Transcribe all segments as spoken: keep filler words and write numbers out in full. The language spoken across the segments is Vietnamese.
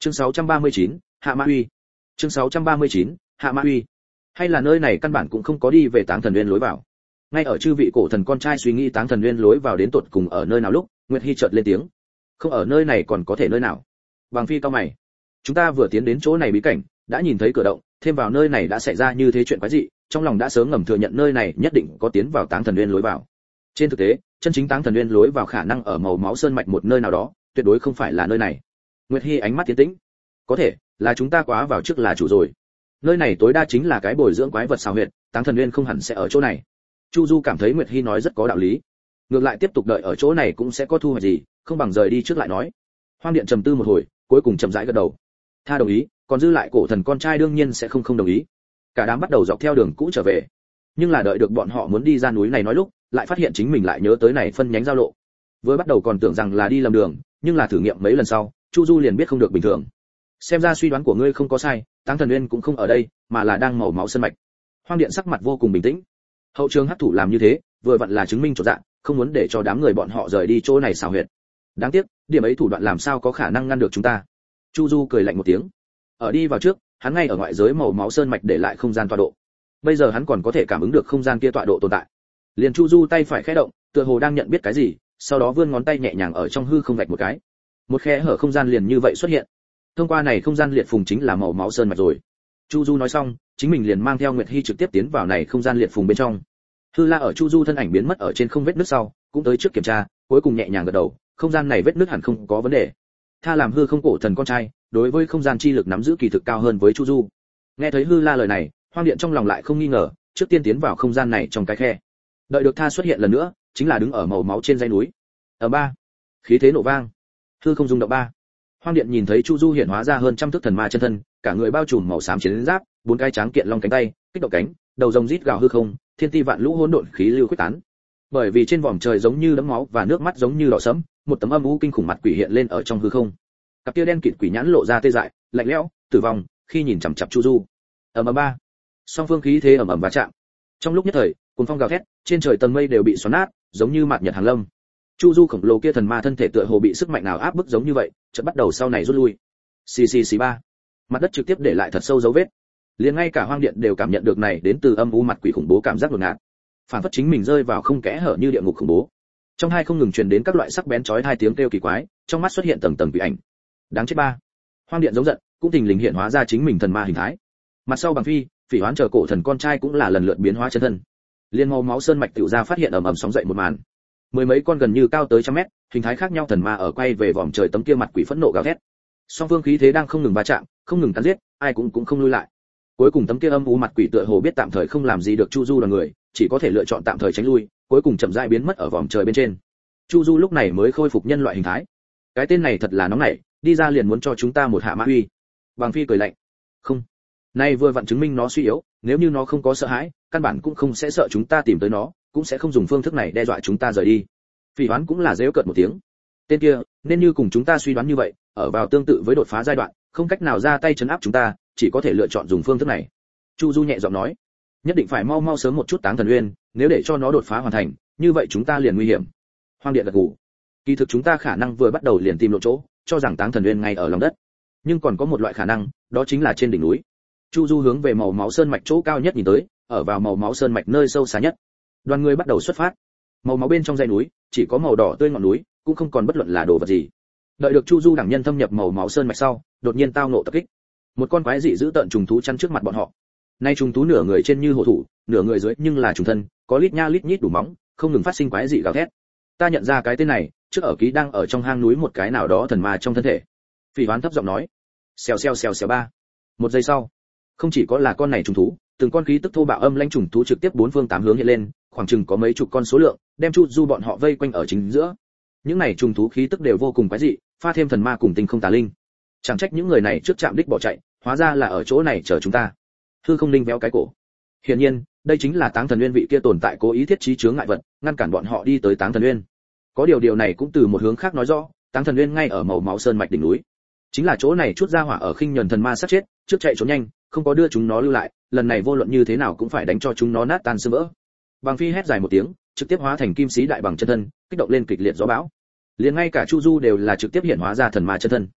Chương sáu trăm ba mươi chín, Hạ Ma Uy. Chương sáu trăm ba mươi chín, Hạ Ma Uy. Hay là nơi này căn bản cũng không có đi về Táng Thần Nguyên lối vào. Ngay ở chư vị cổ thần con trai suy nghĩ Táng Thần Nguyên lối vào đến tột cùng ở nơi nào lúc, Nguyệt Hi chợt lên tiếng. Không ở nơi này còn có thể nơi nào? Bằng Phi cao mày. Chúng ta vừa tiến đến chỗ này bí cảnh, đã nhìn thấy cửa động, thêm vào nơi này đã xảy ra như thế chuyện quái dị, trong lòng đã sớm ngầm thừa nhận nơi này nhất định có tiến vào Táng Thần Nguyên lối vào. Trên thực tế, chân chính Táng Thần Nguyên lối vào khả năng ở màu máu sơn mạch một nơi nào đó, tuyệt đối không phải là nơi này. Nguyệt Hi ánh mắt tiến tĩnh. Có thể là chúng ta quá vào trước là chủ rồi. Nơi này tối đa chính là cái bồi dưỡng quái vật xào huyệt, Táng Thần Nguyên không hẳn sẽ ở chỗ này. Chu Du cảm thấy Nguyệt Hi nói rất có đạo lý. Ngược lại tiếp tục đợi ở chỗ này cũng sẽ có thu hoạch gì, không bằng rời đi trước lại nói. Hoang Điện trầm tư một hồi, cuối cùng chậm rãi gật đầu. Tha đồng ý, còn dư lại cổ thần con trai đương nhiên sẽ không không đồng ý. Cả đám bắt đầu dọc theo đường cũ trở về. Nhưng là đợi được bọn họ muốn đi ra núi này nói lúc, lại phát hiện chính mình lại nhớ tới này phân nhánh giao lộ. Vừa bắt đầu còn tưởng rằng là đi lầm đường, nhưng là thử nghiệm mấy lần sau, Chu Du liền biết không được bình thường. Xem ra suy đoán của ngươi không có sai, Táng Thần Nguyên cũng không ở đây, mà là đang màu máu sơn mạch. Hoang Điện sắc mặt vô cùng bình tĩnh. Hậu trường hắc thủ làm như thế, vừa vặn là chứng minh chỗ dạng, không muốn để cho đám người bọn họ rời đi chỗ này xảo huyệt. Đáng tiếc, điểm ấy thủ đoạn làm sao có khả năng ngăn được chúng ta. Chu Du cười lạnh một tiếng. Ở đi vào trước, hắn ngay ở ngoại giới màu máu sơn mạch để lại không gian tọa độ. Bây giờ hắn còn có thể cảm ứng được không gian kia tọa độ tồn tại. Liền Chu Du tay phải khẽ động, tựa hồ đang nhận biết cái gì, sau đó vươn ngón tay nhẹ nhàng ở trong hư không vạch một cái. Một khe hở không gian liền như vậy xuất hiện. Thông qua này không gian liệt phùng chính là màu máu sơn mạch rồi. Chu Du nói xong, chính mình liền mang theo Nguyệt Hi trực tiếp tiến vào này không gian liệt phùng bên trong. Hư La ở Chu Du thân ảnh biến mất ở trên không vết nứt sau, cũng tới trước kiểm tra, cuối cùng nhẹ nhàng gật đầu, không gian này vết nứt hẳn không có vấn đề. Tha làm hư không cổ thần con trai, đối với không gian chi lực nắm giữ kỳ thực cao hơn với Chu Du. Nghe thấy Hư La lời này, Hoang Điện trong lòng lại không nghi ngờ, trước tiên tiến vào không gian này trong cái khe. Đợi được Tha xuất hiện lần nữa, chính là đứng ở màu máu trên dãy núi. Ở ba, khí thế nổ vang, hư không rung động ba. Hoang Điện nhìn thấy Chu Du hiện hóa ra hơn trăm thước thần ma chân thân, cả người bao trùm màu xám chiến giáp, bốn cái tráng kiện long cánh tay, kích động cánh, đầu rồng rít gào hư không, thiên ti vạn lũ hỗn độn khí lưu quyết tán. Bởi vì trên vòm trời giống như đẫm máu và nước mắt giống như đỏ sẫm, một tấm âm u kinh khủng mặt quỷ hiện lên ở trong hư không. Cặp tia đen kịt quỷ nhãn lộ ra tê dại, lạnh lẽo, tử vong, khi nhìn chằm chằm Chu Du. Ầm ầm ba. Song phương khí thế ầm ầm va chạm. Trong lúc nhất thời, cuồng phong gào thét, trên trời tầng mây đều bị xoắn nát, giống như mạt nhật hàng lâm. Chu Du khổng lồ kia thần ma thân thể tựa hồ bị sức mạnh nào áp bức giống như vậy, chợt bắt đầu sau này rút lui. Xì xì xì ba. Mặt đất trực tiếp để lại thật sâu dấu vết. Liền ngay cả Hoang Điện đều cảm nhận được này đến từ âm u mặt quỷ khủng bố cảm giác đột ngột. Phản phất chính mình rơi vào không kẽ hở như địa ngục khủng bố. Trong hai không ngừng truyền đến các loại sắc bén chói hai tiếng kêu kỳ quái, trong mắt xuất hiện tầng tầng quỷ ảnh. Đáng chết ba. Hoang Điện giống giận, cũng tình lình hiện hóa ra chính mình thần ma hình thái. Mặt sau Bằng Phi, Phỉ Hoán chờ cổ thần con trai cũng là lần lượt biến hóa chân thân. Liên màu máu sơn mạch tiểu ra phát hiện ầm ầm sóng dậy một màn. Mười mấy con gần như cao tới trăm mét, hình thái khác nhau thần ma ở quay về vòm trời tấm kia mặt quỷ phẫn nộ gào thét. Song phương khí thế đang không ngừng va chạm, không ngừng cắn giết, ai cũng cũng không lui lại. Cuối cùng tấm kia âm u mặt quỷ tựa hồ biết tạm thời không làm gì được Chu Du đoàn người, chỉ có thể lựa chọn tạm thời tránh lui, cuối cùng chậm rãi biến mất ở vòm trời bên trên. Chu Du lúc này mới khôi phục nhân loại hình thái. Cái tên này thật là nóng nảy, đi ra liền muốn cho chúng ta một hạ mã uy. Bằng Phi cười lạnh. Không. Nay vừa vặn chứng minh nó suy yếu, nếu như nó không có sợ hãi, căn bản cũng không sẽ sợ chúng ta tìm tới nó, cũng sẽ không dùng phương thức này đe dọa chúng ta rời đi. Phỉ Hoán cũng là giễu cợt một tiếng. Tên kia, nên như cùng chúng ta suy đoán như vậy, ở vào tương tự với đột phá giai đoạn, không cách nào ra tay trấn áp chúng ta, chỉ có thể lựa chọn dùng phương thức này. Chu Du nhẹ giọng nói, nhất định phải mau mau sớm một chút Táng Thần Uyên, nếu để cho nó đột phá hoàn thành, như vậy chúng ta liền nguy hiểm. Hoang Điện gật gù. Kỳ thực chúng ta khả năng vừa bắt đầu liền tìm lộ chỗ, cho rằng Táng Thần Uyên ngay ở lòng đất. Nhưng còn có một loại khả năng, đó chính là trên đỉnh núi. Chu Du hướng về màu máu sơn mạch chỗ cao nhất nhìn tới, ở vào màu máu sơn mạch nơi sâu xa nhất. Đoàn người bắt đầu xuất phát. Màu máu bên trong dãy núi, chỉ có màu đỏ tươi ngọn núi, cũng không còn bất luận là đồ vật gì. Đợi được Chu Du đẳng nhân thâm nhập màu máu sơn mạch sau, đột nhiên tao ngộ tập kích. Một con quái dị giữ tợn trùng thú chắn trước mặt bọn họ. Nay trùng thú nửa người trên như hổ thủ, nửa người dưới nhưng là trùng thân, có lít nha lít nhít đủ móng, không ngừng phát sinh quái dị gào thét. Ta nhận ra cái tên này, trước ở ký đang ở trong hang núi một cái nào đó thần ma trong thân thể. Phỉ Hoán thấp giọng nói. Xèo xèo xèo xèo ba. Một giây sau, không chỉ có là con này trùng thú, từng con khí tức thô bạo âm lãnh trùng thú trực tiếp bốn phương tám hướng hiện lên, khoảng chừng có mấy chục con số lượng, đem Chu Du bọn họ vây quanh ở chính giữa. Những này trùng thú khí tức đều vô cùng quái dị, pha thêm thần ma cùng tinh không tà linh. Chẳng trách những người này trước chạm đích bỏ chạy, hóa ra là ở chỗ này chờ chúng ta. Hư Không Linh véo cái cổ. Hiển nhiên, đây chính là Táng Thần Uyên vị kia tồn tại cố ý thiết trí chướng ngại vật, ngăn cản bọn họ đi tới Táng Thần Uyên. Có điều điều này cũng từ một hướng khác nói rõ, Táng Thần Uyên ngay ở màu máu sơn mạch đỉnh núi. Chính là chỗ này chút ra hỏa ở khinh nhẫn thần ma sát chết, trước chạy trốn nhanh, không có đưa chúng nó lưu lại, lần này vô luận như thế nào cũng phải đánh cho chúng nó nát tan xương vỡ. Bằng Phi hét dài một tiếng, trực tiếp hóa thành kim sĩ đại bằng chân thân, kích động lên kịch liệt gió bão. Liền ngay cả Chu Du đều là trực tiếp hiện hóa ra thần ma chân thân.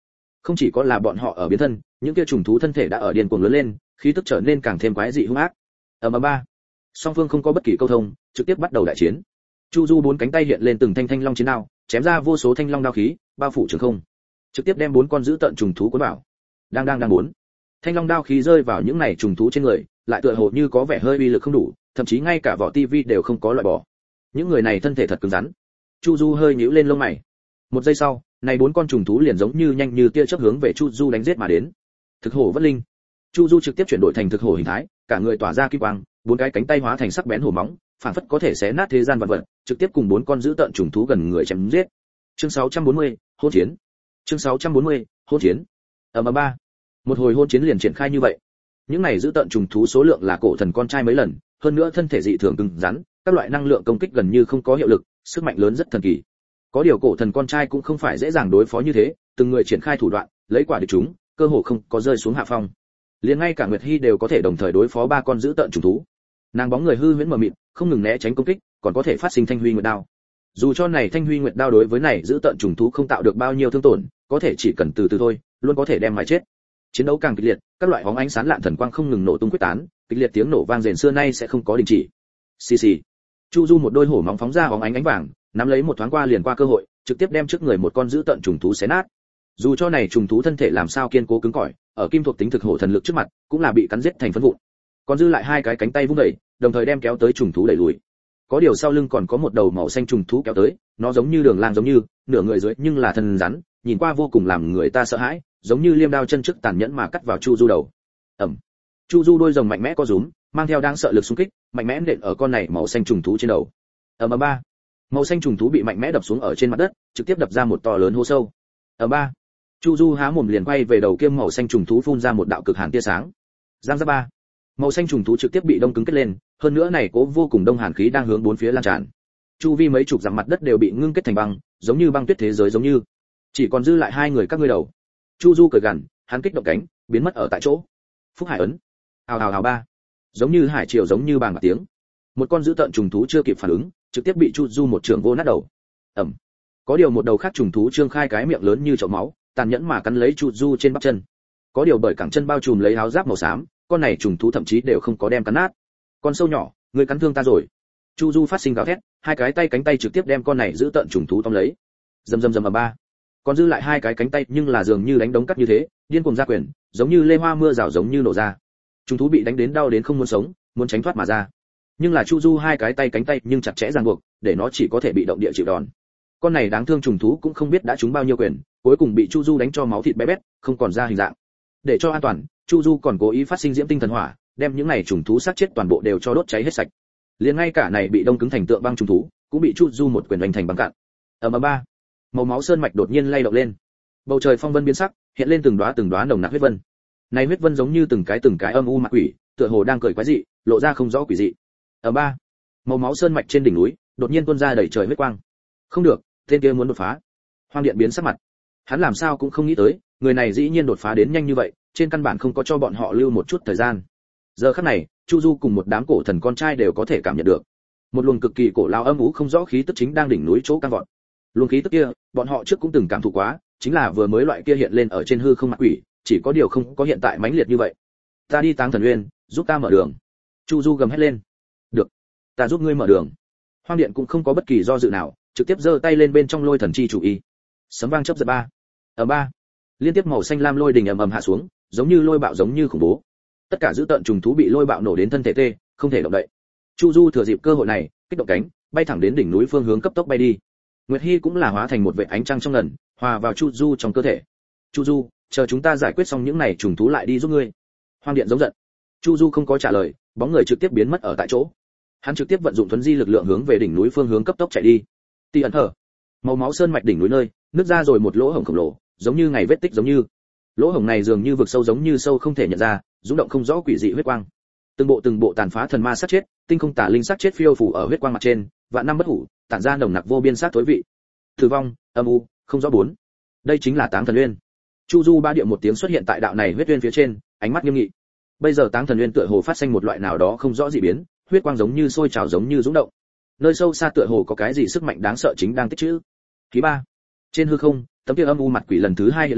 Không chỉ có là bọn họ ở biến thân, những kia trùng thú thân thể đã ở điên cuồng lớn lên, khí tức trở nên càng thêm quái dị hung ác. Ở mà ba, song phương không có bất kỳ câu thông, trực tiếp bắt đầu đại chiến. Chu Du bốn cánh tay hiện lên từng thanh thanh long chiến đao, chém ra vô số thanh long đao khí, bao phủ trường không, trực tiếp đem bốn con dữ tợn trùng thú cuốn vào. Đang đang đang bốn, thanh long đao khí rơi vào những này trùng thú trên người, lại tựa hồ như có vẻ hơi uy lực không đủ, thậm chí ngay cả vỏ tivi đều không có loại bỏ. Những người này thân thể thật cứng rắn. Chu Du hơi nhíu lên lông mày. Một giây sau, này bốn con trùng thú liền giống như nhanh như tia chớp hướng về Chu Du đánh giết mà đến. Thực hổ vất linh. Chu Du trực tiếp chuyển đổi thành thực hổ hình thái, cả người tỏa ra kim quang, bốn cái cánh tay hóa thành sắc bén hổ móng, phản phất có thể xé nát thế gian vạn vật, trực tiếp cùng bốn con dữ tợn trùng thú gần người chém giết. Chương sáu trăm bốn mươi, hôn chiến. Chương sáu trăm bốn mươi, hôn chiến. Ở mà ba, một hồi hôn chiến liền triển khai như vậy. Những này dữ tợn trùng thú số lượng là cổ thần con trai mấy lần, hơn nữa thân thể dị thường cứng rắn, các loại năng lượng công kích gần như không có hiệu lực, sức mạnh lớn rất thần kỳ. Có điều cổ thần con trai cũng không phải dễ dàng đối phó như thế, từng người triển khai thủ đoạn, lấy quả địch chúng, cơ hồ không có rơi xuống hạ phong. Liền ngay cả Nguyệt Hi đều có thể đồng thời đối phó ba con dữ tợn trùng thú. Nàng bóng người hư huyễn mờ mịt, không ngừng né tránh công kích, còn có thể phát sinh thanh huy nguyệt đao. Dù cho này thanh huy nguyệt đao đối với này dữ tợn trùng thú không tạo được bao nhiêu thương tổn, có thể chỉ cần từ từ thôi, luôn có thể đem mài chết. Chiến đấu càng kịch liệt, các loại bóng ánh sáng lạn thần quang không ngừng nổ tung quyết tán, kịch liệt tiếng nổ vang rền xưa nay sẽ không có đình chỉ. Xì xì. Chu Du một đôi hổ móng phóng ra bóng ánh ánh vàng, nắm lấy một thoáng qua liền qua cơ hội, trực tiếp đem trước người một con dữ tợn trùng thú xé nát. Dù cho này trùng thú thân thể làm sao kiên cố cứng cỏi, ở kim thuộc tính thực hổ thần lực trước mặt, cũng là bị cắn giết thành phấn vụn. Còn dư lại hai cái cánh tay vung đẩy, đồng thời đem kéo tới trùng thú đẩy lùi. Có điều sau lưng còn có một đầu màu xanh trùng thú kéo tới, nó giống như đường lang giống như, nửa người dưới nhưng là thân rắn, nhìn qua vô cùng làm người ta sợ hãi, giống như liêm đao chân trước tàn nhẫn mà cắt vào Chu Du đầu. Ầm. Chu Du đôi rồng mạnh mẽ co rúm, mang theo đáng sợ lực xung kích, mạnh mẽ nện ở con này màu xanh trùng thú trên đầu. Ầm ầm ba. Màu xanh trùng thú bị mạnh mẽ đập xuống ở trên mặt đất, trực tiếp đập ra một to lớn hố sâu. Ầm ba. Chu Du há mồm liền quay về đầu kia màu xanh trùng thú phun ra một đạo cực hàn tia sáng. Giang ra ba. Màu xanh trùng thú trực tiếp bị đông cứng kết lên, hơn nữa này cố vô cùng đông hàn khí đang hướng bốn phía lan tràn. Chu vi mấy chục dặm mặt đất đều bị ngưng kết thành băng, giống như băng tuyết thế giới giống như. Chỉ còn dư lại hai người các ngươi đầu. Chu Du cười gằn, hắn kích động cánh, biến mất ở tại chỗ. Phúc Hải ấn. Hào hào hào ba. Giống như hải triều giống như bàng bạc tiếng. Một con dữ tợn trùng thú chưa kịp phản ứng, trực tiếp bị Chu Du một trường vô nát đầu. Ầm. Có điều một đầu khác trùng thú trương khai cái miệng lớn như chậu máu, tàn nhẫn mà cắn lấy Chu Du trên bắp chân. Có điều bởi cẳng chân bao trùm lấy áo giáp màu xám, con này trùng thú thậm chí đều không có đem cắn nát. Con sâu nhỏ, ngươi cắn thương ta rồi. Chu Du phát sinh gào thét, hai cái tay cánh tay trực tiếp đem con này giữ tợn trùng thú tóm lấy. Rầm rầm rầm ở ba. Còn dư lại hai cái cánh tay nhưng là dường như đánh đống cắt như thế, điên cuồng ra quyền, giống như lê hoa mưa rào giống như nổ ra. Trùng thú bị đánh đến đau đến không muốn sống, muốn tránh thoát mà ra. Nhưng là Chu Du hai cái tay cánh tay nhưng chặt chẽ ràng buộc, để nó chỉ có thể bị động địa chịu đòn. Con này đáng thương trùng thú cũng không biết đã trúng bao nhiêu quyền, cuối cùng bị Chu Du đánh cho máu thịt bé bét, không còn ra hình dạng. Để cho an toàn, Chu Du còn cố ý phát sinh diễm tinh thần hỏa, đem những này trùng thú sát chết toàn bộ đều cho đốt cháy hết sạch. Liền ngay cả này bị đông cứng thành tượng băng trùng thú, cũng bị Chu Du một quyền đánh thành băng cạn. Ở mà ba, màu máu sơn mạch đột nhiên lay động lên. Bầu trời phong vân biến sắc, hiện lên từng đóa từng đóa nồng nặc huyết vân. Này huyết vân giống như từng cái từng cái âm u ma quỷ, tựa hồ đang cười quái dị, lộ ra không rõ quỷ dị. Ở ba, màu máu sơn mạch trên đỉnh núi, đột nhiên tuôn ra đầy trời huyết quang. Không được, tên kia muốn đột phá. Hoang Điện biến sắc mặt. Hắn làm sao cũng không nghĩ tới, người này dĩ nhiên đột phá đến nhanh như vậy, trên căn bản không có cho bọn họ lưu một chút thời gian. Giờ khắc này, Chu Du cùng một đám cổ thần con trai đều có thể cảm nhận được. Một luồng cực kỳ cổ lao âm u không rõ khí tức chính đang đỉnh núi chỗ căng vọt. Luồng khí tức kia, bọn họ trước cũng từng cảm thụ quá, chính là vừa mới loại kia hiện lên ở trên hư không ma quỷ, chỉ có điều không có hiện tại mãnh liệt như vậy. Ta đi Táng Thần Uyên, giúp ta mở đường. Chu Du gầm hét lên. Được, ta giúp ngươi mở đường. Hoang Điện cũng không có bất kỳ do dự nào, trực tiếp giơ tay lên bên trong lôi thần chi chủ y. Sấm vang chớp giật ba. Ở ba, liên tiếp màu xanh lam lôi đình ầm ầm hạ xuống, giống như lôi bạo giống như khủng bố. Tất cả giữ tận trùng thú bị lôi bạo nổ đến thân thể tê, không thể động đậy. Chu Du thừa dịp cơ hội này, kích động cánh, bay thẳng đến đỉnh núi phương hướng cấp tốc bay đi. Nguyệt Hi cũng là hóa thành một vệt ánh trăng trong ngần, hòa vào Chu Du trong cơ thể. Chu Du, chờ chúng ta giải quyết xong những này trùng thú lại đi giúp ngươi. Hoang Điện giống giận. Chu Du không có trả lời, bóng người trực tiếp biến mất ở tại chỗ. Hắn trực tiếp vận dụng thuấn di lực lượng hướng về đỉnh núi phương hướng cấp tốc chạy đi. Ti ẩn thở. Màu máu sơn mạch đỉnh núi nơi, nứt ra rồi một lỗ hổng khổng lồ, giống như ngày vết tích giống như. Lỗ hổng này dường như vực sâu giống như sâu không thể nhận ra, rung động không rõ quỷ dị huyết quang. Từng bộ từng bộ tàn phá thần ma sát chết, tinh không tả linh sát chết phiêu phù ở huyết quang mặt trên, vạn năm bất hủ, tản ra nồng nặc vô biên sát tối vị. Tử vong, âm u, không rõ bốn. Đây chính là Táng Thần Uyên. Chu Du ba điệu một tiếng xuất hiện tại đạo này huyết uyên phía trên, ánh mắt nghiêm nghị. Bây giờ Táng Thần Uyên tựa hồ phát sinh một loại nào đó không rõ dị biến, huyết quang giống như sôi trào giống như dũng động. Nơi sâu xa tựa hồ có cái gì sức mạnh đáng sợ chính đang tích trữ. Thứ ba, trên hư không, tấm kia âm u mặt quỷ lần thứ hai hiện lên,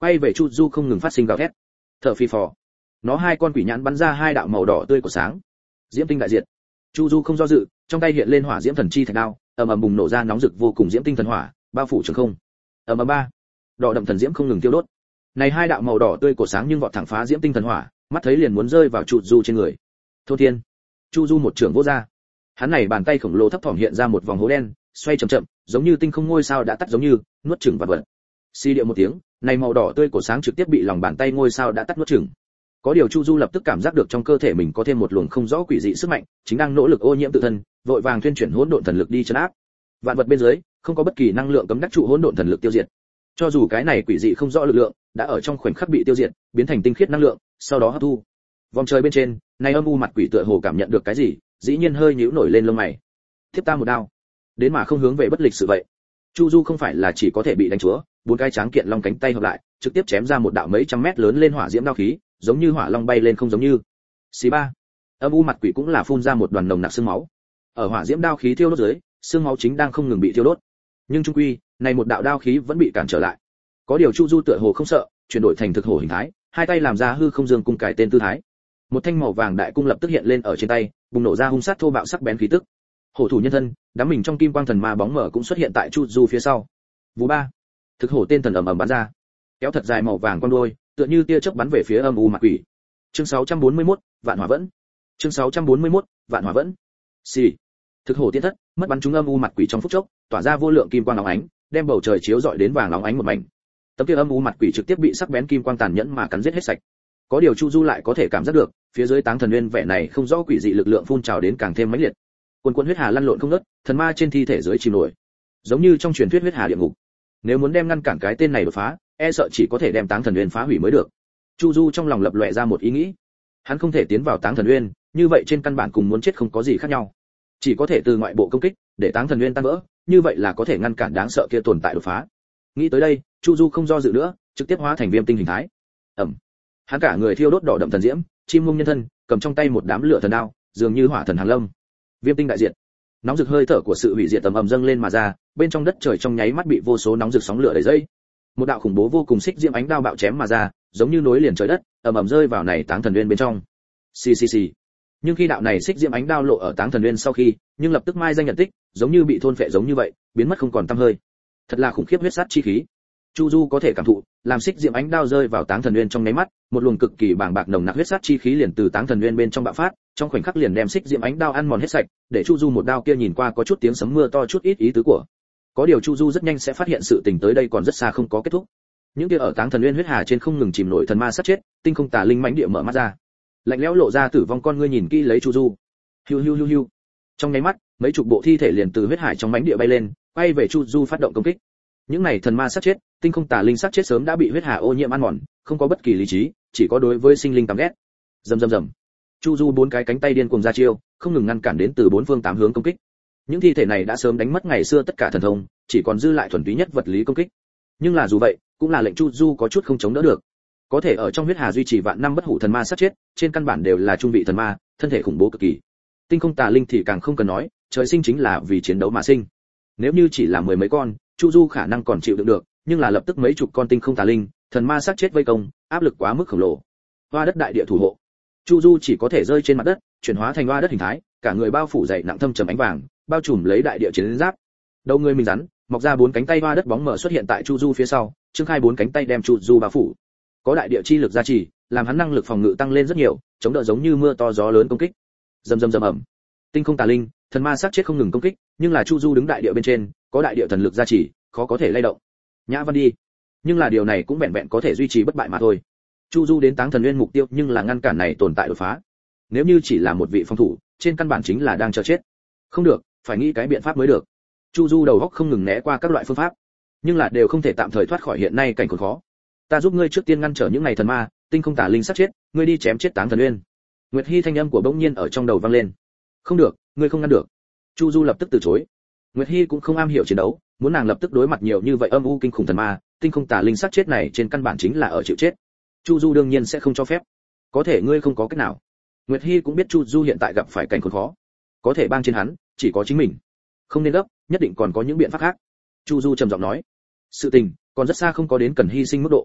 quay về Chu Du không ngừng phát sinh gào thét. Thở phì phò. Nó hai con quỷ nhãn bắn ra hai đạo màu đỏ tươi của sáng. Diễm tinh đại diệt. Chu Du không do dự, trong tay hiện lên hỏa diễm thần chi thạch đao, ầm ầm bùng nổ ra nóng rực vô cùng diễm tinh thần hỏa, bao phủ trường không. Ầm ầm ba. Đỏ đậm thần diễm không ngừng tiêu đốt. Này hai đạo màu đỏ tươi của sáng nhưng vọt thẳng phá diễm tinh thần hỏa, mắt thấy liền muốn rơi vào Chu Du trên người. Thô Thiên. Chu Du một trường vỗ ra. Hắn này bàn tay khổng lồ thấp thỏm hiện ra một vòng hố đen, xoay chậm chậm, giống như tinh không ngôi sao đã tắt giống như nuốt chửng vật vật. Xì điệu một tiếng, này màu đỏ tươi của sáng trực tiếp bị lòng bàn tay ngôi sao đã tắt nuốt chửng. Có điều Chu Du lập tức cảm giác được trong cơ thể mình có thêm một luồng không rõ quỷ dị sức mạnh, chính đang nỗ lực ô nhiễm tự thân, vội vàng tuyên chuyển hỗn độn thần lực đi trấn áp. Vạn vật bên dưới, không có bất kỳ năng lượng cấm đắc trụ hỗn độn thần lực tiêu diệt. Cho dù cái này quỷ dị không rõ lực lượng đã ở trong khoảnh khắc bị tiêu diệt, biến thành tinh khiết năng lượng, sau đó hấp thu. Vòng trời bên trên, này âm u mặt quỷ tựa hồ cảm nhận được cái gì, dĩ nhiên hơi nhíu nổi lên lông mày. Tiếp ta một đao. Đến mà không hướng về bất lịch sự vậy. Chu Du không phải là chỉ có thể bị đánh chúa, bốn cái tráng kiện long cánh tay hợp lại, trực tiếp chém ra một đạo mấy trăm mét lớn lên hỏa diễm đao khí, giống như hỏa long bay lên không giống như. Xì ba. Âm u mặt quỷ cũng là phun ra một đoàn nồng nặc xương máu. Ở hỏa diễm đao khí thiêu đốt dưới, xương máu chính đang không ngừng bị thiêu đốt. Nhưng trung quy, này một đạo đao khí vẫn bị cản trở lại. Có điều Chu Du tựa hồ không sợ, chuyển đổi thành thực hổ hình thái, hai tay làm ra hư không dương cung cải tên tư thái. Một thanh màu vàng đại cung lập tức hiện lên ở trên tay, bùng nổ ra hung sát thô bạo sắc bén khí tức. Hổ thủ nhân thân, đắm mình trong kim quang thần ma bóng mở cũng xuất hiện tại Chu Du phía sau. Vú ba. Thực hổ tên thần ầm ầm bắn ra, kéo thật dài màu vàng con đuôi, tựa như tia chớp bắn về phía âm u mặt quỷ. Chương sáu trăm bốn mươi mốt, Vạn Hỏa Vẫn. Chương sáu trăm bốn mươi mốt, Vạn Hỏa Vẫn. Xì. Thực hổ tiên thất, mất bắn trúng âm u mặt quỷ trong phút chốc, tỏa ra vô lượng kim quang óng ánh, đem bầu trời chiếu rọi đến vàng óng ánh một mảnh. Tấm kia âm u mặt quỷ trực tiếp bị sắc bén kim quang tàn nhẫn mà cắn giết hết sạch. Có điều Chu Du lại có thể cảm giác được, phía dưới Táng Thần Nguyên vẻ này không rõ quỷ dị lực lượng phun trào đến càng thêm mãnh liệt. Quần quần huyết hà lăn lộn không ngớt, thần ma trên thi thể dưới chìm nổi, giống như trong truyền thuyết huyết hà địa ngục. Nếu muốn đem ngăn cản cái tên này đột phá, e sợ chỉ có thể đem Táng Thần Nguyên phá hủy mới được. Chu Du trong lòng lập lòe ra một ý nghĩ, hắn không thể tiến vào Táng Thần Nguyên, như vậy trên căn bản cùng muốn chết không có gì khác nhau, chỉ có thể từ ngoại bộ công kích để Táng Thần Nguyên tan vỡ, như vậy là có thể ngăn cản đáng sợ kia tồn tại đột phá. Nghĩ tới đây, Chu Du không do dự nữa, trực tiếp hóa thành viêm tinh hình thái. Ẩm. Hắn cả người thiêu đốt đỏ đậm thần diễm, chim mông nhân thân, cầm trong tay một đám lửa thần đao, dường như hỏa thần hàng lâm. Viêm tinh đại diệt. Nóng rực hơi thở của sự hủy diệt tầm ầm dâng lên mà ra, bên trong đất trời trong nháy mắt bị vô số nóng rực sóng lửa đầy dây. Một đạo khủng bố vô cùng xích diễm ánh đao bạo chém mà ra, giống như nối liền trời đất, ầm ầm rơi vào này Táng Thần Nguyên bên trong. Xì xì xì. Nhưng khi đạo này xích diễm ánh đao lộ ở Táng Thần Nguyên sau khi, nhưng lập tức mai danh nhận tích, giống như bị thôn phệ giống như vậy, biến mất không còn tăm hơi. Thật là khủng khiếp huyết sát chi khí. Chu Du có thể cảm thụ, làm xích diễm ánh đao rơi vào Táng Thần Nguyên trong nháy mắt, một luồng cực kỳ bàng bạc nồng nặc huyết sát chi khí liền từ Táng Thần Nguyên bên trong bạo phát, trong khoảnh khắc liền đem xích diễm ánh đao ăn mòn hết sạch, để Chu Du một đao kia nhìn qua có chút tiếng sấm mưa to chút ít ý tứ của. Có điều Chu Du rất nhanh sẽ phát hiện sự tình tới đây còn rất xa không có kết thúc. Những kia ở Táng Thần Nguyên huyết hà trên không ngừng chìm nổi thần ma sát chết, tinh không tà linh mãnh địa mở mắt ra, lạnh lẽo lộ ra tử vong con ngươi nhìn kỹ lấy Chu Du. Hiu hiu hiu hiu. Trong nháy mắt, mấy chục bộ thi thể liền từ huyết hải trong mãnh địa bay lên, quay về Chu Du phát động công kích. Những này thần ma sát chết, tinh không tà linh sát chết sớm đã bị huyết hà ô nhiễm ăn mòn, không có bất kỳ lý trí, chỉ có đối với sinh linh căm ghét. Rầm rầm rầm. Chu Du bốn cái cánh tay điên cuồng ra chiêu, không ngừng ngăn cản đến từ bốn phương tám hướng công kích. Những thi thể này đã sớm đánh mất ngày xưa tất cả thần thông, chỉ còn dư lại thuần túy nhất vật lý công kích. Nhưng là dù vậy, cũng là lệnh Chu Du có chút không chống đỡ được. Có thể ở trong huyết hà duy trì vạn năm bất hủ thần ma sát chết, trên căn bản đều là trung vị thần ma, thân thể khủng bố cực kỳ. Tinh không tà linh thì càng không cần nói, trời sinh chính là vì chiến đấu mà sinh. Nếu như chỉ là mười mấy con, Chu Du khả năng còn chịu đựng được, nhưng là lập tức mấy chục con tinh không tà linh, thần ma sát chết vây công, áp lực quá mức khổng lồ. Hoa đất đại địa thủ hộ. Chu Du chỉ có thể rơi trên mặt đất, chuyển hóa thành hoa đất hình thái, cả người bao phủ dày nặng thâm trầm ánh vàng, bao trùm lấy đại địa chiến giáp. Đầu người mình rắn, mọc ra bốn cánh tay hoa đất bóng mờ xuất hiện tại Chu Du phía sau, trương khai bốn cánh tay đem Chu Du bao phủ. Có đại địa chi lực gia trì, làm hắn năng lực phòng ngự tăng lên rất nhiều, chống đỡ giống như mưa to gió lớn công kích. Rầm rầm rầm ầm. Tinh không tà linh, thần ma sát chết không ngừng công kích, nhưng là Chu Du đứng đại địa bên trên, có đại địa thần lực gia trì, khó có thể lay động. Nhã Văn đi. Nhưng là điều này cũng vẹn vẹn có thể duy trì bất bại mà thôi. Chu Du đến Táng Thần Nguyên mục tiêu nhưng là ngăn cản này tồn tại đột phá. Nếu như chỉ là một vị phòng thủ, trên căn bản chính là đang chờ chết. Không được, phải nghĩ cái biện pháp mới được. Chu Du đầu óc không ngừng né qua các loại phương pháp, nhưng là đều không thể tạm thời thoát khỏi hiện nay cảnh khốn khó. Ta giúp ngươi trước tiên ngăn trở những này thần ma, tinh không tà linh sát chết, ngươi đi chém chết Táng Thần Nguyên. Nguyệt Hi thanh âm của bỗng nhiên ở trong đầu vang lên. Không được, ngươi không ngăn được. Chu Du lập tức từ chối. Nguyệt Hi cũng không am hiểu chiến đấu, muốn nàng lập tức đối mặt nhiều như vậy âm u kinh khủng thần ma, tinh không tà linh sát chết này trên căn bản chính là ở chịu chết. Chu Du đương nhiên sẽ không cho phép. Có thể ngươi không có cách nào. Nguyệt Hi cũng biết Chu Du hiện tại gặp phải cảnh khốn khó, có thể bang trên hắn, chỉ có chính mình. Không nên gấp, nhất định còn có những biện pháp khác. Chu Du trầm giọng nói. Sự tình còn rất xa không có đến cần hy sinh mức độ.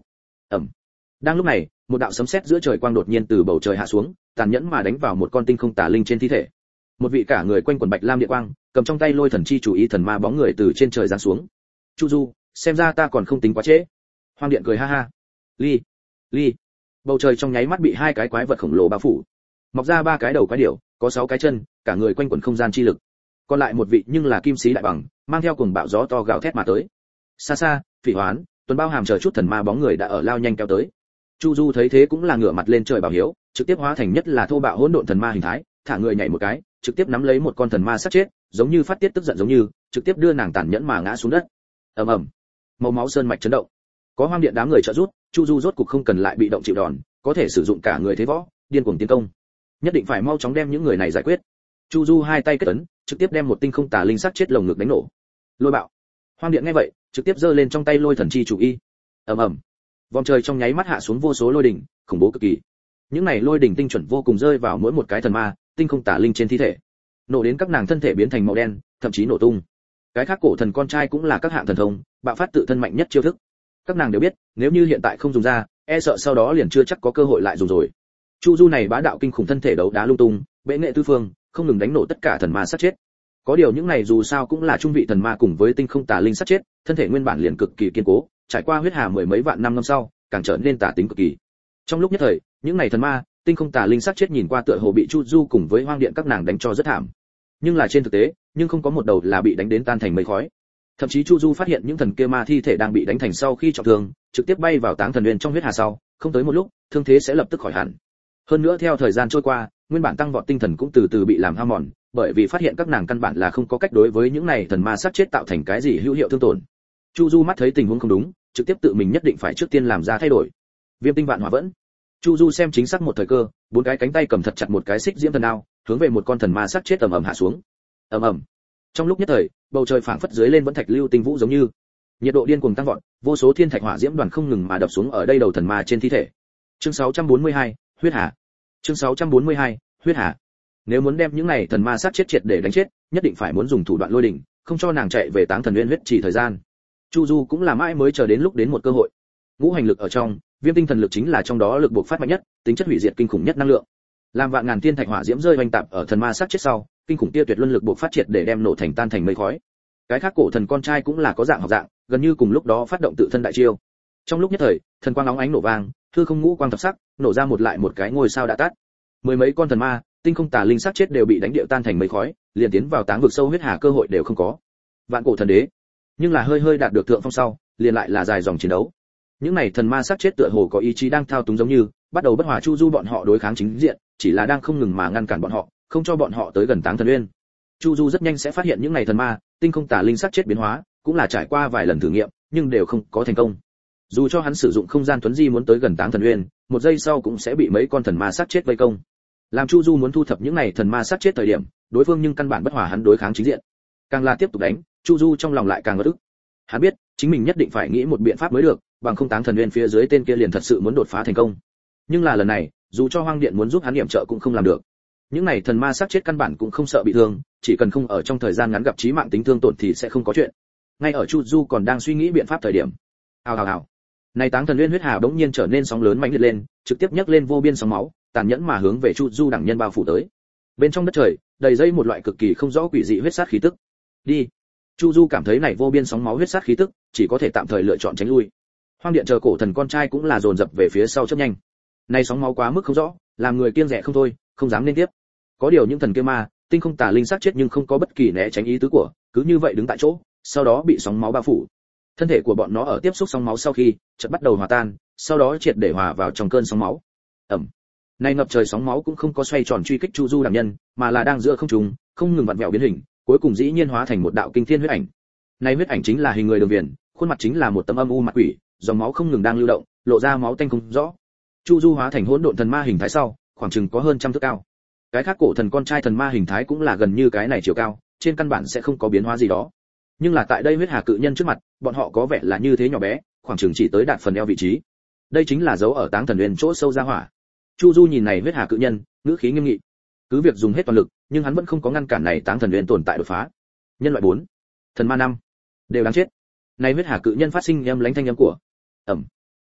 ầm. Đang lúc này, một đạo sấm sét giữa trời quang đột nhiên từ bầu trời hạ xuống, tàn nhẫn mà đánh vào một con tinh không tà linh trên thi thể. Một vị cả người quanh quần bạch lam điện quang, cầm trong tay lôi thần chi chủ ý thần ma bóng người từ trên trời giáng xuống. Chu Du, xem ra ta còn không tính quá trễ. Hoang Điện cười ha ha. Ly, ly. Bầu trời trong nháy mắt bị hai cái quái vật khổng lồ bao phủ. Mọc ra ba cái đầu quái điểu, có sáu cái chân, cả người quanh quần không gian chi lực. Còn lại một vị nhưng là kim sĩ đại bằng, mang theo cuồng bạo gió to gào thét mà tới. Xa xa, Phỉ Hoán, Tuần Bao Hàm chờ chút thần ma bóng người đã ở lao nhanh kéo tới. Chu Du thấy thế cũng là ngửa mặt lên trời bảo hiếu, trực tiếp hóa thành nhất là thô bạo hỗn độn thần ma hình thái, thả người nhảy một cái, trực tiếp nắm lấy một con thần ma sát chết, giống như phát tiết tức giận giống như, trực tiếp đưa nàng tàn nhẫn mà ngã xuống đất. Ầm ầm. Màu máu sơn mạch chấn động. Có Hoang Điện đám người trợ giúp, Chu Du rốt cục không cần lại bị động chịu đòn, có thể sử dụng cả người thế võ, điên cuồng tiến công. Nhất định phải mau chóng đem những người này giải quyết. Chu Du hai tay kết ấn, trực tiếp đem một tinh không tà linh sát chết lồng ngực đánh nổ. Lôi bạo. Hoang Điện nghe vậy, trực tiếp giơ lên trong tay lôi thần chi chủ y. Ầm ầm. Vòng trời trong nháy mắt hạ xuống vô số lôi đỉnh, khủng bố cực kỳ. Những này lôi đỉnh tinh chuẩn vô cùng rơi vào mỗi một cái thần ma, tinh không tà linh trên thi thể. Nổ đến các nàng thân thể biến thành màu đen, thậm chí nổ tung. Cái khác cổ thần con trai cũng là các hạng thần thông, bạo phát tự thân mạnh nhất chiêu thức. Các nàng đều biết, nếu như hiện tại không dùng ra, e sợ sau đó liền chưa chắc có cơ hội lại dùng rồi. Chu Du này bá đạo kinh khủng thân thể đấu đá lung tung, bệ nghệ tư phương, không ngừng đánh nổ tất cả thần ma sát chết. Có điều những này dù sao cũng là trung vị thần ma cùng với tinh không tà linh sát chết, thân thể nguyên bản liền cực kỳ kiên cố, trải qua huyết hà mười mấy vạn năm năm sau, càng trở nên tà tính cực kỳ. Trong lúc nhất thời, những này thần ma, tinh không tà linh sát chết nhìn qua tựa hồ bị Chu Du cùng với Hoang Điện các nàng đánh cho rất thảm. Nhưng là trên thực tế, nhưng không có một đầu là bị đánh đến tan thành mây khói. Thậm chí Chu Du phát hiện những thần kia ma thi thể đang bị đánh thành sau khi trọng thương, trực tiếp bay vào Táng Thần Nguyên trong huyết hà sau, không tới một lúc, thương thế sẽ lập tức khỏi hẳn. Hơn nữa theo thời gian trôi qua, nguyên bản tăng vọt tinh thần cũng từ từ bị làm hao mòn, bởi vì phát hiện các nàng căn bản là không có cách đối với những này thần ma sát chết tạo thành cái gì hữu hiệu thương tổn. Chu Du mắt thấy tình huống không đúng, trực tiếp tự mình nhất định phải trước tiên làm ra thay đổi. Viêm tinh vạn hỏa vẫn. Chu Du xem chính xác một thời cơ, bốn cái cánh tay cầm thật chặt một cái xích diễm thần đao, hướng về một con thần ma sát chết ầm ầm hạ xuống. Ầm ầm. Trong lúc nhất thời, bầu trời phảng phất dưới lên vẫn thạch lưu tinh vũ giống như. Nhiệt độ điên cuồng tăng vọt, vô số thiên thạch hỏa diễm đoàn không ngừng mà đập xuống ở đây đầu thần ma trên thi thể. Chương sáu trăm bốn mươi hai, huyết hà. Chương sáu trăm bốn mươi hai, huyết hà. Nếu muốn đem những này thần ma sát chết triệt để đánh chết, nhất định phải muốn dùng thủ đoạn lôi đỉnh, không cho nàng chạy về Táng Thần Nguyên huyết trì thời gian. Chu Du cũng là mãi mới chờ đến lúc đến một cơ hội. Ngũ hành lực ở trong, viêm tinh thần lực chính là trong đó lực bộc phát mạnh nhất, tính chất hủy diệt kinh khủng nhất năng lượng. Làm vạn ngàn thiên thạch hỏa diễm rơi oanh tạp ở thần ma sát chết sau, kinh khủng kia tuyệt luân lực bộc phát triệt để đem nổ thành tan thành mây khói. Cái khác cổ thần con trai cũng là có dạng học dạng, gần như cùng lúc đó phát động tự thân đại chiêu. Trong lúc nhất thời, thần quang óng ánh nổ vang, hư không ngũ quang thập sắc, nổ ra một lại một cái ngôi sao đã tắt. Mười mấy con thần ma, tinh không tà linh sát chết đều bị đánh điệu tan thành mây khói, liền tiến vào táng vực sâu huyết hà cơ hội đều không có. Vạn cổ thần đế, nhưng là hơi hơi đạt được thượng phong sau, liền lại là dài dòng chiến đấu. Những này thần ma sát chết tựa hồ có ý chí đang thao túng giống như, bắt đầu bất hòa Chu Du bọn họ đối kháng chính diện, chỉ là đang không ngừng mà ngăn cản bọn họ, không cho bọn họ tới gần Táng Thần Nguyên. Chu Du rất nhanh sẽ phát hiện những này thần ma, tinh không tà linh sát chết biến hóa, cũng là trải qua vài lần thử nghiệm, nhưng đều không có thành công. Dù cho hắn sử dụng không gian tuấn di muốn tới gần Táng Thần Nguyên, một giây sau cũng sẽ bị mấy con thần ma sát chết vây công. Làm Chu Du muốn thu thập những này thần ma sát chết thời điểm, đối phương nhưng căn bản bất hòa hắn đối kháng chính diện. Càng là tiếp tục đánh, Chu Du trong lòng lại càng ngất ức. Hắn biết, chính mình nhất định phải nghĩ một biện pháp mới được, bằng không Táng Thần Nguyên phía dưới tên kia liền thật sự muốn đột phá thành công. Nhưng là lần này, dù cho Hoang Điện muốn giúp hắn niệm trợ cũng không làm được. Những này thần ma sát chết căn bản cũng không sợ bị thương, chỉ cần không ở trong thời gian ngắn gặp chí mạng tính thương tổn thì sẽ không có chuyện. Ngay ở Chu Du còn đang suy nghĩ biện pháp thời điểm, ào ào ào, này Táng Thần Nguyên huyết hà bỗng nhiên trở nên sóng lớn mãnh liệt lên, trực tiếp nhấc lên vô biên sóng máu, tàn nhẫn mà hướng về Chu Du đẳng nhân bao phủ tới. Bên trong đất trời, đầy dây một loại cực kỳ không rõ quỷ dị huyết sát khí tức. Đi. Chu Du cảm thấy này vô biên sóng máu huyết sát khí tức, chỉ có thể tạm thời lựa chọn tránh lui. Hoang Điện chờ cổ thần con trai cũng là dồn dập về phía sau chớp nhanh. Này sóng máu quá mức không rõ, làm người kiêng dè không thôi, không dám lên tiếp. Có điều những thần kia ma, tinh không tà linh sát chết nhưng không có bất kỳ né tránh ý tứ của, cứ như vậy đứng tại chỗ, sau đó bị sóng máu bao phủ. Thân thể của bọn nó ở tiếp xúc sóng máu sau khi, chợt bắt đầu hòa tan, sau đó triệt để hòa vào trong cơn sóng máu. Ầm. Này ngập trời sóng máu cũng không có xoay tròn truy kích Chu Du đảm nhân, mà là đang giữa không trung, không ngừng vặn vẹo biến hình, cuối cùng dĩ nhiên hóa thành một đạo kinh thiên huyết ảnh. Này huyết ảnh chính là hình người đường viền, khuôn mặt chính là một tấm âm u mặt quỷ, dòng máu không ngừng đang lưu động, lộ ra máu tanh không rõ. Chu Du hóa thành hỗn độn thần ma hình thái sau, khoảng chừng có hơn trăm thước cao. Cái khác cổ thần con trai thần ma hình thái cũng là gần như cái này chiều cao, trên căn bản sẽ không có biến hóa gì đó. Nhưng là tại đây huyết hà cự nhân trước mặt, bọn họ có vẻ là như thế nhỏ bé, khoảng chừng chỉ tới đạt phần eo vị trí. Đây chính là dấu ở Táng Thần Nguyên chỗ sâu ra hỏa. Chu Du nhìn này huyết hà cự nhân, ngữ khí nghiêm nghị. Cứ việc dùng hết toàn lực, nhưng hắn vẫn không có ngăn cản này Táng Thần Nguyên tồn tại đột phá. Nhân loại bốn, thần ma năm, đều đáng chết. Này huyết hà cự nhân phát sinh âm lãnh thanh âm của. Ầm.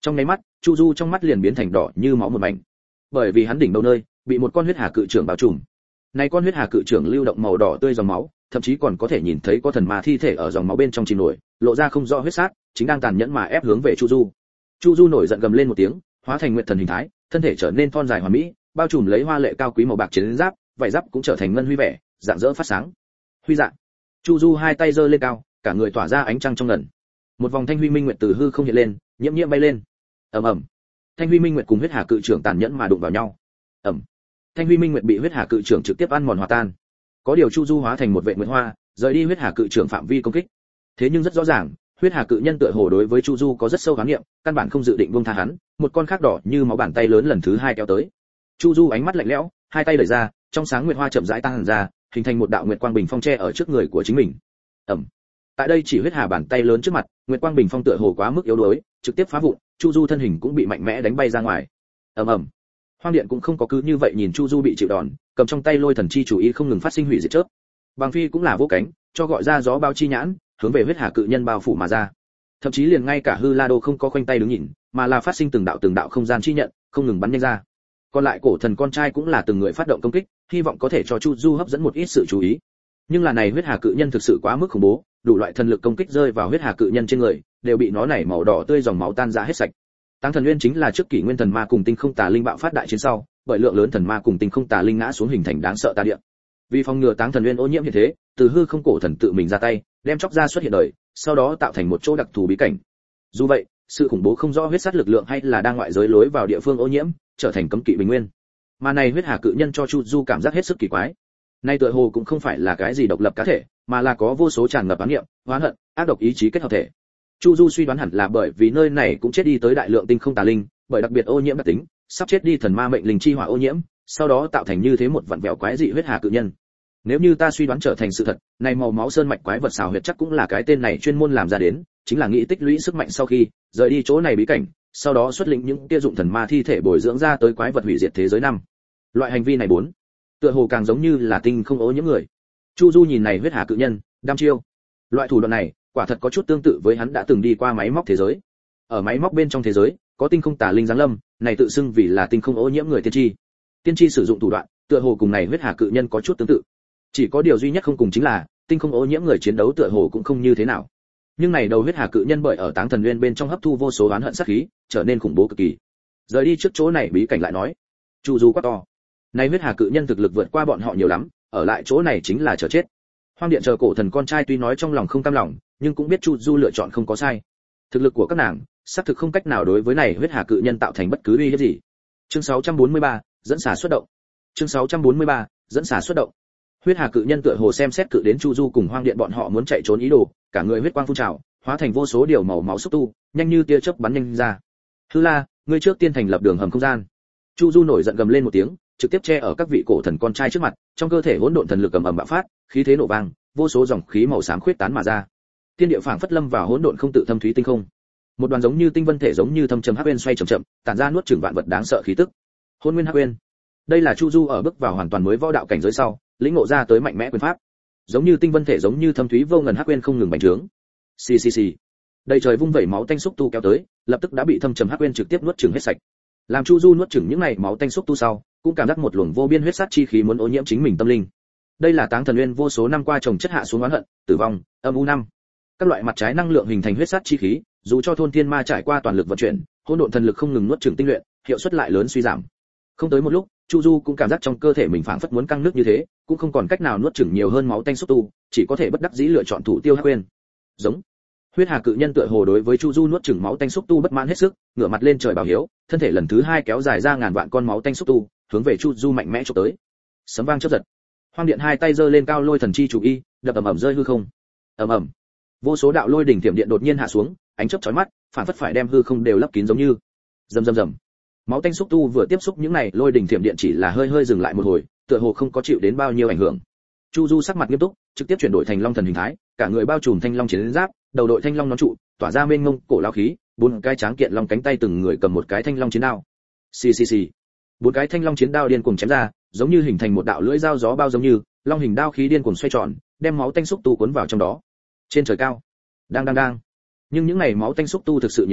Trong nháy mắt, Chu Du trong mắt liền biến thành đỏ như máu một mảnh. Bởi vì hắn đỉnh đầu nơi bị một con huyết hà cự trưởng bao trùm. Này con huyết hà cự trưởng lưu động màu đỏ tươi dòng máu, thậm chí còn có thể nhìn thấy có thần ma thi thể ở dòng máu bên trong chìm nổi, lộ ra không rõ huyết sát, chính đang tàn nhẫn mà ép hướng về Chu Du. Chu Du nổi giận gầm lên một tiếng, hóa thành nguyệt thần hình thái, thân thể trở nên thon dài hoàn mỹ, bao trùm lấy hoa lệ cao quý màu bạc chiến giáp, vảy giáp cũng trở thành ngân huy vẻ, rạng rỡ phát sáng. Huy dạng. Chu Du hai tay giơ lên cao, cả người tỏa ra ánh trăng trong ngần. Một vòng thanh huy minh nguyệt từ hư không hiện lên, nhiễm nhiễm bay lên. Ầm ầm. Thanh huy minh nguyệt cùng huyết hà cự trưởng tàn nhẫn mà đụng vào nhau. Ầm. Thanh huy minh nguyệt bị huyết hà cự trưởng trực tiếp ăn mòn hòa tan. Có điều Chu Du hóa thành một vệ nguyệt hoa, rời đi huyết hà cự trưởng phạm vi công kích. Thế nhưng rất rõ ràng, huyết hà cự nhân tựa hồ đối với Chu Du có rất sâu kháng nghiệm, căn bản không dự định buông tha hắn. Một con khác đỏ như máu bàn tay lớn lần thứ hai kéo tới. Chu Du ánh mắt lạnh lẽo, hai tay đẩy ra, trong sáng nguyệt hoa chậm rãi tăng ra, hình thành một đạo nguyệt quang bình phong che ở trước người của chính mình. Ầm. Tại đây chỉ huyết hà bàn tay lớn trước mặt, nguyệt quang bình phong tựa hồ quá mức yếu đuối, trực tiếp phá vụn, Chu Du thân hình cũng bị mạnh mẽ đánh bay ra ngoài. Ầm ầm. Hoang điện cũng không có cứ như vậy nhìn Chu Du bị chịu đòn, cầm trong tay lôi thần chi chủ ý không ngừng phát sinh hủy diệt chớp. Bàng Phi cũng là vỗ cánh, cho gọi ra gió bao chi nhãn, hướng về huyết hà cự nhân bao phủ mà ra. Thậm chí liền ngay cả Hư La Đô không có khoanh tay đứng nhìn, mà là phát sinh từng đạo từng đạo không gian chi nhận, không ngừng bắn nhanh ra. Còn lại cổ thần con trai cũng là từng người phát động công kích, hy vọng có thể cho Chu Du hấp dẫn một ít sự chú ý. Nhưng là này huyết hà cự nhân thực sự quá mức khủng bố, đủ loại thần lực công kích rơi vào huyết hà cự nhân trên người, đều bị nó nảy màu đỏ tươi dòng máu tan rã hết sạch. Táng Thần Nguyên chính là trước kỷ nguyên thần ma cùng tinh không tà linh bạo phát đại chiến sau, bởi lượng lớn thần ma cùng tinh không tà linh ngã xuống hình thành đáng sợ tà địa. Vì phòng ngừa Táng Thần Nguyên ô nhiễm như thế, từ hư không cổ thần tự mình ra tay, đem chóc ra xuất hiện đời, sau đó tạo thành một chỗ đặc thù bí cảnh. Dù vậy, sự khủng bố không rõ huyết sát lực lượng hay là đang ngoại giới lối vào địa phương ô nhiễm, trở thành cấm kỵ bình nguyên. Mà này huyết hà cự nhân cho Chu Du cảm giác hết sức kỳ quái. Nay tựa hồ cũng không phải là cái gì độc lập cá thể, mà là có vô số tràn ngập oán niệm, oán hận, ác độc ý chí kết hợp thể. Chu Du suy đoán hẳn là bởi vì nơi này cũng chết đi tới đại lượng tinh không tà linh, bởi đặc biệt ô nhiễm đặc tính, sắp chết đi thần ma mệnh linh chi hỏa ô nhiễm, sau đó tạo thành như thế một vặn vẹo quái dị huyết hà cự nhân. Nếu như ta suy đoán trở thành sự thật, này màu máu sơn mạch quái vật xào huyệt chắc cũng là cái tên này chuyên môn làm ra đến, chính là nghĩ tích lũy sức mạnh sau khi rời đi chỗ này bí cảnh, sau đó xuất lĩnh những kia dụng thần ma thi thể bồi dưỡng ra tới quái vật hủy diệt thế giới năm. Loại hành vi này bốn, tựa hồ càng giống như là tinh không ô nhiễm người. Chu Du nhìn này huyết hà cự nhân, đăm chiêu. Loại thủ đoạn này, quả thật có chút tương tự với hắn đã từng đi qua máy móc thế giới. Ở máy móc bên trong thế giới, có tinh không tà linh giáng lâm, này tự xưng vì là tinh không ô nhiễm người tiên tri. Tiên tri sử dụng thủ đoạn, tựa hồ cùng này huyết hà cự nhân có chút tương tự. Chỉ có điều duy nhất không cùng chính là, tinh không ô nhiễm người chiến đấu tựa hồ cũng không như thế nào. Nhưng này đầu huyết hà cự nhân bởi ở Táng Thần Nguyên bên trong hấp thu vô số oán hận sát khí, trở nên khủng bố cực kỳ. Rời đi trước chỗ này bí cảnh lại nói, Chu Du quát to. Này huyết hà cự nhân thực lực vượt qua bọn họ nhiều lắm, ở lại chỗ này chính là chờ chết. Hoang điện chờ cổ thần con trai tuy nói trong lòng không cam lòng, nhưng cũng biết Chu Du lựa chọn không có sai. Thực lực của các nàng, xác thực không cách nào đối với này huyết hà cự nhân tạo thành bất cứ uy hiếp gì. Chương sáu trăm bốn mươi ba, dẫn xả xuất động. Chương sáu trăm bốn mươi ba, dẫn xả xuất động. Huyết hà cự nhân tựa hồ xem xét cự đến Chu Du cùng Hoang điện bọn họ muốn chạy trốn ý đồ, cả người huyết quang phun trào, hóa thành vô số điều màu máu xúc tu, nhanh như tia chớp bắn nhanh ra. Hư La, ngươi trước tiên thành lập đường hầm không gian. Chu Du nổi giận gầm lên một tiếng, trực tiếp che ở các vị cổ thần con trai trước mặt, trong cơ thể hỗn độn thần lực ầm ầm bạo phát, khí thế nổ vang, vô số dòng khí màu xám khuyết tán mà ra. Thiên địa phảng phất lâm vào hỗn độn không tự thâm thúy tinh không. Một đoàn giống như tinh vân thể giống như thâm trầm hắc uyên xoay chậm chậm, tản ra nuốt chửng vạn vật đáng sợ khí tức. Hỗn nguyên hắc uyên. Đây là Chu Du ở bước vào hoàn toàn mới võ đạo cảnh giới sau, lĩnh ngộ ra tới mạnh mẽ quyền pháp. Giống như tinh vân thể giống như thâm thúy vô ngần hắc uyên không ngừng bành trướng. Xì xì xì. Đầy trời vung vẩy máu tanh xúc tu kéo tới, lập tức đã bị thâm trầm hắc uyên trực tiếp nuốt chửng hết sạch. Làm Chu Du nuốt chửng những này máu tanh xúc tu sau, cũng cảm giác một luồng vô biên huyết sát chi khí muốn ô nhiễm chính mình tâm linh. Đây là Táng Thần Nguyên vô số năm qua trồng chất hạ xuống oán hận, tử vong, âm u năm. Các loại mặt trái năng lượng hình thành huyết sát chi khí, dù cho thôn thiên ma trải qua toàn lực vận chuyển, hỗn độn thần lực không ngừng nuốt chửng tinh luyện, hiệu suất lại lớn suy giảm. Không tới một lúc, Chu Du cũng cảm giác trong cơ thể mình phảng phất muốn căng nước như thế, cũng không còn cách nào nuốt chửng nhiều hơn máu tanh xúc tu, chỉ có thể bất đắc dĩ lựa chọn thủ tiêu hắc uyên. Giống. Huyết hà cự nhân tựa hồ đối với Chu Du nuốt chửng máu tanh xúc tu bất mãn hết sức, ngửa mặt lên trời bảo hiếu, thân thể lần thứ hai kéo dài ra ngàn vạn con máu tanh xúc tu, hướng về Chu Du mạnh mẽ chụp tới. Sấm vang chớp giật. Hoang điện hai tay giơ lên cao lôi thần chi chủ y, đập ầm ầm rơi hư không. Ầm ầm. Vô số đạo lôi đỉnh tiệm điện đột nhiên hạ xuống, ánh chớp chói mắt, phản phất phải đem hư không đều lấp kín giống như. Rầm rầm rầm. Máu tanh xúc tu vừa tiếp xúc những này lôi đỉnh tiệm điện chỉ là hơi hơi dừng lại một hồi, tựa hồ không có chịu đến bao nhiêu ảnh hưởng. Chu Du sắc mặt nghiêm túc, trực tiếp chuyển đổi thành long thần hình thái, cả người bao trùm thanh long chiến giáp, đầu đội thanh long nón trụ, tỏa ra mênh mông cổ lao khí, bốn cái tráng kiện long cánh tay từng người cầm một cái thanh long chiến đao. Xì xì xì. Bốn cái thanh long chiến đao điên cuồng chém ra, giống như hình thành một đạo lưỡi dao gió bao giống như, long hình đao khí điên cuồng xoay tròn, đem máu tanh xúc tu cuốn vào trong đó. Trên trời cao, đang đang đang. Nhưng những này máu tanh xúc tu thực sự nhiều lắm,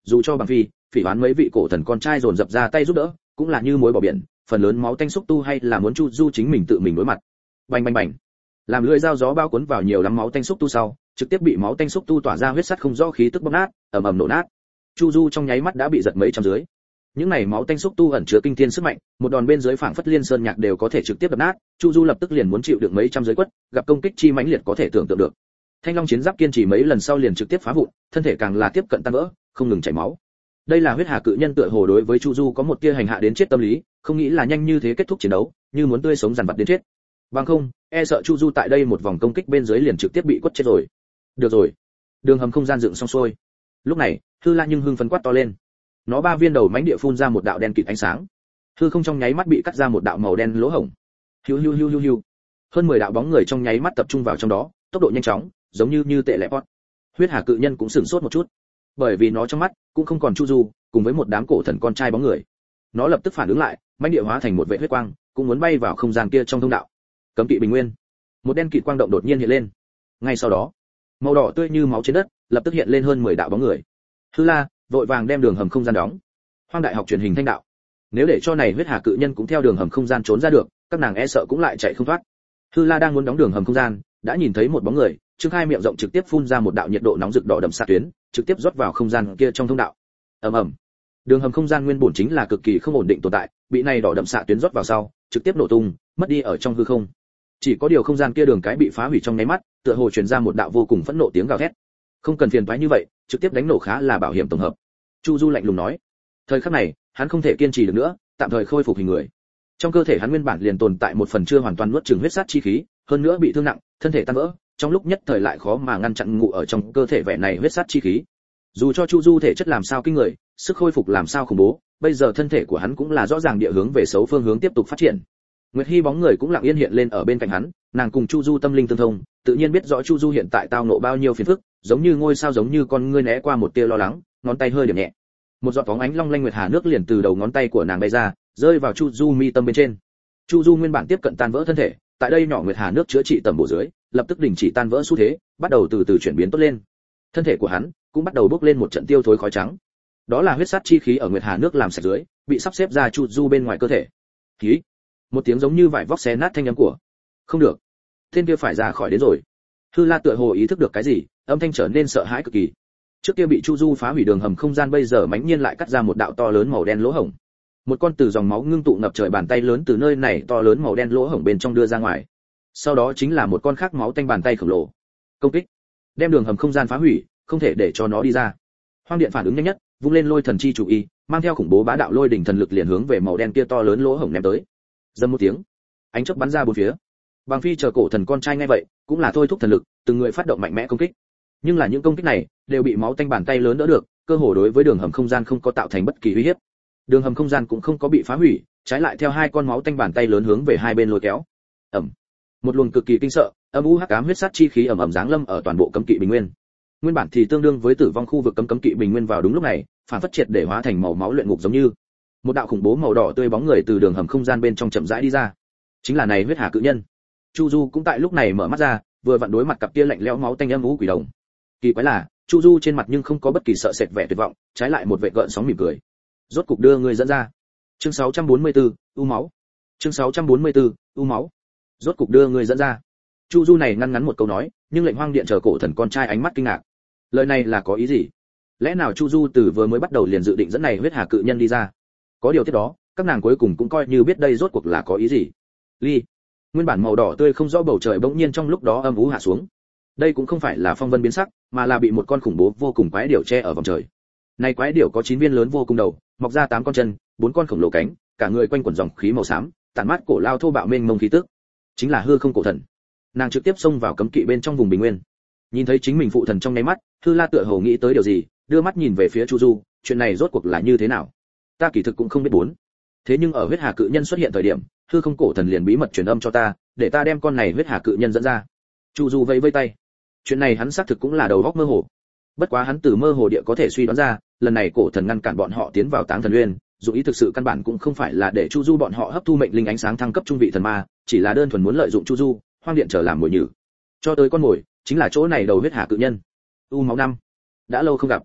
dù cho bằng phi phỉ hoán mấy vị cổ thần con trai dồn dập ra tay giúp đỡ cũng là như muối bỏ biển, phần lớn máu tanh xúc tu hay là muốn chu du chính mình tự mình đối mặt. Bành bành bành, làm lưỡi dao gió bao cuốn vào nhiều lắm máu tanh xúc tu sau, trực tiếp bị máu tanh xúc tu tỏa ra huyết sắt không rõ khí tức bóp nát, ầm ầm nổ nát. Chu du trong nháy mắt đã bị giật mấy trăm dưới. Những này máu tanh xúc tu ẩn chứa kinh thiên sức mạnh, một đòn bên dưới phảng phất liên sơn nhạc đều có thể trực tiếp đập nát. Chu du lập tức liền muốn chịu được mấy trăm dưới quất, gặp công kích chi mãnh liệt có thể tưởng tượng được. Thanh long chiến giáp kiên trì mấy lần sau liền trực tiếp phá vụn, thân thể càng là tiếp cận tan vỡ, không ngừng chảy máu. Đây là huyết hà cự nhân tựa hồ đối với Chu du có một tia hành hạ đến chết tâm lý, không nghĩ là nhanh như thế kết thúc chiến đấu, như muốn tươi sống dằn vặt đến chết. Bằng không, e sợ Chu du tại đây một vòng công kích bên dưới liền trực tiếp bị quất chết rồi. Được rồi, đường hầm không gian dựng xong xuôi. Lúc này, Hư La nhưng hưng phấn quát to lên. Nó ba viên đầu mãnh địa phun ra một đạo đen kịt ánh sáng. Hư không trong nháy mắt bị cắt ra một đạo màu đen lỗ hổng. Hiu hiu hiu hiu hiu. Hơn mười đạo bóng người trong nháy mắt tập trung vào trong đó, tốc độ nhanh chóng, giống như như tệ lẹ pot. Huyết hà cự nhân cũng sửng sốt một chút, bởi vì nó trong mắt cũng không còn Chu du, cùng với một đám cổ thần con trai bóng người. Nó lập tức phản ứng lại, mãnh địa hóa thành một vệ huyết quang, cũng muốn bay vào không gian kia trong thông đạo. Cấm kỵ bình nguyên. Một đen kịt quang động đột nhiên hiện lên. Ngay sau đó, màu đỏ tươi như máu trên đất, lập tức hiện lên hơn mười đạo bóng người. Hư La vội vàng đem đường hầm không gian đóng. Hoang đại học truyền hình thanh đạo. Nếu để cho này huyết hà cự nhân cũng theo đường hầm không gian trốn ra được, các nàng e sợ cũng lại chạy không thoát. Hư La đang muốn đóng đường hầm không gian, đã nhìn thấy một bóng người, trương khai miệng rộng trực tiếp phun ra một đạo nhiệt độ nóng rực đỏ đậm xạ tuyến, trực tiếp rót vào không gian kia trong thông đạo. Ầm ầm. Đường hầm không gian nguyên bổn chính là cực kỳ không ổn định tồn tại, bị này đỏ đậm xạ tuyến rót vào sau, trực tiếp nổ tung, mất đi ở trong hư không. Chỉ có điều không gian kia đường cái bị phá hủy trong nháy mắt, tựa hồ truyền ra một đạo vô cùng phẫn nộ tiếng gào thét. Không cần phiền toái như vậy, trực tiếp đánh nổ khá là bảo hiểm tổng hợp. Chu du lạnh lùng nói. Thời khắc này, hắn không thể kiên trì được nữa, tạm thời khôi phục hình người. Trong cơ thể hắn nguyên bản liền tồn tại một phần chưa hoàn toàn nuốt chửng huyết sát chi khí, hơn nữa bị thương nặng, thân thể tan vỡ, trong lúc nhất thời lại khó mà ngăn chặn ngụ ở trong cơ thể vẻ này huyết sát chi khí. Dù cho Chu du thể chất làm sao kinh người, sức khôi phục làm sao khủng bố, bây giờ thân thể của hắn cũng là rõ ràng địa hướng về xấu phương hướng tiếp tục phát triển. Nguyệt Hi bóng người cũng lặng yên hiện lên ở bên cạnh hắn, nàng cùng Chu du tâm linh tương thông, tự nhiên biết rõ Chu du hiện tại tao ngộ bao nhiêu phiền phức, giống như ngôi sao giống như con ngươi né qua một tia lo lắng, ngón tay hơi điểm nhẹ. Một giọt bóng ánh long lanh nguyệt hà nước liền từ đầu ngón tay của nàng bay ra, rơi vào Chu du mi tâm bên trên. Chu du nguyên bản tiếp cận tan vỡ thân thể, tại đây nhỏ nguyệt hà nước chữa trị tầm bổ dưới, lập tức đình chỉ tan vỡ xu thế, bắt đầu từ từ chuyển biến tốt lên. Thân thể của hắn cũng bắt đầu bốc lên một trận tiêu thối khói trắng. Đó là huyết sát chi khí ở nguyệt hà nước làm sạch dưới, bị sắp xếp ra Chu du bên ngoài cơ thể. Khí. Một tiếng giống như vải vóc xé nát thanh âm của. Không được, tên kia phải ra khỏi đến rồi. Hư La tựa hồ ý thức được cái gì, âm thanh trở nên sợ hãi cực kỳ. Trước kia bị Chu du phá hủy đường hầm không gian bây giờ mãnh nhiên lại cắt ra một đạo to lớn màu đen lỗ hổng. Một con từ dòng máu ngưng tụ ngập trời bàn tay lớn từ nơi này to lớn màu đen lỗ hổng bên trong đưa ra ngoài. Sau đó chính là một con khác máu tanh bàn tay khổng lồ. Công kích, đem đường hầm không gian phá hủy, không thể để cho nó đi ra. Hoang điện phản ứng nhanh nhất, vung lên lôi thần chi chủ y, mang theo khủng bố bá đạo lôi đỉnh thần lực liền hướng về màu đen kia to lớn lỗ hổng ném tới. Dầm một tiếng, ánh chớp bắn ra bốn phía. Bằng phi chờ cổ thần con trai ngay vậy, cũng là thôi thúc thần lực, từng người phát động mạnh mẽ công kích. Nhưng là những công kích này đều bị máu tanh bàn tay lớn đỡ được, cơ hồ đối với đường hầm không gian không có tạo thành bất kỳ uy hiếp. Đường hầm không gian cũng không có bị phá hủy, trái lại theo hai con máu tanh bàn tay lớn hướng về hai bên lôi kéo. Ầm. Một luồng cực kỳ kinh sợ, âm u hắc ám huyết sát chi khí ầm ầm giáng lâm ở toàn bộ cấm kỵ bình nguyên. Nguyên bản thì tương đương với tử vong khu vực cấm cấm kỵ bình nguyên vào đúng lúc này, phản phất triệt để hóa thành màu máu luyện ngục giống như. Một đạo khủng bố màu đỏ tươi bóng người từ đường hầm không gian bên trong chậm rãi đi ra. Chính là này huyết hà cự nhân. Chu du cũng tại lúc này mở mắt ra, vừa vặn đối mặt cặp kia lạnh lẽo máu tanh âm u quỷ đồng. Kỳ quái là, Chu du trên mặt nhưng không có bất kỳ sợ sệt vẻ tuyệt vọng, trái lại một vẻ gợn sóng mỉm cười. Rốt cục đưa người dẫn ra. Chương sáu trăm bốn mươi tư, u máu. Chương sáu trăm bốn mươi tư, u máu. Rốt cục đưa người dẫn ra. Chu du này ngăn ngắn một câu nói, nhưng lệnh hoang điện chờ cổ thần con trai ánh mắt kinh ngạc. Lời này là có ý gì? Lẽ nào Chu du từ vừa mới bắt đầu liền dự định dẫn này huyết hà cự nhân đi ra? Có điều tiếp đó, các nàng cuối cùng cũng coi như biết đây rốt cuộc là có ý gì. Ly. Nguyên bản màu đỏ tươi không rõ bầu trời bỗng nhiên trong lúc đó âm u hạ xuống. Đây cũng không phải là phong vân biến sắc, mà là bị một con khủng bố vô cùng quái điểu che ở vòng trời. Này quái điểu có chín viên lớn vô cùng đầu, mọc ra tám con chân, bốn con khổng lồ cánh, cả người quanh quẩn dòng khí màu xám, tản mát cổ lao thô bạo mênh mông khí tức. Chính là hư không cổ thần. Nàng trực tiếp xông vào cấm kỵ bên trong vùng bình nguyên. Nhìn thấy chính mình phụ thần trong nháy mắt, Hư La tựa hồ nghĩ tới điều gì, đưa mắt nhìn về phía Chu Du, chuyện này rốt cuộc là như thế nào? Ta kỳ thực cũng không biết bốn. Thế nhưng ở huyết hà cự nhân xuất hiện thời điểm, hư không cổ thần liền bí mật truyền âm cho ta, để ta đem con này huyết hà cự nhân dẫn ra. Chu Du vẫy vẫy tay. Chuyện này hắn xác thực cũng là đầu óc mơ hồ. Bất quá hắn từ mơ hồ địa có thể suy đoán ra, lần này cổ thần ngăn cản bọn họ tiến vào Táng Thần Uyên, dù ý thực sự căn bản cũng không phải là để Chu Du bọn họ hấp thu mệnh linh ánh sáng thăng cấp trung vị thần ma, chỉ là đơn thuần muốn lợi dụng Chu Du, hoang điện trở làm mồi nhử. Cho tới con mồi, chính là chỗ này đầu huyết hà cự nhân. U máu năm. Đã lâu không gặp.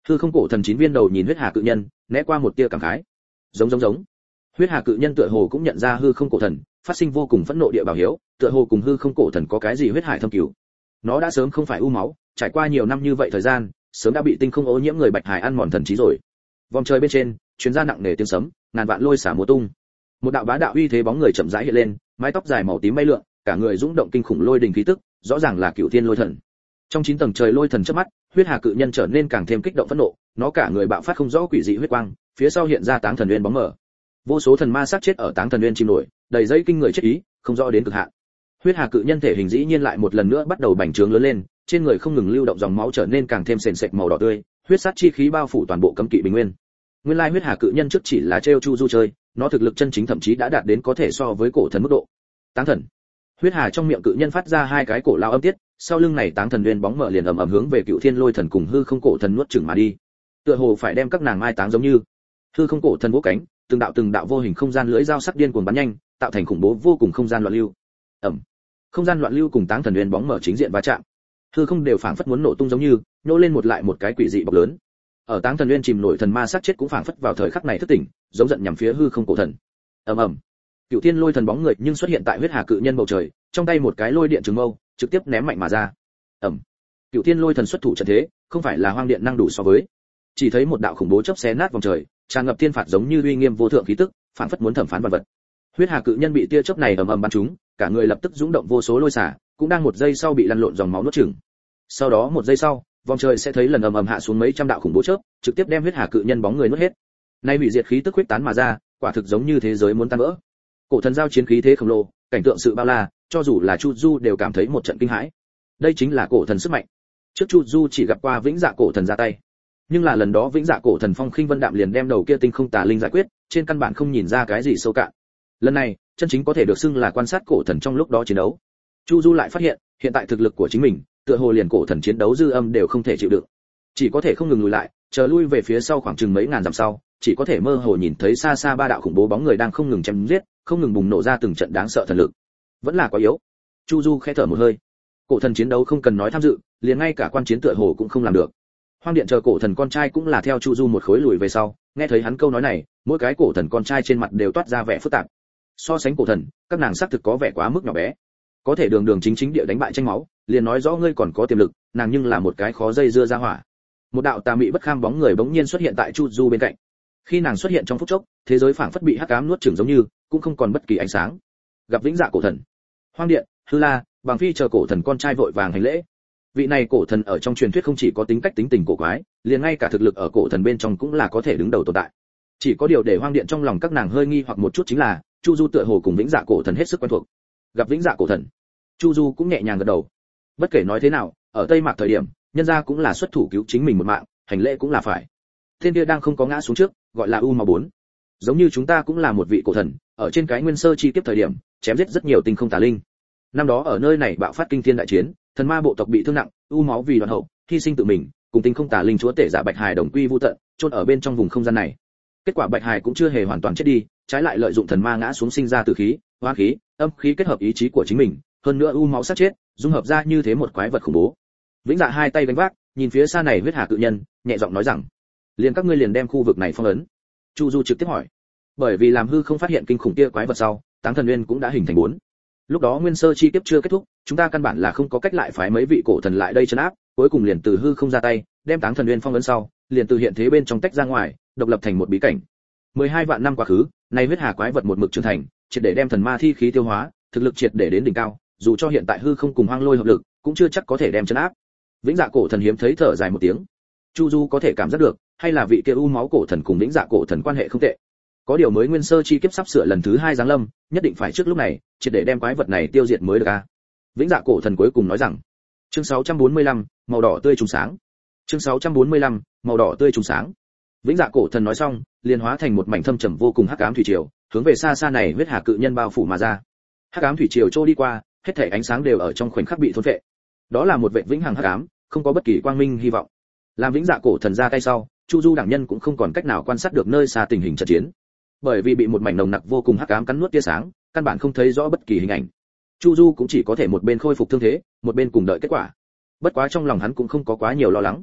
Hư không cổ thần chín viên đầu nhìn huyết hà cự nhân, né qua một tia cảm khái. Giống giống giống. Huyết hà cự nhân tựa hồ cũng nhận ra hư không cổ thần, phát sinh vô cùng phẫn nộ địa bảo hiếu, tựa hồ cùng hư không cổ thần có cái gì huyết hải thâm cửu. Nó đã sớm không phải u máu, trải qua nhiều năm như vậy thời gian, sớm đã bị tinh không ô nhiễm người bạch hải ăn mòn thần trí rồi. Vòng trời bên trên, truyền ra nặng nề tiếng sấm, ngàn vạn lôi xả múa tung. Một đạo bá đạo uy thế bóng người chậm rãi hiện lên, mái tóc dài màu tím bay lượn, cả người dũng động kinh khủng lôi đình khí tức, rõ ràng là Cửu Thiên Lôi Thần. Trong chín tầng trời lôi thần chớp mắt, huyết hà cự nhân trở nên càng thêm kích động phẫn nộ, nó cả người bạo phát không rõ quỷ dị huyết quang, phía sau hiện ra Táng Thần Uyên bóng mờ. Vô số thần ma sát chết ở Táng Thần Uyên chìm nổi, đầy dây kinh người chết ý, không rõ đến cực hạn. Huyết hà cự nhân thể hình dĩ nhiên lại một lần nữa bắt đầu bành trướng lớn lên, trên người không ngừng lưu động dòng máu trở nên càng thêm sền sệt màu đỏ tươi, huyết sát chi khí bao phủ toàn bộ cấm kỵ bình nguyên. Nguyên lai huyết hà cự nhân trước chỉ là trêu chu du chơi, nó thực lực chân chính thậm chí đã đạt đến có thể so với cổ thần mức độ. Táng thần. Huyết hà trong miệng cự nhân phát ra hai cái cổ lao âm tiết, sau lưng này Táng Thần Uyên bóng mờ liền ầm ầm hướng về Cựu Thiên Lôi Thần cùng hư không cổ thần nuốt chửng mà đi. Tựa hồ phải đem các nàng mai táng giống như. Hư không cổ thần vỗ cánh, từng đạo từng đạo vô hình không gian lưỡi dao sắc điên cuồng bắn nhanh, tạo thành khủng bố vô cùng không gian loạn lưu. Ầm. Không gian loạn lưu cùng Táng Thần Uyên bóng mờ chính diện va chạm. Hư không đều phảng phất muốn nổ tung giống như, nhô lên một lại một cái quỷ dị bọc lớn. Ở Táng Thần Uyên chìm nổi thần ma sát chết cũng phảng phất vào thời khắc này thức tỉnh, giống giận nhằm phía hư không cổ thần. Ầm ầm. Cựu Thiên Lôi Thần bóng người nhưng xuất hiện tại huyết hà cự nhân bầu trời, trong tay một cái lôi điện trường mâu, trực tiếp ném mạnh mà ra. Ầm. Cựu Thiên Lôi Thần xuất thủ trận thế, không phải là hoang điện năng đủ so với. Chỉ thấy một đạo khủng bố chớp xé nát vòng trời, tràn ngập thiên phạt giống như uy nghiêm vô thượng khí tức, phảng phất muốn thẩm phán vật vật. Huyết hà cự nhân bị tia chớp này ầm ầm bắn trúng, cả người lập tức dũng động vô số lôi xả, cũng đang một giây sau bị lăn lộn dòng máu nuốt chửng. Sau đó một giây sau, vòng trời sẽ thấy lần ầm ầm hạ xuống mấy trăm đạo khủng bố chớp, trực tiếp đem huyết hà cự nhân bóng người nuốt hết. Nay hủy diệt khí tức huyết tán mà ra, quả thực giống như thế giới muốn tan vỡ. Cổ thần giao chiến khí thế khổng lồ, cảnh tượng sự bao la, cho dù là Chu Du đều cảm thấy một trận kinh hãi. Đây chính là cổ thần sức mạnh. Trước Chu Du chỉ gặp qua Vĩnh Dạ cổ thần ra tay, nhưng là lần đó Vĩnh Dạ cổ thần phong khinh vân đạm liền đem đầu kia tinh không tà linh giải quyết, trên căn bản không nhìn ra cái gì sâu cạn. Lần này, chân chính có thể được xưng là quan sát cổ thần trong lúc đó chiến đấu. Chu Du lại phát hiện, hiện tại thực lực của chính mình, tựa hồ liền cổ thần chiến đấu dư âm đều không thể chịu đựng, chỉ có thể không ngừng lùi lại, chờ lui về phía sau khoảng chừng mấy ngàn dặm sau, chỉ có thể mơ hồ nhìn thấy xa xa ba đạo khủng bố bóng người đang không ngừng chém giết, không ngừng bùng nổ ra từng trận đáng sợ thần lực. Vẫn là quá yếu. Chu Du khẽ thở một hơi. Cổ thần chiến đấu không cần nói tham dự, liền ngay cả quan chiến tựa hồ cũng không làm được. Hoang điện chờ cổ thần con trai cũng là theo Chu Du một khối lùi về sau, nghe thấy hắn câu nói này, mỗi cái cổ thần con trai trên mặt đều toát ra vẻ phức tạp. So sánh cổ thần, các nàng xác thực có vẻ quá mức nhỏ bé. Có thể đường đường chính chính địa đánh bại tranh máu, liền nói rõ ngươi còn có tiềm lực, nàng nhưng là một cái khó dây dưa ra hỏa. Một đạo tà mị bất kham bóng người bỗng nhiên xuất hiện tại Chu Du bên cạnh. Khi nàng xuất hiện trong phút chốc, thế giới phảng phất bị hắc ám nuốt chửng giống như, cũng không còn bất kỳ ánh sáng. Gặp Vĩnh Dạ cổ thần, Hoang điện, Hư La, Bằng Phi chờ cổ thần con trai vội vàng hành lễ. Vị này cổ thần ở trong truyền thuyết không chỉ có tính cách tính tình cổ quái, liền ngay cả thực lực ở cổ thần bên trong cũng là có thể đứng đầu tồn tại. Chỉ có điều để Hoang điện trong lòng các nàng hơi nghi hoặc một chút chính là, Chu Du tựa hồ cùng Vĩnh Dạ cổ thần hết sức quen thuộc. Gặp Vĩnh Dạ cổ thần, Chu Du cũng nhẹ nhàng gật đầu. Bất kể nói thế nào, ở Tây Mạc thời điểm, nhân gia cũng là xuất thủ cứu chính mình một mạng, hành lễ cũng là phải. Tên kia đang không có ngã xuống trước, gọi là U Ma bốn. Giống như chúng ta cũng là một vị cổ thần, ở trên cái nguyên sơ chi tiếp thời điểm, chém giết rất nhiều tinh không tà linh. Năm đó ở nơi này bạo phát kinh thiên đại chiến, thần ma bộ tộc bị thương nặng, u máu vì đoàn hậu, hy sinh tự mình, cùng tinh không tà linh chúa tể giả Bạch Hải đồng quy vu tận, chôn ở bên trong vùng không gian này. Kết quả Bạch Hải cũng chưa hề hoàn toàn chết đi, trái lại lợi dụng thần ma ngã xuống sinh ra tử khí, hóa khí, âm khí kết hợp ý chí của chính mình, hơn nữa u máu sát chết, dung hợp ra như thế một quái vật khủng bố. Vĩnh Dạ hai tay gánh vác, nhìn phía xa này huyết hà cự nhân, nhẹ giọng nói rằng: "Liền các ngươi liền đem khu vực này phong ấn." Chu Du trực tiếp hỏi. Bởi vì làm hư không phát hiện kinh khủng kia quái vật sau, Táng Thần Nguyên cũng đã hình thành bốn. Lúc đó nguyên sơ chi tiếp chưa kết thúc, chúng ta căn bản là không có cách lại phái mấy vị cổ thần lại đây trấn áp, cuối cùng liền từ hư không ra tay, đem Táng Thần Nguyên phong ấn sau, liền từ hiện thế bên trong tách ra ngoài, độc lập thành một bí cảnh. mười hai vạn năm quá khứ, nay huyết hà quái vật một mực trưởng thành, triệt để đem thần ma thi khí tiêu hóa, thực lực triệt để đến đỉnh cao, dù cho hiện tại hư không cùng hoang lôi hợp lực, cũng chưa chắc có thể đem trấn áp. Vĩnh Dạ cổ thần hiếm thấy thở dài một tiếng. Chu Du có thể cảm giác được, hay là vị kia u máu cổ thần cùng Vĩnh Dạ cổ thần quan hệ không tệ. Có điều mới nguyên sơ chi kiếp sắp sửa lần thứ hai giáng lâm, nhất định phải trước lúc này, triệt để đem quái vật này tiêu diệt mới được a. Vĩnh Dạ cổ thần cuối cùng nói rằng. Chương sáu trăm bốn mươi lăm, màu đỏ tươi trùng sáng. Chương sáu trăm bốn mươi lăm, màu đỏ tươi trùng sáng. Vĩnh Dạ cổ thần nói xong, liền hóa thành một mảnh thâm trầm vô cùng hắc ám thủy triều, hướng về xa xa này huyết hà cự nhân bao phủ mà ra. Hắc ám thủy triều trôi đi qua, hết thảy ánh sáng đều ở trong khoảnh khắc bị thôn phệ. Đó là một vệ vĩnh hằng hắc ám, không có bất kỳ quang minh hy vọng. Làm Vĩnh Dạ cổ thần ra tay sau, Chu Du đẳng nhân cũng không còn cách nào quan sát được nơi xa tình hình trận chiến, bởi vì bị một mảnh nồng nặc vô cùng hắc ám cắn nuốt tia sáng, căn bản không thấy rõ bất kỳ hình ảnh. Chu Du cũng chỉ có thể một bên khôi phục thương thế, một bên cùng đợi kết quả. Bất quá trong lòng hắn cũng không có quá nhiều lo lắng.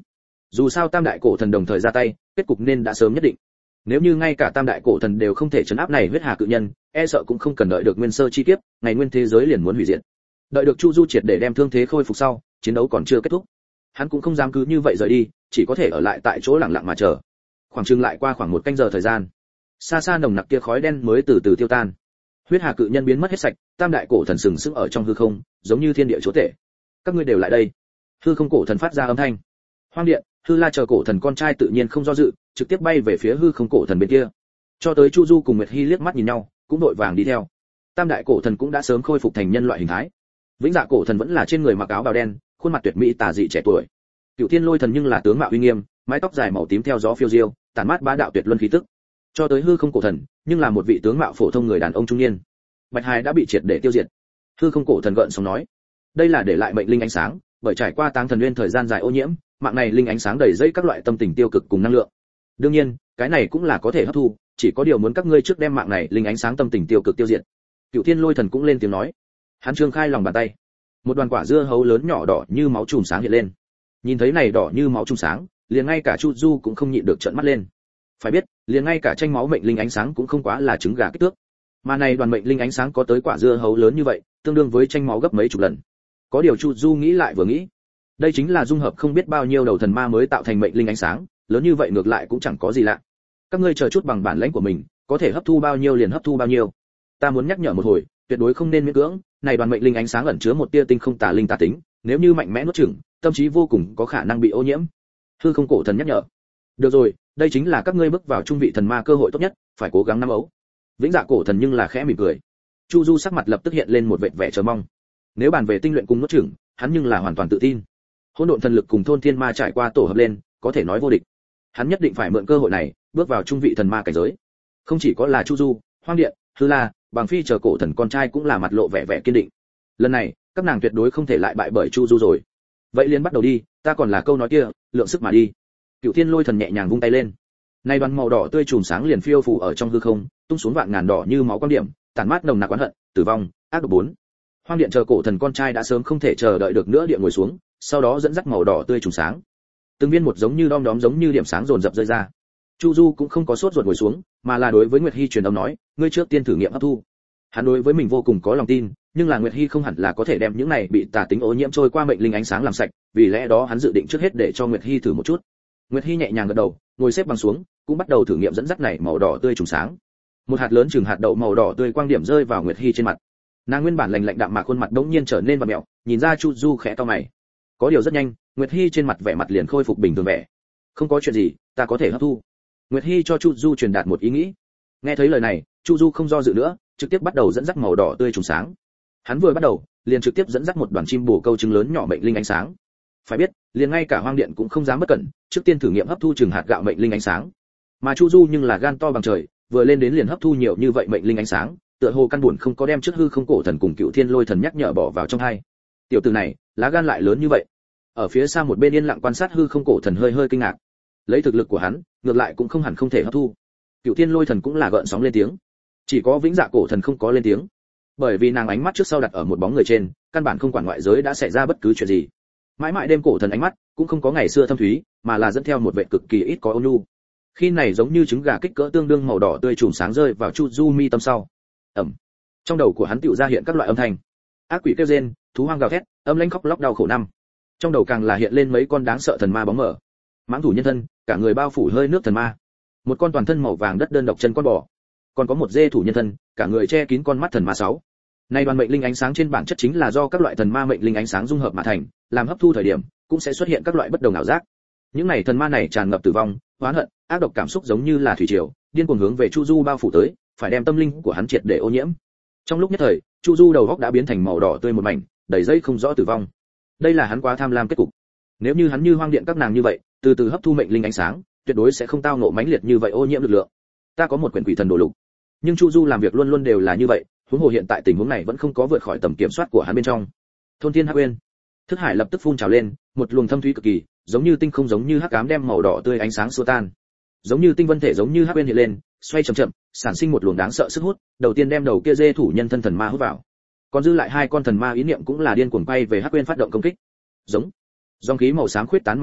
Dù sao tam đại cổ thần đồng thời ra tay, kết cục nên đã sớm nhất định. Nếu như ngay cả tam đại cổ thần đều không thể trấn áp này huyết hà cự nhân, e sợ cũng không cần đợi được nguyên sơ chi kiếp, ngày nguyên thế giới liền muốn hủy diệt. Đợi được Chu Du triệt để đem thương thế khôi phục sau, chiến đấu còn chưa kết thúc. Hắn cũng không dám cứ như vậy rời đi, chỉ có thể ở lại tại chỗ lặng lặng mà chờ. Khoảng chừng lại qua khoảng một canh giờ thời gian, xa xa nồng nặc kia khói đen mới từ từ tiêu tan. Huyết hà cự nhân biến mất hết sạch, tam đại cổ thần sừng sững ở trong hư không, giống như thiên địa chúa tể. Các ngươi đều lại đây. Hư không cổ thần phát ra âm thanh. Hoang điện, Hư La chờ cổ thần con trai tự nhiên không do dự, trực tiếp bay về phía hư không cổ thần bên kia. Cho tới Chu Du cùng Nguyệt Hi liếc mắt nhìn nhau, cũng đội vàng đi theo. Tam đại cổ thần cũng đã sớm khôi phục thành nhân loại hình thái. Vĩnh Dạ cổ thần vẫn là trên người mặc áo bào đen, khuôn mặt tuyệt mỹ tà dị trẻ tuổi. Cửu Thiên Lôi thần nhưng là tướng mạo uy nghiêm, mái tóc dài màu tím theo gió phiêu diêu, tản mát bá đạo tuyệt luân khí tức. Cho tới hư không cổ thần, nhưng là một vị tướng mạo phổ thông người đàn ông trung niên. Bạch Hải đã bị triệt để tiêu diệt. Hư không cổ thần gợn sóng nói, đây là để lại mệnh linh ánh sáng, bởi trải qua táng thần nguyên thời gian dài ô nhiễm, mạng này linh ánh sáng đầy dẫy các loại tâm tình tiêu cực cùng năng lượng. Đương nhiên, cái này cũng là có thể hấp thu, chỉ có điều muốn các ngươi trước đem mạng này linh ánh sáng tâm tình tiêu cực tiêu diệt. Cửu Thiên Lôi thần cũng lên tiếng nói. Hắn trương khai lòng bàn tay, một đoàn quả dưa hấu lớn nhỏ đỏ như máu chùm sáng hiện lên. Nhìn thấy này đỏ như máu chùm sáng, liền ngay cả Chu Du cũng không nhịn được trợn mắt lên. Phải biết, liền ngay cả tranh máu mệnh linh ánh sáng cũng không quá là trứng gà kích thước. Mà này đoàn mệnh linh ánh sáng có tới quả dưa hấu lớn như vậy, tương đương với tranh máu gấp mấy chục lần. Có điều Chu Du nghĩ lại vừa nghĩ, đây chính là dung hợp không biết bao nhiêu đầu thần ma mới tạo thành mệnh linh ánh sáng, lớn như vậy ngược lại cũng chẳng có gì lạ. Các ngươi chờ chút bằng bản lãnh của mình, có thể hấp thu bao nhiêu liền hấp thu bao nhiêu. Ta muốn nhắc nhở một hồi, tuyệt đối không nên miễn cưỡng, này đoàn mệnh linh ánh sáng ẩn chứa một tia tinh không tà linh tà tính, nếu như mạnh mẽ nuốt chửng, tâm trí vô cùng có khả năng bị ô nhiễm. Hư không cổ thần nhắc nhở. Được rồi, đây chính là các ngươi bước vào trung vị thần ma cơ hội tốt nhất, phải cố gắng nắm ấu. Vĩnh Dạ cổ thần nhưng là khẽ mỉm cười. Chu Du sắc mặt lập tức hiện lên một vẻ vẻ chờ mong. Nếu bàn về tinh luyện cùng nuốt chửng, hắn nhưng là hoàn toàn tự tin. Hỗn độn thần lực cùng thôn thiên ma trải qua tổ hợp lên, có thể nói vô địch. Hắn nhất định phải mượn cơ hội này, bước vào trung vị thần ma cảnh giới. Không chỉ có là Chu Du, Hoang Điện, Hư La, Bằng Phi chờ cổ thần con trai cũng là mặt lộ vẻ vẻ kiên định. Lần này, các nàng tuyệt đối không thể lại bại bởi Chu Du rồi. Vậy liền bắt đầu đi, ta còn là câu nói kia, lượng sức mà đi. Cửu Thiên Lôi thần nhẹ nhàng vung tay lên. Nay đoàn màu đỏ tươi chùm sáng liền phiêu phù ở trong hư không, tung xuống vạn ngàn đỏ như máu quang điểm, tản mát nồng nặc oán hận, tử vong, ác độc bốn. Hoang Điện chờ cổ thần con trai đã sớm không thể chờ đợi được nữa địa ngồi xuống, sau đó dẫn dắt màu đỏ tươi chùm sáng. Từng viên một giống như đom đóm giống như điểm sáng dồn dập rơi ra. Chu Du cũng không có sốt ruột ngồi xuống, mà là đối với Nguyệt Hi truyền âm nói, ngươi trước tiên thử nghiệm hấp thu. Hắn đối với mình vô cùng có lòng tin, nhưng là Nguyệt Hi không hẳn là có thể đem những này bị tà tính ô nhiễm trôi qua mệnh linh ánh sáng làm sạch, vì lẽ đó hắn dự định trước hết để cho Nguyệt Hi thử một chút. Nguyệt Hi nhẹ nhàng gật đầu, ngồi xếp bằng xuống, cũng bắt đầu thử nghiệm dẫn dắt này màu đỏ tươi trùng sáng. Một hạt lớn chừng hạt đậu màu đỏ tươi quang điểm rơi vào Nguyệt Hi trên mặt. Nàng nguyên bản lạnh lạnh đạm mạc khuôn mặt đống nhiên trở nên vặn mèo, nhìn ra Chu Du khẽ cau mày. Có điều rất nhanh, Nguyệt Hi trên mặt vẻ mặt liền khôi phục bình thường vẻ. Không có chuyện gì, ta có thể hấp thu. Nguyệt Hi cho Chu Du truyền đạt một ý nghĩ. Nghe thấy lời này, Chu Du không do dự nữa, trực tiếp bắt đầu dẫn dắt màu đỏ tươi trùng sáng. Hắn vừa bắt đầu, liền trực tiếp dẫn dắt một đoàn chim bồ câu trứng lớn nhỏ mệnh linh ánh sáng. Phải biết, liền ngay cả Hoang Điện cũng không dám bất cẩn, trước tiên thử nghiệm hấp thu chừng hạt gạo mệnh linh ánh sáng. Mà Chu Du nhưng là gan to bằng trời, vừa lên đến liền hấp thu nhiều như vậy mệnh linh ánh sáng, tựa hồ căn buồn không có đem trước hư không cổ thần cùng Cựu Thiên Lôi thần nhắc nhở bỏ vào trong hai. Tiểu tử này, lá gan lại lớn như vậy. Ở phía xa một bên yên lặng quan sát hư không cổ thần hơi hơi kinh ngạc. Lấy thực lực của hắn, ngược lại cũng không hẳn không thể hấp thu. Cựu Thiên Lôi thần cũng là gợn sóng lên tiếng. Chỉ có Vĩnh Dạ cổ thần không có lên tiếng, bởi vì nàng ánh mắt trước sau đặt ở một bóng người trên, căn bản không quản ngoại giới đã xảy ra bất cứ chuyện gì. Mãi mãi đêm cổ thần ánh mắt cũng không có ngày xưa thâm thúy, mà là dẫn theo một vẻ cực kỳ ít có ôn nhu. Khi này giống như trứng gà kích cỡ tương đương màu đỏ tươi chùm sáng rơi vào Chu Du mi tâm sau. Ầm. Trong đầu của hắn tựu ra hiện các loại âm thanh. Ác quỷ kêu rên, thú hoang gào thét, âm lãnh khóc lóc đau khổ năm. Trong đầu càng là hiện lên mấy con đáng sợ thần ma bóng mờ. Mãng thủ nhân thân, cả người bao phủ hơi nước thần ma. Một con toàn thân màu vàng đất đơn độc chân con bò. Còn có một dê thủ nhân thân, cả người che kín con mắt thần ma sáu. Nay đoàn mệnh linh ánh sáng trên bản chất chính là do các loại thần ma mệnh linh ánh sáng dung hợp mà thành, làm hấp thu thời điểm, cũng sẽ xuất hiện các loại bất đồng ảo giác. Những này thần ma này tràn ngập tử vong, oán hận, ác độc cảm xúc giống như là thủy triều, điên cuồng hướng về Chu Du bao phủ tới, phải đem tâm linh của hắn triệt để ô nhiễm. Trong lúc nhất thời, Chu Du đầu óc đã biến thành màu đỏ tươi một mảnh, đầy dây không rõ tử vong. Đây là hắn quá tham lam kết cục. Nếu như hắn như Hoang Điện các nàng như vậy, từ từ hấp thu mệnh linh ánh sáng, tuyệt đối sẽ không tao ngộ mãnh liệt như vậy ô nhiễm lực lượng. Ta có một quyển quỷ thần đồ lục, nhưng Chu Du làm việc luôn luôn đều là như vậy, huống hồ hiện tại tình huống này vẫn không có vượt khỏi tầm kiểm soát của hắn bên trong. Thôn Thiên Hắc Uyên, thức hải lập tức phun trào lên, một luồng thâm thúy cực kỳ, giống như tinh không giống như hắc ám đem màu đỏ tươi ánh sáng xua tan. Giống như tinh vân thể giống như hắc uyên hiện lên, xoay chậm chậm, sản sinh một luồng đáng sợ sức hút, đầu tiên đem đầu kia dê thủ nhân thân thần ma hút vào. Còn dư lại hai con thần ma ý niệm cũng là điên cuồng bay về hắc uyên phát động công kích. Giống. Dòng khí màu xám khuyết tán mà ra,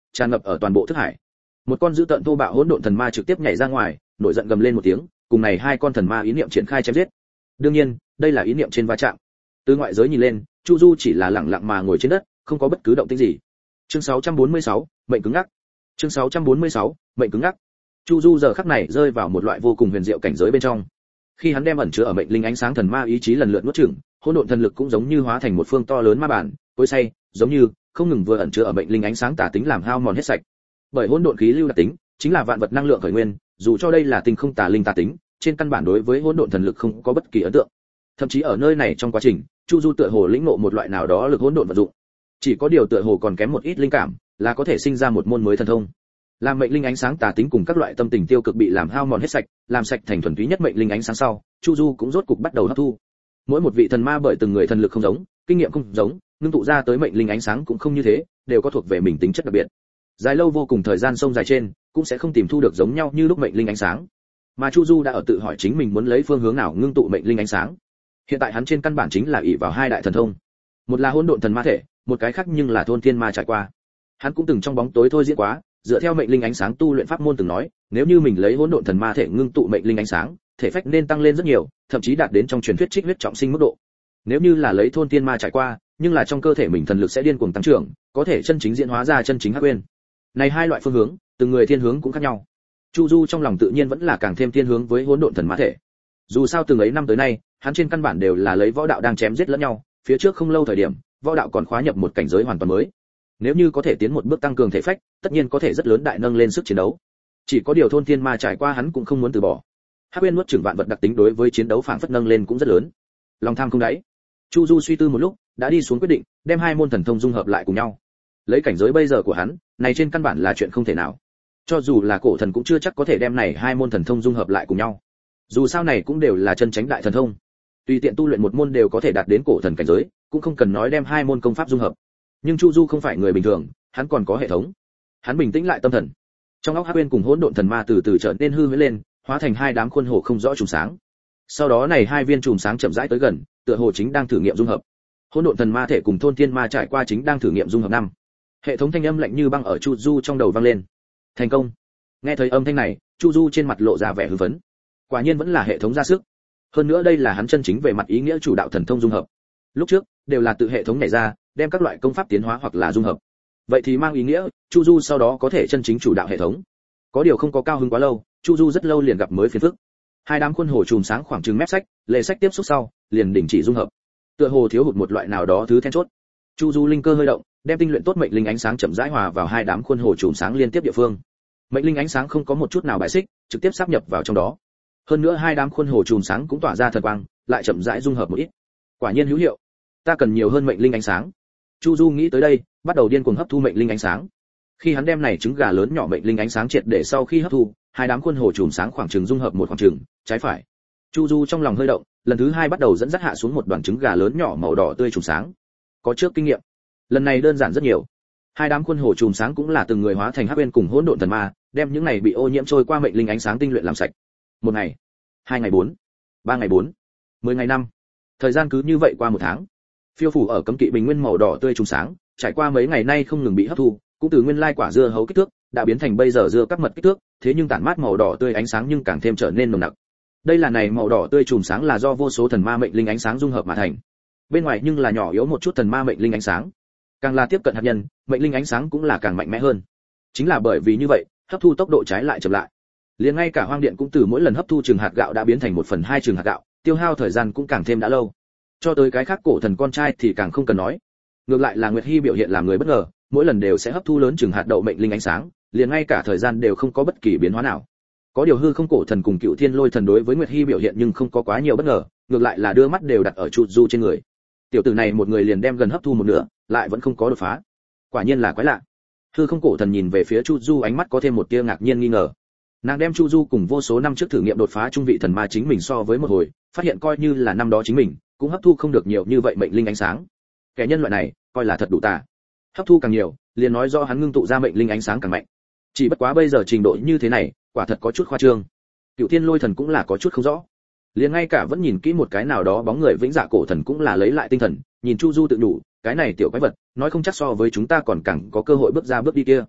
tràn ngập ở toàn bộ thức hải. Một con dữ tợn thô bạo hỗn độn thần ma trực tiếp nhảy ra ngoài, nổi giận gầm lên một tiếng, cùng này hai con thần ma ý niệm triển khai chém giết. Đương nhiên, đây là ý niệm trên va chạm. Từ ngoại giới nhìn lên, Chu Du chỉ là lặng lặng mà ngồi trên đất, không có bất cứ động tĩnh gì. Chương sáu trăm bốn mươi sáu, mệnh cứng ngắc. Chương sáu trăm bốn mươi sáu, mệnh cứng ngắc. Chu Du giờ khắc này rơi vào một loại vô cùng huyền diệu cảnh giới bên trong. Khi hắn đem ẩn chứa ở mệnh linh ánh sáng thần ma ý chí lần lượt nuốt chửng, hỗn độn thần lực cũng giống như hóa thành một phương to lớn ma bản, cối xay, giống như không ngừng vừa ẩn chứa ở mệnh linh ánh sáng tà tính làm hao mòn hết sạch. Bởi hỗn độn khí lưu đặc tính, chính là vạn vật năng lượng khởi nguyên, dù cho đây là tinh không tà linh tà tính, trên căn bản đối với hỗn độn thần lực không có bất kỳ ấn tượng. Thậm chí ở nơi này trong quá trình, Chu Du tựa hồ lĩnh ngộ một loại nào đó lực hỗn độn vận dụng. Chỉ có điều tựa hồ còn kém một ít linh cảm, là có thể sinh ra một môn mới thần thông. Làm mệnh linh ánh sáng tà tính cùng các loại tâm tình tiêu cực bị làm hao mòn hết sạch, làm sạch thành thuần túy nhất mệnh linh ánh sáng sau, Chu Du cũng rốt cục bắt đầu hấp thu. Mỗi một vị thần ma bởi từng người thần lực không giống, kinh nghiệm không giống, ngưng tụ ra tới mệnh linh ánh sáng cũng không như thế, đều có thuộc về mình tính chất đặc biệt. Dài lâu vô cùng thời gian sông dài trên, cũng sẽ không tìm thu được giống nhau như lúc mệnh linh ánh sáng. Mà Chu Du đã ở tự hỏi chính mình muốn lấy phương hướng nào ngưng tụ mệnh linh ánh sáng. Hiện tại hắn trên căn bản chính là ỷ vào hai đại thần thông. Một là hỗn độn thần ma thể, một cái khác nhưng là thôn thiên ma trải qua. Hắn cũng từng trong bóng tối thôi diễn quá, dựa theo mệnh linh ánh sáng tu luyện pháp môn từng nói, nếu như mình lấy hỗn độn thần ma thể ngưng tụ mệnh linh ánh sáng, thể phách nên tăng lên rất nhiều, thậm chí đạt đến trong truyền thuyết trích huyết trọng sinh mức độ. Nếu như là lấy thôn thiên ma trải qua, nhưng là trong cơ thể mình thần lực sẽ điên cuồng tăng trưởng, có thể chân chính diễn hóa ra chân chính hắc uyên. Này hai loại phương hướng, từng người thiên hướng cũng khác nhau. Chu Du trong lòng tự nhiên vẫn là càng thêm thiên hướng với hỗn độn thần ma thể. Dù sao từng ấy năm tới nay, hắn trên căn bản đều là lấy võ đạo đang chém giết lẫn nhau, phía trước không lâu thời điểm, võ đạo còn khóa nhập một cảnh giới hoàn toàn mới. Nếu như có thể tiến một bước tăng cường thể phách, tất nhiên có thể rất lớn đại nâng lên sức chiến đấu. Chỉ có điều thôn thiên ma trải qua hắn cũng không muốn từ bỏ. Hắc Uyên nuốt chửng vạn vật đặc tính đối với chiến đấu phảng phất nâng lên cũng rất lớn. Lòng tham không đáy. Chu Du suy tư một lúc, đã đi xuống quyết định, đem hai môn thần thông dung hợp lại cùng nhau. Lấy cảnh giới bây giờ của hắn, này trên căn bản là chuyện không thể nào. Cho dù là cổ thần cũng chưa chắc có thể đem này hai môn thần thông dung hợp lại cùng nhau. Dù sao này cũng đều là chân chánh đại thần thông. Tùy tiện tu luyện một môn đều có thể đạt đến cổ thần cảnh giới, cũng không cần nói đem hai môn công pháp dung hợp. Nhưng Chu Du không phải người bình thường, hắn còn có hệ thống. Hắn bình tĩnh lại tâm thần. Trong óc Hắc Uyên cùng hỗn độn thần ma từ từ trở nên hư huyễn lên, hóa thành hai đám khuôn hồ không rõ chùm sáng. Sau đó này hai viên chùm sáng chậm rãi tới gần, tựa hồ chính đang thử nghiệm dung hợp. Hỗn độn thần ma thể cùng thôn thiên ma trải qua chính đang thử nghiệm dung hợp năm. Hệ thống thanh âm lạnh như băng ở Chu Du trong đầu vang lên. Thành công. Nghe thấy âm thanh này, Chu Du trên mặt lộ ra vẻ hưng phấn. Quả nhiên vẫn là hệ thống ra sức. Hơn nữa đây là hắn chân chính về mặt ý nghĩa chủ đạo thần thông dung hợp. Lúc trước đều là tự hệ thống nhảy ra, đem các loại công pháp tiến hóa hoặc là dung hợp. Vậy thì mang ý nghĩa, Chu Du sau đó có thể chân chính chủ đạo hệ thống. Có điều không có cao hứng quá lâu, Chu Du rất lâu liền gặp mới phiền phức. Hai đám khuôn hồ chùm sáng khoảng chừng mép sách, lề sách tiếp xúc sau, liền đình chỉ dung hợp. Tựa hồ thiếu hụt một loại nào đó thứ then chốt. Chu Du linh cơ hơi động, đem tinh luyện tốt mệnh linh ánh sáng chậm rãi hòa vào hai đám khuôn hồ chùm sáng liên tiếp địa phương. Mệnh linh ánh sáng không có một chút nào bại xích, trực tiếp sáp nhập vào trong đó. Hơn nữa hai đám khuôn hồ chùm sáng cũng tỏa ra thần quang, lại chậm rãi dung hợp một ít. Quả nhiên hữu hiệu. Ta cần nhiều hơn mệnh linh ánh sáng. Chu Du nghĩ tới đây, bắt đầu điên cuồng hấp thu mệnh linh ánh sáng. Khi hắn đem này trứng gà lớn nhỏ mệnh linh ánh sáng triệt để sau khi hấp thu, hai đám khuôn hồ chùm sáng khoảng chừng dung hợp một khoảng chừng, trái phải. Chu Du trong lòng hơi động, lần thứ hai bắt đầu dẫn dắt hạ xuống một đoàn trứng gà lớn nhỏ màu đỏ tươi chùm sáng. Có trước kinh nghiệm, lần này đơn giản rất nhiều. Hai đám khuôn hồ chùm sáng cũng là từng người hóa thành hắc uyên cùng hỗn độn thần ma, đem những này bị ô nhiễm trôi qua mệnh linh ánh sáng tinh luyện làm sạch. Một ngày, hai ngày bốn, ba ngày bốn, mười ngày năm. Thời gian cứ như vậy qua một tháng. Phiêu phủ ở cấm kỵ bình nguyên màu đỏ tươi trùng sáng, trải qua mấy ngày nay không ngừng bị hấp thu, cũng từ nguyên lai quả dưa hấu kích thước, đã biến thành bây giờ dưa các mật kích thước, thế nhưng tản mát màu đỏ tươi ánh sáng nhưng càng thêm trở nên nồng nặc. Đây là này màu đỏ tươi trùng sáng là do vô số thần ma mệnh linh ánh sáng dung hợp mà thành. Bên ngoài nhưng là nhỏ yếu một chút thần ma mệnh linh ánh sáng. Càng là tiếp cận hạt nhân, mệnh linh ánh sáng cũng là càng mạnh mẽ hơn. Chính là bởi vì như vậy, hấp thu tốc độ trái lại chậm lại. Liền ngay cả hoang điện cũng từ mỗi lần hấp thu trường hạt gạo đã biến thành một phần hai trường hạt gạo, tiêu hao thời gian cũng càng thêm đã lâu. Cho tới cái khác cổ thần con trai thì càng không cần nói. Ngược lại là Nguyệt Hi biểu hiện làm người bất ngờ, mỗi lần đều sẽ hấp thu lớn trường hạt đậu mệnh linh ánh sáng, liền ngay cả thời gian đều không có bất kỳ biến hóa nào. Có điều hư không cổ thần cùng cựu thiên lôi thần đối với Nguyệt Hi biểu hiện nhưng không có quá nhiều bất ngờ, ngược lại là đưa mắt đều đặt ở Chu Du trên người. Tiểu tử này một người liền đem gần hấp thu một nửa, lại vẫn không có đột phá. Quả nhiên là quái lạ. Hư không cổ thần nhìn về phía Chu Du ánh mắt có thêm một tia ngạc nhiên nghi ngờ. Nàng đem Chu Du cùng vô số năm trước thử nghiệm đột phá trung vị thần ma chính mình so với một hồi, phát hiện coi như là năm đó chính mình cũng hấp thu không được nhiều như vậy mệnh linh ánh sáng. Kẻ nhân loại này coi là thật đủ tà. Hấp thu càng nhiều, liền nói do hắn ngưng tụ ra mệnh linh ánh sáng càng mạnh. Chỉ bất quá bây giờ trình độ như thế này, quả thật có chút khoa trương. Cựu Thiên Lôi thần cũng là có chút không rõ. Liền ngay cả vẫn nhìn kỹ một cái nào đó bóng người vĩnh dạ cổ thần cũng là lấy lại tinh thần, nhìn Chu Du tự đủ, cái này tiểu quái vật, nói không chắc so với chúng ta còn càng có cơ hội bước ra bước đi kia.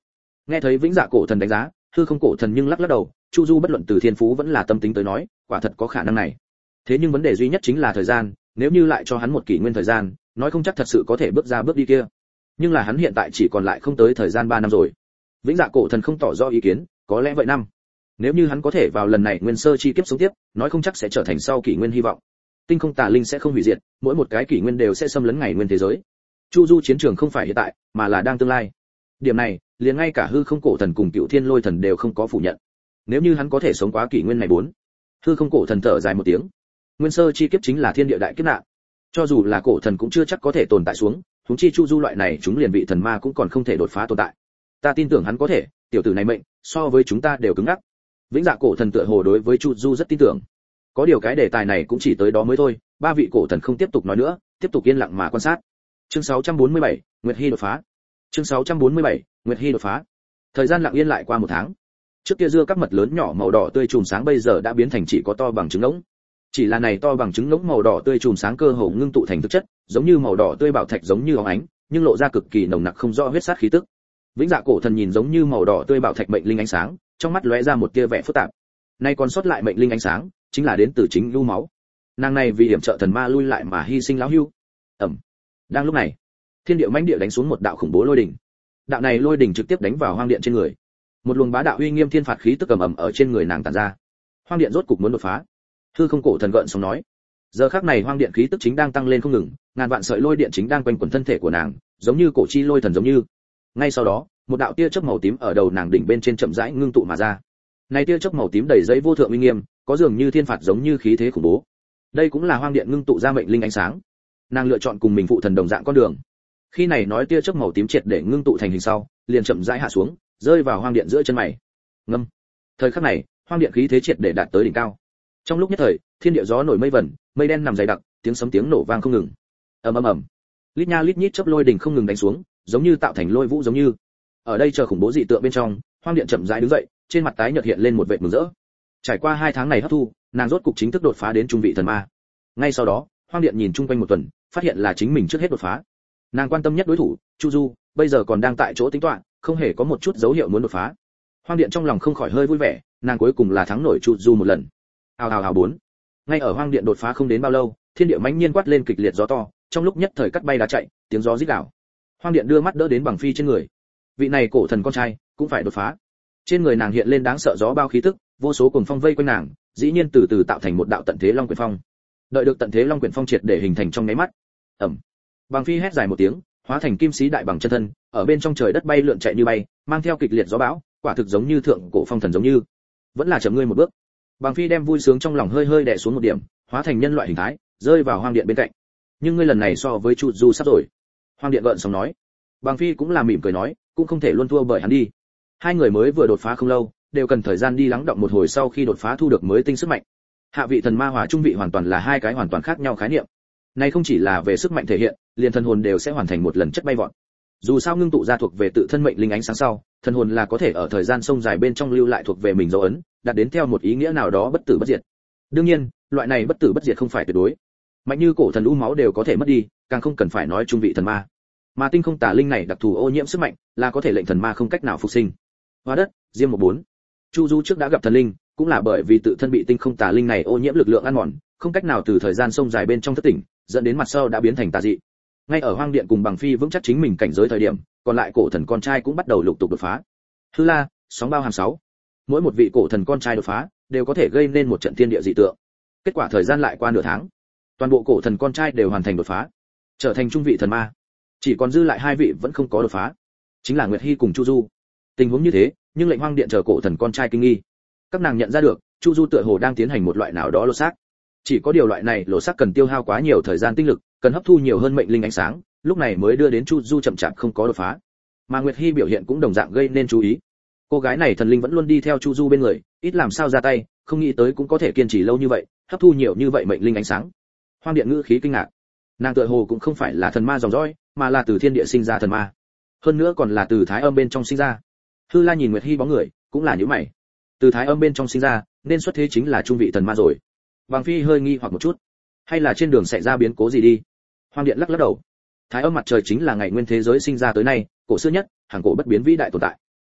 Nghe thấy vĩnh dạ cổ thần đánh giá, hư không cổ thần nhưng lắc lắc đầu, chu du bất luận từ thiên phú vẫn là tâm tính tới nói, quả thật có khả năng này. Thế nhưng vấn đề duy nhất chính là thời gian, nếu như lại cho hắn một kỷ nguyên thời gian, nói không chắc thật sự có thể bước ra bước đi kia. Nhưng là hắn hiện tại chỉ còn lại không tới thời gian ba năm rồi. Vĩnh dạ cổ thần không tỏ rõ ý kiến, có lẽ vậy năm. Nếu như hắn có thể vào lần này nguyên sơ chi kiếp sống tiếp, nói không chắc sẽ trở thành sau kỷ nguyên hy vọng. Tinh không tà linh sẽ không hủy diệt, mỗi một cái kỷ nguyên đều sẽ xâm lấn ngày nguyên thế giới. Chu du chiến trường không phải hiện tại, mà là đang tương lai. Điểm này, liền ngay cả hư không cổ thần cùng cựu thiên lôi thần đều không có phủ nhận. Nếu như hắn có thể sống quá kỷ nguyên này bốn. Hư không cổ thần thở dài một tiếng. Nguyên sơ chi kiếp chính là thiên địa đại kiếp nạn. Cho dù là cổ thần cũng chưa chắc có thể tồn tại xuống, huống chi chu du loại này chúng liền vị thần ma cũng còn không thể đột phá tồn tại. Ta tin tưởng hắn có thể, tiểu tử này mệnh so với chúng ta đều cứng ngắc. Vĩnh dạ cổ thần tựa hồ đối với chu du rất tin tưởng. Có điều cái đề tài này cũng chỉ tới đó mới thôi, ba vị cổ thần không tiếp tục nói nữa, tiếp tục yên lặng mà quan sát. Chương sáu trăm bốn mươi bảy, Nguyệt Hy đột phá. Chương sáu trăm bốn mươi bảy, Nguyệt Hy đột phá. Thời gian lặng yên lại qua một tháng. Trước kia dưa các mật lớn nhỏ màu đỏ tươi chùm sáng bây giờ đã biến thành chỉ có to bằng trứng ngỗng. Chỉ là này to bằng trứng ngỗng màu đỏ tươi chùm sáng cơ hồ ngưng tụ thành thực chất, giống như màu đỏ tươi bảo thạch giống như óng ánh, nhưng lộ ra cực kỳ nồng nặc không rõ huyết sát khí tức. Vĩnh dạ cổ thần nhìn giống như màu đỏ tươi bảo thạch mệnh linh ánh sáng, trong mắt lóe ra một tia vẻ phức tạp. Nay còn sót lại mệnh linh ánh sáng, chính là đến từ chính lưu máu. Nàng này vì hiểm trợ thần ma lui lại mà hy sinh lão hưu. Ầm. Đang lúc này, thiên địa mãnh địa đánh xuống một đạo khủng bố lôi đỉnh. Đạo này lôi đỉnh trực tiếp đánh vào hoang điện trên người. Một luồng bá đạo uy nghiêm thiên phạt khí tức ầm ầm ở trên người nàng tản ra. Hoang điện rốt cục muốn đột phá. Hư không cổ thần gợn sống nói. Giờ khắc này hoang điện khí tức chính đang tăng lên không ngừng, ngàn vạn sợi lôi điện chính đang quanh quẩn thân thể của nàng, giống như cổ chi lôi thần giống như. Ngay sau đó, một đạo tia chớp màu tím ở đầu nàng đỉnh bên trên chậm rãi ngưng tụ mà ra. Này tia chớp màu tím đầy dẫy vô thượng uy nghiêm, có dường như thiên phạt giống như khí thế khủng bố. Đây cũng là hoang điện ngưng tụ ra mệnh linh ánh sáng. Nàng lựa chọn cùng mình phụ thần đồng dạng con đường. Khi này nói tia chớp màu tím triệt để ngưng tụ thành hình sau, liền chậm rãi hạ xuống, rơi vào hoang điện giữa chân mày. Ngâm. Thời khắc này, hoang điện khí thế triệt để đạt tới đỉnh cao. Trong lúc nhất thời, thiên địa gió nổi mây vẩn, mây đen nằm dày đặc, tiếng sấm tiếng nổ vang không ngừng. Ầm ầm ầm. Lít nha lít nhít chớp lôi đỉnh không ngừng đánh xuống, giống như tạo thành lôi vũ giống như. Ở đây chờ khủng bố dị tượng bên trong, hoang điện chậm rãi đứng dậy, trên mặt tái nhợt hiện lên một vệt mừng rỡ. Trải qua hai tháng này hấp thu, nàng rốt cục chính thức đột phá đến trung vị thần ma. Ngay sau đó, hoang điện nhìn chung quanh một tuần, phát hiện là chính mình trước hết đột phá. Nàng quan tâm nhất đối thủ, Chu Du, bây giờ còn đang tại chỗ tính toán, không hề có một chút dấu hiệu muốn đột phá. Hoang điện trong lòng không khỏi hơi vui vẻ, nàng cuối cùng là thắng nổi Chu Du một lần. Hào hào hào bốn. Ngay ở hoang điện đột phá không đến bao lâu, thiên địa mãnh nhiên quát lên kịch liệt gió to, trong lúc nhất thời cắt bay đá chạy, tiếng gió rít gào. Hoang điện đưa mắt đỡ đến bằng phi trên người. Vị này cổ thần con trai cũng phải đột phá. Trên người nàng hiện lên đáng sợ gió bao khí tức, vô số cuồng phong vây quanh nàng, dĩ nhiên từ từ tạo thành một đạo tận thế long quyển phong. Đợi được tận thế long quyển phong triệt để hình thành trong nháy mắt. Ầm. Bằng phi hét dài một tiếng, hóa thành kim sĩ đại bằng chân thân, ở bên trong trời đất bay lượn chạy như bay, mang theo kịch liệt gió bão, quả thực giống như thượng cổ phong thần giống như. Vẫn là chậm ngươi một bước. Bằng phi đem vui sướng trong lòng hơi hơi đè xuống một điểm, hóa thành nhân loại hình thái, rơi vào hoang điện bên cạnh. Nhưng ngươi lần này so với Chu Du sắp rồi. Hoang điện gợn sóng nói. Bằng phi cũng là mỉm cười nói, cũng không thể luôn thua bởi hắn đi. Hai người mới vừa đột phá không lâu, đều cần thời gian đi lắng động một hồi sau khi đột phá thu được mới tinh sức mạnh. Hạ vị thần ma hòa trung vị hoàn toàn là hai cái hoàn toàn khác nhau khái niệm. Này không chỉ là về sức mạnh thể hiện, liền thần hồn đều sẽ hoàn thành một lần chất bay vọt. Dù sao ngưng tụ ra thuộc về tự thân mệnh linh ánh sáng sau, thần hồn là có thể ở thời gian sông dài bên trong lưu lại thuộc về mình dấu ấn, đạt đến theo một ý nghĩa nào đó bất tử bất diệt. Đương nhiên, loại này bất tử bất diệt không phải tuyệt đối. Mạnh như cổ thần u máu đều có thể mất đi, càng không cần phải nói trung vị thần ma. Mà tinh không tà linh này đặc thù ô nhiễm sức mạnh, là có thể lệnh thần ma không cách nào phục sinh. Hóa đất, Diêm một bốn. Chu Du trước đã gặp thần linh, cũng là bởi vì tự thân bị tinh không tà linh này ô nhiễm lực lượng ăn mòn, không cách nào từ thời gian sông dài bên trong thất tỉnh, dẫn đến mặt sau đã biến thành tà dị. Ngay ở hoang điện cùng bằng phi vững chắc chính mình cảnh giới thời điểm, còn lại cổ thần con trai cũng bắt đầu lục tục đột phá. Hư La, sóng bao hàm sáu. Mỗi một vị cổ thần con trai đột phá, đều có thể gây nên một trận thiên địa dị tượng. Kết quả thời gian lại qua nửa tháng, toàn bộ cổ thần con trai đều hoàn thành đột phá, trở thành trung vị thần ma. Chỉ còn dư lại hai vị vẫn không có đột phá, chính là Nguyệt Hy cùng Chu Du. Tình huống như thế, nhưng lệnh hoang điện chờ cổ thần con trai kinh nghi. Các nàng nhận ra được, Chu Du tựa hồ đang tiến hành một loại nào đó lột xác. Chỉ có điều loại này lột xác cần tiêu hao quá nhiều thời gian tinh lực, cần hấp thu nhiều hơn mệnh linh ánh sáng, lúc này mới đưa đến Chu Du chậm chạp không có đột phá. Mà Nguyệt Hy biểu hiện cũng đồng dạng gây nên chú ý. Cô gái này thần linh vẫn luôn đi theo Chu Du bên người, ít làm sao ra tay, không nghĩ tới cũng có thể kiên trì lâu như vậy, hấp thu nhiều như vậy mệnh linh ánh sáng. Hoang điện ngữ khí kinh ngạc. Nàng tựa hồ cũng không phải là thần ma dòng dõi, mà là từ thiên địa sinh ra thần ma, hơn nữa còn là từ thái âm bên trong sinh ra. Hư La nhìn Nguyệt Hy bóng người, cũng là nhíu mày. Từ thái âm bên trong sinh ra, nên xuất thế chính là trung vị thần ma rồi. Bằng phi hơi nghi hoặc một chút, hay là trên đường xảy ra biến cố gì đi. Hoang điện lắc lắc đầu. Thái âm mặt trời chính là ngày nguyên thế giới sinh ra tới nay, cổ xưa nhất, hàng cổ bất biến vĩ đại tồn tại.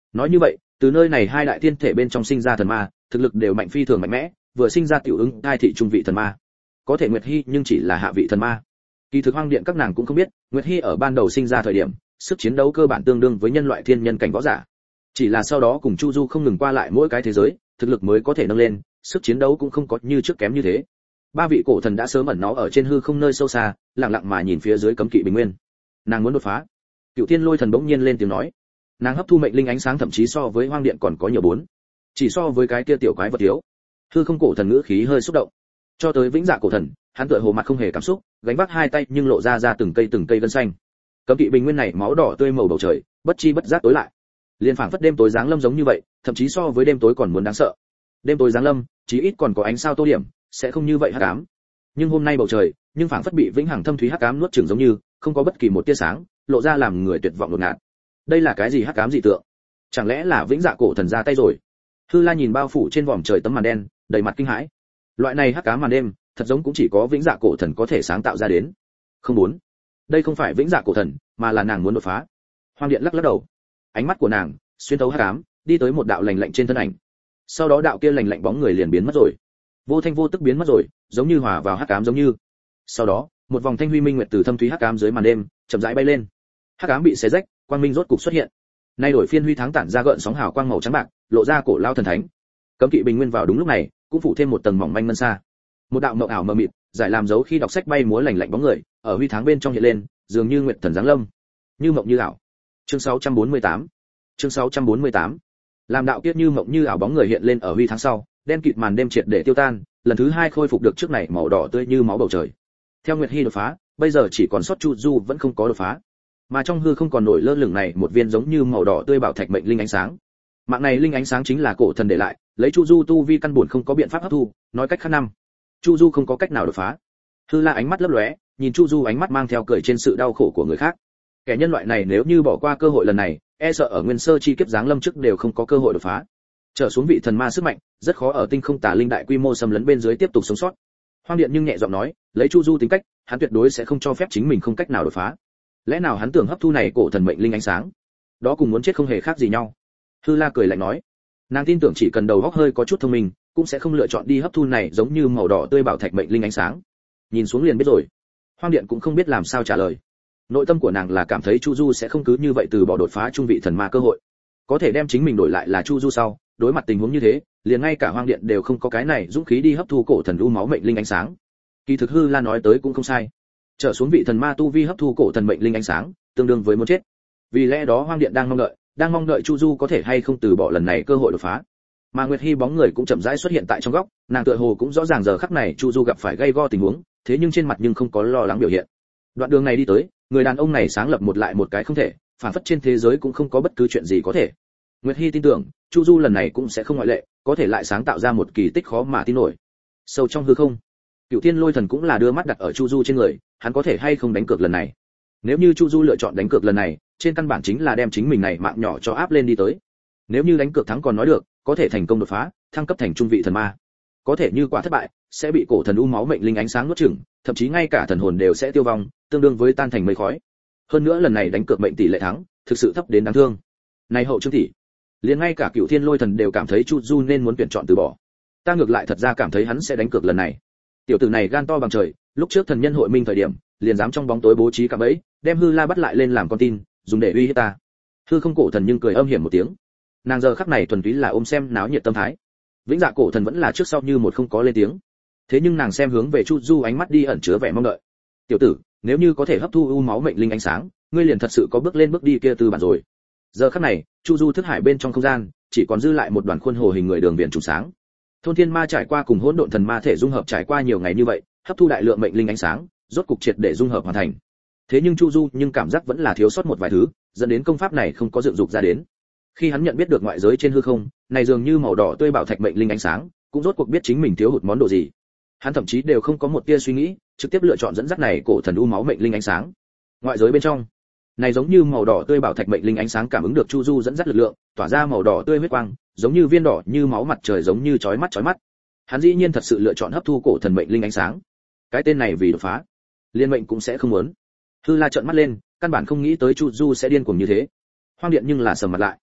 Nói như vậy, từ nơi này hai đại thiên thể bên trong sinh ra thần ma, thực lực đều mạnh phi thường mạnh mẽ, vừa sinh ra tiểu ứng thai thị trung vị thần ma. Có thể Nguyệt Hi nhưng chỉ là hạ vị thần ma. Kỳ thực Hoang Điện các nàng cũng không biết, Nguyệt Hi ở ban đầu sinh ra thời điểm, sức chiến đấu cơ bản tương đương với nhân loại thiên nhân cảnh võ giả. Chỉ là sau đó cùng Chu Du không ngừng qua lại mỗi cái thế giới, thực lực mới có thể nâng lên, sức chiến đấu cũng không có như trước kém như thế. Ba vị cổ thần đã sớm ẩn nó ở trên hư không nơi sâu xa, lặng lặng mà nhìn phía dưới cấm kỵ bình nguyên. Nàng muốn đột phá. Cựu Thiên Lôi Thần bỗng nhiên lên tiếng nói. Nàng hấp thu mệnh linh ánh sáng thậm chí so với Hoang Điện còn có nhiều bốn. Chỉ so với cái kia tiểu quái vật thiếu. Hư không cổ thần ngữ khí hơi xúc động. Cho tới Vĩnh Dạ cổ thần, hắn tựa hồ mặt không hề cảm xúc, gánh vác hai tay nhưng lộ ra ra từng cây từng cây gân xanh. Cấm kỵ bình nguyên này máu đỏ tươi màu bầu trời, bất chi bất giác tối lại. Liên phảng phất đêm tối giáng lâm giống như vậy, thậm chí so với đêm tối còn muốn đáng sợ. Đêm tối giáng lâm, chí ít còn có ánh sao tô điểm, sẽ không như vậy hắc ám. Nhưng hôm nay bầu trời, nhưng phảng phất bị vĩnh hằng thâm thúy hắc ám nuốt chửng giống như, không có bất kỳ một tia sáng, lộ ra làm người tuyệt vọng đột ngạt. Đây là cái gì hắc ám dị tượng? Chẳng lẽ là Vĩnh Dạ cổ thần ra tay rồi? Hư La nhìn bao phủ trên vòm trời tấm màn đen, đầy mặt kinh hãi. Loại này hắc ám màn đêm, thật giống cũng chỉ có Vĩnh Dạ cổ thần có thể sáng tạo ra đến. Không muốn. Đây không phải Vĩnh Dạ cổ thần, mà là nàng muốn đột phá. Hoang Điện lắc lắc đầu. Ánh mắt của nàng xuyên thấu hắc ám, đi tới một đạo lạnh lạnh trên thân ảnh. Sau đó đạo kia lạnh lạnh bóng người liền biến mất rồi. Vô thanh vô tức biến mất rồi, giống như hòa vào hắc ám giống như. Sau đó, một vòng thanh huy minh nguyệt từ thâm thúy hắc ám dưới màn đêm, chậm rãi bay lên. Hắc ám bị xé rách, quang minh rốt cục xuất hiện. Nay đổi phiên huy tháng tản ra gợn sóng hào quang màu trắng bạc, lộ ra cổ lao thần thánh. Cấm kỵ bình nguyên vào đúng lúc này, cũng phủ thêm một tầng mỏng manh ngân xa. Một đạo mộng ảo mờ mịt, giải làm dấu khi đọc sách bay múa lạnh lạnh bóng người, ở huy tháng bên trong hiện lên, dường như nguyệt thần giáng lâm. Như mộng như ảo. Chương sáu trăm bốn mươi tám. Chương sáu trăm bốn mươi tám. Làm đạo kiết như mộng như ảo bóng người hiện lên ở huy tháng sau, đen kịt màn đêm triệt để tiêu tan, lần thứ hai khôi phục được trước này màu đỏ tươi như máu bầu trời. Theo Nguyệt Hi đột phá, bây giờ chỉ còn sót Chu Du vẫn không có đột phá. Mà trong hư không còn nổi lơ lửng này một viên giống như màu đỏ tươi bảo thạch mệnh linh ánh sáng. Mạng này linh ánh sáng chính là cổ thần để lại, lấy Chu Du tu vi căn buồn không có biện pháp hấp thu, nói cách khác năm, Chu Du không có cách nào đột phá. Hư La ánh mắt lấp lóe, nhìn Chu Du ánh mắt mang theo cười trên sự đau khổ của người khác. Kẻ nhân loại này nếu như bỏ qua cơ hội lần này, e sợ ở nguyên sơ chi kiếp giáng lâm trước đều không có cơ hội đột phá. Trở xuống vị thần ma sức mạnh, rất khó ở tinh không tà linh đại quy mô xâm lấn bên dưới tiếp tục sống sót. Hoang Điện nhưng nhẹ giọng nói, lấy Chu Du tính cách, hắn tuyệt đối sẽ không cho phép chính mình không cách nào đột phá. Lẽ nào hắn tưởng hấp thu này cổ thần mệnh linh ánh sáng? Đó cùng muốn chết không hề khác gì nhau. Hư La cười lạnh nói, nàng tin tưởng chỉ cần đầu óc hơi có chút thông minh, cũng sẽ không lựa chọn đi hấp thu này giống như màu đỏ tươi bảo thạch mệnh linh ánh sáng. Nhìn xuống liền biết rồi. Hoang Điện cũng không biết làm sao trả lời. Nội tâm của nàng là cảm thấy Chu Du sẽ không cứ như vậy từ bỏ đột phá trung vị thần ma cơ hội. Có thể đem chính mình đổi lại là Chu Du sau, đối mặt tình huống như thế, liền ngay cả Hoang Điện đều không có cái này dũng khí đi hấp thu cổ thần u máu mệnh linh ánh sáng. Kỳ thực Hư La nói tới cũng không sai. Trở xuống vị thần ma tu vi hấp thu cổ thần mệnh linh ánh sáng, tương đương với muốn chết. Vì lẽ đó Hoang Điện đang mong đợi, đang mong đợi Chu Du có thể hay không từ bỏ lần này cơ hội đột phá. Mà Nguyệt Hi bóng người cũng chậm rãi xuất hiện tại trong góc, nàng tựa hồ cũng rõ ràng giờ khắc này Chu Du gặp phải gay go tình huống, thế nhưng trên mặt nhưng không có lo lắng biểu hiện. Đoạn đường này đi tới, người đàn ông này sáng lập một lại một cái không thể, phản phất trên thế giới cũng không có bất cứ chuyện gì có thể. Nguyệt Hi tin tưởng, Chu Du lần này cũng sẽ không ngoại lệ, có thể lại sáng tạo ra một kỳ tích khó mà tin nổi. Sâu trong hư không, Cửu Thiên Lôi Thần cũng là đưa mắt đặt ở Chu Du trên người, hắn có thể hay không đánh cược lần này. Nếu như Chu Du lựa chọn đánh cược lần này, trên căn bản chính là đem chính mình này mạng nhỏ cho áp lên đi tới. Nếu như đánh cược thắng còn nói được, có thể thành công đột phá, thăng cấp thành trung vị thần ma. Có thể như quả thất bại, sẽ bị cổ thần u máu mệnh linh ánh sáng nuốt chửng, thậm chí ngay cả thần hồn đều sẽ tiêu vong, tương đương với tan thành mây khói. Hơn nữa lần này đánh cược mệnh tỷ lệ thắng, thực sự thấp đến đáng thương. Này hậu Trương tỷ, liền ngay cả Cửu Thiên Lôi Thần đều cảm thấy Chu Du nên muốn tuyển chọn từ bỏ. Ta ngược lại thật ra cảm thấy hắn sẽ đánh cược lần này. Tiểu tử này gan to bằng trời, lúc trước thần nhân hội minh thời điểm, liền dám trong bóng tối bố trí cả bẫy, đem Hư La bắt lại lên làm con tin, dùng để uy hiếp ta. Hư không cổ thần nhưng cười âm hiểm một tiếng. Nàng giờ khắc này thuần túy là ôm xem náo nhiệt tâm thái. Vĩnh Dạ cổ thần vẫn là trước sau như một không có lên tiếng. Thế nhưng nàng xem hướng về Chu Du ánh mắt đi ẩn chứa vẻ mong đợi. Tiểu tử, nếu như có thể hấp thu u máu mệnh linh ánh sáng, ngươi liền thật sự có bước lên bước đi kia từ bản rồi. Giờ khắc này, Chu Du thức hải bên trong không gian, chỉ còn dư lại một đoàn khuôn hồ hình người đường viền trùng sáng. Thôn Thiên Ma trải qua cùng hỗn độn thần ma thể dung hợp trải qua nhiều ngày như vậy, hấp thu đại lượng mệnh linh ánh sáng, rốt cục triệt để dung hợp hoàn thành. Thế nhưng Chu Du nhưng cảm giác vẫn là thiếu sót một vài thứ, dẫn đến công pháp này không có dựng dục ra đến. Khi hắn nhận biết được ngoại giới trên hư không, này dường như màu đỏ tươi bảo thạch mệnh linh ánh sáng, cũng rốt cuộc biết chính mình thiếu hụt món đồ gì. Hắn thậm chí đều không có một tia suy nghĩ, trực tiếp lựa chọn dẫn dắt này cổ thần u máu mệnh linh ánh sáng. Ngoại giới bên trong, này giống như màu đỏ tươi bảo thạch mệnh linh ánh sáng cảm ứng được Chu Du dẫn dắt lực lượng, tỏa ra màu đỏ tươi huyết quang, giống như viên đỏ như máu mặt trời giống như chói mắt chói mắt. Hắn dĩ nhiên thật sự lựa chọn hấp thu cổ thần mệnh linh ánh sáng. Cái tên này vì đột phá, liên mệnh cũng sẽ không muốn. Hư La trợn mắt lên, căn bản không nghĩ tới Chu Du sẽ điên cuồng như thế. Hoang Điện nhưng là sầm mặt lại.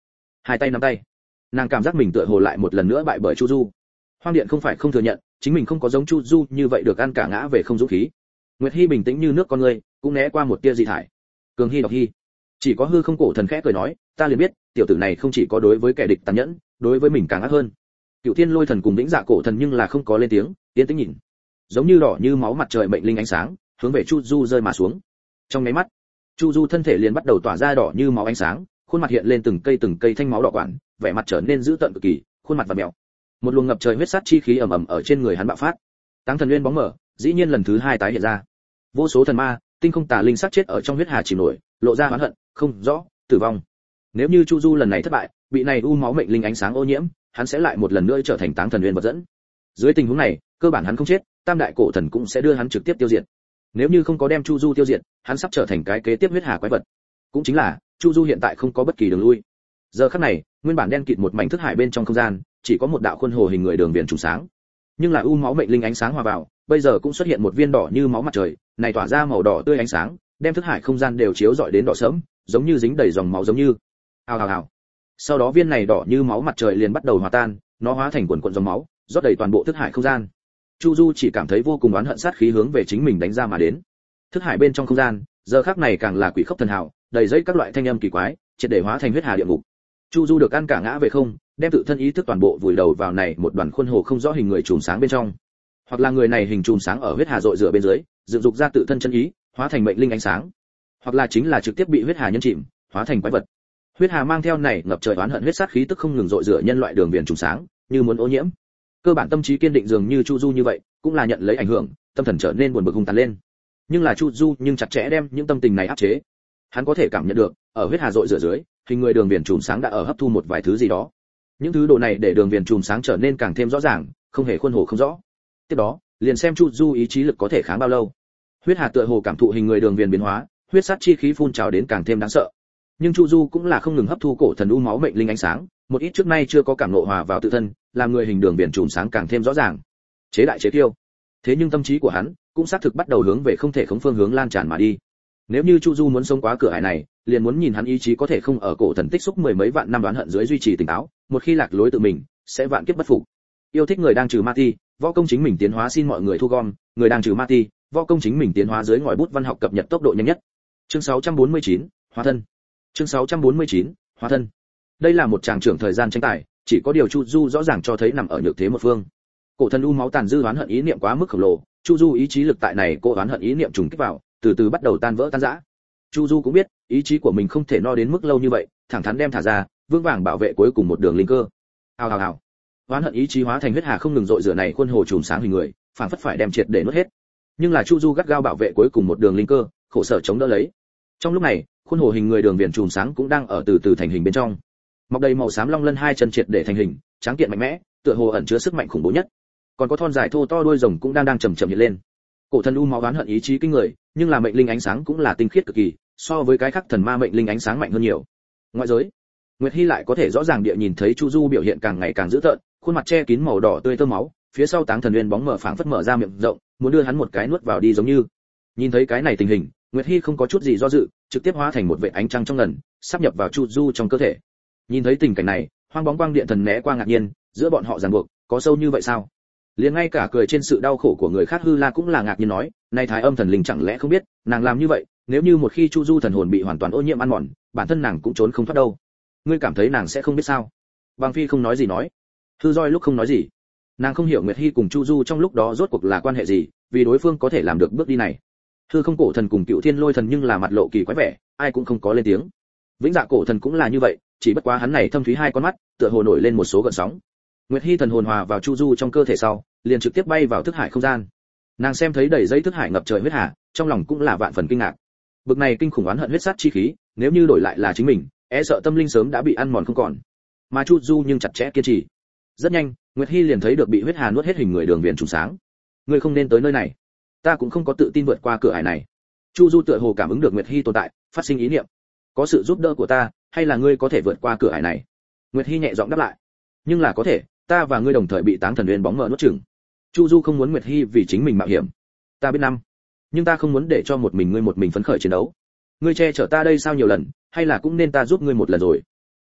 hai tay nắm tay, nàng cảm giác mình tựa hồ lại một lần nữa bại bởi chu du. Hoang Điện không phải không thừa nhận chính mình không có giống chu du như vậy được ăn cả ngã về không dũng khí. Nguyệt Hi bình tĩnh như nước con người, cũng né qua một tia dị thải. Cường Hi độc hi, chỉ có hư không cổ thần khẽ cười nói, ta liền biết tiểu tử này không chỉ có đối với kẻ địch tàn nhẫn, đối với mình càng ác hơn. Cựu Thiên Lôi thần cùng Vĩnh Dạ cổ thần nhưng là không có lên tiếng, yên tĩnh nhìn. Giống như đỏ như máu mặt trời mệnh linh ánh sáng, hướng về chu du rơi mà xuống. Trong mấy mắt, chu du thân thể liền bắt đầu tỏa ra đỏ như máu ánh sáng, khuôn mặt hiện lên từng cây từng cây thanh máu đỏ quản, vẻ mặt trở nên dữ tợn cực kỳ, khuôn mặt và mèo. Một luồng ngập trời huyết sát chi khí ầm ầm ở trên người hắn bạo phát. Táng Thần Nguyên bóng mở, dĩ nhiên lần thứ hai tái hiện ra. Vô số thần ma, tinh không tà linh sát chết ở trong huyết hà chìm nổi, lộ ra oán hận, không rõ, tử vong. Nếu như chu du lần này thất bại, bị này u máu mệnh linh ánh sáng ô nhiễm, hắn sẽ lại một lần nữa trở thành Táng Thần Nguyên vật dẫn. Dưới tình huống này, cơ bản hắn không chết, tam đại cổ thần cũng sẽ đưa hắn trực tiếp tiêu diệt. Nếu như không có đem chu du tiêu diệt, hắn sắp trở thành cái kế tiếp huyết hà quái vật. Cũng chính là, chu du hiện tại không có bất kỳ đường lui. Giờ khắc này, nguyên bản đen kịt một mảnh thức hải bên trong không gian, chỉ có một đạo khuôn hồ hình người đường viền trùng sáng. Nhưng là u máu mệnh linh ánh sáng hòa vào, bây giờ cũng xuất hiện một viên đỏ như máu mặt trời, này tỏa ra màu đỏ tươi ánh sáng, đem thức hải không gian đều chiếu rọi đến đỏ sẫm, giống như dính đầy dòng máu giống như. Hào hào hào. Sau đó viên này đỏ như máu mặt trời liền bắt đầu hòa tan, nó hóa thành quần quần dòng máu, rót đầy toàn bộ thức hải không gian. Chu Du chỉ cảm thấy vô cùng oán hận sát khí hướng về chính mình đánh ra mà đến. Thức hải bên trong không gian, giờ khắc này càng là quỷ khốc thần hào, đầy dẫy các loại thanh âm kỳ quái, triệt để hóa thành huyết hà địa ngục. Chu Du được ăn cả ngã về không, đem tự thân ý thức toàn bộ vùi đầu vào này một đoàn khuôn hồ không rõ hình người chùm sáng bên trong. Hoặc là người này hình chùm sáng ở huyết hà dội rửa bên dưới, dựng dục ra tự thân chân ý, hóa thành mệnh linh ánh sáng. Hoặc là chính là trực tiếp bị huyết hà nhấn chìm, hóa thành quái vật. Huyết hà mang theo này ngập trời oán hận huyết sát khí tức không ngừng dội rửa nhân loại đường viền trùng sáng, như muốn ô nhiễm. Cơ bản tâm trí kiên định dường như Chu Du như vậy, cũng là nhận lấy ảnh hưởng, tâm thần trở nên buồn bực hung tàn lên. Nhưng là Chu Du nhưng chặt chẽ đem những tâm tình này áp chế. Hắn có thể cảm nhận được, ở huyết hà dội rửa dưới, hình người đường viền trùng sáng đã ở hấp thu một vài thứ gì đó. Những thứ đồ này để đường viền trùng sáng trở nên càng thêm rõ ràng, không hề khuôn hồ không rõ. Tiếp đó, liền xem Chu Du ý chí lực có thể kháng bao lâu. Huyết hà tựa hồ cảm thụ hình người đường viền biến hóa, huyết sát chi khí phun trào đến càng thêm đáng sợ. Nhưng Chu Du cũng là không ngừng hấp thu cổ thần u máu mệnh linh ánh sáng, một ít trước nay chưa có cảm ngộ hòa vào tự thân, làm người hình đường viền trùm sáng càng thêm rõ ràng. Chế đại chế tiêu. Thế nhưng tâm trí của hắn cũng xác thực bắt đầu hướng về không thể khống phương hướng lan tràn mà đi. Nếu như Chu Du muốn sống quá cửa ải này, liền muốn nhìn hắn ý chí có thể không ở cổ thần tích xúc mười mấy vạn năm đoán hận dưới duy trì tỉnh táo, một khi lạc lối tự mình, sẽ vạn kiếp bất phục. Yêu thích người đang trừ ma ti, võ công chính mình tiến hóa xin mọi người thu gom, người đang trừ ma ti, võ công chính mình tiến hóa dưới ngòi bút văn học cập nhật tốc độ nhanh nhất. Chương sáu trăm bốn mươi chín, hóa thân. Chương sáu trăm bốn mươi chín, hóa thân. Đây là một tràng trưởng thời gian tranh tài, chỉ có điều Chu Du rõ ràng cho thấy nằm ở nhược thế một phương. Cổ thần u máu tàn dư oán hận ý niệm quá mức khổng lồ, Chu Du ý chí lực tại này cô oán hận ý niệm trùng kích vào, từ từ bắt đầu tan vỡ tan rã. Chu Du cũng biết, ý chí của mình không thể no đến mức lâu như vậy, thẳng thắn đem thả ra, vững vàng bảo vệ cuối cùng một đường linh cơ. Hào hào hào. Oán hận ý chí hóa thành huyết hà không ngừng dội rửa này khuôn hồ trùm sáng hình người, phảng phất phải đem triệt để nuốt hết. Nhưng là Chu Du gắt gao bảo vệ cuối cùng một đường linh cơ, khổ sở chống đỡ lấy. Trong lúc này, khuôn hồ hình người đường viền trùm sáng cũng đang ở từ từ thành hình bên trong. Mọc đầy màu xám long lân hai chân triệt để thành hình, tráng kiện mạnh mẽ, tựa hồ ẩn chứa sức mạnh khủng bố nhất. Còn có thon dài thô to đuôi rồng cũng đang đang chậm chậm hiện lên. Cổ thần u máu oán hận ý chí kinh người, nhưng là mệnh linh ánh sáng cũng là tinh khiết cực kỳ, so với cái khác thần ma mệnh linh ánh sáng mạnh hơn nhiều. Ngoại giới, Nguyệt Hi lại có thể rõ ràng địa nhìn thấy Chu Du biểu hiện càng ngày càng dữ tợn, khuôn mặt che kín màu đỏ tươi tơ máu, phía sau Táng Thần Nguyên bóng mở phảng phất mở ra miệng rộng, muốn đưa hắn một cái nuốt vào đi giống như. Nhìn thấy cái này tình hình, Nguyệt Hi không có chút gì do dự, trực tiếp hóa thành một vệt ánh trăng trong ngần, sắp nhập vào Chu Du trong cơ thể. Nhìn thấy tình cảnh này, Hoang Bóng Quang Điện Thần né qua ngạc nhiên, giữa bọn họ ràng buộc, có sâu như vậy sao? Liền ngay cả cười trên sự đau khổ của người khác Hư La cũng là ngạc nhiên nói, nay Thái Âm thần linh chẳng lẽ không biết, nàng làm như vậy, nếu như một khi Chu Du thần hồn bị hoàn toàn ô nhiễm ăn mòn, bản thân nàng cũng trốn không thoát đâu. Ngươi cảm thấy nàng sẽ không biết sao? Bàng Phi không nói gì nói. Hư Roi lúc không nói gì. Nàng không hiểu Nguyệt Hi cùng Chu Du trong lúc đó rốt cuộc là quan hệ gì, vì đối phương có thể làm được bước đi này. Hư Không cổ thần cùng Cựu Thiên Lôi thần nhưng là mặt lộ kỳ quái vẻ, ai cũng không có lên tiếng. Vĩnh Dạ cổ thần cũng là như vậy, chỉ bất quá hắn này thâm thúy hai con mắt, tựa hồ nổi lên một số gợn sóng. Nguyệt Hi thần hồn hòa vào Chu Du trong cơ thể sau, liền trực tiếp bay vào thức hải không gian. Nàng xem thấy đầy dây thức hải ngập trời huyết hà, trong lòng cũng là vạn phần kinh ngạc. Bực này kinh khủng oán hận huyết sát chi khí, nếu như đổi lại là chính mình, e sợ tâm linh sớm đã bị ăn mòn không còn. Mà Chu Du nhưng chặt chẽ kiên trì. Rất nhanh, Nguyệt Hi liền thấy được bị huyết hà nuốt hết hình người đường viền trùng sáng. Ngươi không nên tới nơi này. Ta cũng không có tự tin vượt qua cửa ải này. Chu Du tựa hồ cảm ứng được Nguyệt Hi tồn tại, phát sinh ý niệm. Có sự giúp đỡ của ta, hay là ngươi có thể vượt qua cửa ải này? Nguyệt Hi nhẹ giọng đáp lại. Nhưng là có thể, ta và ngươi đồng thời bị Táng Thần Nguyên bóng mờ nuốt chửng. Chu Du không muốn Nguyệt Hi vì chính mình mạo hiểm. Ta biết năm, nhưng ta không muốn để cho một mình ngươi một mình phấn khởi chiến đấu. Ngươi che chở ta đây sao nhiều lần, hay là cũng nên ta giúp ngươi một lần rồi.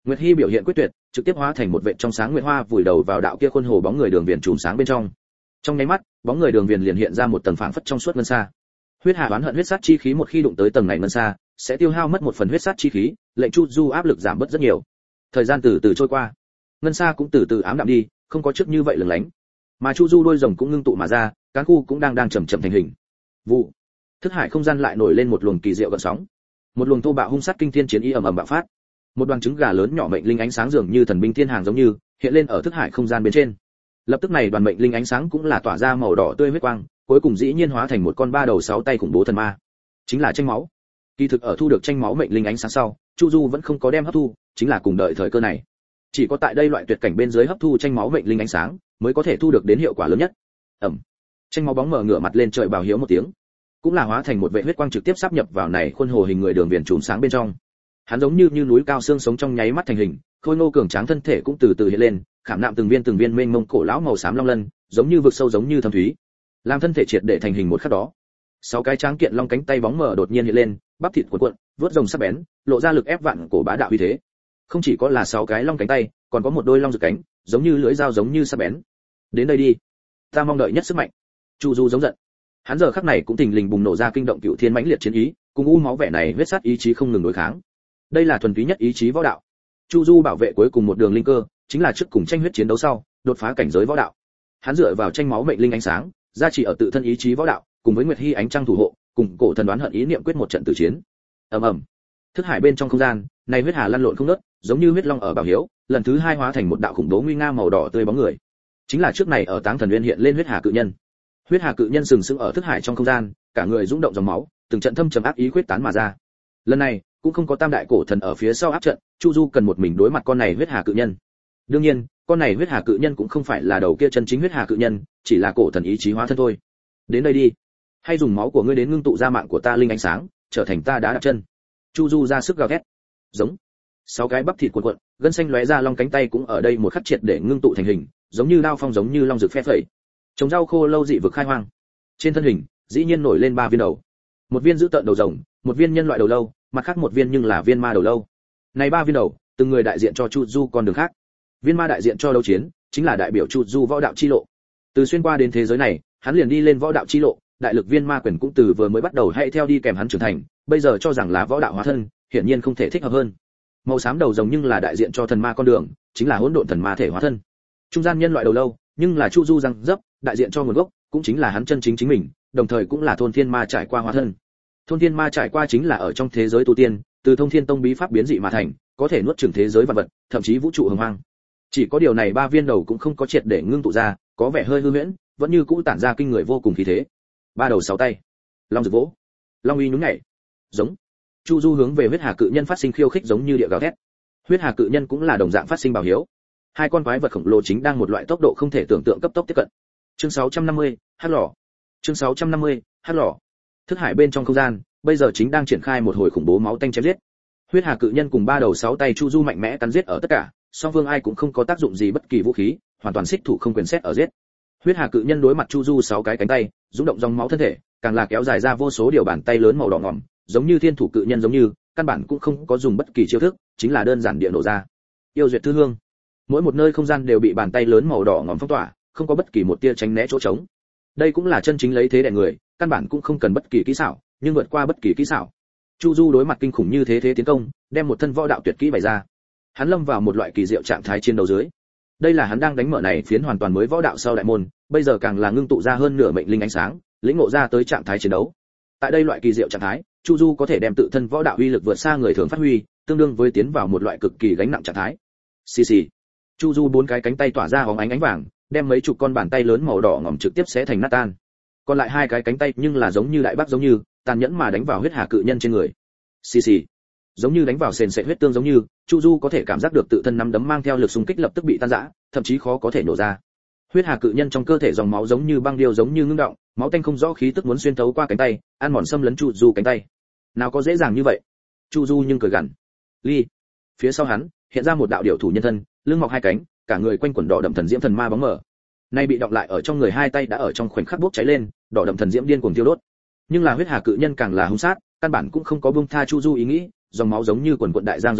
Nguyệt Hi biểu hiện quyết tuyệt, trực tiếp hóa thành một vệt trong sáng nguyệt hoa vùi đầu vào đạo kia khuôn hồ bóng người đường viền chùm sáng bên trong. Trong nháy mắt, bóng người đường viền liền hiện ra một tầng phảng phất trong suốt ngân sa. Huyết hà oán hận huyết sát chi khí một khi đụng tới tầng này ngân sa, sẽ tiêu hao mất một phần huyết sát chi khí, lệnh Chu Du áp lực giảm bớt rất nhiều. Thời gian từ từ trôi qua, ngân sa cũng từ từ ám đạm đi, không có trước như vậy lừng lánh. Mà Chu Du đôi rồng cũng ngưng tụ mà ra, cán khu cũng đang đang chậm chậm thành hình. Vụ, thức hải không gian lại nổi lên một luồng kỳ diệu gợn sóng. Một luồng thô bạo hung sát kinh thiên chiến ý ầm ầm bạo phát. Một đoàn trứng gà lớn nhỏ mệnh linh ánh sáng dường như thần binh thiên hàng giống như hiện lên ở thức hải không gian bên trên. Lập tức này đoàn mệnh linh ánh sáng cũng là tỏa ra màu đỏ tươi huyết quang, cuối cùng dĩ nhiên hóa thành một con ba đầu sáu tay khủng bố thần ma, chính là tranh máu. Kỳ thực ở thu được tranh máu mệnh linh ánh sáng sau, Chu Du vẫn không có đem hấp thu, chính là cùng đợi thời cơ này. Chỉ có tại đây loại tuyệt cảnh bên dưới hấp thu tranh máu mệnh linh ánh sáng, mới có thể thu được đến hiệu quả lớn nhất. Ẩm. Tranh máu bóng mở ngửa mặt lên trời bảo hiếu một tiếng, cũng là hóa thành một vệ huyết quang trực tiếp sáp nhập vào này khuôn hồ hình người đường viền chùm sáng bên trong. Hắn giống như như núi cao xương sống trong nháy mắt thành hình, khôi ngô cường tráng thân thể cũng từ từ hiện lên, khảm nạm từng viên từng viên mênh mông cổ lão màu xám long lân, giống như vực sâu giống như thâm thúy. Làm thân thể triệt để thành hình một khắc đó, sáu cái tráng kiện long cánh tay bóng mờ đột nhiên hiện lên, bắp thịt cuộn cuộn, vớt rồng sắc bén, lộ ra lực ép vạn cổ bá đạo uy thế. Không chỉ có là sáu cái long cánh tay, còn có một đôi long rực cánh, giống như lưỡi dao giống như sắc bén. Đến đây đi, ta mong đợi nhất sức mạnh. Chu Du giống giận. Hắn giờ khắc này cũng thình lình bùng nổ ra kinh động cựu thiên mãnh liệt chiến ý, cùng u máu vẻ này huyết sát ý chí không ngừng đối kháng. Đây là thuần túy nhất ý chí võ đạo. Chu Du bảo vệ cuối cùng một đường linh cơ, chính là trước cùng tranh huyết chiến đấu sau, đột phá cảnh giới võ đạo. Hắn dựa vào tranh máu mệnh linh ánh sáng, gia trì ở tự thân ý chí võ đạo, cùng với Nguyệt Hi ánh trăng thủ hộ, cùng cổ thần đoán hận ý niệm quyết một trận tử chiến. Ầm ầm. Thức hải bên trong không gian, này huyết hà lăn lộn không ngớt, giống như huyết long ở bảo hiếu, lần thứ hai hóa thành một đạo khủng bố nguy nga màu đỏ tươi bóng người. Chính là trước này ở Táng Thần Uyên hiện lên huyết hà cự nhân. Huyết hà cự nhân sừng sững ở thức hải trong không gian, cả người rung động dòng máu, từng trận thâm trầm ác ý quyết tán mà ra. Lần này, cũng không có tam đại cổ thần ở phía sau áp trận, Chu Du cần một mình đối mặt con này huyết hà cự nhân. Đương nhiên, con này huyết hà cự nhân cũng không phải là đầu kia chân chính huyết hà cự nhân, chỉ là cổ thần ý chí hóa thân thôi. Đến đây đi, hay dùng máu của ngươi đến ngưng tụ ra mạng của ta linh ánh sáng, trở thành ta đá đặt chân. Chu Du ra sức gào thét. Giống. Sáu cái bắp thịt cuộn cuộn, gân xanh lóe ra long cánh tay cũng ở đây một khắc triệt để ngưng tụ thành hình, giống như đao phong giống như long rực phe phẩy. Trồng rau khô lâu dị vực khai hoang. Trên thân hình, dĩ nhiên nổi lên ba viên đầu. Một viên giữ tợn đầu rồng, một viên nhân loại đầu lâu, mặt khác một viên nhưng là viên ma đầu lâu. Này ba viên đầu, từng người đại diện cho Chu Du con đường khác. Viên ma đại diện cho đấu chiến, chính là đại biểu Chu Du võ đạo chi lộ. Từ xuyên qua đến thế giới này, hắn liền đi lên võ đạo chi lộ, đại lực viên ma quyền cũng từ vừa mới bắt đầu hay theo đi kèm hắn trưởng thành, bây giờ cho rằng là võ đạo hóa thân, hiển nhiên không thể thích hợp hơn. Màu xám đầu rồng nhưng là đại diện cho thần ma con đường, chính là hỗn độn thần ma thể hóa thân. Trung gian nhân loại đầu lâu, nhưng là Chu Du răng dấp, đại diện cho nguồn gốc, cũng chính là hắn chân chính chính mình, đồng thời cũng là thôn thiên ma trải qua hóa thân. Thôn thiên ma trải qua chính là ở trong thế giới tu tiên, từ thông thiên tông bí pháp biến dị mà thành, có thể nuốt chửng thế giới vạn vật, thậm chí vũ trụ hồng hoang. Chỉ có điều này ba viên đầu cũng không có triệt để ngưng tụ ra, có vẻ hơi hư huyễn, vẫn như cũ tản ra kinh người vô cùng khí thế. Ba đầu sáu tay, long rực vỗ, long uy nhún nhảy, giống. Chu Du hướng về huyết hà cự nhân phát sinh khiêu khích giống như địa gào thét. Huyết hà cự nhân cũng là đồng dạng phát sinh bảo hiếu. Hai con quái vật khổng lồ chính đang một loại tốc độ không thể tưởng tượng cấp tốc tiếp cận. Chương sáu trăm năm mươi, hắc lò. Chương sáu trăm năm mươi, hắc lò. Thức hải bên trong không gian, bây giờ chính đang triển khai một hồi khủng bố máu tanh chém giết. Huyết hà cự nhân cùng ba đầu sáu tay Chu Du mạnh mẽ cắn giết ở tất cả, song phương ai cũng không có tác dụng gì bất kỳ vũ khí, hoàn toàn xích thủ không quyền xét ở giết. Huyết hà cự nhân đối mặt Chu Du sáu cái cánh tay, dũng động dòng máu thân thể, càng là kéo dài ra vô số điều bàn tay lớn màu đỏ ngòm, giống như thiên thủ cự nhân giống như, căn bản cũng không có dùng bất kỳ chiêu thức, chính là đơn giản địa nổ ra. Yêu duyệt thư hương. Mỗi một nơi không gian đều bị bàn tay lớn màu đỏ ngòm phong tỏa, không có bất kỳ một tia tránh né chỗ trống. Đây cũng là chân chính lấy thế đè người, căn bản cũng không cần bất kỳ kỹ xảo, nhưng vượt qua bất kỳ kỹ xảo. Chu Du đối mặt kinh khủng như thế thế tiến công, đem một thân võ đạo tuyệt kỹ bày ra. Hắn lâm vào một loại kỳ diệu trạng thái chiến đấu dưới. Đây là hắn đang đánh mở này phiến hoàn toàn mới võ đạo sau đại môn, bây giờ càng là ngưng tụ ra hơn nửa mệnh linh ánh sáng, lĩnh ngộ ra tới trạng thái chiến đấu. Tại đây loại kỳ diệu trạng thái, Chu Du có thể đem tự thân võ đạo uy lực vượt xa người thường phát huy, tương đương với tiến vào một loại cực kỳ gánh nặng trạng thái. Xì xì. Chu Du bốn cái cánh tay tỏa ra hóng ánh ánh vàng, đem mấy chục con bàn tay lớn màu đỏ ngòm trực tiếp xé thành nát tan. Còn lại hai cái cánh tay nhưng là giống như đại bác giống như, tàn nhẫn mà đánh vào huyết hà cự nhân trên người. Xì xì. Giống như đánh vào sền sệt huyết tương giống như, Chu Du có thể cảm giác được tự thân nắm đấm mang theo lực xung kích lập tức bị tan rã, thậm chí khó có thể nổ ra. Huyết hà cự nhân trong cơ thể dòng máu giống như băng điêu giống như ngưng động, máu tanh không rõ khí tức muốn xuyên thấu qua cánh tay, ăn mòn xâm lấn Chu Du cánh tay. Nào có dễ dàng như vậy. Chu Du nhưng cười gằn. Ly. Phía sau hắn hiện ra một đạo điểu thủ nhân thân, lưng mọc hai cánh, cả người quanh quẩn đỏ đậm thần diễm thần ma bóng mờ. Nay bị đọng lại ở trong người hai tay đã ở trong khoảnh khắc bốc cháy lên, đỏ đậm thần diễm điên cuồng thiêu đốt. Nhưng là huyết hà cự nhân càng là hung sát, căn bản cũng không có buông tha Chu Du ý nghĩ, dòng máu giống như quần quần đại giang giống như,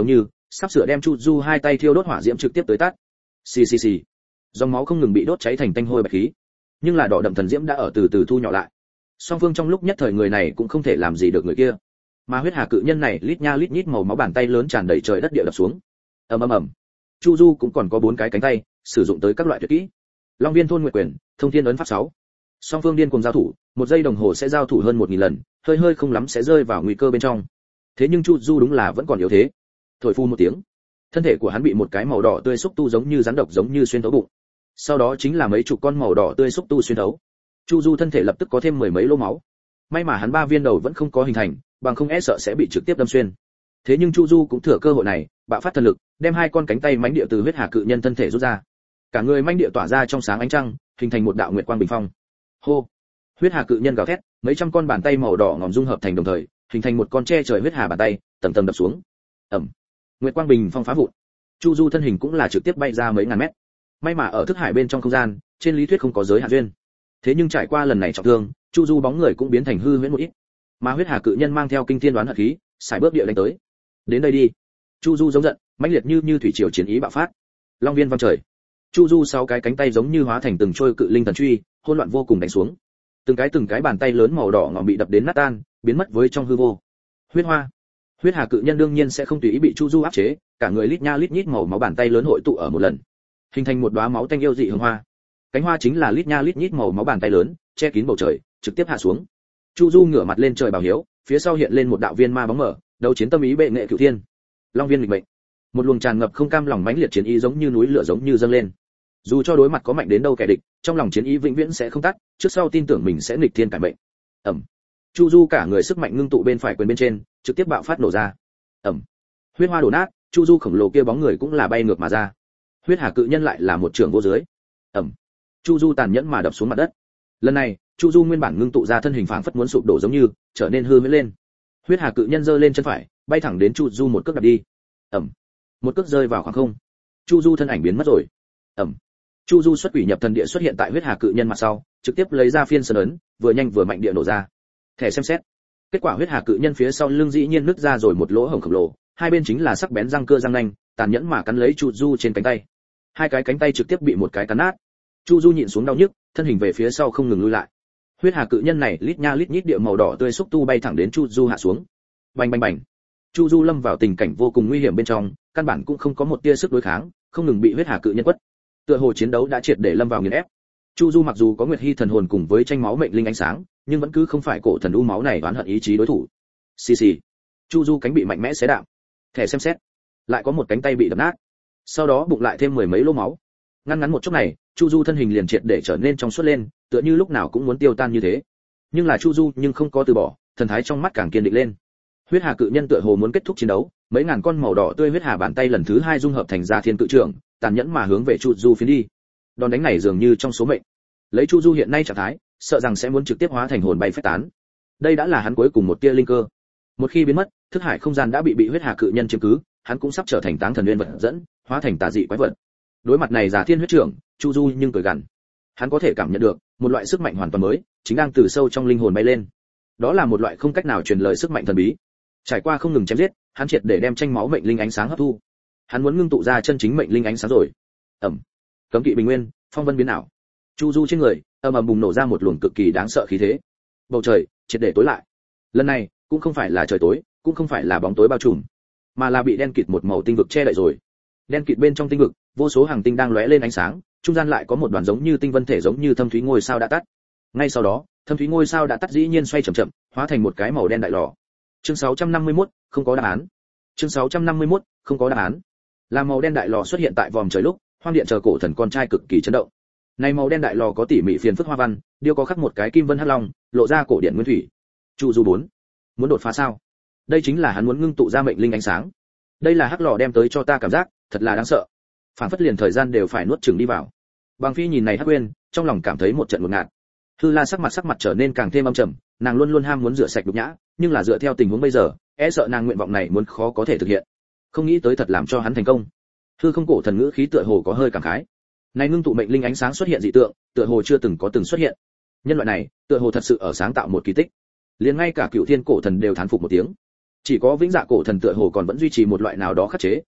sắp sửa đem Chu Du hai tay thiêu đốt hỏa diễm trực tiếp tới tắt. Xì xì xì. Dòng máu không ngừng bị đốt cháy thành tanh hôi bạch khí. Nhưng là đỏ đậm thần diễm đã ở từ từ thu nhỏ lại. Song phương trong lúc nhất thời người này cũng không thể làm gì được người kia. Mà huyết hà cự nhân này lít nha lít nhít màu máu bàn tay lớn tràn đầy trời đất địa đập xuống. Ầm ầm ầm. Chu Du cũng còn có bốn cái cánh tay, sử dụng tới các loại tuyệt kỹ. Long Viên Thôn Nguyệt Quyền, Thông Thiên Ấn Pháp sáu. Song phương điên cuồng giao thủ, một giây đồng hồ sẽ giao thủ hơn một nghìn lần, hơi hơi không lắm sẽ rơi vào nguy cơ bên trong. Thế nhưng Chu Du đúng là vẫn còn yếu thế. Thổi phu một tiếng, thân thể của hắn bị một cái màu đỏ tươi xúc tu giống như rắn độc giống như xuyên thấu bụng. Sau đó chính là mấy chục con màu đỏ tươi xúc tu xuyên thấu. Chu Du thân thể lập tức có thêm mười mấy lỗ máu. May mà hắn ba viên đầu vẫn không có hình thành, bằng không e sợ sẽ bị trực tiếp đâm xuyên. Thế nhưng Chu Du cũng thừa cơ hội này, bạo phát thần lực, đem hai con cánh tay mãnh địa từ huyết hà cự nhân thân thể rút ra. Cả người mãnh địa tỏa ra trong sáng ánh trăng, hình thành một đạo nguyệt quang bình phong. Hô! Huyết hà cự nhân gào thét, mấy trăm con bàn tay màu đỏ ngòm dung hợp thành đồng thời, hình thành một con che trời huyết hà bàn tay, tầng tầng đập xuống. Ầm! Nguyệt quang bình phong phá vụn. Chu Du thân hình cũng là trực tiếp bay ra mấy ngàn mét. May mà ở thức hải bên trong không gian, trên lý thuyết không có giới hạn duyên. Thế nhưng trải qua lần này trọng thương, Chu Du bóng người cũng biến thành hư huyễn một ít. Mà huyết hà cự nhân mang theo kinh thiên đoán hận khí, sải bước địa đánh tới. Đến đây đi. Chu Du giống giận, mãnh liệt như như thủy triều chiến ý bạo phát. Long viên vang trời. Chu Du sáu cái cánh tay giống như hóa thành từng trôi cự linh thần truy, hỗn loạn vô cùng đánh xuống. Từng cái từng cái bàn tay lớn màu đỏ ngòm bị đập đến nát tan, biến mất với trong hư vô. Huyết hoa. Huyết hà cự nhân đương nhiên sẽ không tùy ý bị Chu Du áp chế, cả người lít nha lít nhít màu máu bàn tay lớn hội tụ ở một lần, hình thành một đóa máu tanh yêu dị hương hoa. Cánh hoa chính là lít nha lít nhít màu máu bàn tay lớn, che kín bầu trời, trực tiếp hạ xuống. Chu Du ngửa mặt lên trời bảo hiếu, phía sau hiện lên một đạo viên ma bóng mở, đấu chiến tâm ý bệ nghệ cửu thiên. Long viên nghịch mệnh. Một luồng tràn ngập không cam lòng mãnh liệt chiến ý giống như núi lửa giống như dâng lên. Dù cho đối mặt có mạnh đến đâu kẻ địch, trong lòng chiến ý vĩnh viễn sẽ không tắt, trước sau tin tưởng mình sẽ nghịch thiên cải mệnh. Ầm. Chu Du cả người sức mạnh ngưng tụ bên phải quyền bên trên, trực tiếp bạo phát nổ ra. Ầm. Huyết hoa đổ nát, Chu Du khổng lồ kia bóng người cũng là bay ngược mà ra. Huyết hà cự nhân lại là một trường vô dưới. Ầm. Chu Du tàn nhẫn mà đập xuống mặt đất. Lần này, Chu Du nguyên bản ngưng tụ ra thân hình phảng phất muốn sụp đổ giống như, trở nên hư huyễn lên. Huyết hà cự nhân giơ lên chân phải, bay thẳng đến Chu Du một cước đạp đi. Ầm. Một cước rơi vào khoảng không. Chu Du thân ảnh biến mất rồi. Ầm. Chu Du xuất quỷ nhập thần địa xuất hiện tại huyết hà cự nhân mặt sau, trực tiếp lấy ra phiên sơn ấn, vừa nhanh vừa mạnh địa nổ ra. Thẻ xem xét. Kết quả huyết hà cự nhân phía sau lưng dĩ nhiên nứt ra rồi một lỗ hổng khổng lồ, hai bên chính là sắc bén răng cưa răng nanh, tàn nhẫn mà cắn lấy Chu Du trên cánh tay. Hai cái cánh tay trực tiếp bị một cái cắn nát. Chu Du nhịn xuống đau nhức, thân hình về phía sau không ngừng lùi lại. Huyết hà cự nhân này lít nha lít nhít địa màu đỏ tươi xúc tu bay thẳng đến Chu Du hạ xuống. Bành bành bành. Chu Du lâm vào tình cảnh vô cùng nguy hiểm bên trong, căn bản cũng không có một tia sức đối kháng, không ngừng bị huyết hà cự nhân quất. Tựa hồ chiến đấu đã triệt để lâm vào nghiền ép. Chu Du mặc dù có Nguyệt Hy thần hồn cùng với tranh máu mệnh linh ánh sáng, nhưng vẫn cứ không phải cổ thần u máu này oán hận ý chí đối thủ. Xì xì. Chu Du cánh bị mạnh mẽ xé đạm. Thẻ xem xét. Lại có một cánh tay bị đập nát. Sau đó bụng lại thêm mười mấy lỗ máu. Ngắn ngắn một chút này, Chu Du thân hình liền triệt để trở nên trong suốt lên, tựa như lúc nào cũng muốn tiêu tan như thế. Nhưng là Chu Du nhưng không có từ bỏ, thần thái trong mắt càng kiên định lên. Huyết hà cự nhân tựa hồ muốn kết thúc chiến đấu, mấy ngàn con màu đỏ tươi huyết hà bàn tay lần thứ hai dung hợp thành ra thiên cự trưởng, tàn nhẫn mà hướng về Chu Du phiến đi. Đòn đánh này dường như trong số mệnh. Lấy Chu Du hiện nay trạng thái, sợ rằng sẽ muốn trực tiếp hóa thành hồn bay phách tán. Đây đã là hắn cuối cùng một tia linh cơ. Một khi biến mất, thức hải không gian đã bị bị huyết hà cự nhân chiếm cứ, hắn cũng sắp trở thành táng thần nguyên vật dẫn, hóa thành tà dị quái vật. Đối mặt này giả thiên huyết trưởng, Chu Du nhưng cười gằn. Hắn có thể cảm nhận được một loại sức mạnh hoàn toàn mới, chính đang từ sâu trong linh hồn bay lên. Đó là một loại không cách nào truyền lời sức mạnh thần bí. Trải qua không ngừng chém giết, hắn triệt để đem tranh máu mệnh linh ánh sáng hấp thu. Hắn muốn ngưng tụ ra chân chính mệnh linh ánh sáng rồi. Ẩm. Cấm kỵ bình nguyên, phong vân biến ảo. Chu Du trên người, ầm ầm bùng nổ ra một luồng cực kỳ đáng sợ khí thế. Bầu trời triệt để tối lại. Lần này, cũng không phải là trời tối, cũng không phải là bóng tối bao trùm, mà là bị đen kịt một màu tinh vực che đậy rồi. Đen kịt bên trong tinh vực, vô số hàng tinh đang lóe lên ánh sáng, trung gian lại có một đoàn giống như tinh vân thể giống như thâm thúy ngôi sao đã tắt. Ngay sau đó, thâm thúy ngôi sao đã tắt dĩ nhiên xoay chậm chậm, hóa thành một cái màu đen đại lò. Chương sáu trăm năm mươi mốt, không có đáp án. Chương sáu trăm năm mươi mốt, không có đáp án. Là màu đen đại lò xuất hiện tại vòm trời lúc, Hoang Điện chờ cổ thần con trai cực kỳ chấn động. Này màu đen đại lò có tỉ mỉ phiền phức hoa văn, điêu có khắc một cái kim vân hắc long, lộ ra cổ điển nguyên thủy. Chu Du bốn, muốn đột phá sao? Đây chính là hắn muốn ngưng tụ ra mệnh linh ánh sáng. Đây là hắc lò đem tới cho ta cảm giác, thật là đáng sợ. Phản phất liền thời gian đều phải nuốt chửng đi vào. Bằng Phi nhìn này Hắc Uyên, trong lòng cảm thấy một trận ngột ngạt. Hư La sắc mặt sắc mặt trở nên càng thêm âm trầm, nàng luôn luôn ham muốn rửa sạch nhục nhã, nhưng là dựa theo tình huống bây giờ, e sợ nàng nguyện vọng này muốn khó có thể thực hiện. Không nghĩ tới thật làm cho hắn thành công. Hư Không cổ thần ngữ khí tựa hồ có hơi cảm khái. Này ngưng tụ mệnh linh ánh sáng xuất hiện dị tượng, tựa hồ chưa từng có từng xuất hiện. Nhân loại này, tựa hồ thật sự ở sáng tạo một kỳ tích. Liền ngay cả Cửu Thiên cổ thần đều thán phục một tiếng. Chỉ có Vĩnh Dạ cổ thần tựa hồ còn vẫn duy trì một loại nào đó khắc chế,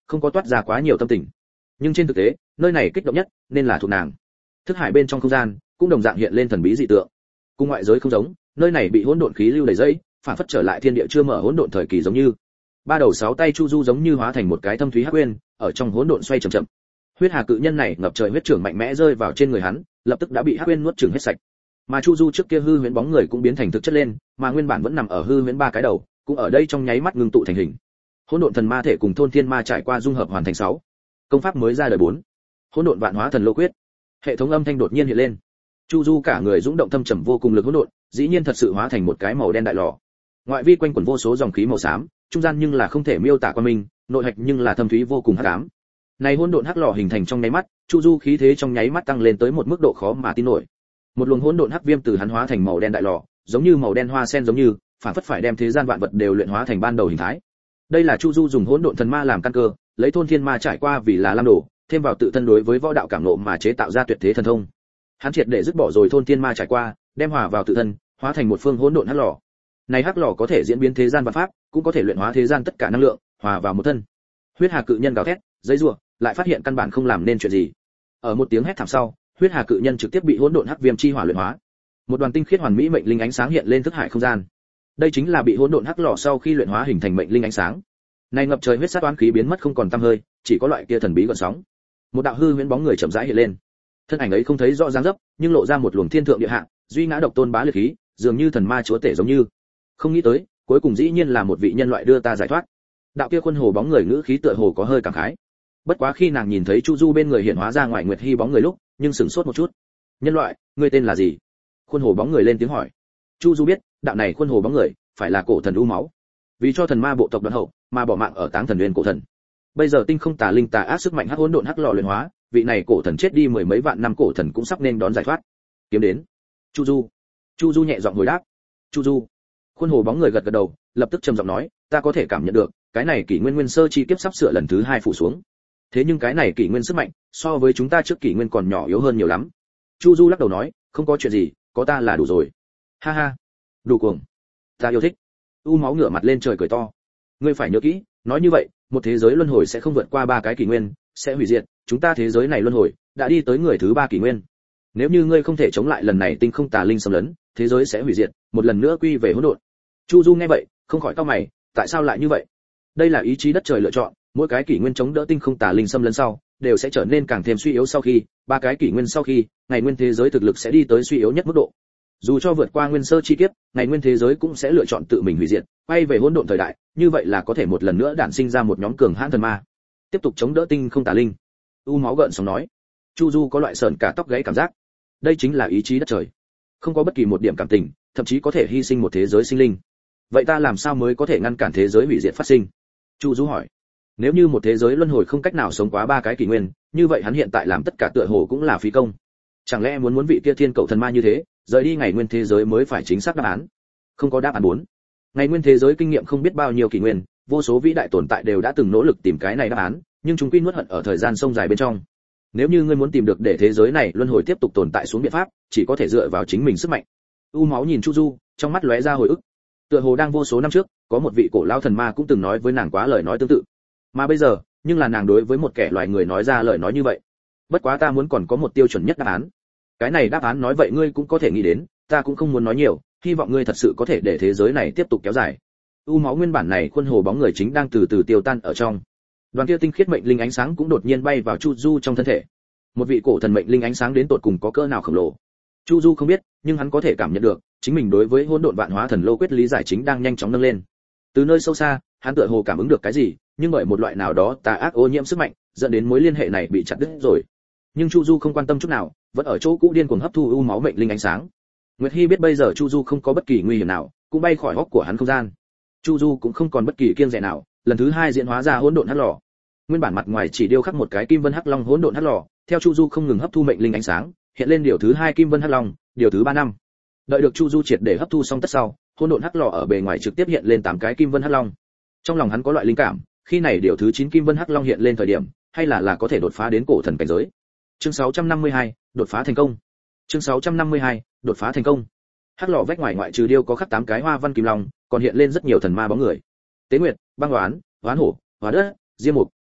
không có toát ra quá nhiều tâm tình. Nhưng trên thực tế, nơi này kích động nhất nên là thuộc nàng. Thức hải bên trong không gian cũng đồng dạng hiện lên thần bí dị tượng. Cùng ngoại giới không giống, nơi này bị hỗn độn khí lưu đầy dẫy, phản phất trở lại thiên địa chưa mở hỗn độn thời kỳ giống như. Ba đầu sáu tay Chu Du giống như hóa thành một cái thâm thúy hắc uyên, ở trong hỗn độn xoay chậm chậm. Huyết hà cự nhân này ngập trời huyết trưởng mạnh mẽ rơi vào trên người hắn, lập tức đã bị hắc uyên nuốt chửng hết sạch. Mà Chu Du trước kia hư huyễn bóng người cũng biến thành thực chất lên, mà nguyên bản vẫn nằm ở hư huyễn ba cái đầu, cũng ở đây trong nháy mắt ngưng tụ thành hình. Hỗn độn thần ma thể cùng thôn thiên ma trải qua dung hợp hoàn thành sáu công pháp mới ra đời bốn. Hỗn độn vạn hóa thần lô quyết. Hệ thống âm thanh đột nhiên hiện lên. Chu Du cả người dũng động thâm trầm vô cùng lực hỗn độn, dĩ nhiên thật sự hóa thành một cái màu đen đại lò. Ngoại vi quanh quẩn vô số dòng khí màu xám, trung gian nhưng là không thể miêu tả qua mình, nội hạch nhưng là thâm thúy vô cùng hắc ám. Này hỗn độn hắc lò hình thành trong nháy mắt, Chu Du khí thế trong nháy mắt tăng lên tới một mức độ khó mà tin nổi. Một luồng hỗn độn hắc viêm từ hắn hóa thành màu đen đại lò, giống như màu đen hoa sen giống như, phản phất phải đem thế gian vạn vật đều luyện hóa thành ban đầu hình thái. Đây là Chu Du dùng hỗn độn thần ma làm căn cơ, lấy thôn thiên ma trải qua vì là lam đồ, thêm vào tự thân đối với võ đạo cảm ngộ mà chế tạo ra tuyệt thế thần thông. Hắn triệt để dứt bỏ rồi thôn thiên ma trải qua, đem hòa vào tự thân, hóa thành một phương hỗn độn hắc lò. Này hắc lò có thể diễn biến thế gian vạn pháp, cũng có thể luyện hóa thế gian tất cả năng lượng, hòa vào một thân. Huyết hà cự nhân gào thét, giãy giụa, lại phát hiện căn bản không làm nên chuyện gì. Ở một tiếng hét thảm sau, huyết hà cự nhân trực tiếp bị hỗn độn hắc viêm chi hỏa luyện hóa. Một đoàn tinh khiết hoàn mỹ mệnh linh ánh sáng hiện lên thức hải không gian. Đây chính là bị hỗn độn hắc lò sau khi luyện hóa hình thành mệnh linh ánh sáng. Này ngập trời huyết sát oán khí biến mất không còn tăm hơi, chỉ có loại kia thần bí gợn sóng. Một đạo hư huyễn bóng người chậm rãi hiện lên. Thân ảnh ấy không thấy rõ dáng dấp, nhưng lộ ra một luồng thiên thượng địa hạ, duy ngã độc tôn bá liệt khí, dường như thần ma chúa tể giống như. Không nghĩ tới, cuối cùng dĩ nhiên là một vị nhân loại đưa ta giải thoát. Đạo kia khuôn hồ bóng người ngữ khí tựa hồ có hơi cảm khái. Bất quá khi nàng nhìn thấy Chu Du bên người hiện hóa ra ngoài Nguyệt Hi bóng người lúc, nhưng sửng sốt một chút. Nhân loại, ngươi tên là gì? Khuôn hồ bóng người lên tiếng hỏi. Chu Du biết, đạo này khuôn hồ bóng người phải là cổ thần u máu, vì cho thần ma bộ tộc đoạn hậu mà bỏ mạng ở Táng Thần Nguyên cổ thần. Bây giờ tinh không tà linh tà ác sức mạnh hắc hỗn độn hắc lò luyện hóa, vị này cổ thần chết đi mười mấy vạn năm cổ thần cũng sắp nên đón giải thoát. Kiếm đến. Chu Du. Chu Du nhẹ giọng hồi đáp. Chu Du. Khuôn hồ bóng người gật gật đầu, lập tức trầm giọng nói, ta có thể cảm nhận được, cái này kỷ nguyên nguyên sơ chi kiếp sắp sửa lần thứ hai phủ xuống. Thế nhưng cái này kỷ nguyên sức mạnh, so với chúng ta trước kỷ nguyên còn nhỏ yếu hơn nhiều lắm. Chu Du lắc đầu nói, không có chuyện gì, có ta là đủ rồi. Ha ha. Đủ cuồng. Ta yêu thích. U máu ngửa mặt lên trời cười to. Ngươi phải nhớ kỹ, nói như vậy, một thế giới luân hồi sẽ không vượt qua ba cái kỷ nguyên, sẽ hủy diệt, chúng ta thế giới này luân hồi đã đi tới người thứ ba kỷ nguyên. Nếu như ngươi không thể chống lại lần này tinh không tà linh xâm lấn, thế giới sẽ hủy diệt, một lần nữa quy về hỗn độn. Chu Du nghe vậy, không khỏi cau mày, tại sao lại như vậy? Đây là ý chí đất trời lựa chọn, mỗi cái kỷ nguyên chống đỡ tinh không tà linh xâm lấn sau, đều sẽ trở nên càng thêm suy yếu sau khi, ba cái kỷ nguyên sau khi, ngày nguyên thế giới thực lực sẽ đi tới suy yếu nhất mức độ. Dù cho vượt qua nguyên sơ chi kiếp, ngày nguyên thế giới cũng sẽ lựa chọn tự mình hủy diệt, quay về hỗn độn thời đại, như vậy là có thể một lần nữa đản sinh ra một nhóm cường hãn thần ma, tiếp tục chống đỡ tinh không tà linh. U máu gợn sóng nói. Chu Du có loại sờn cả tóc gáy cảm giác. Đây chính là ý chí đất trời, không có bất kỳ một điểm cảm tình, thậm chí có thể hy sinh một thế giới sinh linh. Vậy ta làm sao mới có thể ngăn cản thế giới hủy diệt phát sinh? Chu Du hỏi. Nếu như một thế giới luân hồi không cách nào sống quá ba cái kỷ nguyên, như vậy hắn hiện tại làm tất cả tựa hồ cũng là phí công. Chẳng lẽ muốn muốn vị kia thiên cậu thần ma như thế, rời đi ngày nguyên thế giới mới phải chính xác đáp án? Không có đáp án bốn. Ngày nguyên thế giới kinh nghiệm không biết bao nhiêu kỷ nguyên, vô số vĩ đại tồn tại đều đã từng nỗ lực tìm cái này đáp án, nhưng chúng quy nuốt hận ở thời gian sông dài bên trong. Nếu như ngươi muốn tìm được để thế giới này luân hồi tiếp tục tồn tại xuống biện pháp, chỉ có thể dựa vào chính mình sức mạnh. U máu nhìn Chu Du, trong mắt lóe ra hồi ức. Tựa hồ đang vô số năm trước, có một vị cổ lão thần ma cũng từng nói với nàng quá lời nói tương tự. Mà bây giờ, nhưng là nàng đối với một kẻ loài người nói ra lời nói như vậy. Bất quá ta muốn còn có một tiêu chuẩn nhất đáp án. Cái này đáp án nói vậy ngươi cũng có thể nghĩ đến, ta cũng không muốn nói nhiều, hy vọng ngươi thật sự có thể để thế giới này tiếp tục kéo dài. U máu nguyên bản này khuôn hồ bóng người chính đang từ từ tiêu tan ở trong. Đoàn kia tinh khiết mệnh linh ánh sáng cũng đột nhiên bay vào Chu Du trong thân thể. Một vị cổ thần mệnh linh ánh sáng đến tột cùng có cỡ nào khổng lồ. Chu Du không biết, nhưng hắn có thể cảm nhận được, chính mình đối với hỗn độn vạn hóa thần lô quyết lý giải chính đang nhanh chóng nâng lên. Từ nơi sâu xa, hắn tựa hồ cảm ứng được cái gì, nhưng bởi một loại nào đó tà ác ô nhiễm sức mạnh, dẫn đến mối liên hệ này bị chặt đứt rồi. Nhưng Chu Du không quan tâm chút nào, vẫn ở chỗ cũ điên cuồng hấp thu u máu mệnh linh ánh sáng. Nguyệt Hi biết bây giờ Chu Du không có bất kỳ nguy hiểm nào, cũng bay khỏi hốc của hắn không gian. Chu Du cũng không còn bất kỳ kiêng dè nào, lần thứ hai diễn hóa ra hỗn độn hắc lò. Nguyên bản mặt ngoài chỉ điêu khắc một cái kim vân hắc long hỗn độn hắc lò, theo Chu Du không ngừng hấp thu mệnh linh ánh sáng, hiện lên điều thứ hai kim vân hắc long, điều thứ ba năm. Đợi được Chu Du triệt để hấp thu xong tất sau, hỗn độn hắc lò ở bề ngoài trực tiếp hiện lên tám cái kim vân hắc long. Trong lòng hắn có loại linh cảm, khi này điều thứ chín kim vân hắc long hiện lên thời điểm, hay là là có thể đột phá đến cổ thần cảnh giới. Chương sáu trăm năm mươi hai, đột phá thành công. Chương sáu trăm năm mươi hai, đột phá thành công. Hắc lò vách ngoài ngoại trừ điêu có khắc tám cái hoa văn kim long, còn hiện lên rất nhiều thần ma bóng người. Tế Nguyệt, Băng Oán, Oán Hổ, Hóa Đất, Diêm Mục,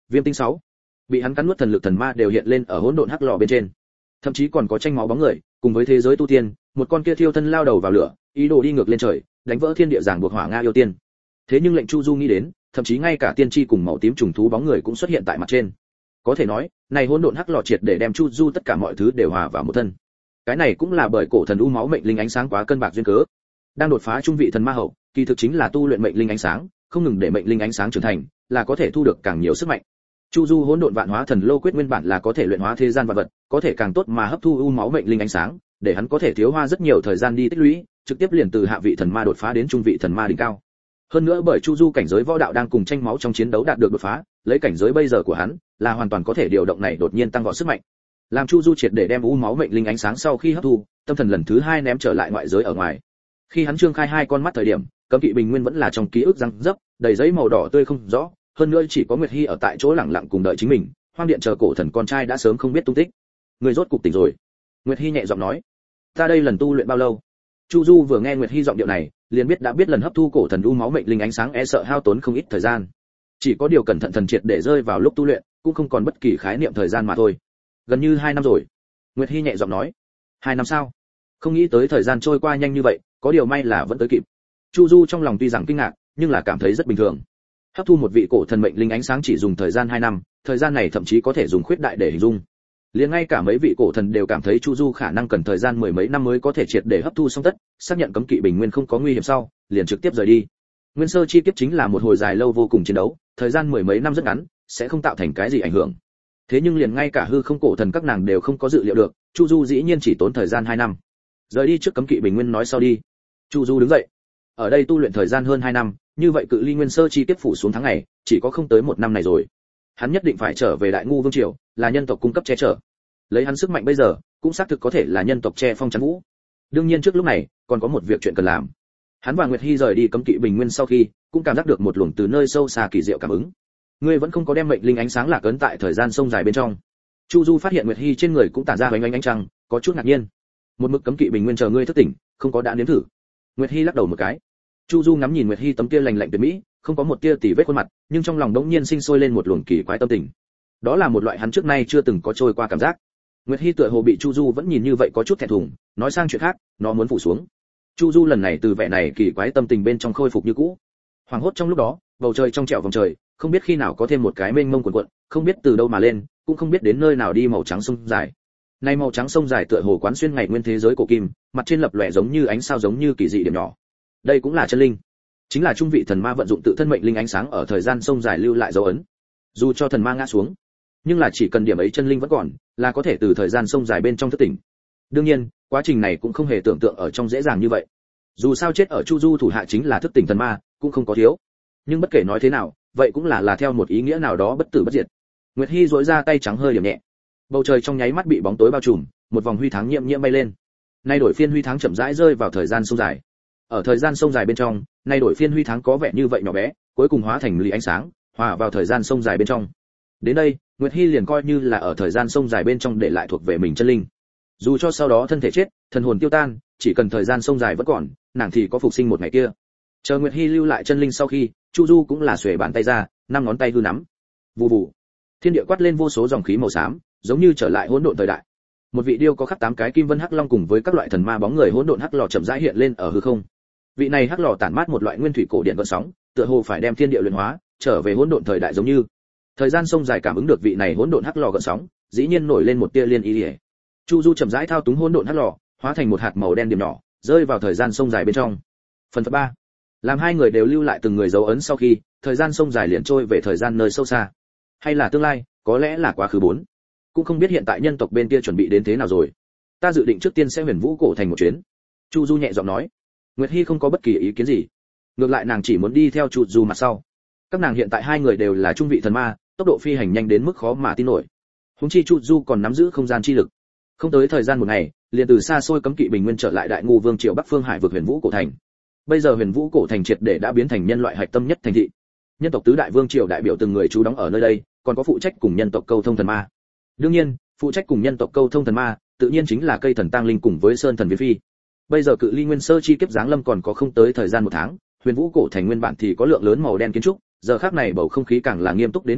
Viêm tinh sáu. Bị hắn cắn nuốt thần lực thần ma đều hiện lên ở hỗn độn hắc lò bên trên. Thậm chí còn có tranh máu bóng người, cùng với thế giới tu tiên, một con kia thiêu thân lao đầu vào lửa, ý đồ đi ngược lên trời, đánh vỡ thiên địa giảng buộc hỏa nga yêu tiên. Thế nhưng lệnh Chu Du nghĩ đến, thậm chí ngay cả tiên tri cùng màu tím trùng thú bóng người cũng xuất hiện tại mặt trên. Có thể nói, này hỗn độn hắc lò triệt để đem Chu Du tất cả mọi thứ đều hòa vào một thân. Cái này cũng là bởi cổ thần u máu mệnh linh ánh sáng quá cân bạc duyên cớ. Đang đột phá trung vị thần ma hậu, kỳ thực chính là tu luyện mệnh linh ánh sáng, không ngừng để mệnh linh ánh sáng trưởng thành, là có thể thu được càng nhiều sức mạnh. Chu Du hỗn độn vạn hóa thần lô quyết nguyên bản là có thể luyện hóa thế gian vạn vật, có thể càng tốt mà hấp thu u máu mệnh linh ánh sáng, để hắn có thể thiếu hoa rất nhiều thời gian đi tích lũy, trực tiếp liền từ hạ vị thần ma đột phá đến trung vị thần ma đỉnh cao. Hơn nữa bởi Chu Du cảnh giới võ đạo đang cùng tranh máu trong chiến đấu đạt được đột phá, lấy cảnh giới bây giờ của hắn, là hoàn toàn có thể điều động này đột nhiên tăng vọt sức mạnh. Làm Chu Du triệt để đem u máu mệnh linh ánh sáng sau khi hấp thu, tâm thần lần thứ hai ném trở lại ngoại giới ở ngoài. Khi hắn trương khai hai con mắt thời điểm, cấm kỵ bình nguyên vẫn là trong ký ức răng dấp, đầy giấy màu đỏ tươi không rõ, hơn nữa chỉ có Nguyệt Hi ở tại chỗ lặng lặng cùng đợi chính mình, hoang điện chờ cổ thần con trai đã sớm không biết tung tích. Người rốt cục tỉnh rồi. Nguyệt Hi nhẹ giọng nói. Ta đây lần tu luyện bao lâu? Chu Du vừa nghe Nguyệt Hi giọng điệu này, liền biết đã biết lần hấp thu cổ thần u máu mệnh linh ánh sáng e sợ hao tốn không ít thời gian. Chỉ có điều cẩn thận thần triệt để rơi vào lúc tu luyện, cũng không còn bất kỳ khái niệm thời gian mà thôi. Gần như hai năm rồi. Nguyệt Hi nhẹ giọng nói. Hai năm sao? Không nghĩ tới thời gian trôi qua nhanh như vậy, có điều may là vẫn tới kịp. Chu Du trong lòng tuy rằng kinh ngạc, nhưng là cảm thấy rất bình thường. Hấp thu một vị cổ thần mệnh linh ánh sáng chỉ dùng thời gian hai năm, thời gian này thậm chí có thể dùng khuyết đại để hình dung. Liền ngay cả mấy vị cổ thần đều cảm thấy Chu Du khả năng cần thời gian mười mấy năm mới có thể triệt để hấp thu xong tất, xác nhận cấm kỵ bình nguyên không có nguy hiểm sau, liền trực tiếp rời đi. Nguyên sơ chi kiếp chính là một hồi dài lâu vô cùng chiến đấu, thời gian mười mấy năm rất ngắn, sẽ không tạo thành cái gì ảnh hưởng. Thế nhưng liền ngay cả hư không cổ thần các nàng đều không có dự liệu được, Chu Du dĩ nhiên chỉ tốn thời gian hai năm. Rời đi trước cấm kỵ bình nguyên nói sau đi. Chu Du đứng dậy. Ở đây tu luyện thời gian hơn hai năm, như vậy cự ly nguyên sơ chi kiếp phủ xuống tháng ngày, chỉ có không tới một năm này rồi. Hắn nhất định phải trở về Đại Ngu Vương triều, là nhân tộc cung cấp che chở. Lấy hắn sức mạnh bây giờ, cũng xác thực có thể là nhân tộc che phong chắn vũ. Đương nhiên trước lúc này, còn có một việc chuyện cần làm. Hắn và Nguyệt Hi rời đi cấm kỵ bình nguyên sau khi, cũng cảm giác được một luồng từ nơi sâu xa kỳ diệu cảm ứng. Ngươi vẫn không có đem mệnh linh ánh sáng lạc ấn tại thời gian sông dài bên trong. Chu Du phát hiện Nguyệt Hi trên người cũng tản ra ánh ánh ánh trăng, có chút ngạc nhiên. Một mực cấm kỵ bình nguyên chờ ngươi thức tỉnh, không có đã nếm thử. Nguyệt Hi lắc đầu một cái. Chu Du ngắm nhìn Nguyệt Hi tấm kia lành lạnh tuyệt mỹ, không có một tia tỉ vết khuôn mặt, nhưng trong lòng đống nhiên sinh sôi lên một luồng kỳ quái tâm tình. Đó là một loại hắn trước nay chưa từng có trôi qua cảm giác. Nguyệt Hi tựa hồ bị Chu Du vẫn nhìn như vậy có chút thẹn thùng, nói sang chuyện khác, nó muốn phủ xuống. Chu Du lần này từ vẻ này kỳ quái tâm tình bên trong khôi phục như cũ. Hoàng hốt trong lúc đó, bầu trời trong trẻo vòng trời, không biết khi nào có thêm một cái mênh mông cuồn cuộn, không biết từ đâu mà lên, cũng không biết đến nơi nào đi màu trắng sông dài. Này màu trắng sông dài tựa hồ quán xuyên ngày nguyên thế giới cổ kim, mặt trên lập lòe giống như ánh sao giống như kỳ dị điểm nhỏ. Đây cũng là chân linh, chính là trung vị thần ma vận dụng tự thân mệnh linh ánh sáng ở thời gian sông dài lưu lại dấu ấn. Dù cho thần ma ngã xuống, nhưng là chỉ cần điểm ấy chân linh vẫn còn, là có thể từ thời gian sông dài bên trong thức tỉnh. Đương nhiên, quá trình này cũng không hề tưởng tượng ở trong dễ dàng như vậy. Dù sao chết ở Chu Du thủ hạ chính là thức tỉnh thần ma, cũng không có thiếu. Nhưng bất kể nói thế nào, vậy cũng là là theo một ý nghĩa nào đó bất tử bất diệt. Nguyệt Hi duỗi ra tay trắng hơi điểm nhẹ. Bầu trời trong nháy mắt bị bóng tối bao trùm, một vòng huy tháng nhiệm nhiễm bay lên. Nay đổi phiên huy tháng chậm rãi rơi vào thời gian sông dài. Ở thời gian sông dài bên trong, nay đổi phiên huy tháng có vẻ như vậy nhỏ bé, cuối cùng hóa thành lì ánh sáng, hòa vào thời gian sông dài bên trong. Đến đây, Nguyệt Hi liền coi như là ở thời gian sông dài bên trong để lại thuộc về mình chân linh. Dù cho sau đó thân thể chết, thần hồn tiêu tan, chỉ cần thời gian sông dài vẫn còn, nàng thì có phục sinh một ngày kia. Chờ Nguyệt Hi lưu lại chân linh sau khi, Chu Du cũng là xuề bàn tay ra, năm ngón tay hư nắm. Vù vù. Thiên địa quát lên vô số dòng khí màu xám, giống như trở lại hỗn độn thời đại. Một vị điêu có khắc tám cái kim vân hắc long cùng với các loại thần ma bóng người hỗn độn hắc lò chậm rãi hiện lên ở hư không. Vị này hắc lò tản mát một loại nguyên thủy cổ điện gợn sóng, tựa hồ phải đem thiên địa luyện hóa, trở về hỗn độn thời đại giống như. Thời gian sông dài cảm ứng được vị này hỗn độn hắc lò gợn sóng, dĩ nhiên nổi lên một tia liên ý. Ý. Chu Du chậm rãi thao túng hỗn độn hắc lò, hóa thành một hạt màu đen điểm nhỏ, rơi vào thời gian sông dài bên trong. Phần thứ ba. Làm hai người đều lưu lại từng người dấu ấn sau khi, thời gian sông dài liền trôi về thời gian nơi sâu xa. Hay là tương lai, có lẽ là quá khứ bốn. Cũng không biết hiện tại nhân tộc bên kia chuẩn bị đến thế nào rồi. Ta dự định trước tiên sẽ huyền vũ cổ thành một chuyến. Chu Du nhẹ giọng nói. Nguyệt Hi không có bất kỳ ý kiến gì. Ngược lại nàng chỉ muốn đi theo Chu Du mặt sau. Các nàng hiện tại hai người đều là trung vị thần ma, tốc độ phi hành nhanh đến mức khó mà tin nổi. Huống chi Chu Du còn nắm giữ không gian chi lực. Không tới thời gian một ngày, liền từ xa xôi cấm kỵ bình nguyên trở lại Đại Ngu Vương triều Bắc Phương Hải vực huyền vũ cổ thành. Bây giờ huyền vũ cổ thành triệt để đã biến thành nhân loại hạch tâm nhất thành thị. Nhân tộc tứ đại vương triều đại biểu từng người trú đóng ở nơi đây, còn có phụ trách cùng nhân tộc câu thông thần ma. Đương nhiên, phụ trách cùng nhân tộc câu thông thần ma, tự nhiên chính là cây thần tang linh cùng với sơn thần viễn phi. Bây giờ cự ly nguyên sơ chi kiếp giáng lâm còn có không tới thời gian một tháng, huyền vũ cổ thành nguyên bản thì có lượng lớn màu đen kiến trúc, giờ khắc này bầu không khí càng là nghiêm túc đến cực hạn,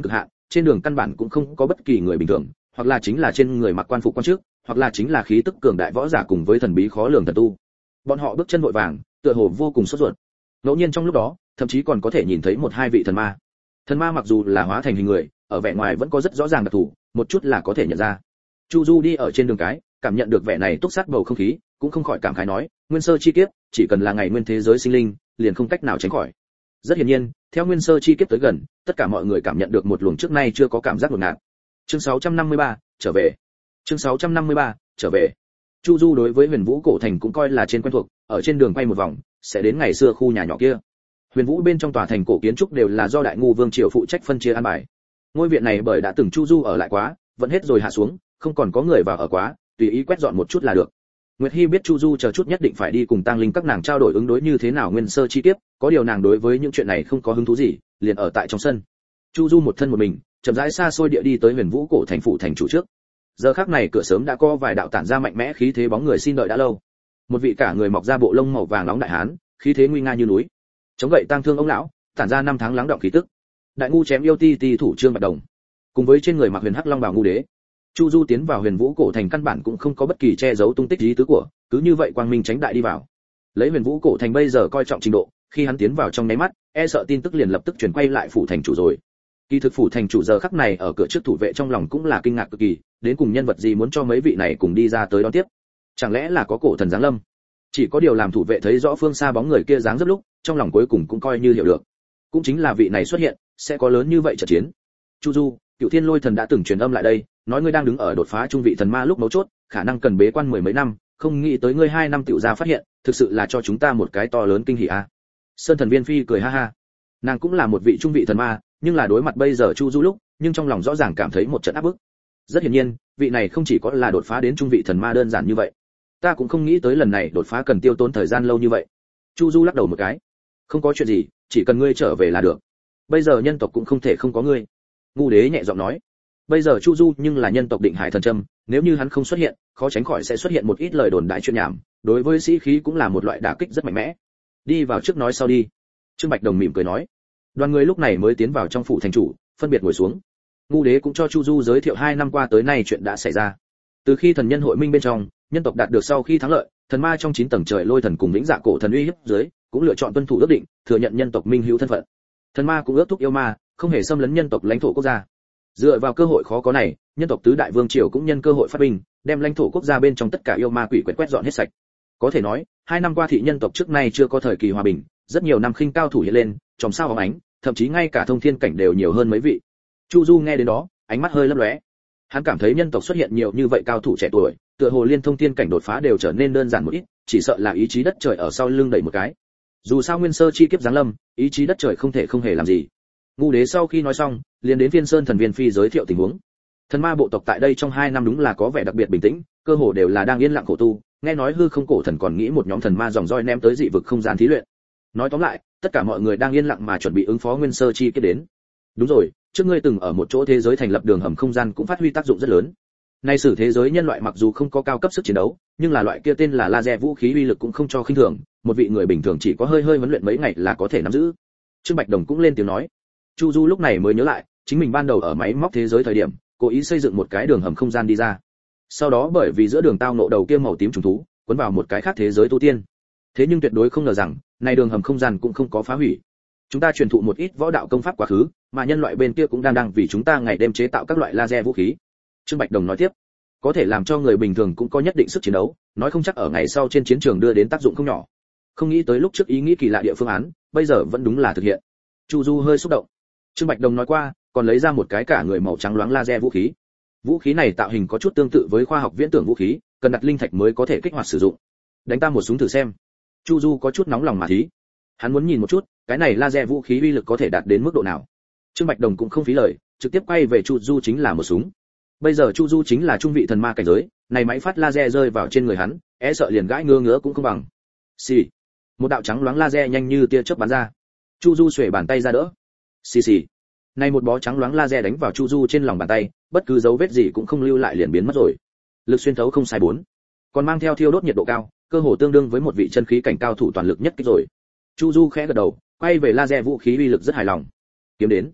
trên đường căn bản cũng không có bất kỳ người bình thường, hoặc là chính là trên người mặc quan phục quan chức, hoặc là chính là khí tức cường đại võ giả cùng với thần bí khó lường thần tu. Bọn họ bước chân vội vàng, tựa hồ vô cùng sốt ruột. Ngẫu nhiên trong lúc đó, thậm chí còn có thể nhìn thấy một hai vị thần ma. Thần ma mặc dù là hóa thành hình người, ở vẻ ngoài vẫn có rất rõ ràng đặc thù, một chút là có thể nhận ra. Chu Du đi ở trên đường cái, cảm nhận được vẻ này túc sát bầu không khí, cũng không khỏi cảm khái nói, nguyên sơ chi kiếp, chỉ cần là ngày nguyên thế giới sinh linh, liền không cách nào tránh khỏi. Rất hiển nhiên, theo nguyên sơ chi kiếp tới gần, tất cả mọi người cảm nhận được một luồng trước nay chưa có cảm giác đột ngột. Chương sáu trăm năm mươi ba, trở về. Chương sáu trăm năm mươi ba, trở về. Chu Du đối với Huyền Vũ cổ thành cũng coi là trên quen thuộc, ở trên đường quay một vòng, sẽ đến ngày xưa khu nhà nhỏ kia. Huyền Vũ bên trong tòa thành cổ kiến trúc đều là do Đại Ngu Vương triều phụ trách phân chia an bài. Ngôi viện này bởi đã từng Chu Du ở lại quá, vẫn hết rồi hạ xuống, không còn có người vào ở quá, tùy ý quét dọn một chút là được. Nguyệt Hi biết Chu Du chờ chút nhất định phải đi cùng Tang Linh các nàng trao đổi ứng đối như thế nào nguyên sơ chi kiếp, có điều nàng đối với những chuyện này không có hứng thú gì, liền ở tại trong sân. Chu Du một thân một mình, chậm rãi xa xôi địa đi tới Huyền Vũ cổ thành phủ thành chủ trước. Giờ khắc này cửa sớm đã có vài đạo tản ra mạnh mẽ khí thế bóng người xin đợi đã lâu. Một vị cả người mọc ra bộ lông màu vàng nóng đại hán, khí thế nguy nga như núi. Chống gậy tang thương ông lão, tản ra năm tháng lắng đọng khí tức. Đại ngu chém yêu ti ti thủ Trương Bạch Đồng, cùng với trên người mặc huyền hắc long bào ngu đế. Chu Du tiến vào Huyền Vũ cổ thành căn bản cũng không có bất kỳ che giấu tung tích ý tứ của, cứ như vậy quang minh tránh đại đi vào. Lấy Huyền Vũ cổ thành bây giờ coi trọng trình độ, khi hắn tiến vào trong nháy mắt, e sợ tin tức liền lập tức truyền quay lại phủ thành chủ rồi. Kỳ thực phủ thành chủ giờ khắc này ở cửa trước thủ vệ trong lòng cũng là kinh ngạc cực kỳ, đến cùng nhân vật gì muốn cho mấy vị này cùng đi ra tới đón tiếp. Chẳng lẽ là có cổ thần giáng lâm? Chỉ có điều làm thủ vệ thấy rõ phương xa bóng người kia dáng dấp lúc, trong lòng cuối cùng cũng coi như hiểu được. Cũng chính là vị này xuất hiện, sẽ có lớn như vậy trận chiến. Chu Du, Cựu Thiên Lôi Thần đã từng truyền âm lại đây, nói ngươi đang đứng ở đột phá trung vị thần ma lúc mấu chốt, khả năng cần bế quan mười mấy năm, không nghĩ tới ngươi hai năm tiểu ra phát hiện, thực sự là cho chúng ta một cái to lớn kinh hỉ a. Sơn Thần Viên Phi cười ha ha. Nàng cũng là một vị trung vị thần ma, nhưng là đối mặt bây giờ Chu Du lúc, nhưng trong lòng rõ ràng cảm thấy một trận áp bức. Rất hiển nhiên, vị này không chỉ có là đột phá đến trung vị thần ma đơn giản như vậy. Ta cũng không nghĩ tới lần này đột phá cần tiêu tốn thời gian lâu như vậy. Chu Du lắc đầu một cái. Không có chuyện gì, chỉ cần ngươi trở về là được. Bây giờ nhân tộc cũng không thể không có ngươi. Ngu đế nhẹ giọng nói. Bây giờ Chu Du nhưng là nhân tộc định hải thần châm, nếu như hắn không xuất hiện, khó tránh khỏi sẽ xuất hiện một ít lời đồn đại chuyện nhảm, đối với sĩ khí cũng là một loại đả kích rất mạnh mẽ. Đi vào trước nói sau đi. Trương Bạch Đồng mỉm cười nói. Đoàn người lúc này mới tiến vào trong phủ thành chủ, phân biệt ngồi xuống. Ngu đế cũng cho Chu Du giới thiệu hai năm qua tới nay chuyện đã xảy ra. Từ khi thần nhân hội minh bên trong, nhân tộc đạt được sau khi thắng lợi, thần ma trong chín tầng trời lôi thần cùng lĩnh dạ cổ thần uy hiếp dưới, cũng lựa chọn tuân thủ ước định, thừa nhận nhân tộc minh hữu thân phận. Thần ma cũng ước thúc yêu ma, không hề xâm lấn nhân tộc lãnh thổ quốc gia. Dựa vào cơ hội khó có này, nhân tộc tứ đại vương triều cũng nhân cơ hội phát binh, đem lãnh thổ quốc gia bên trong tất cả yêu ma quỷ quét quét dọn hết sạch. Có thể nói, hai năm qua thị nhân tộc trước nay chưa có thời kỳ hòa bình, rất nhiều năm khinh cao thủ hiện lên, chòm sao bóng ánh, thậm chí ngay cả thông thiên cảnh đều nhiều hơn mấy vị. Chu Du nghe đến đó, ánh mắt hơi lấp lóe. Hắn cảm thấy nhân tộc xuất hiện nhiều như vậy cao thủ trẻ tuổi, tựa hồ liên thông thiên cảnh đột phá đều trở nên đơn giản một ít, chỉ sợ là ý chí đất trời ở sau lưng đẩy một cái. Dù sao nguyên sơ chi kiếp giáng lâm, ý chí đất trời không thể không hề làm gì. Ngu đế sau khi nói xong, liền đến Viên Sơn Thần Viên Phi giới thiệu tình huống. Thần ma bộ tộc tại đây trong hai năm đúng là có vẻ đặc biệt bình tĩnh, cơ hồ đều là đang yên lặng khổ tu, nghe nói hư không cổ thần còn nghĩ một nhóm thần ma dòng roi ném tới dị vực không gian thí luyện. Nói tóm lại, tất cả mọi người đang yên lặng mà chuẩn bị ứng phó nguyên sơ chi kiếp đến. Đúng rồi, trước ngươi từng ở một chỗ thế giới thành lập đường hầm không gian cũng phát huy tác dụng rất lớn. Nay sử thế giới nhân loại mặc dù không có cao cấp sức chiến đấu, nhưng là loại kia tên là laser vũ khí uy lực cũng không cho khinh thường, một vị người bình thường chỉ có hơi hơi huấn luyện mấy ngày là có thể nắm giữ. Trương Bạch Đồng cũng lên tiếng nói. Chu Du lúc này mới nhớ lại, chính mình ban đầu ở máy móc thế giới thời điểm, cố ý xây dựng một cái đường hầm không gian đi ra. Sau đó bởi vì giữa đường tao ngộ đầu kia màu tím trùng thú, cuốn vào một cái khác thế giới tu tiên. Thế nhưng tuyệt đối không ngờ rằng, này đường hầm không gian cũng không có phá hủy. Chúng ta truyền thụ một ít võ đạo công pháp quá khứ, mà nhân loại bên kia cũng đang đang vì chúng ta ngày đêm chế tạo các loại laser vũ khí. Trương Bạch Đồng nói tiếp, có thể làm cho người bình thường cũng có nhất định sức chiến đấu, nói không chắc ở ngày sau trên chiến trường đưa đến tác dụng không nhỏ. Không nghĩ tới lúc trước ý nghĩ kỳ lạ địa phương án, bây giờ vẫn đúng là thực hiện. Chu Du hơi xúc động. Trương Bạch Đồng nói qua, còn lấy ra một cái cả người màu trắng loáng laser vũ khí. Vũ khí này tạo hình có chút tương tự với khoa học viễn tưởng vũ khí, cần đặt linh thạch mới có thể kích hoạt sử dụng. Đánh ta một súng thử xem. Chu Du có chút nóng lòng mà thí. Hắn muốn nhìn một chút, cái này laser vũ khí uy lực có thể đạt đến mức độ nào. Trương Bạch Đồng cũng không phí lời, trực tiếp quay về Chu Du chính là một súng. Bây giờ Chu Du chính là trung vị thần ma cảnh giới, này máy phát laser rơi vào trên người hắn, e sợ liền gãi ngứa ngứa cũng không bằng. Xì. Một đạo trắng loáng laser nhanh như tia chớp bắn ra. Chu Du xuề bàn tay ra đỡ. Xì xì. Này một bó trắng loáng laser đánh vào Chu Du trên lòng bàn tay, bất cứ dấu vết gì cũng không lưu lại liền biến mất rồi. Lực xuyên thấu không sai bốn. Còn mang theo thiêu đốt nhiệt độ cao, cơ hồ tương đương với một vị chân khí cảnh cao thủ toàn lực nhất kích rồi. Chu Du khẽ gật đầu, quay về laser vũ khí uy lực rất hài lòng. Kiếm đến.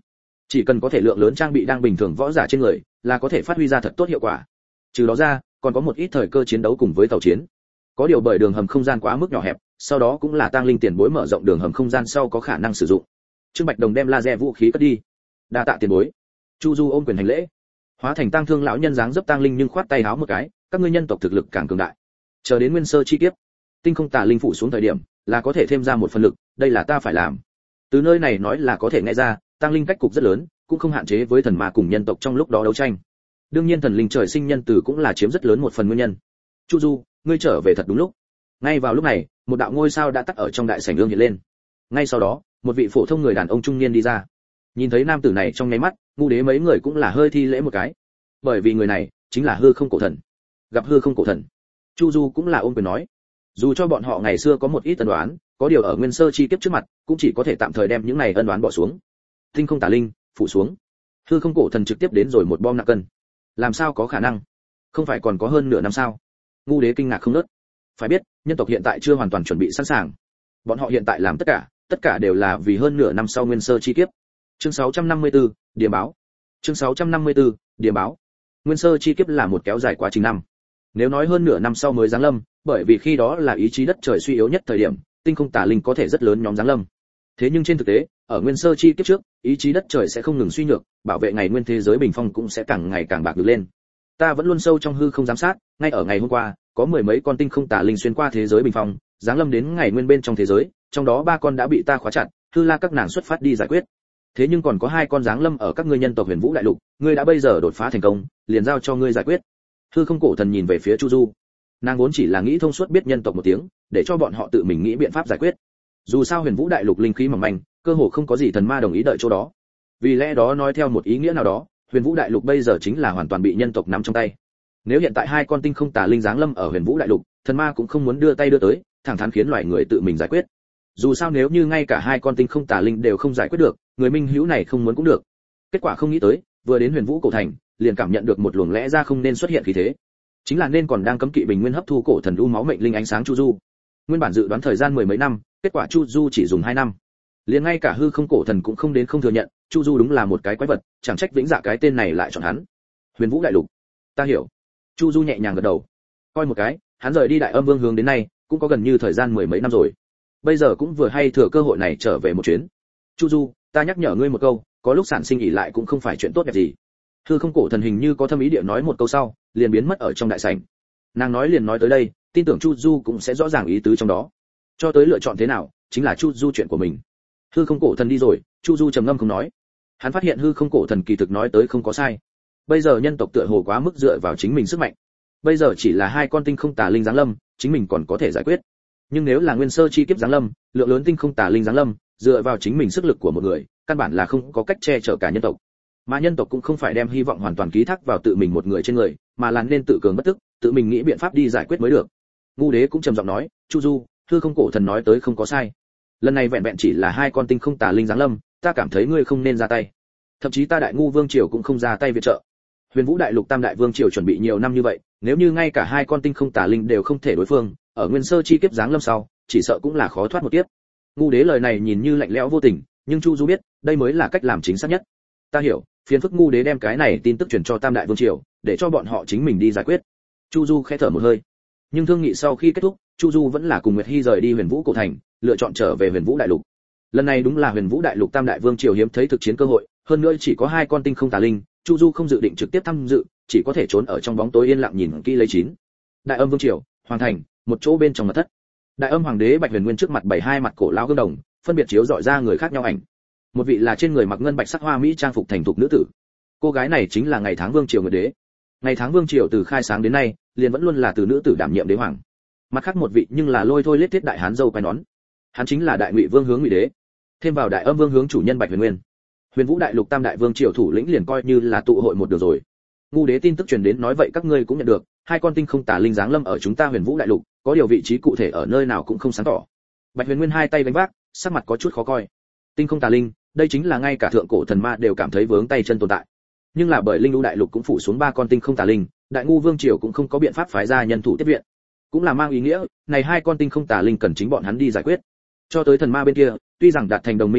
Chỉ cần có thể lượng lớn trang bị đang bình thường võ giả trên người, là có thể phát huy ra thật tốt hiệu quả. Trừ đó ra, còn có một ít thời cơ chiến đấu cùng với tàu chiến. Có điều bởi đường hầm không gian quá mức nhỏ hẹp, sau đó cũng là tăng linh tiền bối mở rộng đường hầm không gian sau có khả năng sử dụng. Trương Bạch Đồng đem laser vũ khí cất đi. Đa tạ tiền bối. Chu Du ôm quyền hành lễ. Hóa thành tăng thương lão nhân dáng dấp tăng linh nhưng khoát tay háo một cái, các ngươi nhân tộc thực lực càng cường đại. Chờ đến nguyên sơ chi kiếp, tinh không tà linh phủ xuống thời điểm, là có thể thêm ra một phần lực, đây là ta phải làm. Từ nơi này nói là có thể nghe ra, tăng linh cách cục rất lớn, cũng không hạn chế với thần ma cùng nhân tộc trong lúc đó đấu tranh. Đương nhiên thần linh trời sinh nhân từ cũng là chiếm rất lớn một phần nguyên nhân. Chu Du, ngươi trở về thật đúng lúc. Ngay vào lúc này, một đạo ngôi sao đã tắt ở trong đại sảnh ương hiện lên. Ngay sau đó, một vị phổ thông người đàn ông trung niên đi ra. Nhìn thấy nam tử này trong nháy mắt, ngu đế mấy người cũng là hơi thi lễ một cái. Bởi vì người này chính là hư không cổ thần. Gặp hư không cổ thần, Chu Du cũng là ôm quyền nói, dù cho bọn họ ngày xưa có một ít ân đoán, có điều ở nguyên sơ chi kiếp trước mặt, cũng chỉ có thể tạm thời đem những này ân đoán bỏ xuống. Tinh không tà linh phủ xuống, hư không cổ thần trực tiếp đến rồi một bom nặng cân. Làm sao có khả năng? Không phải còn có hơn nửa năm sao? Ngu đế kinh ngạc không ngớt. Phải biết, nhân tộc hiện tại chưa hoàn toàn chuẩn bị sẵn sàng. Bọn họ hiện tại làm tất cả, tất cả đều là vì hơn nửa năm sau nguyên sơ chi kiếp. Chương sáu trăm năm mươi tư, điểm báo. Chương sáu trăm năm mươi tư, điểm báo. Nguyên sơ chi kiếp là một kéo dài quá trình năm. Nếu nói hơn nửa năm sau mới giáng lâm, bởi vì khi đó là ý chí đất trời suy yếu nhất thời điểm, tinh không tà linh có thể rất lớn nhóm giáng lâm. Thế nhưng trên thực tế, ở nguyên sơ chi kiếp trước, ý chí đất trời sẽ không ngừng suy nhược, bảo vệ ngày nguyên thế giới bình phong cũng sẽ càng ngày càng bạc được lên. Ta vẫn luôn sâu trong hư không giám sát, ngay ở ngày hôm qua, có mười mấy con tinh không tà linh xuyên qua thế giới bình phong, giáng lâm đến ngày nguyên bên trong thế giới, trong đó ba con đã bị ta khóa chặt, hư la các nàng xuất phát đi giải quyết. Thế nhưng còn có hai con giáng lâm ở các ngươi nhân tộc Huyền Vũ đại lục, ngươi đã bây giờ đột phá thành công, liền giao cho ngươi giải quyết. Hư không cổ thần nhìn về phía Chu Du. Nàng vốn chỉ là nghĩ thông suốt biết nhân tộc một tiếng, để cho bọn họ tự mình nghĩ biện pháp giải quyết. Dù sao Huyền Vũ đại lục linh khí mỏng manh, cơ hồ không có gì thần ma đồng ý đợi chỗ đó. Vì lẽ đó nói theo một ý nghĩa nào đó, Huyền Vũ đại lục bây giờ chính là hoàn toàn bị nhân tộc nắm trong tay. Nếu hiện tại hai con tinh không tà linh giáng lâm ở Huyền Vũ đại lục, thần ma cũng không muốn đưa tay đưa tới, thẳng thắn khiến loài người tự mình giải quyết. Dù sao nếu như ngay cả hai con tinh không tà linh đều không giải quyết được, người minh hữu này không muốn cũng được. Kết quả không nghĩ tới, vừa đến Huyền Vũ cổ thành, liền cảm nhận được một luồng lẽ ra không nên xuất hiện khí thế. Chính là nên còn đang cấm kỵ bình nguyên hấp thu cổ thần u máu mệnh linh ánh sáng Chu Du. Nguyên bản dự đoán thời gian mười mấy năm, kết quả Chu Du chỉ dùng hai năm. Liền ngay cả hư không cổ thần cũng không đến không thừa nhận, Chu Du đúng là một cái quái vật, chẳng trách vĩnh dạ cái tên này lại chọn hắn. Huyền Vũ đại lục. Ta hiểu. Chu Du nhẹ nhàng gật đầu. Coi một cái, hắn rời đi Đại Âm Vương hướng đến nay, cũng có gần như thời gian mười mấy năm rồi. Bây giờ cũng vừa hay thừa cơ hội này trở về một chuyến. Chu Du, ta nhắc nhở ngươi một câu, có lúc sản sinh ỷ lại cũng không phải chuyện tốt đẹp gì. Hư không cổ thần hình như có thâm ý địa nói một câu sau, liền biến mất ở trong đại sảnh. Nàng nói liền nói tới đây, tin tưởng Chu Du cũng sẽ rõ ràng ý tứ trong đó. Cho tới lựa chọn thế nào, chính là Chu Du chuyện của mình. Hư không cổ thần đi rồi, Chu Du trầm ngâm không nói. Hắn phát hiện hư không cổ thần kỳ thực nói tới không có sai. Bây giờ nhân tộc tựa hồ quá mức dựa vào chính mình sức mạnh. Bây giờ chỉ là hai con tinh không tà linh giáng lâm, chính mình còn có thể giải quyết. Nhưng nếu là nguyên sơ chi kiếp giáng lâm, lượng lớn tinh không tà linh giáng lâm, dựa vào chính mình sức lực của một người, căn bản là không có cách che chở cả nhân tộc. Mà nhân tộc cũng không phải đem hy vọng hoàn toàn ký thác vào tự mình một người trên người, mà là nên tự cường bất tức, tự mình nghĩ biện pháp đi giải quyết mới được. Ngu đế cũng trầm giọng nói, Chu Du, hư không cổ thần nói tới không có sai. Lần này vẹn vẹn chỉ là hai con tinh không tà linh giáng lâm, ta cảm thấy ngươi không nên ra tay. Thậm chí ta Đại Ngu Vương triều cũng không ra tay viện trợ. Huyền Vũ đại lục Tam đại vương triều chuẩn bị nhiều năm như vậy, nếu như ngay cả hai con tinh không tà linh đều không thể đối phương, ở nguyên sơ chi kiếp giáng lâm sau, chỉ sợ cũng là khó thoát một kiếp. Ngu đế lời này nhìn như lạnh lẽo vô tình, nhưng Chu Du biết, đây mới là cách làm chính xác nhất. Ta hiểu, phiền phức Ngu đế đem cái này tin tức truyền cho Tam đại vương triều, để cho bọn họ chính mình đi giải quyết. Chu Du khẽ thở một hơi. Nhưng thương nghị sau khi kết thúc, Chu Du vẫn là cùng Nguyệt Hi rời đi Huyền Vũ cổ thành, lựa chọn trở về Huyền Vũ đại lục. Lần này đúng là Huyền Vũ đại lục Tam đại vương triều hiếm thấy thực chiến cơ hội, hơn nữa chỉ có hai con tinh không tà linh, Chu Du không dự định trực tiếp tham dự, chỉ có thể trốn ở trong bóng tối yên lặng nhìn kỹ lấy chín. Đại Âm vương triều, hoàng thành, một chỗ bên trong mật thất. Đại Âm hoàng đế Bạch Huyền Nguyên trước mặt bảy hai mặt cổ lão gương đồng, phân biệt chiếu dọi ra người khác nhau ảnh. Một vị là trên người mặc ngân bạch sắc hoa mỹ trang phục thành thục nữ tử. Cô gái này chính là Ngày Tháng vương triều Nguyệt đế. Ngày Tháng vương triều từ khai sáng đến nay, liền vẫn luôn là từ nữ tử đảm nhiệm đế hoàng. Mặt khác một vị nhưng là lôi thôi lết thiết đại hán dâu quai nón. Hắn chính là Đại Ngụy vương hướng Ngụy đế. Thêm vào Đại Âm vương hướng chủ nhân Bạch Huyền Nguyên. Huyền Vũ đại lục Tam đại vương triều thủ lĩnh liền coi như là tụ hội một đường rồi. Ngu đế tin tức truyền đến nói vậy các ngươi cũng nhận được, hai con tinh không tà linh giáng lâm ở chúng ta Huyền Vũ đại lục, có điều vị trí cụ thể ở nơi nào cũng không sáng tỏ. Bạch Huyền Nguyên hai tay đánh vác, sắc mặt có chút khó coi. Tinh không tà linh, đây chính là ngay cả thượng cổ thần ma đều cảm thấy vướng tay chân tồn tại. Nhưng là bởi linh lũ đại lục cũng phủ xuống ba con tinh không tà linh, Đại Ngu vương triều cũng không có biện pháp phái ra nhân thủ tiếp viện. Cũng là mang ý nghĩa, này hai con tinh không tà linh cần chính bọn hắn đi giải quyết. Cho tới thần ma bên kia, tuy rằng đạt thành đồng minh thỏa thuận,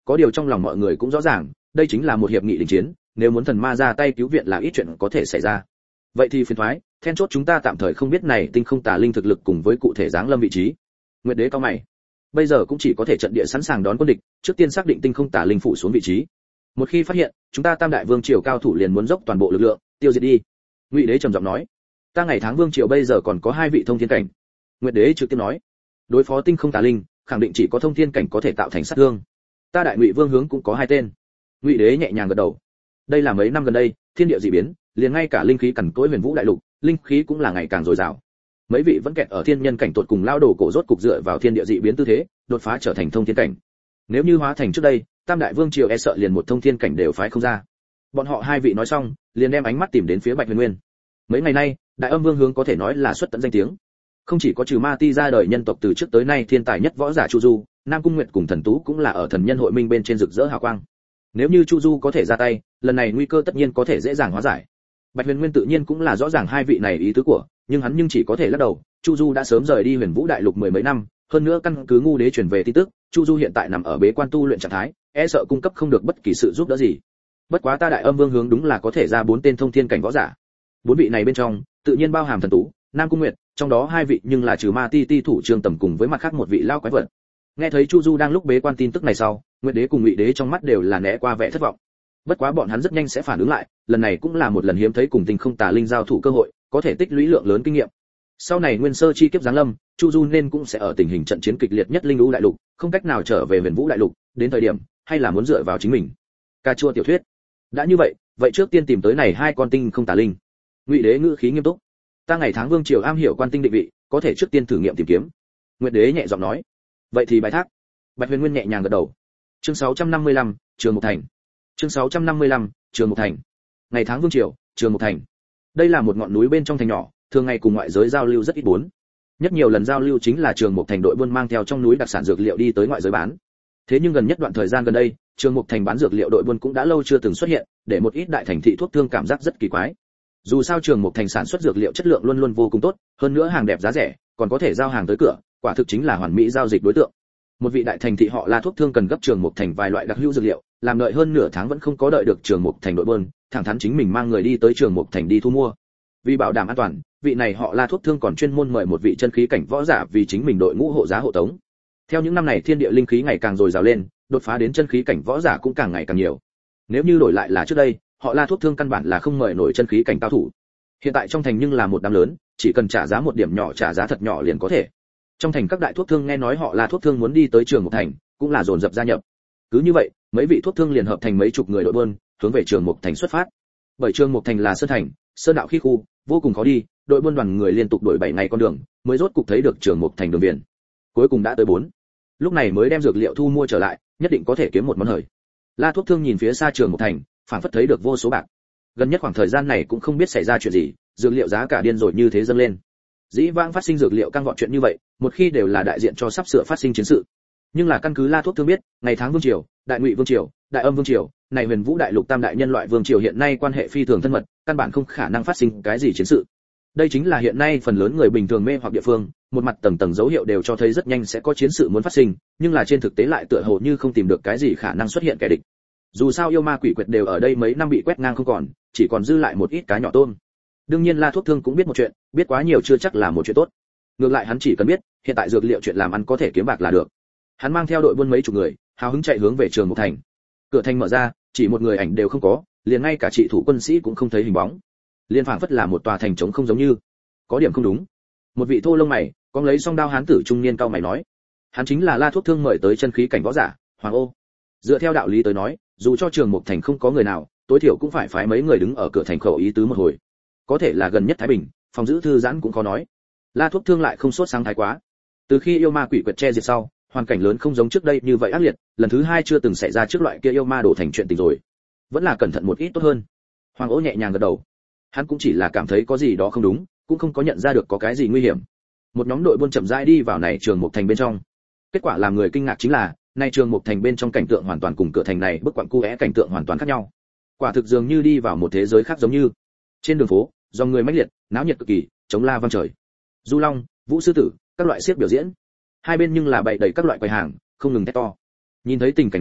có điều trong lòng mọi người cũng rõ ràng, đây chính là một hiệp nghị đình chiến, nếu muốn thần ma ra tay cứu viện là ít chuyện có thể xảy ra. Vậy thì phiền toái, then chốt chúng ta tạm thời không biết này tinh không tà linh thực lực cùng với cụ thể dáng lâm vị trí. Nguyệt Đế cao mày. Bây giờ cũng chỉ có thể trận địa sẵn sàng đón quân địch, trước tiên xác định tinh không tà linh phủ xuống vị trí. Một khi phát hiện, chúng ta Tam Đại Vương triều cao thủ liền muốn dốc toàn bộ lực lượng, tiêu diệt đi. Ngụy Đế trầm giọng nói. Ta ngày tháng Vương triều bây giờ còn có hai vị thông thiên cảnh. Nguyệt Đế trực tiếp nói. Đối phó tinh không tà linh, khẳng định chỉ có thông thiên cảnh có thể tạo thành sát thương. Ta Đại Ngụy Vương hướng cũng có hai tên. Ngụy Đế nhẹ nhàng gật đầu. Đây là mấy năm gần đây, thiên địa dị biến, liền ngay cả linh khí cằn cỗi huyền vũ đại lục, linh khí cũng là ngày càng dồi dào. Mấy vị vẫn kẹt ở thiên nhân cảnh tuột cùng lao đổ cổ rốt cục dựa vào thiên địa dị biến tư thế, đột phá trở thành thông thiên cảnh. Nếu như hóa thành trước đây, Tam Đại Vương triều e sợ liền một thông thiên cảnh đều phái không ra. Bọn họ hai vị nói xong, liền đem ánh mắt tìm đến phía Bạch Huyền Nguyên. Mấy ngày nay, Đại Âm Vương hướng có thể nói là xuất tận danh tiếng. Không chỉ có trừ ma ti ra đời nhân tộc từ trước tới nay thiên tài nhất võ giả Chu Du, Nam Cung Nguyệt cùng Thần Tú cũng là ở thần nhân hội minh bên trên rực rỡ hào quang. Nếu như Chu Du có thể ra tay, lần này nguy cơ tất nhiên có thể dễ dàng hóa giải. Bạch Huyền Nguyên tự nhiên cũng là rõ ràng hai vị này ý tứ của, nhưng hắn nhưng chỉ có thể lắc đầu, Chu Du đã sớm rời đi Huyền Vũ đại lục mười mấy năm, hơn nữa căn cứ ngu đế truyền về tin tức, Chu Du hiện tại nằm ở bế quan tu luyện trạng thái, e sợ cung cấp không được bất kỳ sự giúp đỡ gì. Bất quá ta Đại Âm Vương hướng đúng là có thể ra bốn tên thông thiên cảnh võ giả. Bốn vị này bên trong, tự nhiên bao hàm Thần Tú, Nam Cung Nguyệt, trong đó hai vị nhưng là trừ ma ti ti thủ Trương Tầm cùng với mặt khác một vị lao quái vật. Nghe thấy Chu Du đang lúc bế quan tin tức này sau, Nguyệt Đế cùng Ngụy Đế trong mắt đều là né qua vẻ thất vọng. Bất quá bọn hắn rất nhanh sẽ phản ứng lại, lần này cũng là một lần hiếm thấy cùng tinh không tà linh giao thủ cơ hội, có thể tích lũy lượng lớn kinh nghiệm. Sau này nguyên sơ chi kiếp giáng lâm, Chu Du nên cũng sẽ ở tình hình trận chiến kịch liệt nhất linh lũ đại lục, không cách nào trở về Huyền Vũ đại lục, đến thời điểm hay là muốn dựa vào chính mình. Ca chua tiểu thuyết. Đã như vậy, vậy trước tiên tìm tới này hai con tinh không tà linh. Ngụy Đế ngữ khí nghiêm túc. Ta ngày tháng Vương triều am hiểu quan tinh định vị, có thể trước tiên thử nghiệm tìm kiếm. Nguyệt Đế nhẹ giọng nói. Vậy thì bài thác. Bạch Huyền Nguyên nhẹ nhàng gật đầu. Chương sáu trăm năm mươi lăm, Trường Mục Thành. Chương sáu trăm năm mươi lăm, Trường Mục Thành. Ngày tháng Vương triều, Trường Mục Thành. Đây là một ngọn núi bên trong thành nhỏ, thường ngày cùng ngoại giới giao lưu rất ít bốn. Nhất nhiều lần giao lưu chính là Trường Mục Thành đội buôn mang theo trong núi đặc sản dược liệu đi tới ngoại giới bán. Thế nhưng gần nhất đoạn thời gian gần đây, Trường Mục Thành bán dược liệu đội buôn cũng đã lâu chưa từng xuất hiện, để một ít đại thành thị thuốc thương cảm giác rất kỳ quái. Dù sao Trường Mục Thành sản xuất dược liệu chất lượng luôn luôn vô cùng tốt, hơn nữa hàng đẹp giá rẻ, còn có thể giao hàng tới cửa, quả thực chính là hoàn mỹ giao dịch đối tượng. Một vị đại thành thị họ La thuốc thương cần gấp Trường Mục Thành vài loại đặc hữu dược liệu, làm đợi hơn nửa tháng vẫn không có đợi được Trường Mục Thành đội buôn, thẳng thắn chính mình mang người đi tới Trường Mục Thành đi thu mua. Vì bảo đảm an toàn, vị này họ La thuốc thương còn chuyên môn mời một vị chân khí cảnh võ giả vì chính mình đội ngũ hộ giá hộ tống. Theo những năm này thiên địa linh khí ngày càng dồi dào lên, đột phá đến chân khí cảnh võ giả cũng càng ngày càng nhiều. Nếu như đổi lại là trước đây, họ La thuốc thương căn bản là không mời nổi chân khí cảnh cao thủ. Hiện tại trong thành nhưng là một đám lớn, chỉ cần trả giá một điểm nhỏ, trả giá thật nhỏ liền có thể. Trong thành các đại thuốc thương nghe nói họ La thuốc thương muốn đi tới Trường Mục Thành, cũng là dồn dập gia nhập. Cứ như vậy, mấy vị thuốc thương liền hợp thành mấy chục người đội buôn, hướng về Trường Mục Thành xuất phát. Bởi Trường Mục Thành là sơn thành, sơn đạo khí khu, vô cùng khó đi, đội buôn đoàn người liên tục đuổi bảy ngày con đường, mới rốt cục thấy được Trường Mục Thành đường viền. Cuối cùng đã tới bốn. Lúc này mới đem dược liệu thu mua trở lại, nhất định có thể kiếm một món hời. La thuốc thương nhìn phía xa Trường Mục Thành, phảng phất thấy được vô số bạc. Gần nhất khoảng thời gian này cũng không biết xảy ra chuyện gì, dược liệu giá cả điên rồi như thế dâng lên. Dĩ vãng phát sinh dược liệu căng vọt chuyện như vậy, một khi đều là đại diện cho sắp sửa phát sinh chiến sự. Nhưng là căn cứ La thuốc thương biết, ngày tháng Vương triều, Đại Ngụy Vương triều, Đại Âm Vương triều, này Huyền Vũ đại lục tam đại nhân loại vương triều hiện nay quan hệ phi thường thân mật, căn bản không khả năng phát sinh cái gì chiến sự. Đây chính là hiện nay phần lớn người bình thường mê hoặc địa phương, một mặt tầng tầng dấu hiệu đều cho thấy rất nhanh sẽ có chiến sự muốn phát sinh, nhưng là trên thực tế lại tựa hồ như không tìm được cái gì khả năng xuất hiện kẻ địch. Dù sao yêu ma quỷ quyệt đều ở đây mấy năm bị quét ngang không còn, chỉ còn dư lại một ít cá nhỏ tôm. Đương nhiên La thuốc thương cũng biết một chuyện, biết quá nhiều chưa chắc là một chuyện tốt. Ngược lại hắn chỉ cần biết, hiện tại dược liệu chuyện làm ăn có thể kiếm bạc là được. Hắn mang theo đội buôn mấy chục người, hào hứng chạy hướng về Trường Mục Thành. Cửa thành mở ra, chỉ một người ảnh đều không có, liền ngay cả trị thủ quân sĩ cũng không thấy hình bóng. Liên phảng phất là một tòa thành trống không giống như. Có điểm không đúng. Một vị thô lông mày, con lấy song đao hán tử trung niên cao mày nói. Hắn chính là La thuốc thương mời tới chân khí cảnh võ giả, Hoàng Ô. Dựa theo đạo lý tới nói, dù cho Trường Mục Thành không có người nào, tối thiểu cũng phải phái mấy người đứng ở cửa thành khẩu ý tứ một hồi. Có thể là gần nhất Thái Bình, phòng giữ thư giãn cũng khó nói. La thuốc thương lại không sốt sáng thái quá. Từ khi yêu ma quỷ quyệt che diệt sau, hoàn cảnh lớn không giống trước đây như vậy ác liệt, lần thứ hai chưa từng xảy ra trước loại kia yêu ma đổ thành chuyện tình rồi. Vẫn là cẩn thận một ít tốt hơn. Hoàng Ô nhẹ nhàng gật đầu. Hắn cũng chỉ là cảm thấy có gì đó không đúng, cũng không có nhận ra được có cái gì nguy hiểm. Một nhóm đội buôn chậm rãi đi vào này Trường Mục Thành bên trong. Kết quả làm người kinh ngạc chính là, này Trường Mục Thành bên trong cảnh tượng hoàn toàn cùng cửa thành này bức quặng cu é cảnh tượng hoàn toàn khác nhau. Quả thực dường như đi vào một thế giới khác giống như. Trên đường phố, dòng người mãnh liệt, náo nhiệt cực kỳ, chống la vang trời. Du long, vũ sư tử, các loại xiếc biểu diễn. Hai bên nhưng là bày đầy các loại quầy hàng, không ngừng thét to. Nhìn thấy tình cảnh này,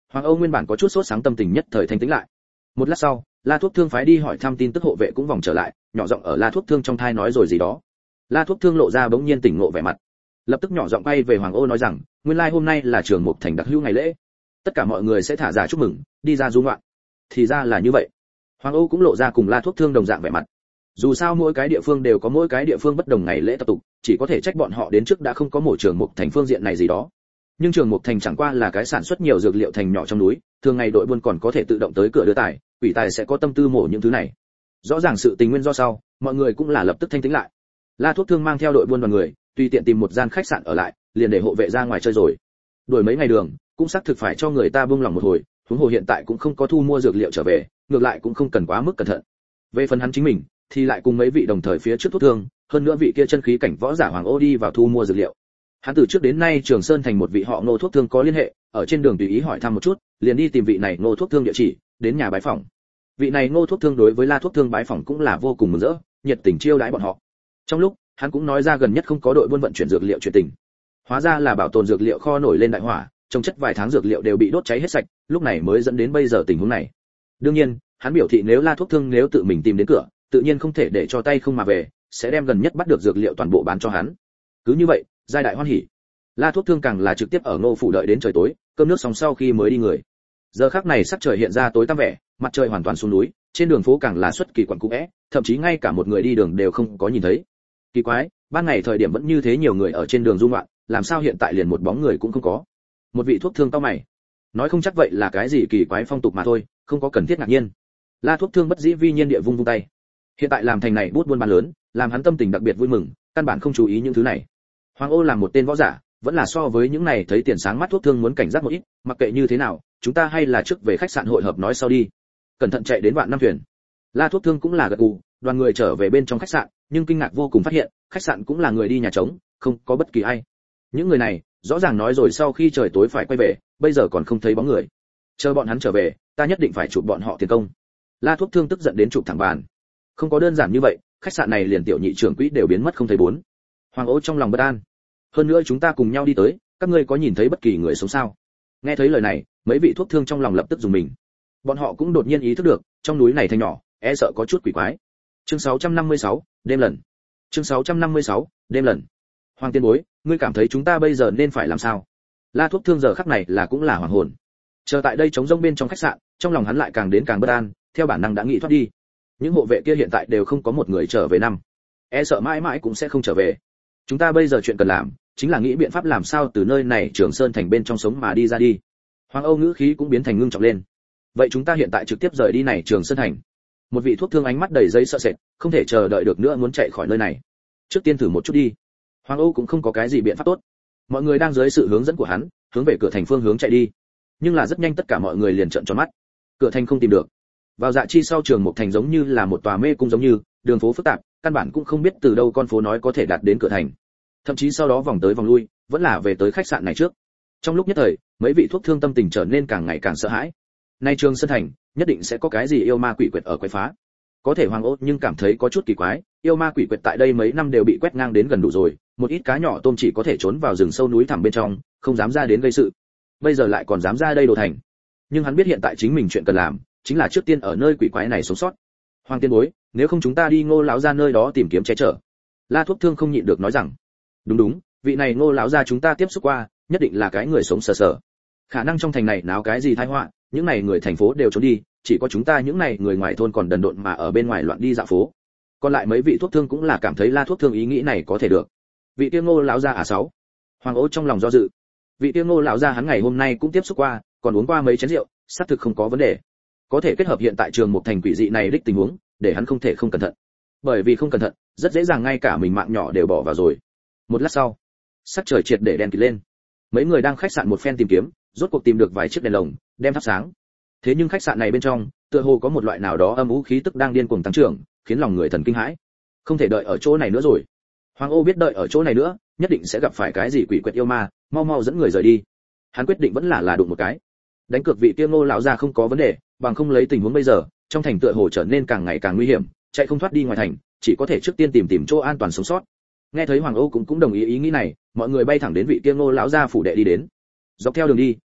Hoàng Âu nguyên bản có chút sốt sáng tâm tình nhất thời thanh tĩnh lại. Một lát sau, La Thuốc Thương phái đi hỏi thăm tin tức hộ vệ cũng vòng trở lại, nhỏ giọng ở La Thuốc Thương trong thai nói rồi gì đó. La Thuốc Thương lộ ra bỗng nhiên tỉnh ngộ vẻ mặt, lập tức nhỏ giọng quay về Hoàng Âu nói rằng, nguyên lai hôm nay là Trường Mục Thành đặc hữu ngày lễ, tất cả mọi người sẽ thả giả chúc mừng, đi ra du ngoạn. Thì ra là như vậy. Hoàng Âu cũng lộ ra cùng La Thuốc Thương đồng dạng vẻ mặt. Dù sao mỗi cái địa phương đều có mỗi cái địa phương bất đồng ngày lễ tập tục, chỉ có thể trách bọn họ đến trước đã không có mổ Trường Mục Thành phương diện này gì đó. Nhưng Trường Mục Thành chẳng qua là cái sản xuất nhiều dược liệu thành nhỏ trong núi, thường ngày đội buôn còn có thể tự động tới cửa đưa tài, quỷ tài sẽ có tâm tư mổ những thứ này. Rõ ràng sự tình nguyên do sau, mọi người cũng là lập tức thanh tĩnh lại. La Thuốc Thương mang theo đội buôn đoàn người, tùy tiện tìm một gian khách sạn ở lại, liền để hộ vệ ra ngoài chơi rồi. Đuổi mấy ngày đường, cũng xác thực phải cho người ta buông lòng một hồi, huống hồ hiện tại cũng không có thu mua dược liệu trở về, ngược lại cũng không cần quá mức cẩn thận. Về phần hắn chính mình, thì lại cùng mấy vị đồng thời phía trước Thuốc Thương, hơn nữa vị kia chân khí cảnh võ giả Hoàng Ô đi vào thu mua dược liệu. Hắn từ trước đến nay Trường Sơn thành một vị họ Ngô Thuốc Thương có liên hệ, ở trên đường tùy ý hỏi thăm một chút, liền đi tìm vị này Ngô Thuốc Thương địa chỉ, đến nhà bái phỏng. Vị này Ngô Thuốc Thương đối với La Thuốc Thương bái phỏng cũng là vô cùng mừng rỡ, nhiệt tình chiêu đãi bọn họ. Trong lúc, hắn cũng nói ra gần nhất không có đội buôn vận chuyển dược liệu chuyện tình. Hóa ra là bảo tồn dược liệu kho nổi lên đại hỏa, trong chất vài tháng dược liệu đều bị đốt cháy hết sạch, lúc này mới dẫn đến bây giờ tình huống này. Đương nhiên, hắn biểu thị nếu La Thuốc Thương nếu tự mình tìm đến cửa, tự nhiên không thể để cho tay không mà về, sẽ đem gần nhất bắt được dược liệu toàn bộ bán cho hắn. Cứ như vậy, giai đại hoan hỉ. La Thuốc Thương càng là trực tiếp ở Ngô phủ đợi đến trời tối, cơm nước xong sau khi mới đi người. Giờ khắc này sắc trời hiện ra tối tăm vẻ, mặt trời hoàn toàn xuống núi, trên đường phố càng là xuất kỳ quẩn cũ é, thậm chí ngay cả một người đi đường đều không có nhìn thấy. Kỳ quái, ban ngày thời điểm vẫn như thế nhiều người ở trên đường du ngoạn, làm sao hiện tại liền một bóng người cũng không có? Một vị Thuốc Thương cau mày, nói không chắc vậy là cái gì kỳ quái phong tục mà thôi, không có cần thiết ngạc nhiên. La Thuốc Thương bất dĩ vi nhiên địa vung vung tay. Hiện tại làm thành này bút buôn bán lớn, làm hắn tâm tình đặc biệt vui mừng, căn bản không chú ý những thứ này. Hoàng Ô làm một tên võ giả, vẫn là so với những này thấy tiền sáng mắt Thuốc Thương muốn cảnh giác một ít, mặc kệ như thế nào, chúng ta hay là trước về khách sạn hội hợp nói sau đi. Cẩn thận chạy đến Vạn Năm thuyền. La Thuốc Thương cũng là gật gù, đoàn người trở về bên trong khách sạn, nhưng kinh ngạc vô cùng phát hiện, khách sạn cũng là người đi nhà trống, không có bất kỳ ai. Những người này, rõ ràng nói rồi sau khi trời tối phải quay về, bây giờ còn không thấy bóng người. Chờ bọn hắn trở về, ta nhất định phải chụp bọn họ tiền công. La Thuốc Thương tức giận đến chụp thẳng bàn. Không có đơn giản như vậy, khách sạn này liền tiểu nhị trưởng quỹ đều biến mất không thấy bốn. Hoàng Ô trong lòng bất an. Hơn nữa chúng ta cùng nhau đi tới, các ngươi có nhìn thấy bất kỳ người sống sao? Nghe thấy lời này, mấy vị Thuốc Thương trong lòng lập tức dùng mình. Bọn họ cũng đột nhiên ý thức được, trong núi này thành nhỏ, e sợ có chút quỷ quái. Chương sáu trăm năm mươi sáu, đêm lần. Chương sáu trăm năm mươi sáu, đêm lần. Hoàng tiên bối, ngươi cảm thấy chúng ta bây giờ nên phải làm sao? La Thuốc Thương giờ khắc này là cũng là hoàng hồn. Chờ tại đây trống rỗng bên trong khách sạn, trong lòng hắn lại càng đến càng bất an, theo bản năng đã nghĩ thoát đi. Những hộ vệ kia hiện tại đều không có một người trở về năm, e sợ mãi mãi cũng sẽ không trở về. Chúng ta bây giờ chuyện cần làm, chính là nghĩ biện pháp làm sao từ nơi này Trường Sơn thành bên trong sống mà đi ra đi. Hoàng Âu ngữ khí cũng biến thành ngưng trọng lên. Vậy chúng ta hiện tại trực tiếp rời đi này Trường Sơn thành. Một vị Thuốc Thương ánh mắt đầy giấy sợ sệt, không thể chờ đợi được nữa muốn chạy khỏi nơi này. Trước tiên thử một chút đi. Hoàng Âu cũng không có cái gì biện pháp tốt. Mọi người đang dưới sự hướng dẫn của hắn, hướng về cửa thành phương hướng chạy đi. Nhưng là rất nhanh tất cả mọi người liền trợn tròn mắt. Cửa thành không tìm được. Vào dạ chi sau Trường Mục thành giống như là một tòa mê cung giống như, đường phố phức tạp, căn bản cũng không biết từ đâu con phố nói có thể đạt đến cửa thành. Thậm chí sau đó vòng tới vòng lui, vẫn là về tới khách sạn này trước. Trong lúc nhất thời, mấy vị Thuốc Thương tâm tình trở nên càng ngày càng sợ hãi. Nay Trường Sơn thành, nhất định sẽ có cái gì yêu ma quỷ quyệt ở quấy phá. Có thể Hoàng Ô nhưng cảm thấy có chút kỳ quái, yêu ma quỷ quyệt tại đây mấy năm đều bị quét ngang đến gần đủ rồi, một ít cá nhỏ tôm chỉ có thể trốn vào rừng sâu núi thẳm bên trong, không dám ra đến gây sự. Bây giờ lại còn dám ra đây đồ thành. Nhưng hắn biết hiện tại chính mình chuyện cần làm, chính là trước tiên ở nơi quỷ quái này sống sót. Hoàng tiên bối, nếu không chúng ta đi Ngô lão gia nơi đó tìm kiếm che chở. La Thuốc Thương không nhịn được nói rằng, đúng đúng, vị này Ngô lão gia chúng ta tiếp xúc qua, nhất định là cái người sống sờ sờ. Khả năng trong thành này náo cái gì tai họa, những này người thành phố đều trốn đi, chỉ có chúng ta những này người ngoài thôn còn đần độn mà ở bên ngoài loạn đi dạo phố. Còn lại mấy vị Thuốc Thương cũng là cảm thấy La Thuốc Thương ý nghĩ này có thể được. Vị Tiêu Ngô lão gia à sáu. Hoàng Ô trong lòng do dự. Vị Tiêu Ngô lão gia hắn ngày hôm nay cũng tiếp xúc qua, còn uống qua mấy chén rượu, xác thực không có vấn đề. Có thể kết hợp hiện tại Trường Mục thành quỷ dị này đích tình huống, để hắn không thể không cẩn thận. Bởi vì không cẩn thận, rất dễ dàng ngay cả mình mạng nhỏ đều bỏ vào rồi. Một lát sau, sắc trời triệt để đen kịt lên. Mấy người đang khách sạn một phen tìm kiếm, rốt cuộc tìm được vài chiếc đèn lồng, đem thắp sáng. Thế nhưng khách sạn này bên trong, tựa hồ có một loại nào đó âm u khí tức đang điên cuồng tăng trưởng, khiến lòng người thần kinh hãi. Không thể đợi ở chỗ này nữa rồi. Hoàng Ô biết đợi ở chỗ này nữa, nhất định sẽ gặp phải cái gì quỷ quyệt yêu ma, mau mau dẫn người rời đi. Hắn quyết định vẫn là là đụng một cái. Đánh cược vị Tiêu Ngô lão gia không có vấn đề, bằng không lấy tình huống bây giờ, trong thành tựa hồ trở nên càng ngày càng nguy hiểm, chạy không thoát đi ngoài thành, chỉ có thể trước tiên tìm tìm chỗ an toàn sống sót. Nghe thấy Hoàng Ô cũng cũng đồng ý ý nghĩ này, mọi người bay thẳng đến vị Tiêu Ngô lão gia phủ đệ đi đến. Dọc theo đường đi,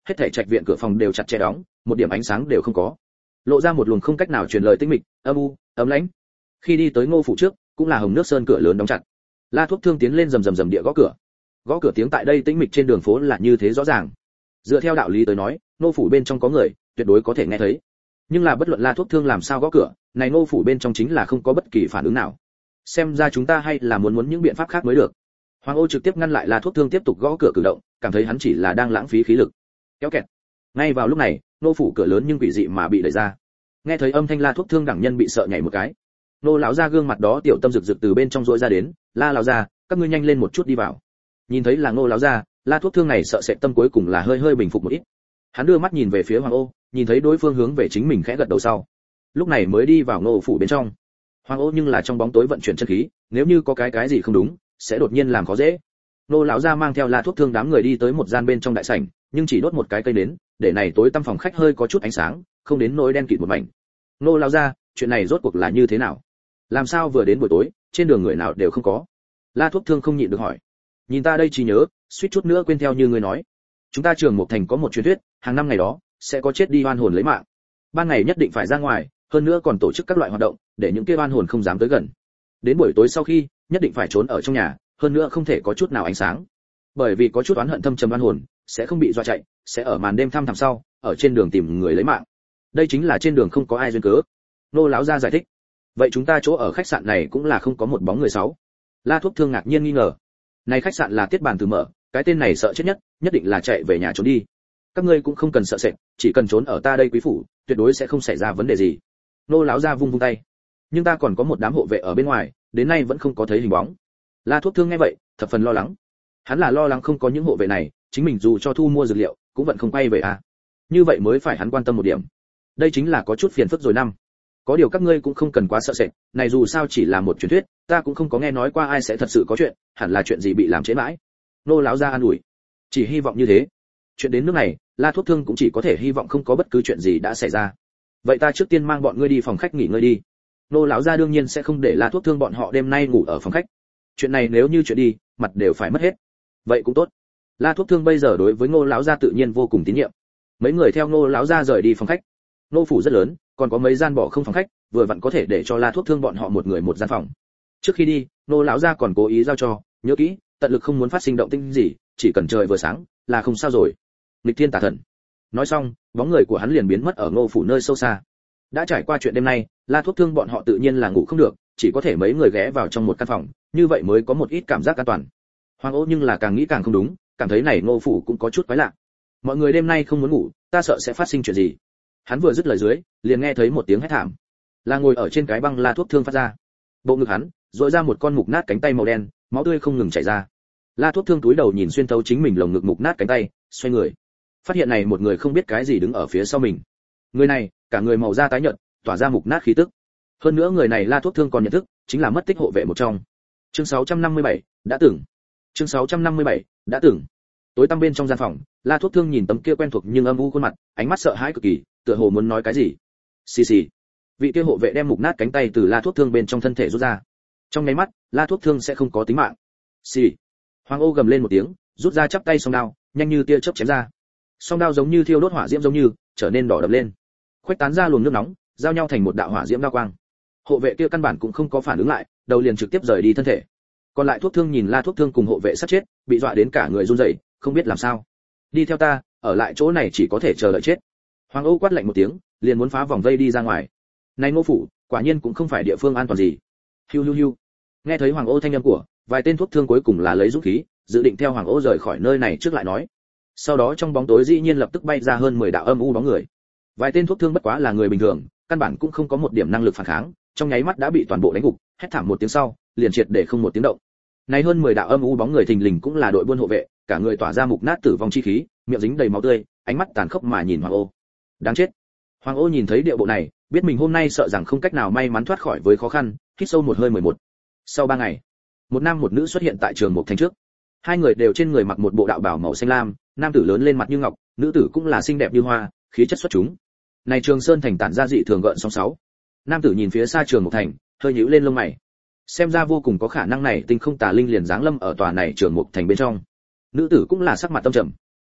hết thảy trạch viện cửa phòng đều chặt chẽ đóng, một điểm ánh sáng đều không có, lộ ra một luồng không cách nào truyền lời tĩnh mịch, âm u, ấm lãnh. Khi đi tới Ngô phủ trước, cũng là Hồng Nước Sơn cửa lớn đóng chặt. La Thuốc Thương tiến lên rầm rầm rầm địa gõ cửa. Gõ cửa tiếng tại đây tĩnh mịch trên đường phố là như thế rõ ràng. Dựa theo đạo lý tới nói, Ngô phủ bên trong có người, tuyệt đối có thể nghe thấy. Nhưng là bất luận La Thuốc Thương làm sao gõ cửa, này Ngô phủ bên trong chính là không có bất kỳ phản ứng nào. Xem ra chúng ta hay là muốn muốn những biện pháp khác mới được. Hoàng Ô trực tiếp ngăn lại La Thuốc Thương tiếp tục gõ cửa cử động, cảm thấy hắn chỉ là đang lãng phí khí lực. Kéo kẹt. Ngay vào lúc này, Ngô phủ cửa lớn nhưng quỷ dị mà bị đẩy ra. Nghe thấy âm thanh La Thuốc Thương đẳng nhân bị sợ nhảy một cái. Nô lão gia gương mặt đó tiểu tâm rực rực từ bên trong rỗi ra đến, La lão gia, các ngươi nhanh lên một chút đi vào. Nhìn thấy là Ngô lão gia, La Thuốc Thương này sợ sệt tâm cuối cùng là hơi hơi bình phục một ít. Hắn đưa mắt nhìn về phía Hoàng Ô, nhìn thấy đối phương hướng về chính mình khẽ gật đầu sau, lúc này mới đi vào Ngô phủ bên trong. Hoàng Ô nhưng là trong bóng tối vận chuyển chân khí, nếu như có cái cái gì không đúng, sẽ đột nhiên làm khó dễ. Nô lão gia mang theo La Thuốc Thương đám người đi tới một gian bên trong đại sảnh, nhưng chỉ đốt một cái cây nến, để này tối tăm phòng khách hơi có chút ánh sáng, không đến nỗi đen kịt một mảnh. Nô lão gia, chuyện này rốt cuộc là như thế nào? Làm sao vừa đến buổi tối, trên đường người nào đều không có? La Thuốc Thương không nhịn được hỏi. Nhìn ta đây chỉ nhớ, suýt chút nữa quên theo như ngươi nói. Chúng ta Trường Mộc Thành có một truyền thuyết, hàng năm ngày đó sẽ có chết đi oan hồn lấy mạng. Ban ngày nhất định phải ra ngoài, hơn nữa còn tổ chức các loại hoạt động, để những kia oan hồn không dám tới gần. Đến buổi tối sau khi, nhất định phải trốn ở trong nhà, hơn nữa không thể có chút nào ánh sáng. Bởi vì có chút oán hận thâm trầm oan hồn, sẽ không bị dọa chạy, sẽ ở màn đêm thăm thẳm sau, ở trên đường tìm người lấy mạng. Đây chính là trên đường không có ai duyên cớ. Nô lão gia giải thích. Vậy chúng ta chỗ ở khách sạn này cũng là không có một bóng người sáu. La Thuốc Thương ngạc nhiên nghi ngờ. Này khách sạn là Tiết Bàn từ mở, cái tên này sợ chết nhất, nhất định là chạy về nhà trốn đi. Các ngươi cũng không cần sợ sệt, chỉ cần trốn ở ta đây quý phủ, tuyệt đối sẽ không xảy ra vấn đề gì. Nô lão gia vung vung tay. Nhưng ta còn có một đám hộ vệ ở bên ngoài, đến nay vẫn không có thấy hình bóng. La Thuốc Thương nghe vậy, thập phần lo lắng. Hắn là lo lắng không có những hộ vệ này, chính mình dù cho thu mua dược liệu, cũng vẫn không quay về à. Như vậy mới phải hắn quan tâm một điểm. Đây chính là có chút phiền phức rồi năm. Có điều các ngươi cũng không cần quá sợ sệt, này dù sao chỉ là một truyền thuyết, ta cũng không có nghe nói qua ai sẽ thật sự có chuyện, hẳn là chuyện gì bị làm trễ mãi. Nô lão gia an ủi. Chỉ hy vọng như thế. Chuyện đến nước này, La Thuốc Thương cũng chỉ có thể hy vọng không có bất cứ chuyện gì đã xảy ra. Vậy ta trước tiên mang bọn ngươi đi phòng khách nghỉ ngơi đi. Nô lão gia đương nhiên sẽ không để La Thuốc Thương bọn họ đêm nay ngủ ở phòng khách. Chuyện này nếu như chuyện đi, mặt đều phải mất hết. Vậy cũng tốt. La Thuốc Thương bây giờ đối với Ngô lão gia tự nhiên vô cùng tín nhiệm. Mấy người theo Ngô lão gia rời đi phòng khách. Nô phủ rất lớn, còn có mấy gian bỏ không phòng khách, vừa vặn có thể để cho La Thuốc Thương bọn họ một người một gian phòng. Trước khi đi, Nô lão gia còn cố ý giao cho, nhớ kỹ, tận lực không muốn phát sinh động tĩnh gì, chỉ cần trời vừa sáng là không sao rồi. Nghịch thiên tà thần. Nói xong, bóng người của hắn liền biến mất ở Ngô phủ nơi sâu xa. Đã trải qua chuyện đêm nay, La Thuốc Thương bọn họ tự nhiên là ngủ không được, chỉ có thể mấy người ghé vào trong một căn phòng, như vậy mới có một ít cảm giác an toàn. Hoàng Ô nhưng là càng nghĩ càng không đúng, cảm thấy này Ngô phủ cũng có chút quái lạ. Mọi người đêm nay không muốn ngủ, ta sợ sẽ phát sinh chuyện gì. Hắn vừa dứt lời dưới, liền nghe thấy một tiếng hét thảm. Là ngồi ở trên cái băng La Thuốc Thương phát ra. Bộ ngực hắn, rỗi ra một con mục nát cánh tay màu đen, máu tươi không ngừng chảy ra. La Thuốc Thương túi đầu nhìn xuyên thấu chính mình lồng ngực mục nát cánh tay, xoay người. Phát hiện này một người không biết cái gì đứng ở phía sau mình. Người này, cả người màu da tái nhợt, tỏa ra mục nát khí tức. Hơn nữa người này La Thuốc Thương còn nhận thức, chính là mất tích hộ vệ một trong. Chương sáu trăm năm mươi bảy, đã từng. Chương sáu trăm năm mươi bảy, đã từng. Tối tăm bên trong gian phòng, La Thuốc Thương nhìn tấm kia quen thuộc nhưng âm u khuôn mặt, ánh mắt sợ hãi cực kỳ, tựa hồ muốn nói cái gì. Xì xì. Vị kia hộ vệ đem mục nát cánh tay từ La Thuốc Thương bên trong thân thể rút ra. Trong nháy mắt, La Thuốc Thương sẽ không có tính mạng. Xì. Hoàng Ô gầm lên một tiếng, rút ra chắp tay song đao, nhanh như tia chớp chém ra. Song đao giống như thiêu đốt hỏa diễm giống như, trở nên đỏ đậm lên. Khuếch tán ra luồng nước nóng, giao nhau thành một đạo hỏa diễm đao quang. Hộ vệ kia căn bản cũng không có phản ứng lại, đầu liền trực tiếp rời đi thân thể. Còn lại Thuốc Thương nhìn La Thuốc Thương cùng hộ vệ sắp chết, bị dọa đến cả người run rẩy, không biết làm sao. Đi theo ta, ở lại chỗ này chỉ có thể chờ đợi chết. Hoàng Ô quát lạnh một tiếng, liền muốn phá vòng vây đi ra ngoài. Này Ngô phủ, quả nhiên cũng không phải địa phương an toàn gì. Hiu hiu hiu. Nghe thấy Hoàng Ô thanh âm của, vài tên Thuốc Thương cuối cùng là lấy dũng khí, dự định theo Hoàng Ô rời khỏi nơi này trước lại nói. Sau đó trong bóng tối dĩ nhiên lập tức bay ra hơn mười đạo âm u bóng người. Vài tên Thuốc Thương bất quá là người bình thường, căn bản cũng không có một điểm năng lực phản kháng, trong nháy mắt đã bị toàn bộ đánh gục, hét thảm một tiếng sau, liền triệt để không một tiếng động. Này hơn mười đạo âm u bóng người thình lình cũng là đội buôn hộ vệ, cả người tỏa ra mục nát tử vong chi khí, miệng dính đầy máu tươi, ánh mắt tàn khốc mà nhìn Hoàng Ô. Đáng chết. Hoàng Ô nhìn thấy điệu bộ này, biết mình hôm nay sợ rằng không cách nào may mắn thoát khỏi với khó khăn, hít sâu một hơi mười một. Sau ba ngày, một nam một nữ xuất hiện tại Trường Mộc Thành trước. Hai người đều trên người mặc một bộ đạo bào màu xanh lam, nam tử lớn lên mặt như ngọc, nữ tử cũng là xinh đẹp như hoa, khí chất xuất chúng. Này Trường Sơn Thành tản ra dị thường gợn sóng sáu. Nam tử nhìn phía xa Trường Mộc Thành, hơi nhíu lên lông mày. Xem ra vô cùng có khả năng này tinh không tà linh liền giáng lâm ở tòa này Trường Mộc Thành bên trong. Nữ tử cũng là sắc mặt tâm trầm.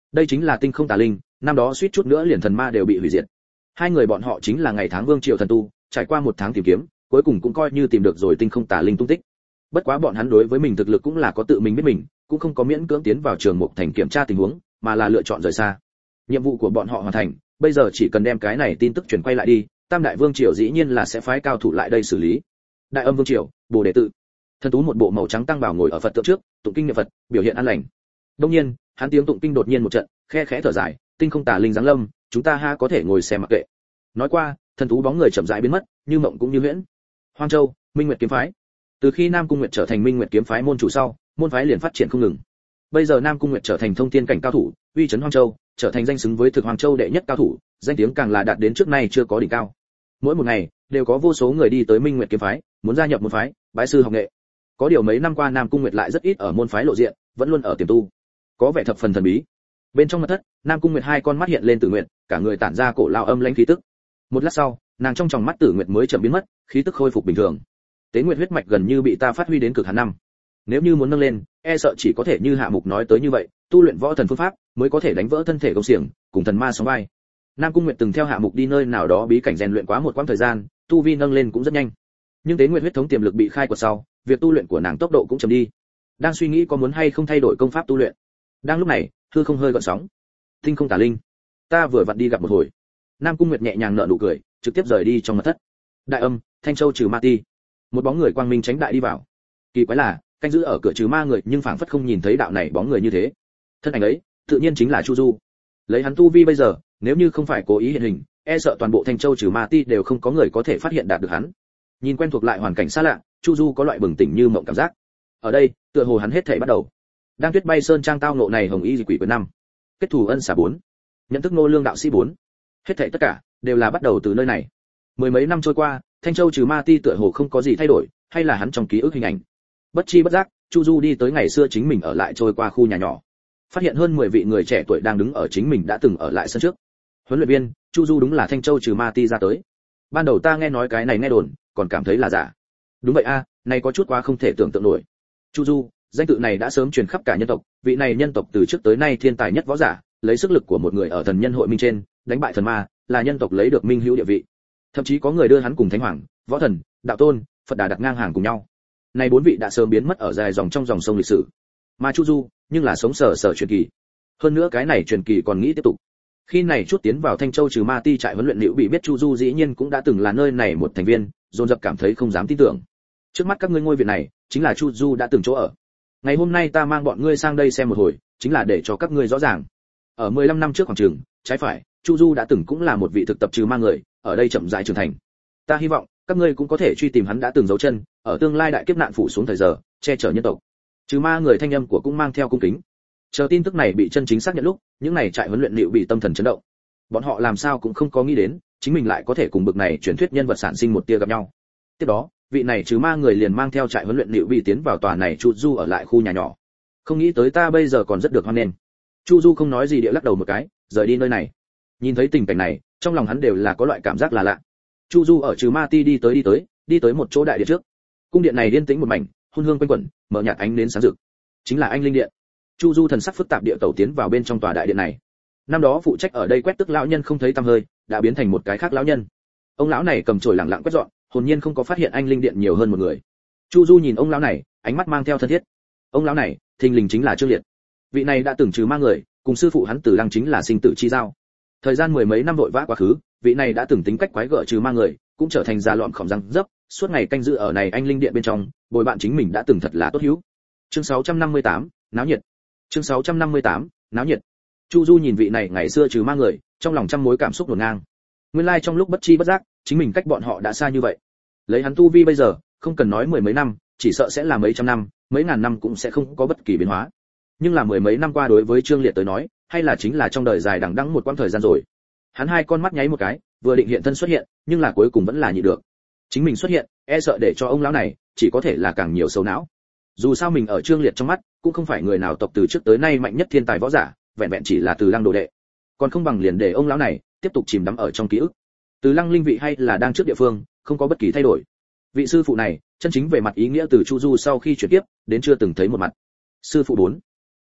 Đây chính là tinh không tà linh, năm đó suýt chút nữa liền thần ma đều bị hủy diệt. Hai người bọn họ chính là ngày tháng vương triều thần tu, trải qua một tháng tìm kiếm, cuối cùng cũng coi như tìm được rồi tinh không tà linh tung tích. Bất quá bọn hắn đối với mình thực lực cũng là có tự mình biết mình, cũng không có miễn cưỡng tiến vào trường mục thành kiểm tra tình huống, mà là lựa chọn rời xa. Nhiệm vụ của bọn họ hoàn thành, bây giờ chỉ cần đem cái này tin tức truyền quay lại đi, Tam đại vương triều dĩ nhiên là sẽ phái cao thủ lại đây xử lý. Đại Âm vương triều, Bồ Đề tự. Thần tú một bộ màu trắng tăng bảo ngồi ở Phật tượng trước, tụng kinh niệm Phật, biểu hiện an lành. Đương nhiên, hắn tiếng tụng kinh đột nhiên một trận, khe khẽ thở dài, tinh không tà linh giáng lâm, chúng ta ha có thể ngồi xem mặc kệ. Nói qua, thần tú bóng người chậm rãi biến mất, như mộng cũng như huyễn. Hoang Châu, Minh Nguyệt kiếm phái. Từ khi Nam Cung Nguyệt trở thành Minh Nguyệt kiếm phái môn chủ sau, môn phái liền phát triển không ngừng. Bây giờ Nam Cung Nguyệt trở thành thông thiên cảnh cao thủ, uy chấn Hoang Châu, trở thành danh xứng với thực Hoang Châu đệ nhất cao thủ, danh tiếng càng là đạt đến trước nay chưa có đỉnh cao. Mỗi một ngày, đều có vô số người đi tới Minh Nguyệt kiếm phái, muốn gia nhập môn phái, bái sư học nghệ. Có điều mấy năm qua Nam Cung Nguyệt lại rất ít ở môn phái lộ diện, vẫn luôn ở tiềm tu, có vẻ thập phần thần bí. Bên trong mật thất, Nam Cung Nguyệt hai con mắt hiện lên Tử Nguyệt, cả người tản ra cổ lao âm lãnh khí tức. Một lát sau, nàng trong tròng mắt Tử Nguyệt mới chậm biến mất, khí tức khôi phục bình thường. Tế Nguyệt huyết mạch gần như bị ta phát huy đến cực hạn năm. Nếu như muốn nâng lên, e sợ chỉ có thể như Hạ Mục nói tới như vậy, tu luyện võ thần phương pháp mới có thể đánh vỡ thân thể công xiềng, cùng thần ma sóng vai. Nam Cung Nguyệt từng theo Hạ Mục đi nơi nào đó bí cảnh rèn luyện quá một quãng thời gian, tu vi nâng lên cũng rất nhanh. Nhưng Tế Nguyệt huyết thống tiềm lực bị khai quật sau, việc tu luyện của nàng tốc độ cũng chậm đi. Đang suy nghĩ có muốn hay không thay đổi công pháp tu luyện. Đang lúc này, hư không hơi gợn sóng. Tinh không tà linh, ta vừa vặn đi gặp một hồi. Nam Cung Nguyệt nhẹ nhàng nở nụ cười, trực tiếp rời đi trong mật thất. Đại Âm, Thanh Châu trừ ma ti. Một bóng người quang minh tránh đại đi vào. Kỳ quái là, canh giữ ở cửa trừ ma người nhưng phảng phất không nhìn thấy đạo này bóng người như thế. Thân ảnh ấy, tự nhiên chính là Chu Du. Lấy hắn tu vi bây giờ, nếu như không phải cố ý hiện hình, e sợ toàn bộ Thanh Châu trừ ma ti đều không có người có thể phát hiện đạt được hắn. Nhìn quen thuộc lại hoàn cảnh xa lạ, Chu Du có loại bừng tỉnh như mộng cảm giác. Ở đây, tựa hồ hắn hết thảy bắt đầu. Đang Tuyết Bay Sơn trang tao ngộ này hồng y dị quỷ quyền năm. Kết thù ân xả bốn. Nhận thức nô lương đạo sĩ bốn. Hết thảy tất cả đều là bắt đầu từ nơi này. Mười mấy năm trôi qua, Thanh Châu trừ ma ti tựa hồ không có gì thay đổi, hay là hắn trong ký ức hình ảnh. Bất chi bất giác, Chu Du đi tới ngày xưa chính mình ở lại trôi qua khu nhà nhỏ. Phát hiện hơn mười vị người trẻ tuổi đang đứng ở chính mình đã từng ở lại sân trước. Huấn luyện viên, Chu Du đúng là Thanh Châu trừ ma ti ra tới. Ban đầu ta nghe nói cái này nghe đồn, còn cảm thấy là giả. Đúng vậy a, à, này có chút quá không thể tưởng tượng nổi. Chu Du, danh tự này đã sớm truyền khắp cả nhân tộc, vị này nhân tộc từ trước tới nay thiên tài nhất võ giả, lấy sức lực của một người ở thần nhân hội minh trên, đánh bại thần ma, là nhân tộc lấy được minh hữu địa vị. Thậm chí có người đưa hắn cùng thánh hoàng, võ thần, đạo tôn, Phật Đà đặt ngang hàng cùng nhau. Này bốn vị đã sớm biến mất ở dài dòng trong dòng sông lịch sử. Mà Chu Du, nhưng là sống sờ sờ truyền kỳ. Hơn nữa cái này truyền kỳ còn nghĩ tiếp tục. Khi này chút tiến vào Thanh Châu trừ ma ti trại huấn luyện liễu bị biết Chu Du dĩ nhiên cũng đã từng là nơi này một thành viên, dồn dập cảm thấy không dám tin tưởng. Trước mắt các ngươi ngôi viện này, chính là Chu Du đã từng chỗ ở. Ngày hôm nay ta mang bọn ngươi sang đây xem một hồi, chính là để cho các ngươi rõ ràng. Ở mười lăm năm trước khoảng chừng, trái phải, Chu Du đã từng cũng là một vị thực tập trừ ma người, ở đây chậm rãi trưởng thành. Ta hy vọng các ngươi cũng có thể truy tìm hắn đã từng giấu chân, ở tương lai đại kiếp nạn phủ xuống thời giờ, che chở nhân tộc. Trừ ma người thanh âm của cũng mang theo cung kính. Chờ tin tức này bị chân chính xác nhận lúc, những này trại huấn luyện liệu bị tâm thần chấn động. Bọn họ làm sao cũng không có nghĩ đến, chính mình lại có thể cùng bực này truyền thuyết nhân vật sản sinh một tia gặp nhau. Tiếp đó, vị này trừ ma người liền mang theo trại huấn luyện liệu bị tiến vào tòa này Chu Du ở lại khu nhà nhỏ. Không nghĩ tới ta bây giờ còn rất được hoan nghênh. Chu Du không nói gì địa lắc đầu một cái, rời đi nơi này. Nhìn thấy tình cảnh này, trong lòng hắn đều là có loại cảm giác là lạ. Chu Du ở trừ ma ti đi tới đi tới, đi tới một chỗ đại điện trước. Cung điện này yên tĩnh một mảnh, hôn hương quanh quẩn, mở nhạt ánh đến sáng rực. Chính là Anh Linh điện. Chu Du thần sắc phức tạp địa tẩu tiến vào bên trong tòa đại điện này. Năm đó phụ trách ở đây quét tức lão nhân không thấy tăm hơi, đã biến thành một cái khác lão nhân. Ông lão này cầm chổi lẳng lặng quét dọn, hồn nhiên không có phát hiện Anh Linh điện nhiều hơn một người. Chu Du nhìn ông lão này, ánh mắt mang theo thân thiết. Ông lão này, thình lình chính là Trương Liệt. Vị này đã từng trừ ma người, cùng sư phụ hắn Tử Lăng chính là sinh tử chi giao. Thời gian mười mấy năm vội vã quá khứ, vị này đã từng tính cách quái gở trừ ma người, cũng trở thành già lọn khổng răng dấp, suốt ngày canh giữ ở này Anh Linh điện bên trong, bồi bạn chính mình đã từng thật là tốt hữu. Chương sáu trăm năm mươi tám, náo nhiệt. Chương sáu trăm năm mươi tám, náo nhiệt. Chu Du nhìn vị này ngày xưa trừ ma người, trong lòng trăm mối cảm xúc hỗn ngang. Nguyên lai trong lúc bất chi bất giác, chính mình cách bọn họ đã xa như vậy. Lấy hắn tu vi bây giờ, không cần nói mười mấy năm, chỉ sợ sẽ là mấy trăm năm, mấy ngàn năm cũng sẽ không có bất kỳ biến hóa. Nhưng là mười mấy năm qua đối với Trương Liệt tới nói, hay là chính là trong đời dài đằng đẵng một quãng thời gian rồi. Hắn hai con mắt nháy một cái, vừa định hiện thân xuất hiện, nhưng là cuối cùng vẫn là nhịn được. Chính mình xuất hiện, e sợ để cho ông lão này chỉ có thể là càng nhiều sầu não. Dù sao mình ở Trương Liệt trong mắt, cũng không phải người nào tộc từ trước tới nay mạnh nhất thiên tài võ giả, vẹn vẹn chỉ là Từ Lăng đồ đệ. Còn không bằng liền để ông lão này tiếp tục chìm đắm ở trong ký ức. Từ Lăng linh vị hay là đang trước địa phương, không có bất kỳ thay đổi. Vị sư phụ này, chân chính về mặt ý nghĩa từ Chu Du sau khi chuyển tiếp, đến chưa từng thấy một mặt. Sư phụ bốn.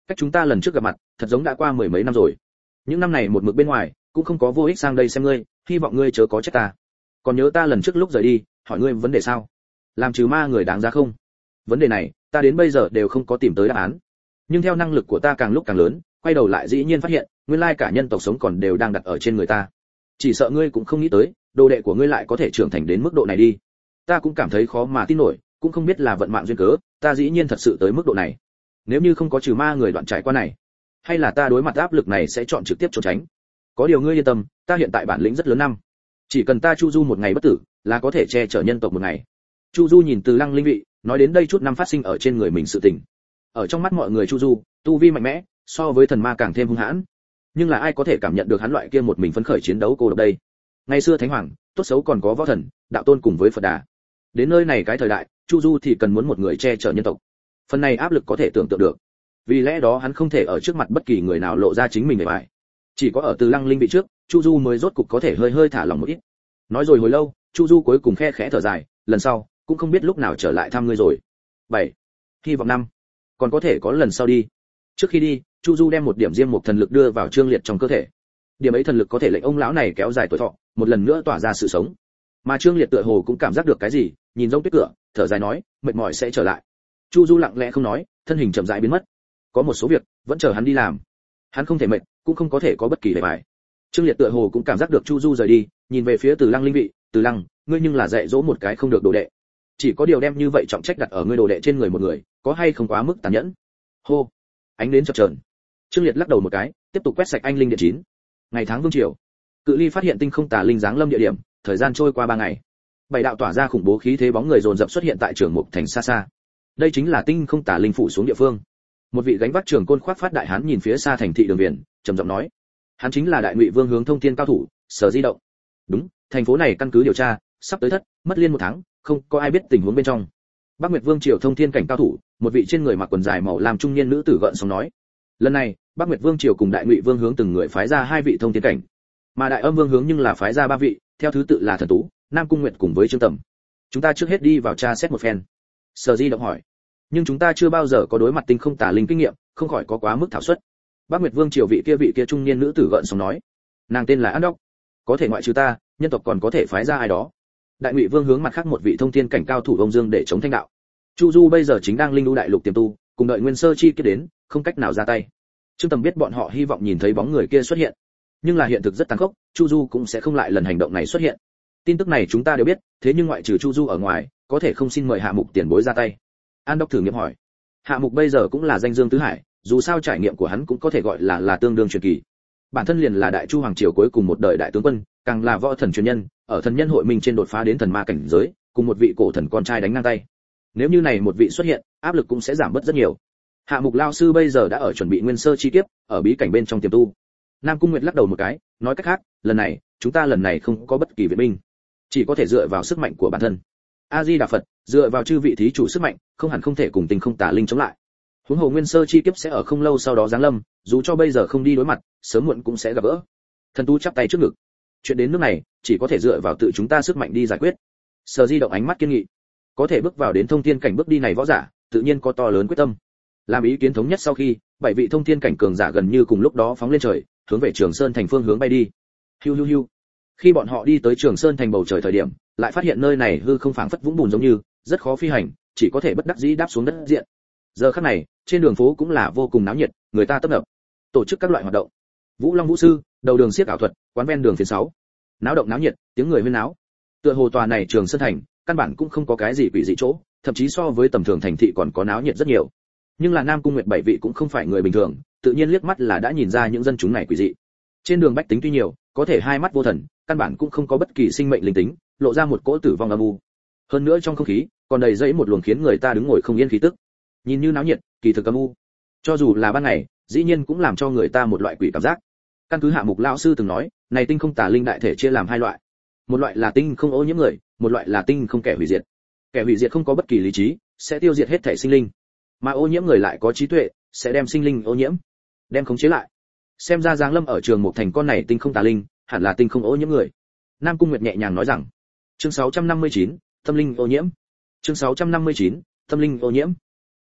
Cách chúng ta lần trước gặp mặt thật giống đã qua mười mấy năm rồi. Những năm này một mực bên ngoài cũng không có vô ích sang đây xem ngươi, hy vọng ngươi chớ có trách ta. Còn nhớ ta lần trước lúc rời đi hỏi ngươi vấn đề sao? Làm trừ ma người đáng giá không? Vấn đề này ta đến bây giờ đều không có tìm tới đáp án. Nhưng theo năng lực của ta càng lúc càng lớn, quay đầu lại dĩ nhiên phát hiện nguyên lai cả nhân tộc sống còn đều đang đặt ở trên người ta. Chỉ sợ ngươi cũng không nghĩ tới đồ đệ của ngươi lại có thể trưởng thành đến mức độ này đi. Ta cũng cảm thấy khó mà tin nổi, cũng không biết là vận mạng duyên cớ, ta dĩ nhiên thật sự tới mức độ này. Nếu như không có trừ ma người đoạn trải qua này, hay là ta đối mặt áp lực này sẽ chọn trực tiếp trốn tránh. Có điều ngươi yên tâm, ta hiện tại bản lĩnh rất lớn năm, chỉ cần ta Chu Du một ngày bất tử là có thể che chở nhân tộc một ngày. Chu Du nhìn Từ Lăng linh vị, nói đến đây chút năm phát sinh ở trên người mình sự tình. Ở trong mắt mọi người Chu Du tu vi mạnh mẽ, so với thần ma càng thêm hung hãn. Nhưng là ai có thể cảm nhận được hắn loại kia một mình phấn khởi chiến đấu cô độc đây? Ngày xưa thánh hoàng, tốt xấu còn có võ thần, đạo tôn cùng với Phật Đà. Đến nơi này cái thời đại, Chu Du thì cần muốn một người che chở nhân tộc. Phần này áp lực có thể tưởng tượng được. Vì lẽ đó hắn không thể ở trước mặt bất kỳ người nào lộ ra chính mình để bài. Chỉ có ở Từ Lăng linh vị trước, Chu Du mới rốt cục có thể hơi hơi thả lòng một ít. Nói rồi hồi lâu, Chu Du cuối cùng khe khẽ thở dài, lần sau cũng không biết lúc nào trở lại thăm ngươi rồi. bảy. Hy vọng năm. Còn có thể có lần sau đi. Trước khi đi, Chu Du đem một điểm diêm mục thần lực đưa vào Trương Liệt trong cơ thể. Điểm ấy thần lực có thể lệnh ông lão này kéo dài tuổi thọ, một lần nữa tỏa ra sự sống. Mà Trương Liệt tựa hồ cũng cảm giác được cái gì, nhìn rông tuyết cửa, thở dài nói, mệt mỏi sẽ trở lại. Chu Du lặng lẽ không nói, thân hình chậm rãi biến mất. Có một số việc vẫn chờ hắn đi làm. Hắn không thể mệt, cũng không có thể có bất kỳ vẻ bài. Trương Liệt tựa hồ cũng cảm giác được Chu Du rời đi, nhìn về phía Từ Lăng linh vị, Từ Lăng, ngươi nhưng là dạy dỗ một cái không được đồ đệ. Chỉ có điều đem như vậy trọng trách đặt ở ngươi đồ đệ trên người một người, có hay không quá mức tàn nhẫn? Hô, ánh đến chập chờn. Trương Liệt lắc đầu một cái, tiếp tục quét sạch anh linh điện chín. Ngày tháng vương triều, Cự Ly phát hiện tinh không tà linh giáng lâm địa điểm, thời gian trôi qua ba ngày. Bảy đạo tỏa ra khủng bố khí thế bóng người dồn dập xuất hiện tại trường mục thành xa xa. Đây chính là tinh không tà linh phủ xuống địa phương. Một vị gánh vác trường côn khoác phát đại hán nhìn phía xa thành thị đường viền, trầm giọng nói: hắn chính là Đại Ngụy Vương hướng thông thiên cao thủ, Sở Di Động. Đúng, thành phố này căn cứ điều tra, sắp tới thất, mất liên một tháng, không có ai biết tình huống bên trong. Bắc Nguyệt Vương triều thông thiên cảnh cao thủ, một vị trên người mặc quần dài màu lam trung niên nữ tử gợn sóng nói: lần này, Bắc Nguyệt Vương triều cùng Đại Ngụy Vương hướng từng người phái ra hai vị thông thiên cảnh, mà Đại Âm Vương hướng nhưng là phái ra ba vị, theo thứ tự là Thần Tú, Nam Cung Nguyệt cùng với Trương Tầm. Chúng ta trước hết đi vào tra xét một phen. Sở Di Động hỏi: nhưng chúng ta chưa bao giờ có đối mặt tinh không tà linh kinh nghiệm, không khỏi có quá mức thảo suất. Bắc Nguyệt Vương triều vị kia vị kia trung niên nữ tử gợn sóng nói: nàng tên là An Đốc, có thể ngoại trừ ta, nhân tộc còn có thể phái ra ai đó. Đại Ngụy Vương hướng mặt khác một vị thông thiên cảnh cao thủ ông Dương để chống thanh đạo: Chu Du bây giờ chính đang linh đu đại lục tiềm tu, cùng đợi Nguyên Sơ chi kết đến, không cách nào ra tay. Trương Tầm biết bọn họ hy vọng nhìn thấy bóng người kia xuất hiện, nhưng là hiện thực rất tàn khốc, Chu Du cũng sẽ không lại lần hành động này xuất hiện. Tin tức này chúng ta đều biết, thế nhưng ngoại trừ Chu Du ở ngoài, có thể không xin mời Hạ Mục tiền bối ra tay. An Đốc thử nghiệm hỏi: Hạ Mục bây giờ cũng là danh dương tứ hải, dù sao trải nghiệm của hắn cũng có thể gọi là là tương đương truyền kỳ. Bản thân liền là Đại Chu hoàng triều cuối cùng một đời đại tướng quân, càng là võ thần truyền nhân, ở thần nhân hội mình trên đột phá đến thần ma cảnh giới, cùng một vị cổ thần con trai đánh ngang tay. Nếu như này một vị xuất hiện, áp lực cũng sẽ giảm bớt rất nhiều. Hạ Mục lão sư bây giờ đã ở chuẩn bị Nguyên Sơ chi kiếp, ở bí cảnh bên trong tiềm tu. Nam Cung Nguyệt lắc đầu một cái, nói cách khác, lần này, chúng ta lần này không có bất kỳ viện binh, chỉ có thể dựa vào sức mạnh của bản thân. A Di Đà Phật, dựa vào chư vị thí chủ sức mạnh, không hẳn không thể cùng tinh không tà linh chống lại. Huống hồ Nguyên Sơ chi kiếp sẽ ở không lâu sau đó giáng lâm, dù cho bây giờ không đi đối mặt, sớm muộn cũng sẽ gặp gỡ. Thần Tú chắp tay trước ngực. Chuyện đến nước này, chỉ có thể dựa vào tự chúng ta sức mạnh đi giải quyết. Sở Di Động ánh mắt kiên nghị. Có thể bước vào đến thông thiên cảnh bước đi này võ giả, tự nhiên có to lớn quyết tâm. Làm ý kiến thống nhất sau khi, bảy vị thông thiên cảnh cường giả gần như cùng lúc đó phóng lên trời, hướng về Trường Sơn thành phương hướng bay đi. Hiu hiu hiu. Khi bọn họ đi tới Trường Sơn thành bầu trời thời điểm, lại phát hiện nơi này hư không phảng phất vũng bùn giống như, rất khó phi hành, chỉ có thể bất đắc dĩ đáp xuống đất diện. Giờ khắc này, trên đường phố cũng là vô cùng náo nhiệt, người ta tấp nập, tổ chức các loại hoạt động. Vũ Long Vũ sư, đầu đường xiếc ảo thuật, quán ven đường phiến sáu. Náo động náo nhiệt, tiếng người huyên náo. Tựa hồ tòa này Trường Sơn thành, căn bản cũng không có cái gì quỷ dị chỗ, thậm chí so với tầm thường thành thị còn có náo nhiệt rất nhiều. Nhưng là Nam Cung Nguyệt bảy vị cũng không phải người bình thường, tự nhiên liếc mắt là đã nhìn ra những dân chúng này quỷ dị. Trên đường bách tính tuy nhiều, có thể hai mắt vô thần, căn bản cũng không có bất kỳ sinh mệnh linh tính, lộ ra một cỗ tử vong âm u. Hơn nữa trong không khí còn đầy dẫy một luồng khiến người ta đứng ngồi không yên khí tức. Nhìn như náo nhiệt, kỳ thực âm u. Cho dù là ban ngày, dĩ nhiên cũng làm cho người ta một loại quỷ cảm giác. Căn cứ Hạ Mục lão sư từng nói, này tinh không tà linh đại thể chia làm hai loại. Một loại là tinh không ô nhiễm người, một loại là tinh không kẻ hủy diệt. Kẻ hủy diệt không có bất kỳ lý trí, sẽ tiêu diệt hết thể sinh linh. Mà ô nhiễm người lại có trí tuệ, sẽ đem sinh linh ô nhiễm, đem khống chế lại. Xem ra giáng lâm ở Trường Mục thành con này tinh không tà linh, hẳn là tinh không ô nhiễm người. Nam Cung Nguyệt nhẹ nhàng nói rằng. Chương sáu trăm năm mươi chín, tâm linh ô nhiễm. Chương sáu trăm năm mươi chín, tâm linh ô nhiễm.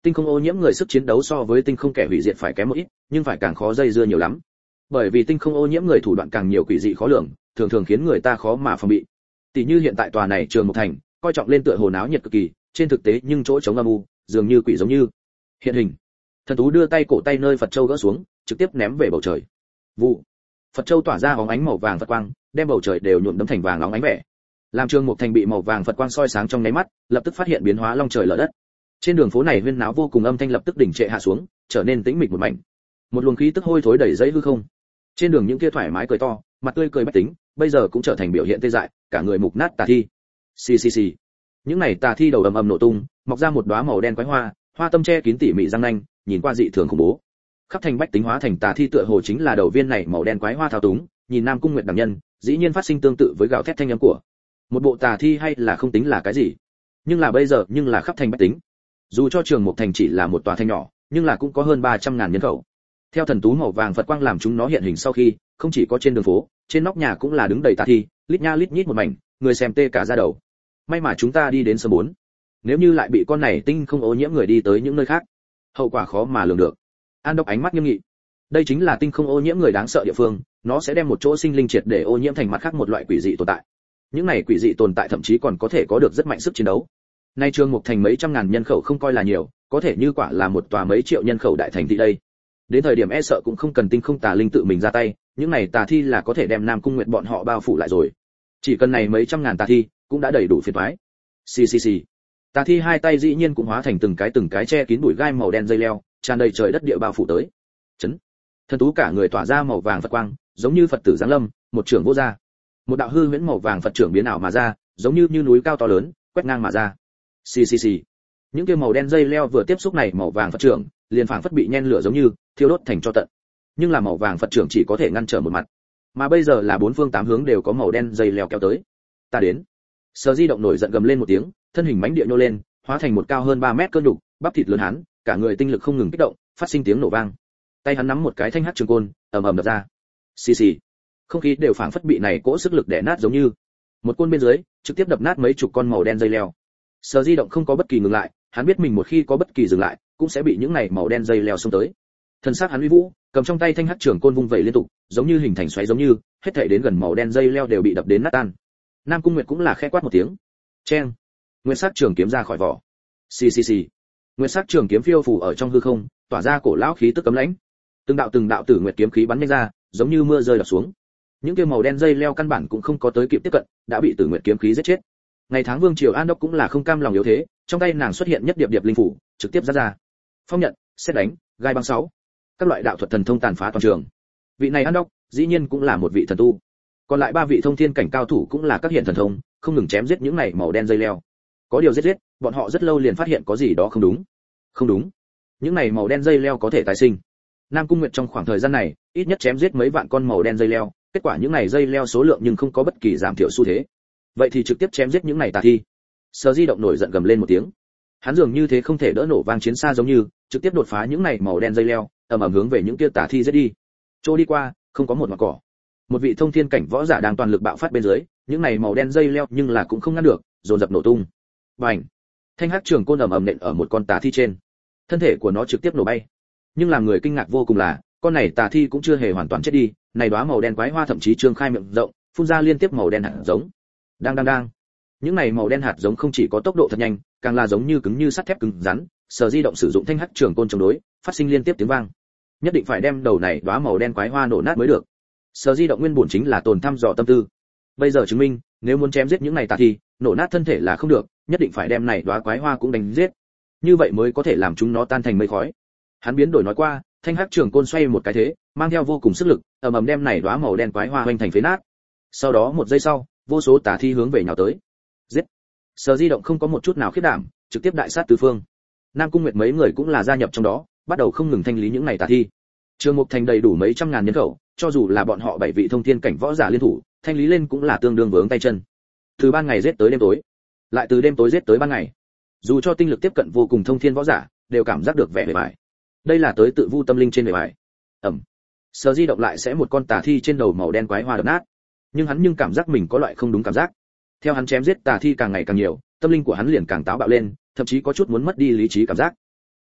Tinh không ô nhiễm người sức chiến đấu so với tinh không kẻ hủy diệt phải kém một ít, nhưng phải càng khó dây dưa nhiều lắm. Bởi vì tinh không ô nhiễm người thủ đoạn càng nhiều quỷ dị khó lường, thường thường khiến người ta khó mà phòng bị. Tỷ như hiện tại tòa này Trường Mộc Thành, coi trọng lên tựa hồ náo nhiệt cực kỳ, trên thực tế nhưng chỗ trống âm u, dường như quỷ giống như. Hiện hình. Thần Tú đưa tay cổ tay nơi Phật châu gỡ xuống, trực tiếp ném về bầu trời. Vụ. Phật châu tỏa ra óng ánh màu vàng Phật quang, đem bầu trời đều nhuộm đẫm thành vàng óng ánh vẻ. Làm Trường Mộc Thành bị màu vàng Phật quang soi sáng trong nháy mắt, lập tức phát hiện biến hóa long trời lở đất. Trên đường phố này huyên náo vô cùng, âm thanh lập tức đỉnh trệ hạ xuống, trở nên tĩnh mịch một mảnh. Một luồng khí tức hôi thối đầy dẫy hư không. Trên đường những kia thoải mái cười to, mặt tươi cười bách tính, bây giờ cũng trở thành biểu hiện tê dại, cả người mục nát tà thi. Xì xì xì. Những này tà thi đầu ầm ầm nổ tung, mọc ra một đóa màu đen quái hoa, hoa tâm che kín tỉ mỉ răng nanh, nhìn qua dị thường khủng bố. Khắp thành bách tính hóa thành tà thi tựa hồ chính là đầu viên này màu đen quái hoa thao túng, nhìn Nam Cung Nguyệt đẳng nhân, dĩ nhiên phát sinh tương tự với gào thét thanh âm của một bộ tà thi, hay là không tính là cái gì. Nhưng là bây giờ, nhưng là khắp thành bách tính. Dù cho Trường Mộc Thành chỉ là một tòa thành nhỏ, nhưng là cũng có hơn ba trăm ngàn nhân khẩu. Theo thần tú màu vàng Phật quang làm chúng nó hiện hình sau khi, không chỉ có trên đường phố, trên nóc nhà cũng là đứng đầy tà thi, lít nha lít nhít một mảnh, người xem tê cả da đầu. May mà chúng ta đi đến sớm bốn. Nếu như lại bị con này tinh không ô nhiễm người đi tới những nơi khác, hậu quả khó mà lường được. An Đốc ánh mắt nghiêm nghị. Đây chính là tinh không ô nhiễm người đáng sợ địa phương, nó sẽ đem một chỗ sinh linh triệt để ô nhiễm thành mặt khác một loại quỷ dị tồn tại. Những này quỷ dị tồn tại thậm chí còn có thể có được rất mạnh sức chiến đấu. Nay Trường Mộc Thành mấy trăm ngàn nhân khẩu không coi là nhiều, có thể như quả là một tòa mấy triệu nhân khẩu đại thành thị đây. Đến thời điểm e sợ cũng không cần tinh không tà linh tự mình ra tay, những này tà thi là có thể đem Nam Cung Nguyệt bọn họ bao phủ lại rồi. Chỉ cần này mấy trăm ngàn tà thi cũng đã đầy đủ phiền toái. Xì xì xì. Tà thi hai tay dĩ nhiên cũng hóa thành từng cái từng cái che kín bụi gai màu đen dây leo, tràn đầy trời đất địa bao phủ tới. Chấn. Thần tú cả người tỏa ra màu vàng Phật quang, giống như Phật tử giáng lâm, một trường vô ra. Một đạo hư huyễn màu vàng Phật trưởng biến ảo mà ra, giống như như núi cao to lớn, quét ngang mà ra. Xì xì xì. Những kia màu đen dây leo vừa tiếp xúc này màu vàng Phật trưởng, liền phảng phất bị nhen lửa giống như thiêu đốt thành tro tận. Nhưng là màu vàng Phật trưởng chỉ có thể ngăn trở một mặt, mà bây giờ là bốn phương tám hướng đều có màu đen dây leo kéo tới. Ta đến. Sở Di động nổi giận gầm lên một tiếng, thân hình mãnh địa nhô lên, hóa thành một cao hơn ba mét cơn đục, bắp thịt lớn hắn, cả người tinh lực không ngừng kích động, phát sinh tiếng nổ vang. Tay hắn nắm một cái thanh hắc trường côn, ầm ầm đập ra. Xì xì. Không khí đều phảng phất bị này cỗ sức lực đè nát giống như. Một côn bên dưới, trực tiếp đập nát mấy chục con màu đen dây leo. Sở Di động không có bất kỳ ngừng lại, hắn biết mình một khi có bất kỳ dừng lại, cũng sẽ bị những này màu đen dây leo xông tới. Thân xác hắn uy vũ, cầm trong tay thanh hắc trường côn vung vẩy liên tục, giống như hình thành xoáy giống như, hết thảy đến gần màu đen dây leo đều bị đập đến nát tan. Nam Cung Nguyệt cũng là khẽ quát một tiếng. Chen. Nguyên sắc trường kiếm ra khỏi vỏ. Xì xì xì. Nguyên sắc trường kiếm phiêu phù ở trong hư không, tỏa ra cổ lão khí tức cấm lãnh. Từng đạo từng đạo tử nguyệt kiếm khí bắn nhanh ra, giống như mưa rơi đập xuống. Những kia màu đen dây leo căn bản cũng không có tới kịp tiếp cận, đã bị tử nguyệt kiếm khí giết chết. Ngày tháng vương triều An Đốc cũng là không cam lòng yếu thế, trong tay nàng xuất hiện nhất điệp điệp linh phủ, trực tiếp ra ra. Phong nhận, xét đánh, gai băng sáu. Các loại đạo thuật thần thông tàn phá toàn trường. Vị này An Đốc, dĩ nhiên cũng là một vị thần tu. Còn lại ba vị thông thiên cảnh cao thủ cũng là các hiện thần thông, không ngừng chém giết những này màu đen dây leo. Có điều giết giết, bọn họ rất lâu liền phát hiện có gì đó không đúng. Không đúng. Những này màu đen dây leo có thể tái sinh. Nam Cung Nguyệt trong khoảng thời gian này, ít nhất chém giết mấy vạn con màu đen dây leo, kết quả những này dây leo số lượng nhưng không có bất kỳ giảm thiểu xu thế. Vậy thì trực tiếp chém giết những này tà thi. Sở Di động nổi giận gầm lên một tiếng. Hắn dường như thế không thể đỡ nổ vang chiến xa giống như, trực tiếp đột phá những này màu đen dây leo, ầm ầm hướng về những kia tà thi giết đi. Trôi đi qua, không có một mảng cỏ. Một vị thông thiên cảnh võ giả đang toàn lực bạo phát bên dưới, những này màu đen dây leo nhưng là cũng không ngăn được, dồn dập nổ tung. Bành! Thanh hắc trường côn ầm ầm nện ở một con tà thi trên. Thân thể của nó trực tiếp nổ bay. Nhưng làm người kinh ngạc vô cùng là, con này tà thi cũng chưa hề hoàn toàn chết đi, này đóa màu đen quái hoa thậm chí trương khai miệng rộng, phun ra liên tiếp màu đen hạt giống. Đang đang đang. Những này màu đen hạt giống không chỉ có tốc độ thật nhanh, càng là giống như cứng như sắt thép cứng rắn, Sở Di động sử dụng thanh hắc trường côn chống đối, phát sinh liên tiếp tiếng vang. Nhất định phải đem đầu này đóa màu đen quái hoa nổ nát mới được. Sở Di động nguyên bổn chính là tồn thăm dò tâm tư. Bây giờ chứng minh, nếu muốn chém giết những này tà thi, nổ nát thân thể là không được, nhất định phải đem này đóa quái hoa cũng đánh giết. Như vậy mới có thể làm chúng nó tan thành mây khói. Hắn biến đổi nói qua, thanh hắc trường côn xoay một cái thế, mang theo vô cùng sức lực, ầm ầm đem này đóa màu đen quái hoa hoành thành phế nát. Sau đó một giây sau, vô số tà thi hướng về nhào tới. Giết! Sở Di động không có một chút nào khiếp đảm, trực tiếp đại sát tứ phương. Nam Cung Nguyệt mấy người cũng là gia nhập trong đó, bắt đầu không ngừng thanh lý những này tà thi. Trường Mục Thành đầy đủ mấy trăm ngàn nhân khẩu, cho dù là bọn họ bảy vị thông thiên cảnh võ giả liên thủ, thanh lý lên cũng là tương đương vướng tay chân. Từ ban ngày giết tới đêm tối, lại từ đêm tối giết tới ban ngày. Dù cho tinh lực tiếp cận vô cùng thông thiên võ giả, đều cảm giác được vẻ bề bại. Đây là tới tự vu tâm linh trên bề bại. Ầm. Sở Di động lại sẽ một con tà thi trên đầu màu đen quái hoa đập nát. Nhưng hắn nhưng cảm giác mình có loại không đúng cảm giác. Theo hắn chém giết tà thi càng ngày càng nhiều, tâm linh của hắn liền càng táo bạo lên, thậm chí có chút muốn mất đi lý trí cảm giác.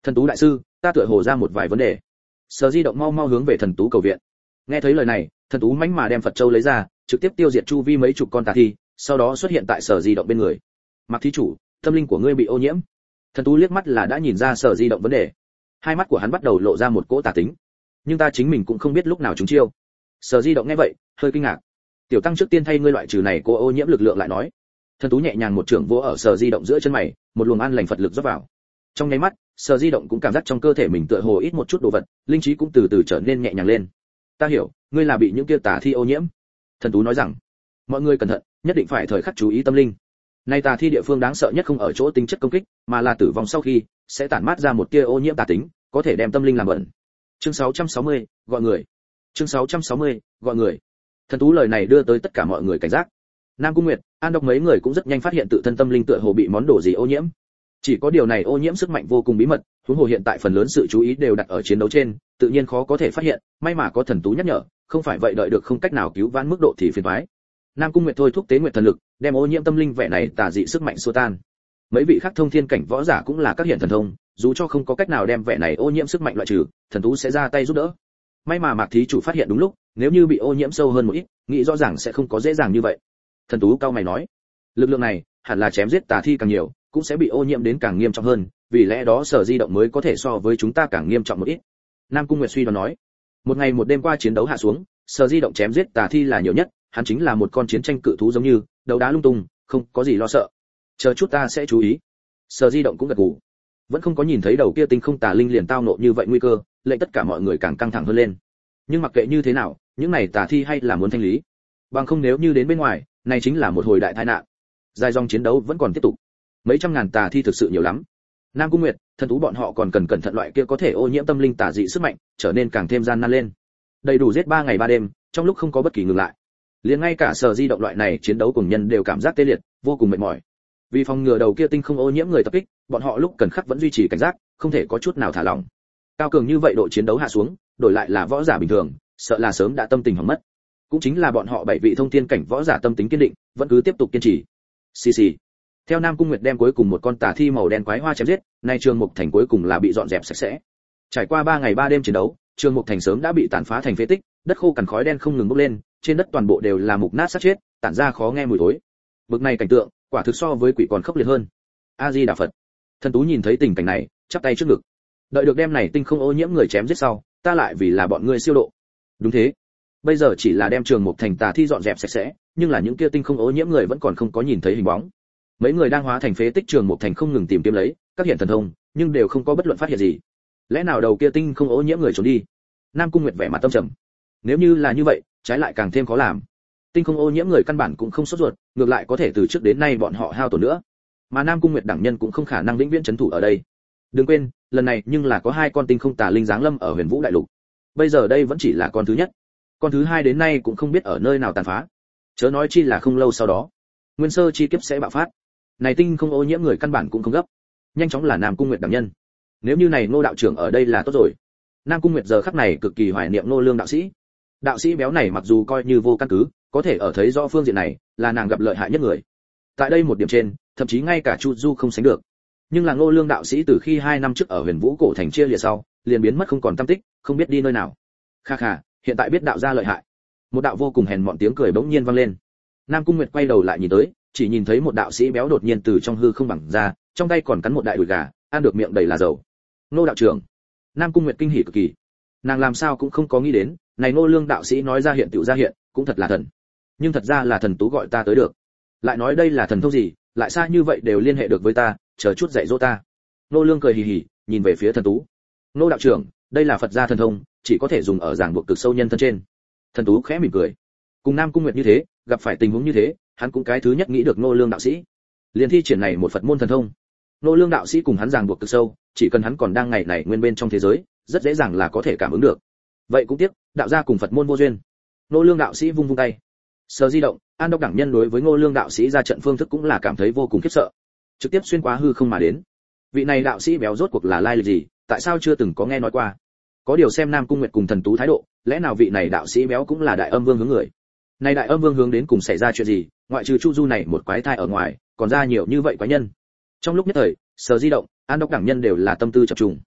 Thần Tú đại sư, ta tựa hồ ra một vài vấn đề. Sở Di động mau mau hướng về Thần Tú cầu viện. Nghe thấy lời này, Thần Tú mãnh mà đem Phật châu lấy ra, trực tiếp tiêu diệt chu vi mấy chục con tà thi, sau đó xuất hiện tại Sở Di động bên người. Mặc thí chủ, tâm linh của ngươi bị ô nhiễm. Thần Tú liếc mắt là đã nhìn ra Sở Di động vấn đề. Hai mắt của hắn bắt đầu lộ ra một cỗ tà tính. Nhưng ta chính mình cũng không biết lúc nào chúng chiêu. Sở Di động nghe vậy, hơi kinh ngạc. Tiểu tăng trước tiên thay ngươi loại trừ này cô ô nhiễm lực lượng lại nói. Thần Tú nhẹ nhàng một trường vỗ ở Sở Di động giữa chân mày, một luồng an lành Phật lực rót vào. Trong nháy mắt, Sở Di động cũng cảm giác trong cơ thể mình tựa hồ ít một chút đồ vật, linh trí cũng từ từ trở nên nhẹ nhàng lên. Ta hiểu, ngươi là bị những kia tà thi ô nhiễm. Thần Tú nói rằng, mọi người cẩn thận, nhất định phải thời khắc chú ý tâm linh. Nay tà thi địa phương đáng sợ nhất không ở chỗ tính chất công kích, mà là tử vong sau khi sẽ tản mát ra một tia ô nhiễm tà tính, có thể đem tâm linh làm bẩn. Chương sáu trăm sáu mươi, gọi người. Chương sáu trăm sáu mươi, gọi người. Thần Tú lời này đưa tới tất cả mọi người cảnh giác. Nam Cung Nguyệt, An Độc mấy người cũng rất nhanh phát hiện tự thân tâm linh tựa hồ bị món đồ gì ô nhiễm. Chỉ có điều này ô nhiễm sức mạnh vô cùng bí mật, huống hồ hiện tại phần lớn sự chú ý đều đặt ở chiến đấu trên, tự nhiên khó có thể phát hiện, may mà có Thần Tú nhắc nhở, không phải vậy đợi được không cách nào cứu vãn mức độ thì phiền toái. Nam Cung Nguyệt thôi thúc tế nguyệt thần lực, đem ô nhiễm tâm linh vẻ này tà dị sức mạnh xua tan. Mấy vị khác thông thiên cảnh võ giả cũng là các hiện thần thông, dù cho không có cách nào đem vẻ này ô nhiễm sức mạnh loại trừ, Thần Tú sẽ ra tay giúp đỡ. May mà Mạc thí chủ phát hiện đúng lúc, nếu như bị ô nhiễm sâu hơn một ít, nghĩ rõ ràng sẽ không có dễ dàng như vậy. Thần Tú cao mày nói, lực lượng này hẳn là chém giết tà thi càng nhiều, cũng sẽ bị ô nhiễm đến càng nghiêm trọng hơn, vì lẽ đó Sở Di động mới có thể so với chúng ta càng nghiêm trọng một ít. Nam Cung Nguyệt suy đoán nói, một ngày một đêm qua chiến đấu hạ xuống, Sở Di động chém giết tà thi là nhiều nhất, hắn chính là một con chiến tranh cự thú giống như, đấu đá lung tung, không có gì lo sợ. Chờ chút ta sẽ chú ý. Sở Di động cũng gật gù. Vẫn không có nhìn thấy đầu kia tinh không tà linh liền tao nộ như vậy nguy cơ, lệnh tất cả mọi người càng căng thẳng hơn lên. Nhưng mặc kệ như thế nào, những này tà thi hay là muốn thanh lý. Bằng không nếu như đến bên ngoài, này chính là một hồi đại tai nạn. Dài dòng chiến đấu vẫn còn tiếp tục. Mấy trăm ngàn tà thi thực sự nhiều lắm. Nam Cung Nguyệt, Thần Tú bọn họ còn cần cẩn thận loại kia có thể ô nhiễm tâm linh tà dị sức mạnh, trở nên càng thêm gian nan lên. Đầy đủ giết ba ngày ba đêm, trong lúc không có bất kỳ ngừng lại. Liền ngay cả Sở Di động loại này chiến đấu cùng nhân đều cảm giác tê liệt, vô cùng mệt mỏi. Vì phòng ngừa đầu kia tinh không ô nhiễm người tập kích, bọn họ lúc cần khắc vẫn duy trì cảnh giác, không thể có chút nào thả lỏng. Cao cường như vậy độ chiến đấu hạ xuống, đổi lại là võ giả bình thường, sợ là sớm đã tâm tình hỏng mất. Cũng chính là bọn họ bảy vị thông thiên cảnh võ giả tâm tính kiên định, vẫn cứ tiếp tục kiên trì. Xì xì. Theo Nam Cung Nguyệt đem cuối cùng một con tà thi màu đen quái hoa chém giết, nay Trường Mục Thành cuối cùng là bị dọn dẹp sạch sẽ. Trải qua ba ngày ba đêm chiến đấu, Trường Mục Thành sớm đã bị tàn phá thành phế tích, đất khô cằn khói đen không ngừng bốc lên, trên đất toàn bộ đều là mục nát xác chết, tản ra khó nghe mùi thối. Bực này cảnh tượng, quả thực so với quỷ còn khốc liệt hơn. A Di Đà Phật. Thần Tú nhìn thấy tình cảnh này, chắp tay trước ngực. Đợi được đem này tinh không ô nhiễm người chém giết sau, ta lại vì là bọn ngươi siêu độ. Đúng thế. Bây giờ chỉ là đem Trường Mục Thành tà thi dọn dẹp sạch sẽ, nhưng là những kia tinh không ô nhiễm người vẫn còn không có nhìn thấy hình bóng. Mấy người đang hóa thành phế tích Trường Mục Thành không ngừng tìm kiếm lấy các hiện thần thông, nhưng đều không có bất luận phát hiện gì. Lẽ nào đầu kia tinh không ô nhiễm người trốn đi? Nam Cung Nguyệt vẻ mặt tâm trầm. Nếu như là như vậy, trái lại càng thêm khó làm. Tinh không ô nhiễm người căn bản cũng không sốt ruột, ngược lại có thể từ trước đến nay bọn họ hao tổn nữa. Mà Nam Cung Nguyệt đẳng nhân cũng không khả năng vĩnh viễn trấn thủ ở đây. Đừng quên, lần này nhưng là có hai con tinh không tà linh giáng lâm ở Huyền Vũ đại lục. Bây giờ đây vẫn chỉ là con thứ nhất, con thứ hai đến nay cũng không biết ở nơi nào tàn phá. Chớ nói chi là không lâu sau đó, Nguyên Sơ chi kiếp sẽ bạo phát. Này tinh không ô nhiễm người căn bản cũng không gấp, nhanh chóng là Nam Cung Nguyệt đẳng nhân. Nếu như này Ngô đạo trưởng ở đây là tốt rồi. Nam Cung Nguyệt giờ khắc này cực kỳ hoài niệm Ngô Lương đạo sĩ. Đạo sĩ béo này mặc dù coi như vô căn cứ, có thể ở thấy rõ phương diện này, là nàng gặp lợi hại nhất người. Tại đây một điểm trên, thậm chí ngay cả Chu Du không sánh được. Nhưng là Ngô Lương đạo sĩ từ khi hai năm trước ở Huyền Vũ cổ thành chia lìa sau, liền biến mất không còn tăm tích, không biết đi nơi nào. Kha kha, hiện tại biết đạo gia lợi hại. Một đạo vô cùng hèn mọn tiếng cười bỗng nhiên vang lên. Nam Cung Nguyệt quay đầu lại nhìn tới, chỉ nhìn thấy một đạo sĩ béo đột nhiên từ trong hư không bằng ra, trong tay còn cắn một đại đùi gà, ăn được miệng đầy là dầu. Ngô đạo trưởng. Nam Cung Nguyệt kinh hỉ cực kỳ. Nàng làm sao cũng không có nghĩ đến, này Ngô Lương đạo sĩ nói ra hiện tiểu ra hiện, cũng thật là thần. Nhưng thật ra là Thần Tú gọi ta tới được. Lại nói đây là thần thông gì, lại xa như vậy đều liên hệ được với ta, chờ chút dạy dỗ ta. Ngô Lương cười hì hì, nhìn về phía Thần Tú. Ngô đạo trưởng, đây là Phật gia thần thông, chỉ có thể dùng ở giảng buộc cực sâu nhân thân trên. Thần Tú khẽ mỉm cười. Cùng Nam Cung Nguyệt như thế, gặp phải tình huống như thế, hắn cũng cái thứ nhất nghĩ được Ngô Lương đạo sĩ. Liên thi triển này một Phật môn thần thông. Ngô Lương đạo sĩ cùng hắn giảng buộc cực sâu, chỉ cần hắn còn đang ngày này nguyên bên trong thế giới, rất dễ dàng là có thể cảm ứng được. Vậy cũng tiếc, đạo gia cùng Phật môn vô duyên. Ngô Lương đạo sĩ vung vung tay. Sở Di động, An Đốc đẳng nhân đối với Ngô Lương đạo sĩ ra trận phương thức cũng là cảm thấy vô cùng khiếp sợ. Trực tiếp xuyên qua hư không mà đến. Vị này đạo sĩ béo rốt cuộc là lai lịch gì, tại sao chưa từng có nghe nói qua? Có điều xem Nam Cung Nguyệt cùng Thần Tú thái độ, lẽ nào vị này đạo sĩ béo cũng là Đại Âm Vương hướng người? Này Đại Âm Vương hướng đến cùng xảy ra chuyện gì, ngoại trừ Chu Du này một quái thai ở ngoài, còn ra nhiều như vậy quái nhân. Trong lúc nhất thời, Sở Di động, An Đốc đẳng nhân đều là tâm tư chập trùng.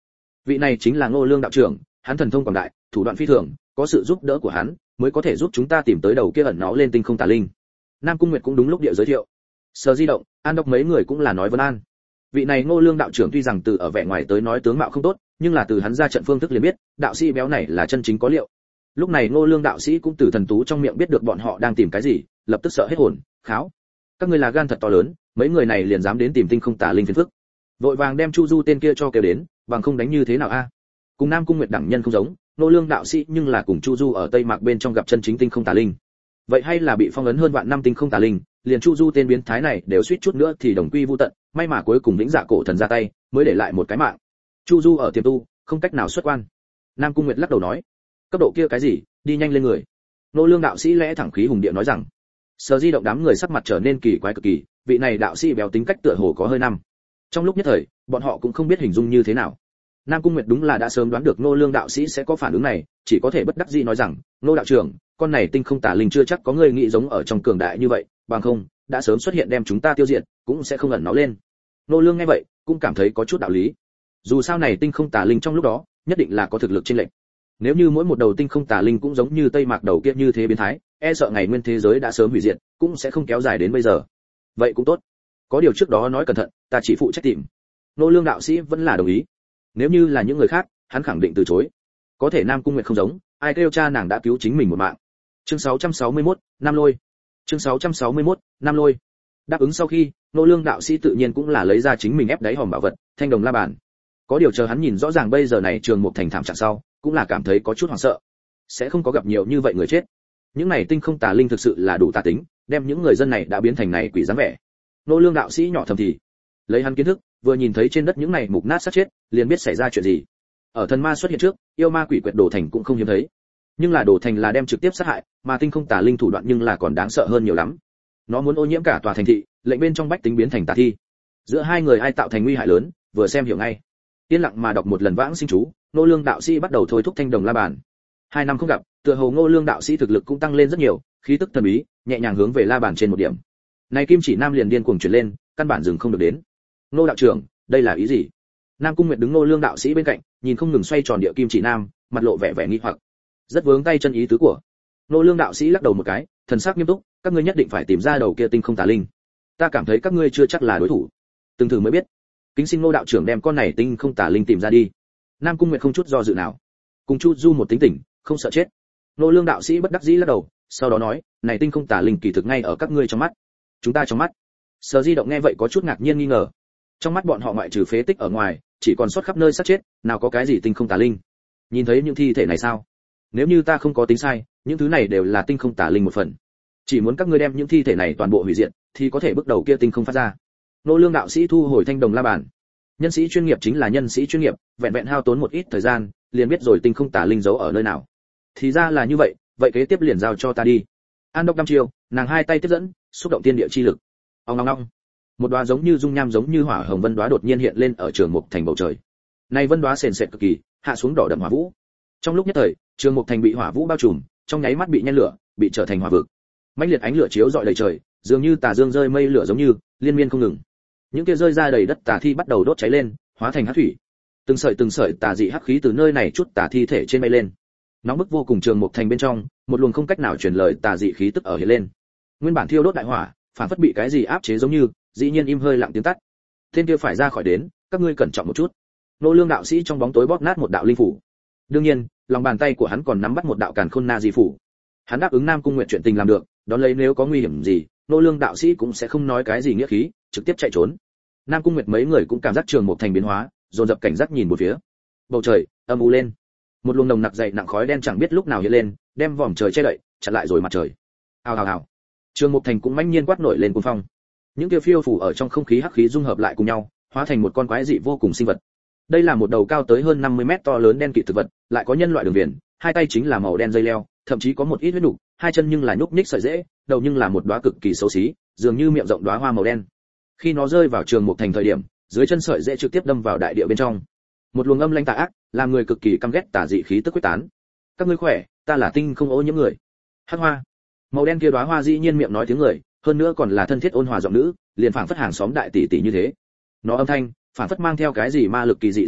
Vị này chính là Ngô Lương đạo trưởng, hắn thần thông quảng đại, thủ đoạn phi thường, có sự giúp đỡ của hắn, mới có thể giúp chúng ta tìm tới đầu kia ẩn náu lên tinh không tà linh. Nam Cung Nguyệt cũng đúng lúc địa giới thiệu. Sở Di Động, An Đốc mấy người cũng là nói vân an. Vị này Ngô Lương đạo trưởng tuy rằng từ ở vẻ ngoài tới nói tướng mạo không tốt, nhưng là từ hắn ra trận phương thức liền biết, đạo sĩ béo này là chân chính có liệu. Lúc này Ngô Lương đạo sĩ cũng từ thần tú trong miệng biết được bọn họ đang tìm cái gì, lập tức sợ hết hồn, kháo: các ngươi là gan thật to lớn, mấy người này liền dám đến tìm tinh không tà linh phiền phức. Vội vàng đem Chu Du tên kia cho kêu đến, bằng không đánh như thế nào a? Cùng Nam Cung Nguyệt đẳng nhân không giống, Ngô Lương đạo sĩ nhưng là cùng Chu Du ở Tây Mạc bên trong gặp chân chính tinh không tà linh. Vậy hay là bị phong ấn hơn vạn năm tinh không tà linh, liền Chu Du tên biến thái này đều suýt chút nữa thì đồng quy vu tận, may mà cuối cùng lĩnh dạ cổ thần ra tay, mới để lại một cái mạng. Chu Du ở tiềm tu, không cách nào xuất quan. Nam Cung Nguyệt lắc đầu nói, cấp độ kia cái gì, đi nhanh lên người. Ngô Lương đạo sĩ lẽ thẳng khí hùng địa nói rằng. Sở Di Động đám người sắc mặt trở nên kỳ quái cực kỳ, vị này đạo sĩ béo tính cách tựa hồ có hơi năm. Trong lúc nhất thời, bọn họ cũng không biết hình dung như thế nào. Nam Cung Nguyệt đúng là đã sớm đoán được Ngô Lương đạo sĩ sẽ có phản ứng này, chỉ có thể bất đắc dĩ nói rằng, Ngô đạo trưởng, con này tinh không tà linh chưa chắc có người nghĩ giống ở trong cường đại như vậy, bằng không, đã sớm xuất hiện đem chúng ta tiêu diệt, cũng sẽ không ẩn nó lên. Ngô Lương nghe vậy, cũng cảm thấy có chút đạo lý. Dù sao này tinh không tà linh trong lúc đó, nhất định là có thực lực chênh lệch. Nếu như mỗi một đầu tinh không tà linh cũng giống như Tây Mạc đầu kia như thế biến thái, e sợ ngày nguyên thế giới đã sớm hủy diệt, cũng sẽ không kéo dài đến bây giờ. Vậy cũng tốt. Có điều trước đó nói cẩn thận, ta chỉ phụ trách tìm. Ngô Lương đạo sĩ vẫn là đồng ý. Nếu như là những người khác, hắn khẳng định từ chối. Có thể Nam Cung Nguyệt không giống, ai kêu cha nàng đã cứu chính mình một mạng. Chương sáu trăm sáu mươi mốt, Nam Lôi. Chương sáu trăm sáu mươi mốt, Nam Lôi. Đáp ứng sau khi, Ngô Lương đạo sĩ tự nhiên cũng là lấy ra chính mình ép đáy hòm bảo vật, thanh đồng la bàn. Có điều chờ hắn nhìn rõ ràng bây giờ này Trường Mục Thành thảm trạng sau, cũng là cảm thấy có chút hoảng sợ. Sẽ không có gặp nhiều như vậy người chết. Những này tinh không tà linh thực sự là đủ tà tính, đem những người dân này đã biến thành này quỷ dáng vẻ. Ngô Lương đạo sĩ nhỏ thầm thì, lấy hắn kiến thức, vừa nhìn thấy trên đất những này mục nát xác chết, liền biết xảy ra chuyện gì. Ở thần ma xuất hiện trước, yêu ma quỷ quyệt đồ thành cũng không hiếm thấy. Nhưng là đồ thành là đem trực tiếp sát hại, mà tinh không tà linh thủ đoạn nhưng là còn đáng sợ hơn nhiều lắm. Nó muốn ô nhiễm cả tòa thành thị, lệnh bên trong bách tính biến thành tà thi. Giữa hai người ai tạo thành nguy hại lớn, vừa xem hiểu ngay. Yên lặng mà đọc một lần vãng sinh chú, Ngô Lương đạo sĩ bắt đầu thôi thúc thanh đồng la bàn. Hai năm không gặp, tựa hồ Ngô Lương đạo sĩ thực lực cũng tăng lên rất nhiều, khí tức thần bí, nhẹ nhàng hướng về la bàn trên một điểm. Này kim chỉ nam liền điên cuồng chuyển lên, căn bản dừng không được đến. Ngô đạo trưởng, đây là ý gì? Nam Cung Nguyệt đứng Ngô Lương đạo sĩ bên cạnh, nhìn không ngừng xoay tròn địa kim chỉ nam, mặt lộ vẻ vẻ nghi hoặc. Rất vướng tay chân ý tứ của. Ngô Lương đạo sĩ lắc đầu một cái, thần sắc nghiêm túc, các ngươi nhất định phải tìm ra đầu kia tinh không tà linh. Ta cảm thấy các ngươi chưa chắc là đối thủ. Từng thử mới biết. Kính xin Ngô đạo trưởng đem con này tinh không tà linh tìm ra đi. Nam Cung Nguyệt không chút do dự nào. Cùng Chu Du một tính tình, không sợ chết. Ngô Lương đạo sĩ bất đắc dĩ lắc đầu, sau đó nói, này tinh không tà linh kỳ thực ngay ở các ngươi trong mắt. Chúng ta trong mắt. Sở Di Động nghe vậy có chút ngạc nhiên nghi ngờ. Trong mắt bọn họ ngoại trừ phế tích ở ngoài, chỉ còn sót khắp nơi xác chết, nào có cái gì tinh không tà linh. Nhìn thấy những thi thể này sao? Nếu như ta không có tính sai, những thứ này đều là tinh không tà linh một phần. Chỉ muốn các ngươi đem những thi thể này toàn bộ hủy diệt, thì có thể bước đầu kia tinh không phát ra. Ngô Lương đạo sĩ thu hồi thanh đồng la bàn. Nhân sĩ chuyên nghiệp chính là nhân sĩ chuyên nghiệp, vẹn vẹn hao tốn một ít thời gian, liền biết rồi tinh không tà linh giấu ở nơi nào. Thì ra là như vậy, vậy kế tiếp liền giao cho ta đi. An Đốc năm chiều, nàng hai tay tiếp dẫn, xúc động tiên địa chi lực. Ong ong ong. Một đóa giống như dung nham giống như hỏa hồng vân đóa đột nhiên hiện lên ở Trường Mục Thành bầu trời. Này vân đóa sền sệt cực kỳ, hạ xuống đỏ đậm hỏa vũ. Trong lúc nhất thời, Trường Mục Thành bị hỏa vũ bao trùm, trong nháy mắt bị nhen lửa, bị trở thành hỏa vực. Mãnh liệt ánh lửa chiếu rọi đầy trời, dường như tà dương rơi mây lửa giống như liên miên không ngừng. Những kia rơi ra đầy đất tà thi bắt đầu đốt cháy lên, hóa thành hắc thủy. Từng sợi từng sợi tà dị hắc khí từ nơi này chút tà thi thể trên bay lên. Nóng bức vô cùng Trường Mục Thành bên trong, một luồng không cách nào truyền lời tà dị khí tức ở hiện lên. Nguyên bản thiêu đốt đại hỏa, phản phất bị cái gì áp chế giống như, dĩ nhiên im hơi lặng tiếng tắt. Tên kia phải ra khỏi đến, các ngươi cẩn trọng một chút. Ngô Lương đạo sĩ trong bóng tối bóp nát một đạo linh phủ. Đương nhiên, lòng bàn tay của hắn còn nắm bắt một đạo càn khôn na di phủ. Hắn đáp ứng Nam Cung Nguyệt chuyện tình làm được, đón lấy nếu có nguy hiểm gì, Ngô Lương đạo sĩ cũng sẽ không nói cái gì nghĩa khí, trực tiếp chạy trốn. Nam Cung Nguyệt mấy người cũng cảm giác Trường Mục Thành biến hóa, dồn dập cảnh giác nhìn một phía. Bầu trời âm u lên, một luồng nồng nặc dày nặng khói đen chẳng biết lúc nào hiện lên, đem vòm trời che đậy, chặn lại rồi mặt trời. Hào hào hào. Trường Mục Thành cũng mãnh nhiên quát nổi lên cuồng phong. Những kia phiêu phù ở trong không khí hắc khí dung hợp lại cùng nhau, hóa thành một con quái dị vô cùng sinh vật. Đây là một đầu cao tới hơn năm mươi mét to lớn đen kịt thực vật, lại có nhân loại đường viền, hai tay chính là màu đen dây leo, thậm chí có một ít huyết nục, hai chân nhưng là nhúc nhích sợi rễ, đầu nhưng là một đóa cực kỳ xấu xí, dường như miệng rộng đóa hoa màu đen. Khi nó rơi vào Trường Mục Thành thời điểm, dưới chân sợi rễ trực tiếp đâm vào đại địa bên trong. Một luồng âm lãnh tà ác, làm người cực kỳ căm ghét tà dị khí tức quyết tán. Các ngươi khỏe, ta là tinh không ô nhiễm người. Hắc hoa. Màu đen kia đóa hoa dĩ nhiên miệng nói tiếng người, hơn nữa còn là thân thiết ôn hòa giọng nữ, liền phảng phất hàng xóm đại tỷ tỷ như thế. Nó âm thanh, phảng phất mang theo cái gì ma lực kỳ dị giống như,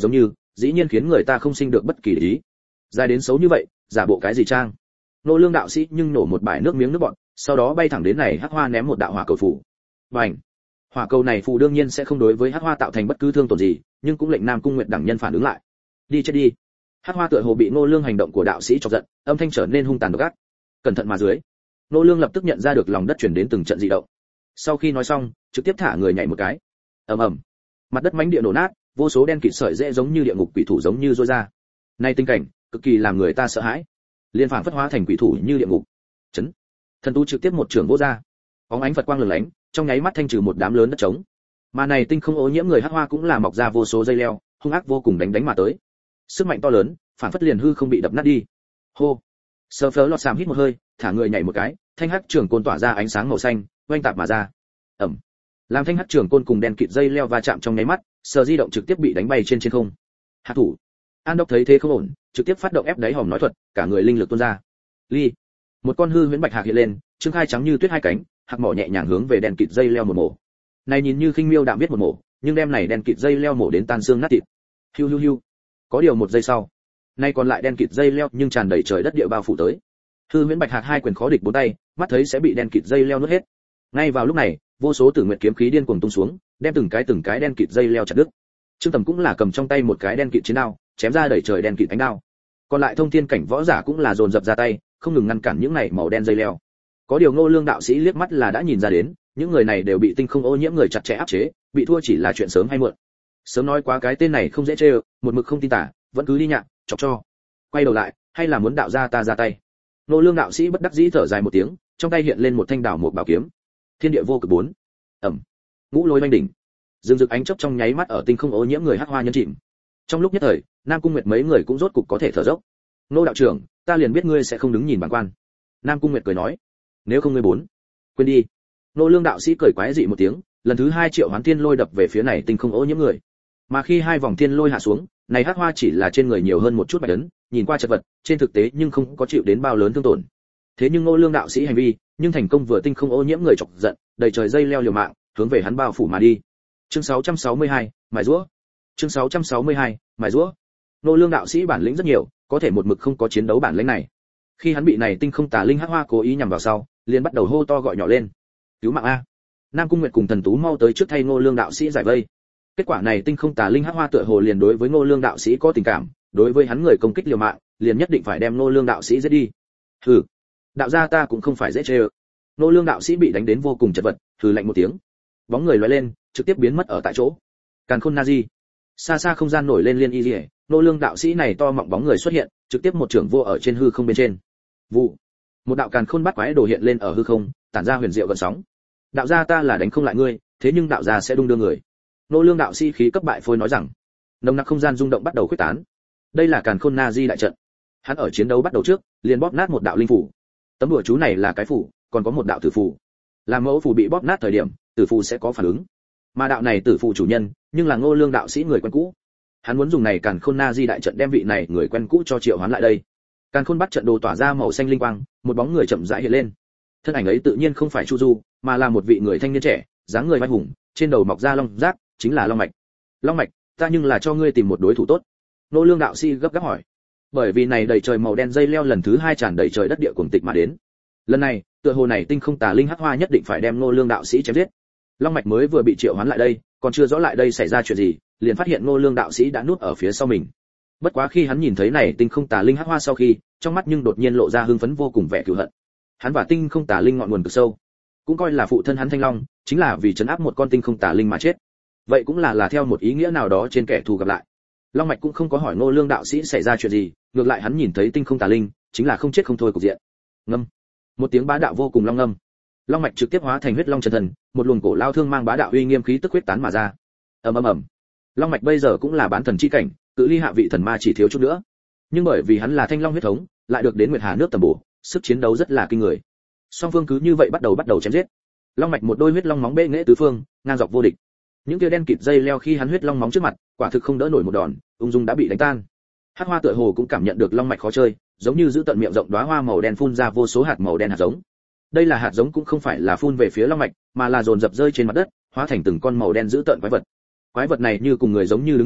dĩ nhiên khiến người ta không sinh được bất kỳ để ý. Dài đến xấu như vậy, giả bộ cái gì trang? Nô Lương đạo sĩ nhưng nổ một bãi nước miếng nước bọt, sau đó bay thẳng đến này hắc hoa ném một đạo hỏa cầu phù. Bành! Hỏa cầu này phù đương nhiên sẽ không đối với hắc hoa tạo thành bất cứ thương tổn gì, nhưng cũng lệnh Nam Cung Nguyệt đẳng nhân phản ứng lại. Đi chết đi! Hắc hoa tựa hồ bị Nô Lương hành động của đạo sĩ chọc giận, âm thanh trở nên hung tàn độc ác. Cẩn thận mà dưới. Nô Lương lập tức nhận ra được lòng đất truyền đến từng trận dị động. Sau khi nói xong, trực tiếp thả người nhảy một cái. Ầm ầm. Mặt đất mãnh địa nổ nát, vô số đen kịt sợi rễ giống như địa ngục quỷ thủ giống như rối ra. Này tình cảnh, cực kỳ làm người ta sợ hãi. Liên phảng phất hóa thành quỷ thủ như địa ngục. Chấn. Thần tú trực tiếp một trường vỗ ra. Bóng ánh Phật quang lừng lánh, trong nháy mắt thanh trừ một đám lớn đất trống. Mà này tinh không ô nhiễm người hắc hoa cũng là mọc ra vô số dây leo, hung ác vô cùng đánh đánh mà tới. Sức mạnh to lớn, phảng phất liền hư không bị đập nát đi. Hô. Sơ phớ lọt xàm hít một hơi, thả người nhảy một cái, thanh hắc trường côn tỏa ra ánh sáng màu xanh, oanh tạp mà ra. Ầm. Làm thanh hắc trường côn cùng đen kịt dây leo va chạm trong nháy mắt, sờ di động trực tiếp bị đánh bay trên trên không. Hạ thủ. An Đốc thấy thế không ổn, trực tiếp phát động ép đáy hòm nói thuật, cả người linh lực tuôn ra. Ly. Một con hư huyễn bạch hạc hiện lên, trương khai trắng như tuyết hai cánh, hạc mỏ nhẹ nhàng hướng về đen kịt dây leo một mổ. Này nhìn như khinh miêu đạm biết một mổ, nhưng đem này đen kịt dây leo mổ đến tan xương nát thịt. Hiu hiu hiu. Có điều một giây sau, nay còn lại đen kịt dây leo nhưng tràn đầy trời đất địa bao phủ tới. Hư huyễn bạch hạc hai quyền khó địch bốn tay, mắt thấy sẽ bị đen kịt dây leo nuốt hết. Ngay vào lúc này, vô số tử nguyệt kiếm khí điên cuồng tung xuống, đem từng cái từng cái đen kịt dây leo chặt đứt. Trương Tầm cũng là cầm trong tay một cái đen kịt chiến đao, chém ra đẩy trời đen kịt ánh đao. Còn lại thông thiên cảnh võ giả cũng là dồn dập ra tay, không ngừng ngăn cản những này màu đen dây leo. Có điều Ngô Lương đạo sĩ liếc mắt là đã nhìn ra đến, những người này đều bị tinh không ô nhiễm người chặt chẽ áp chế, bị thua chỉ là chuyện sớm hay muộn. Sớm nói quá cái tên này không dễ chơi, một mực không tin tả, vẫn cứ đi nhạc, chọc cho. Quay đầu lại, hay là muốn đạo gia ta ra tay. Ngô Lương đạo sĩ bất đắc dĩ thở dài một tiếng, trong tay hiện lên một thanh đảo một bảo kiếm. Thiên địa vô cực bốn. Ẩm. Ngũ lôi oanh đỉnh. Dương rực ánh chớp trong nháy mắt ở tinh không ô nhiễm người hắc hoa nhân chìm. Trong lúc nhất thời, Nam Cung Nguyệt mấy người cũng rốt cục có thể thở dốc. Nô đạo trưởng, ta liền biết ngươi sẽ không đứng nhìn bản quan. Nam Cung Nguyệt cười nói, nếu không ngươi bốn, quên đi. Nô Lương đạo sĩ cười quái dị một tiếng, lần thứ hai triệu hoán thiên lôi đập về phía này tinh không ô nhiễm người. Mà khi hai vòng thiên lôi hạ xuống, này hắc hoa chỉ là trên người nhiều hơn một chút bạch ấn, nhìn qua chật vật, trên thực tế nhưng không có chịu đến bao lớn thương tổn. Thế nhưng Nô Lương đạo sĩ hành vi, nhưng thành công vừa tinh không ô nhiễm người chọc giận, đầy trời dây leo liều mạng, hướng về hắn bao phủ mà đi. Chương sáu trăm sáu mươi hai, mài rũa. Chương sáu trăm sáu mươi hai, mài rũa. Nô Lương đạo sĩ bản lĩnh rất nhiều, có thể một mực không có chiến đấu bản lĩnh này. Khi hắn bị này tinh không tà linh hắc hoa cố ý nhằm vào sau, liền bắt đầu hô to gọi nhỏ lên. Cứu mạng a! Nam Cung Nguyệt cùng Thần Tú mau tới trước thay Ngô Lương đạo sĩ giải vây. Kết quả này tinh không tà linh hắc hoa tựa hồ liền đối với Ngô Lương đạo sĩ có tình cảm, đối với hắn người công kích liều mạng, liền nhất định phải đem Ngô Lương đạo sĩ giết đi. Hừ, đạo gia ta cũng không phải dễ chơi. Ngô Lương đạo sĩ bị đánh đến vô cùng chật vật, hừ lạnh một tiếng. Bóng người lóe lên, trực tiếp biến mất ở tại chỗ. Càn Khôn Nazi. Xa xa không gian nổi lên liên y liễu, Ngô Lương đạo sĩ này to mọng bóng người xuất hiện, trực tiếp một trưởng vô ở trên hư không bên trên. Vụ. Một đạo càn khôn bắt quái đồ hiện lên ở hư không, tản ra huyền diệu gợn sóng. Đạo gia ta là đánh không lại ngươi, thế nhưng đạo gia sẽ đung đưa người. Ngô Lương đạo sĩ khí cấp bại phôi nói rằng. Nồng nặc không gian rung động bắt đầu khuếch tán. Đây là Càn Khôn Nazi đại trận. Hắn ở chiến đấu bắt đầu trước, liền bóp nát một đạo linh phủ. Tấm đùa chú này là cái phủ, còn có một đạo tử phù. Làm mẫu phù bị bóp nát thời điểm, tử phù sẽ có phản ứng. Mà đạo này tử phù chủ nhân, nhưng là Ngô Lương đạo sĩ người quen cũ. Hắn muốn dùng này Càn Khôn Nazi đại trận đem vị này người quen cũ cho triệu hoán lại đây. Càn Khôn bắt trận đồ tỏa ra màu xanh linh quang, một bóng người chậm rãi hiện lên. Thân ảnh ấy tự nhiên không phải Chu Du, mà là một vị người thanh niên trẻ, dáng người vai hùng, trên đầu mọc ra long giác, chính là Long Mạch. Long Mạch, ta nhưng là cho ngươi tìm một đối thủ tốt. Ngô Lương đạo sĩ gấp gáp hỏi. Bởi vì này đầy trời màu đen dây leo lần thứ hai tràn đầy trời đất địa cuồng tịch mà đến. Lần này, tựa hồ này tinh không tà linh hắc hoa nhất định phải đem Ngô Lương đạo sĩ chém giết. Long Mạch mới vừa bị triệu hoán lại đây, còn chưa rõ lại đây xảy ra chuyện gì, liền phát hiện Ngô Lương đạo sĩ đã núp ở phía sau mình. Bất quá khi hắn nhìn thấy này tinh không tà linh hắc hoa sau khi, trong mắt nhưng đột nhiên lộ ra hưng phấn vô cùng vẻ cừu hận. Hắn và tinh không tà linh ngọn nguồn cực sâu, cũng coi là phụ thân hắn Thanh Long, chính là vì trấn áp một con tinh không tà linh mà chết. Vậy cũng là là theo một ý nghĩa nào đó trên kẻ thù gặp lại. Long Mạch cũng không có hỏi Ngô Lương đạo sĩ xảy ra chuyện gì, ngược lại hắn nhìn thấy tinh không tà linh, chính là không chết không thôi cục diện. Ngâm. Một tiếng bá đạo vô cùng long ngâm. Long Mạch trực tiếp hóa thành huyết long chân thần, một luồng cổ lao thương mang bá đạo uy nghiêm khí tức huyết tán mà ra. Ầm ầm ầm. Long Mạch bây giờ cũng là bán thần chi cảnh, cự ly hạ vị thần ma chỉ thiếu chút nữa. Nhưng bởi vì hắn là Thanh Long huyết thống, lại được đến Nguyệt Hà nước tầm bổ, sức chiến đấu rất là kinh người. Song phương cứ như vậy bắt đầu bắt đầu chém giết. Long Mạch một đôi huyết long móng bệ nghệ tứ phương, ngang dọc vô địch. Những kia đen kịt dây leo khi hắn huyết long móng trước mặt, quả thực không đỡ nổi một đòn, ung dung đã bị đánh tan. Hắc Hoa tựa hồ cũng cảm nhận được Long Mạch khó chơi, giống như giữ tận miệng rộng đóa hoa màu đen phun ra vô số hạt màu đen hạt giống. Đây là hạt giống cũng không phải là phun về phía Long Mạch, mà là dồn dập rơi trên mặt đất, hóa thành từng con màu đen giữ tận quái vật. Quái vật này như cùng người giống như đứng thẳng,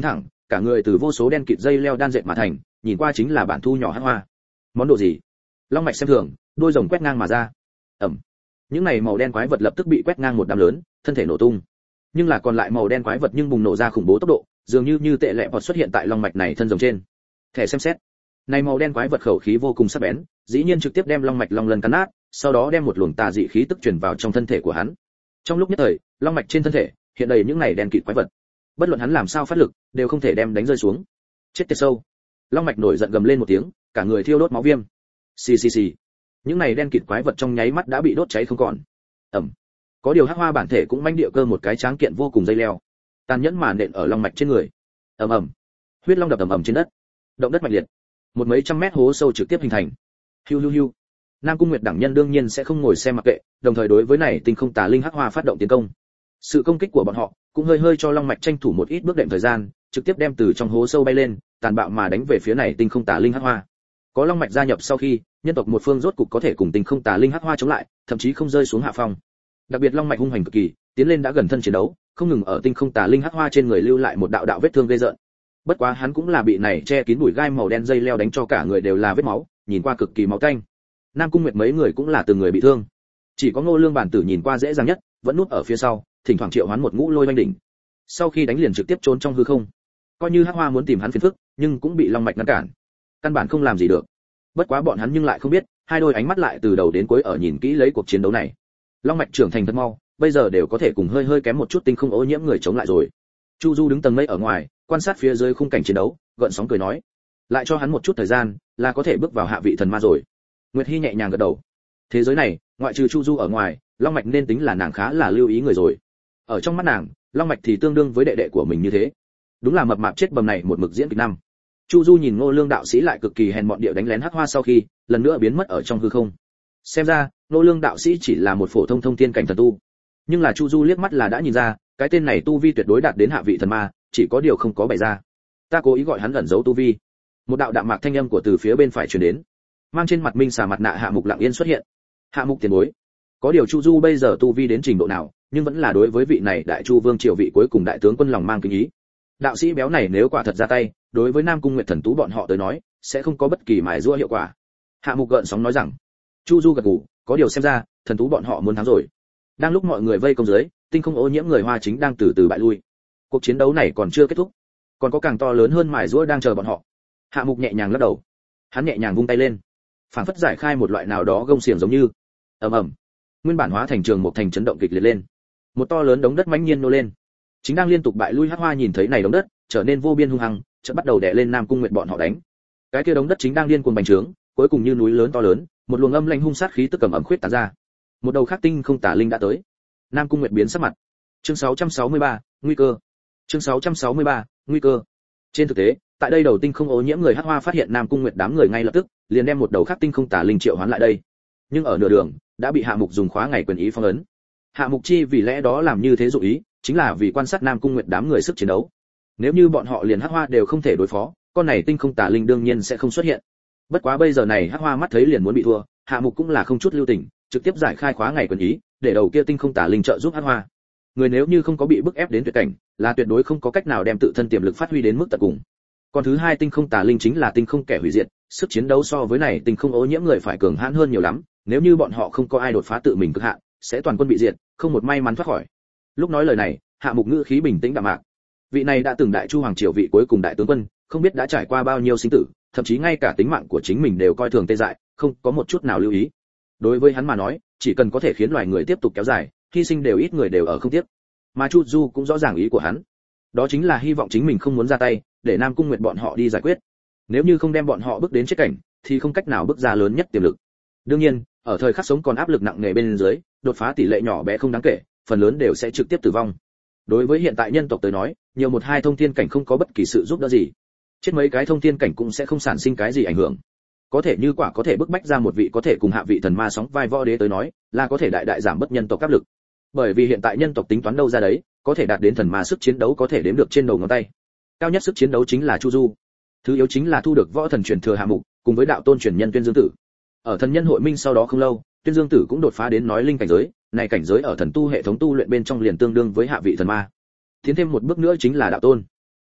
cả người từ vô số đen kịt dây leo đan dệt mà thành, nhìn qua chính là bản thu nhỏ hắc hoa. Món đồ gì? Long mạch xem thường, đôi rồng quét ngang mà ra. Ầm. Những này màu đen quái vật lập tức bị quét ngang một đám lớn, thân thể nổ tung. Nhưng là còn lại màu đen quái vật nhưng bùng nổ ra khủng bố tốc độ, dường như như tệ lệ vọt xuất hiện tại long mạch này thân rồng trên. Thẻ xem xét. Này màu đen quái vật khẩu khí vô cùng sắc bén, dĩ nhiên trực tiếp đem long mạch long lân cắn nát, sau đó đem một luồng tà dị khí tức truyền vào trong thân thể của hắn. Trong lúc nhất thời, long mạch trên thân thể hiện đầy những này đen kịt quái vật. Bất luận hắn làm sao phát lực, đều không thể đem đánh rơi xuống. Chết tiệt sâu. Long mạch nổi giận gầm lên một tiếng, cả người thiêu đốt máu viêm. Xì xì xì. Những này đen kịt quái vật trong nháy mắt đã bị đốt cháy không còn. Ầm. Có điều hắc hoa bản thể cũng manh địa cơ một cái tráng kiện vô cùng dây leo, tàn nhẫn mà nện ở long mạch trên người. Ầm ầm. Huyết long đập ầm ầm trên đất. Động đất mạnh liệt. Một mấy trăm mét hố sâu trực tiếp hình thành. Hiu hiu hiu. Nam Cung Nguyệt đẳng nhân đương nhiên sẽ không ngồi xem mặc kệ, đồng thời đối với này tinh không tà linh hắc hoa phát động tiến công. Sự công kích của bọn họ cũng hơi hơi cho long mạch tranh thủ một ít bước đệm thời gian, trực tiếp đem từ trong hố sâu bay lên, tàn bạo mà đánh về phía này tinh không tà linh hắc hoa. Có long mạch gia nhập sau khi, nhân tộc một phương rốt cục có thể cùng tinh không tà linh hắc hoa chống lại, thậm chí không rơi xuống hạ phong. Đặc biệt long mạch hung hành cực kỳ, tiến lên đã gần thân chiến đấu, không ngừng ở tinh không tà linh hắc hoa trên người lưu lại một đạo đạo vết thương ghê rợn. Bất quá hắn cũng là bị này che kín bụi gai màu đen dây leo đánh cho cả người đều là vết máu, nhìn qua cực kỳ máu tanh. Nam Cung Nguyệt mấy người cũng là từng người bị thương. Chỉ có Ngô Lương bản tử nhìn qua dễ dàng nhất, vẫn núp ở phía sau, thỉnh thoảng triệu hoán một ngũ lôi oanh đỉnh. Sau khi đánh liền trực tiếp trốn trong hư không. Coi như hắc hoa muốn tìm hắn phiền phức, nhưng cũng bị long mạch ngăn cản. Căn bản không làm gì được. Bất quá bọn hắn nhưng lại không biết, hai đôi ánh mắt lại từ đầu đến cuối ở nhìn kỹ lấy cuộc chiến đấu này. Long mạch trưởng thành thật mau, bây giờ đều có thể cùng hơi hơi kém một chút tinh không ô nhiễm người chống lại rồi. Chu Du đứng tầng mây ở ngoài, quan sát phía dưới khung cảnh chiến đấu, gợn sóng cười nói, lại cho hắn một chút thời gian, là có thể bước vào hạ vị thần ma rồi. Nguyệt Hi nhẹ nhàng gật đầu. Thế giới này, ngoại trừ Chu Du ở ngoài, Long mạch nên tính là nàng khá là lưu ý người rồi. Ở trong mắt nàng, Long mạch thì tương đương với đệ đệ của mình như thế. Đúng là mập mạp chết bầm này một mực diễn kịch năm. Chu Du nhìn Ngô Lương đạo sĩ lại cực kỳ hèn mọn địa đánh lén hắc hoa sau khi, lần nữa biến mất ở trong hư không. Xem ra, Ngô Lương đạo sĩ chỉ là một phổ thông thông tiên cảnh thần tu. Nhưng là Chu Du liếc mắt là đã nhìn ra, cái tên này tu vi tuyệt đối đạt đến hạ vị thần ma, chỉ có điều không có bày ra. Ta cố ý gọi hắn ẩn giấu tu vi. Một đạo đạm mạc thanh âm của từ phía bên phải truyền đến. Mang trên mặt minh xà mặt nạ Hạ Mục lặng yên xuất hiện. Hạ Mục tiền bối. Có điều Chu Du bây giờ tu vi đến trình độ nào, nhưng vẫn là đối với vị này đại Chu Vương triều vị cuối cùng đại tướng quân lòng mang kính ý. Đạo sĩ béo này nếu quả thật ra tay, đối với Nam Cung Nguyệt thần tú bọn họ tới nói, sẽ không có bất kỳ mài giũa hiệu quả. Hạ Mục gợn sóng nói rằng. Chu Du gật gù, có điều xem ra, thần tú bọn họ muốn thắng rồi. Đang lúc mọi người vây công dưới, tinh không ô nhiễm người Hoa chính đang từ từ bại lui. Cuộc chiến đấu này còn chưa kết thúc, còn có càng to lớn hơn mài giũa đang chờ bọn họ. Hạ Mục nhẹ nhàng lắc đầu, hắn nhẹ nhàng vung tay lên, phảng phất giải khai một loại nào đó gông xiềng giống như. Ầm ầm, nguyên bản hóa thành trường một thành chấn động kịch liệt lên, một to lớn đống đất mãnh nhiên nô lên. Chính đang liên tục bại lui hắc hoa nhìn thấy này đống đất, trở nên vô biên hung hăng, chợt bắt đầu đè lên Nam Cung Nguyệt bọn họ đánh. Cái kia đống đất chính đang điên cuồng bành trướng, cuối cùng như núi lớn to lớn, một luồng âm lãnh hung sát khí tức cầm ẩm khuyết tán ra. Một đầu khắc tinh không tà linh đã tới. Nam Cung Nguyệt biến sắc mặt. Chương sáu trăm sáu mươi ba, nguy cơ. Chương sáu trăm sáu mươi ba, nguy cơ. Trên thực tế, tại đây đầu tinh không ô nhiễm người hắc hoa phát hiện Nam Cung Nguyệt đám người ngay lập tức, liền đem một đầu khắc tinh không tà linh triệu hoán lại đây. Nhưng ở nửa đường, đã bị Hạ Mục dùng khóa ngày quyền ý phong ấn. Hạ Mục chi vì lẽ đó làm như thế dụ ý, chính là vì quan sát Nam Cung Nguyệt đám người sức chiến đấu. Nếu như bọn họ liền hắc hoa đều không thể đối phó, con này tinh không tà linh đương nhiên sẽ không xuất hiện. Bất quá bây giờ này hắc hoa mắt thấy liền muốn bị thua, Hạ Mục cũng là không chút lưu tình, trực tiếp giải khai khóa ngày quyền ý, để đầu kia tinh không tà linh trợ giúp hắc hoa. Người nếu như không có bị bức ép đến tuyệt cảnh, là tuyệt đối không có cách nào đem tự thân tiềm lực phát huy đến mức tận cùng. Còn thứ hai tinh không tà linh chính là tinh không kẻ hủy diệt, sức chiến đấu so với này tinh không ô nhiễm người phải cường hãn hơn nhiều lắm, nếu như bọn họ không có ai đột phá tự mình cực hạn, sẽ toàn quân bị diệt, không một may mắn thoát khỏi. Lúc nói lời này, Hạ Mục ngữ khí bình tĩnh đạm mạc. Vị này đã từng đại Chu hoàng triều vị cuối cùng đại tướng quân, không biết đã trải qua bao nhiêu sinh tử, thậm chí ngay cả tính mạng của chính mình đều coi thường tê dại, không có một chút nào lưu ý. Đối với hắn mà nói, chỉ cần có thể khiến loài người tiếp tục kéo dài, hy sinh đều ít người đều ở không tiếc. Mà Chu Du cũng rõ ràng ý của hắn, đó chính là hy vọng chính mình không muốn ra tay, để Nam Cung Nguyệt bọn họ đi giải quyết. Nếu như không đem bọn họ bước đến chết cảnh, thì không cách nào bước ra lớn nhất tiềm lực. Đương nhiên, ở thời khắc sống còn áp lực nặng nề bên dưới, đột phá tỷ lệ nhỏ bé không đáng kể, phần lớn đều sẽ trực tiếp tử vong. Đối với hiện tại nhân tộc tới nói, nhiều một hai thông thiên cảnh không có bất kỳ sự giúp đỡ gì. Chết mấy cái thông thiên cảnh cũng sẽ không sản sinh cái gì ảnh hưởng. Có thể như quả có thể bức bách ra một vị có thể cùng hạ vị thần ma sóng vai võ đế tới nói, là có thể đại đại giảm bất nhân tộc áp lực. Bởi vì hiện tại nhân tộc tính toán đâu ra đấy, có thể đạt đến thần ma sức chiến đấu có thể đếm được trên đầu ngón tay. Cao nhất sức chiến đấu chính là Chu Du. Thứ yếu chính là thu được võ thần truyền thừa Hạ Mục, cùng với đạo tôn truyền nhân Tuyên Dương Tử. Ở thần nhân hội minh sau đó không lâu, Tuyên Dương Tử cũng đột phá đến nói linh cảnh giới, này cảnh giới ở thần tu hệ thống tu luyện bên trong liền tương đương với hạ vị thần ma. Tiến thêm một bước nữa chính là đạo tôn.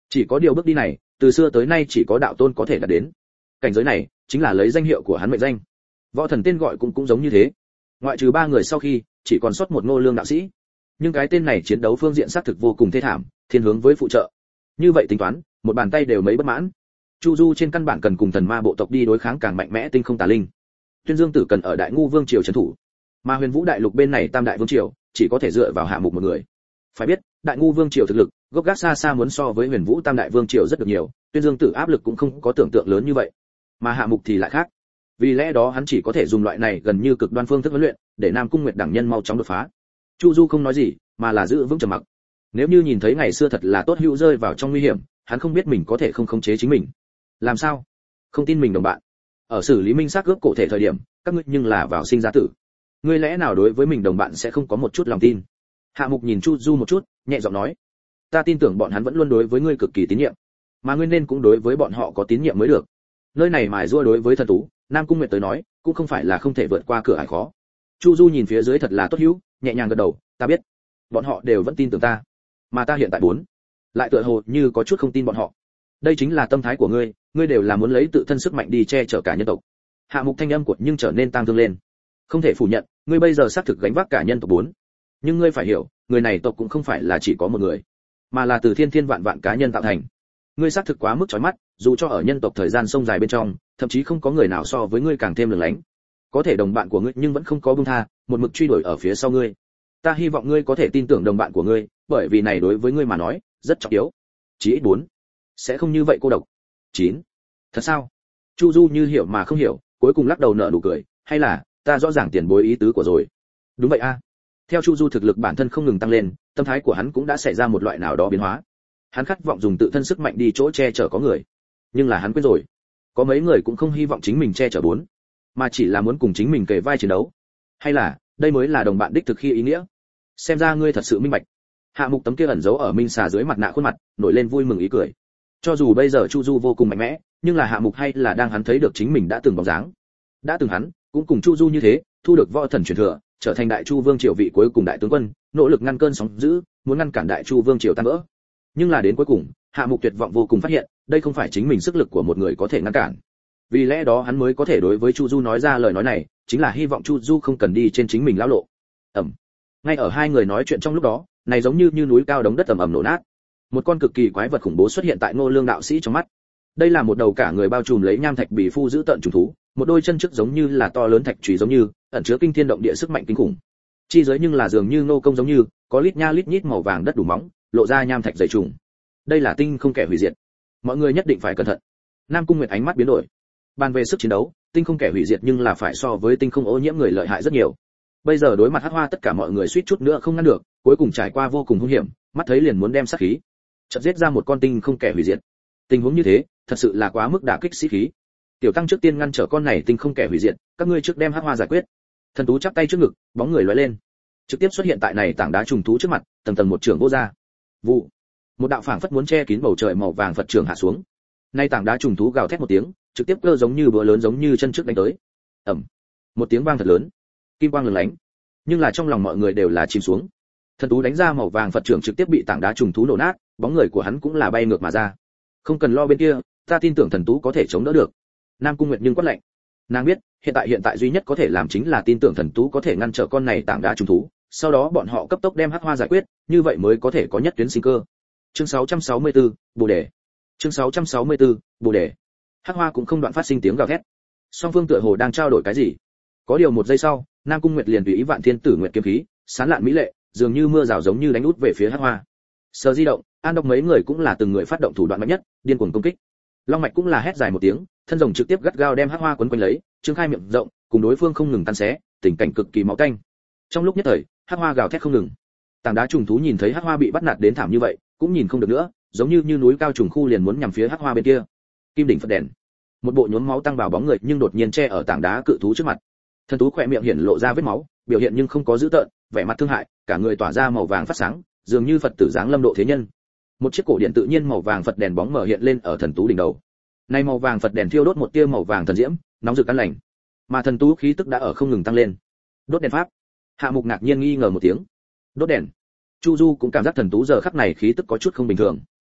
Chỉ có điều bước đi này, từ xưa tới nay chỉ có đạo tôn có thể đạt đến. Cảnh giới này chính là lấy danh hiệu của hắn mệnh danh. Võ thần tên gọi cũng cũng giống như thế. Ngoại trừ ba người sau khi, chỉ còn sót một Ngô Lương đạo sĩ. Nhưng cái tên này chiến đấu phương diện xác thực vô cùng thê thảm, thiên hướng với phụ trợ. Như vậy tính toán, một bàn tay đều mấy bất mãn. Chu Du trên căn bản cần cùng thần ma bộ tộc đi đối kháng càng mạnh mẽ tinh không tà linh. Tuyên Dương Tử cần ở Đại Ngu Vương triều trấn thủ, mà Huyền Vũ đại lục bên này Tam đại vương triều chỉ có thể dựa vào Hạ Mục một người. Phải biết, Đại Ngu Vương triều thực lực, gốc gác xa xa muốn so với Huyền Vũ Tam đại vương triều rất được nhiều, Tuyên Dương Tử áp lực cũng không có tưởng tượng lớn như vậy. Mà Hạ Mục thì lại khác. Vì lẽ đó hắn chỉ có thể dùng loại này gần như cực đoan phương thức huấn luyện, để Nam Cung Nguyệt đẳng nhân mau chóng đột phá. Chu Du không nói gì, mà là giữ vững trầm mặc. Nếu như nhìn thấy ngày xưa thật là tốt hữu rơi vào trong nguy hiểm, hắn không biết mình có thể không khống chế chính mình. Làm sao? Không tin mình đồng bạn. Ở xử lý minh xác ước cổ thể thời điểm, các ngươi nhưng là vào sinh ra tử. Ngươi lẽ nào đối với mình đồng bạn sẽ không có một chút lòng tin? Hạ Mục nhìn Chu Du một chút, nhẹ giọng nói: "Ta tin tưởng bọn hắn vẫn luôn đối với ngươi cực kỳ tín nhiệm, mà ngươi nên cũng đối với bọn họ có tín nhiệm mới được." Nơi này mài giũa đối với thần tú, Nam Cung Nguyệt tới nói, cũng không phải là không thể vượt qua cửa ải khó. Chu Du nhìn phía dưới thật là tốt hữu, nhẹ nhàng gật đầu: "Ta biết, bọn họ đều vẫn tin tưởng ta, mà ta hiện tại bốn, lại tựa hồ như có chút không tin bọn họ. Đây chính là tâm thái của ngươi, ngươi đều là muốn lấy tự thân sức mạnh đi che chở cả nhân tộc." Hạ Mục thanh âm của nhưng trở nên tang thương lên. Không thể phủ nhận, ngươi bây giờ xác thực gánh vác cả nhân tộc bốn, nhưng ngươi phải hiểu, người này tộc cũng không phải là chỉ có một người, mà là từ thiên thiên vạn vạn cá nhân tạo thành. Ngươi xác thực quá mức chói mắt, dù cho ở nhân tộc thời gian sông dài bên trong, thậm chí không có người nào so với ngươi càng thêm lừng lánh. Có thể đồng bạn của ngươi nhưng vẫn không có buông tha, một mực truy đuổi ở phía sau ngươi. Ta hy vọng ngươi có thể tin tưởng đồng bạn của ngươi, bởi vì này đối với ngươi mà nói, rất trọng yếu. Chí ít bốn, sẽ không như vậy cô độc. chín. Thật sao? Chu Du như hiểu mà không hiểu, cuối cùng lắc đầu nở nụ cười, hay là, ta rõ ràng tiền bối ý tứ của rồi. Đúng vậy a. Theo Chu Du thực lực bản thân không ngừng tăng lên, tâm thái của hắn cũng đã xảy ra một loại nào đó biến hóa. Hắn khát vọng dùng tự thân sức mạnh đi chỗ che chở có người, nhưng là hắn quên rồi, có mấy người cũng không hy vọng chính mình che chở bốn, mà chỉ là muốn cùng chính mình kề vai chiến đấu. Hay là, đây mới là đồng bạn đích thực khi ý nghĩa. Xem ra ngươi thật sự minh bạch. Hạ Mục tấm kia ẩn giấu ở minh xà dưới mặt nạ khuôn mặt, nổi lên vui mừng ý cười. Cho dù bây giờ Chu Du vô cùng mạnh mẽ, nhưng là Hạ Mục hay là đang hắn thấy được chính mình đã từng bóng dáng. Đã từng hắn, cũng cùng Chu Du như thế, thu được võ thần truyền thừa, trở thành Đại Chu Vương triều vị cuối cùng đại tướng quân, nỗ lực ngăn cơn sóng dữ, muốn ngăn cản Đại Chu Vương triều tan vỡ. Nhưng là đến cuối cùng, Hạ Mục tuyệt vọng vô cùng phát hiện, đây không phải chính mình sức lực của một người có thể ngăn cản. Vì lẽ đó hắn mới có thể đối với Chu Du nói ra lời nói này, chính là hy vọng Chu Du không cần đi trên chính mình lão lộ. Ầm. Ngay ở hai người nói chuyện trong lúc đó, này giống như như núi cao đống đất ầm ầm nổ nát. Một con cực kỳ quái vật khủng bố xuất hiện tại Ngô Lương đạo sĩ trong mắt. Đây là một đầu cả người bao trùm lấy nham thạch bì phu giữ tận trùng thú, một đôi chân trước giống như là to lớn thạch chùy giống như, ẩn chứa kinh thiên động địa sức mạnh kinh khủng. Chi giới nhưng là dường như nô công giống như, có lít nha lít nhít màu vàng đất đủ móng, lộ ra nham thạch dày trùng. Đây là tinh không kẻ hủy diệt. Mọi người nhất định phải cẩn thận. Nam Cung Nguyệt ánh mắt biến đổi. Bàn về sức chiến đấu, tinh không kẻ hủy diệt nhưng là phải so với tinh không ô nhiễm người lợi hại rất nhiều. Bây giờ đối mặt Hắc Hoa tất cả mọi người suýt chút nữa không ngăn được, cuối cùng trải qua vô cùng hung hiểm, mắt thấy liền muốn đem sát khí, chợt giết ra một con tinh không kẻ hủy diệt. Tình huống như thế, thật sự là quá mức đả kích sĩ khí. Tiểu Tăng trước tiên ngăn trở con này tinh không kẻ hủy diệt, các ngươi trước đem Hắc Hoa giải quyết. Thần Tú chắp tay trước ngực, bóng người lóe lên, trực tiếp xuất hiện tại này tảng đá trùng thú trước mặt, tầng tầng một trường vô ra. Vụ. Một đạo phảng phất muốn che kín bầu trời màu vàng Phật trường hạ xuống. Nay tảng đá trùng thú gào thét một tiếng, trực tiếp cơ giống như búa lớn giống như chân trước đánh tới. Ầm. Một tiếng vang thật lớn, kim quang lừng lánh, nhưng là trong lòng mọi người đều là chìm xuống. Thần Tú đánh ra màu vàng Phật trưởng trực tiếp bị tảng đá trùng thú nổ nát, bóng người của hắn cũng là bay ngược mà ra. Không cần lo bên kia, ta tin tưởng Thần Tú có thể chống đỡ được. Nam Cung Nguyệt nhưng quát lạnh. Nàng biết, hiện tại hiện tại duy nhất có thể làm chính là tin tưởng Thần Tú có thể ngăn trở con này tảng đá trùng thú, sau đó bọn họ cấp tốc đem Hắc Hoa giải quyết, như vậy mới có thể có nhất tuyến sinh cơ. Chương sáu trăm sáu mươi tư, Bồ đề. Chương sáu trăm sáu mươi tư, Bồ đề. Hắc Hoa cũng không đoạn phát sinh tiếng gào thét. Song phương tựa hồ đang trao đổi cái gì. Có điều một giây sau, Nam Cung Nguyệt liền tùy ý Vạn Thiên Tử Nguyệt kiếm khí, sán lạn mỹ lệ, dường như mưa rào giống như đánh út về phía Hắc Hoa. Sở Di động, An Độc mấy người cũng là từng người phát động thủ đoạn mạnh nhất, điên cuồng công kích. Long Mạch cũng là hét dài một tiếng, thân rồng trực tiếp gắt gao đem Hắc Hoa quấn quanh lấy, trương khai miệng rộng, cùng đối phương không ngừng tan xé, tình cảnh cực kỳ máu tanh. Trong lúc nhất thời, Hắc Hoa gào thét không ngừng. Tảng đá trùng thú nhìn thấy Hắc Hoa bị bắt nạt đến thảm như vậy, cũng nhìn không được nữa, giống như như núi cao trùng khu liền muốn nhằm phía Hắc Hoa bên kia. Kim đỉnh Phật đèn, một bộ nhuốm máu tăng vào bóng người nhưng đột nhiên che ở tảng đá cự thú trước mặt. Thần thú khỏe miệng hiện lộ ra vết máu, biểu hiện nhưng không có dữ tợn, vẻ mặt thương hại, cả người tỏa ra màu vàng phát sáng, dường như Phật tử dáng lâm độ thế nhân. Một chiếc cổ điện tự nhiên màu vàng Phật đèn bóng mở hiện lên ở thần tú đỉnh đầu. Nay màu vàng Phật đèn thiêu đốt một tia màu vàng thần diễm, nóng rực an lành. Mà thần tú khí tức đã ở không ngừng tăng lên. Đốt đèn pháp. Hạ Mục ngạc nhiên nghi ngờ một tiếng. Đốt đèn. Chu Du cũng cảm giác thần tú giờ khắc này khí tức có chút không bình thường.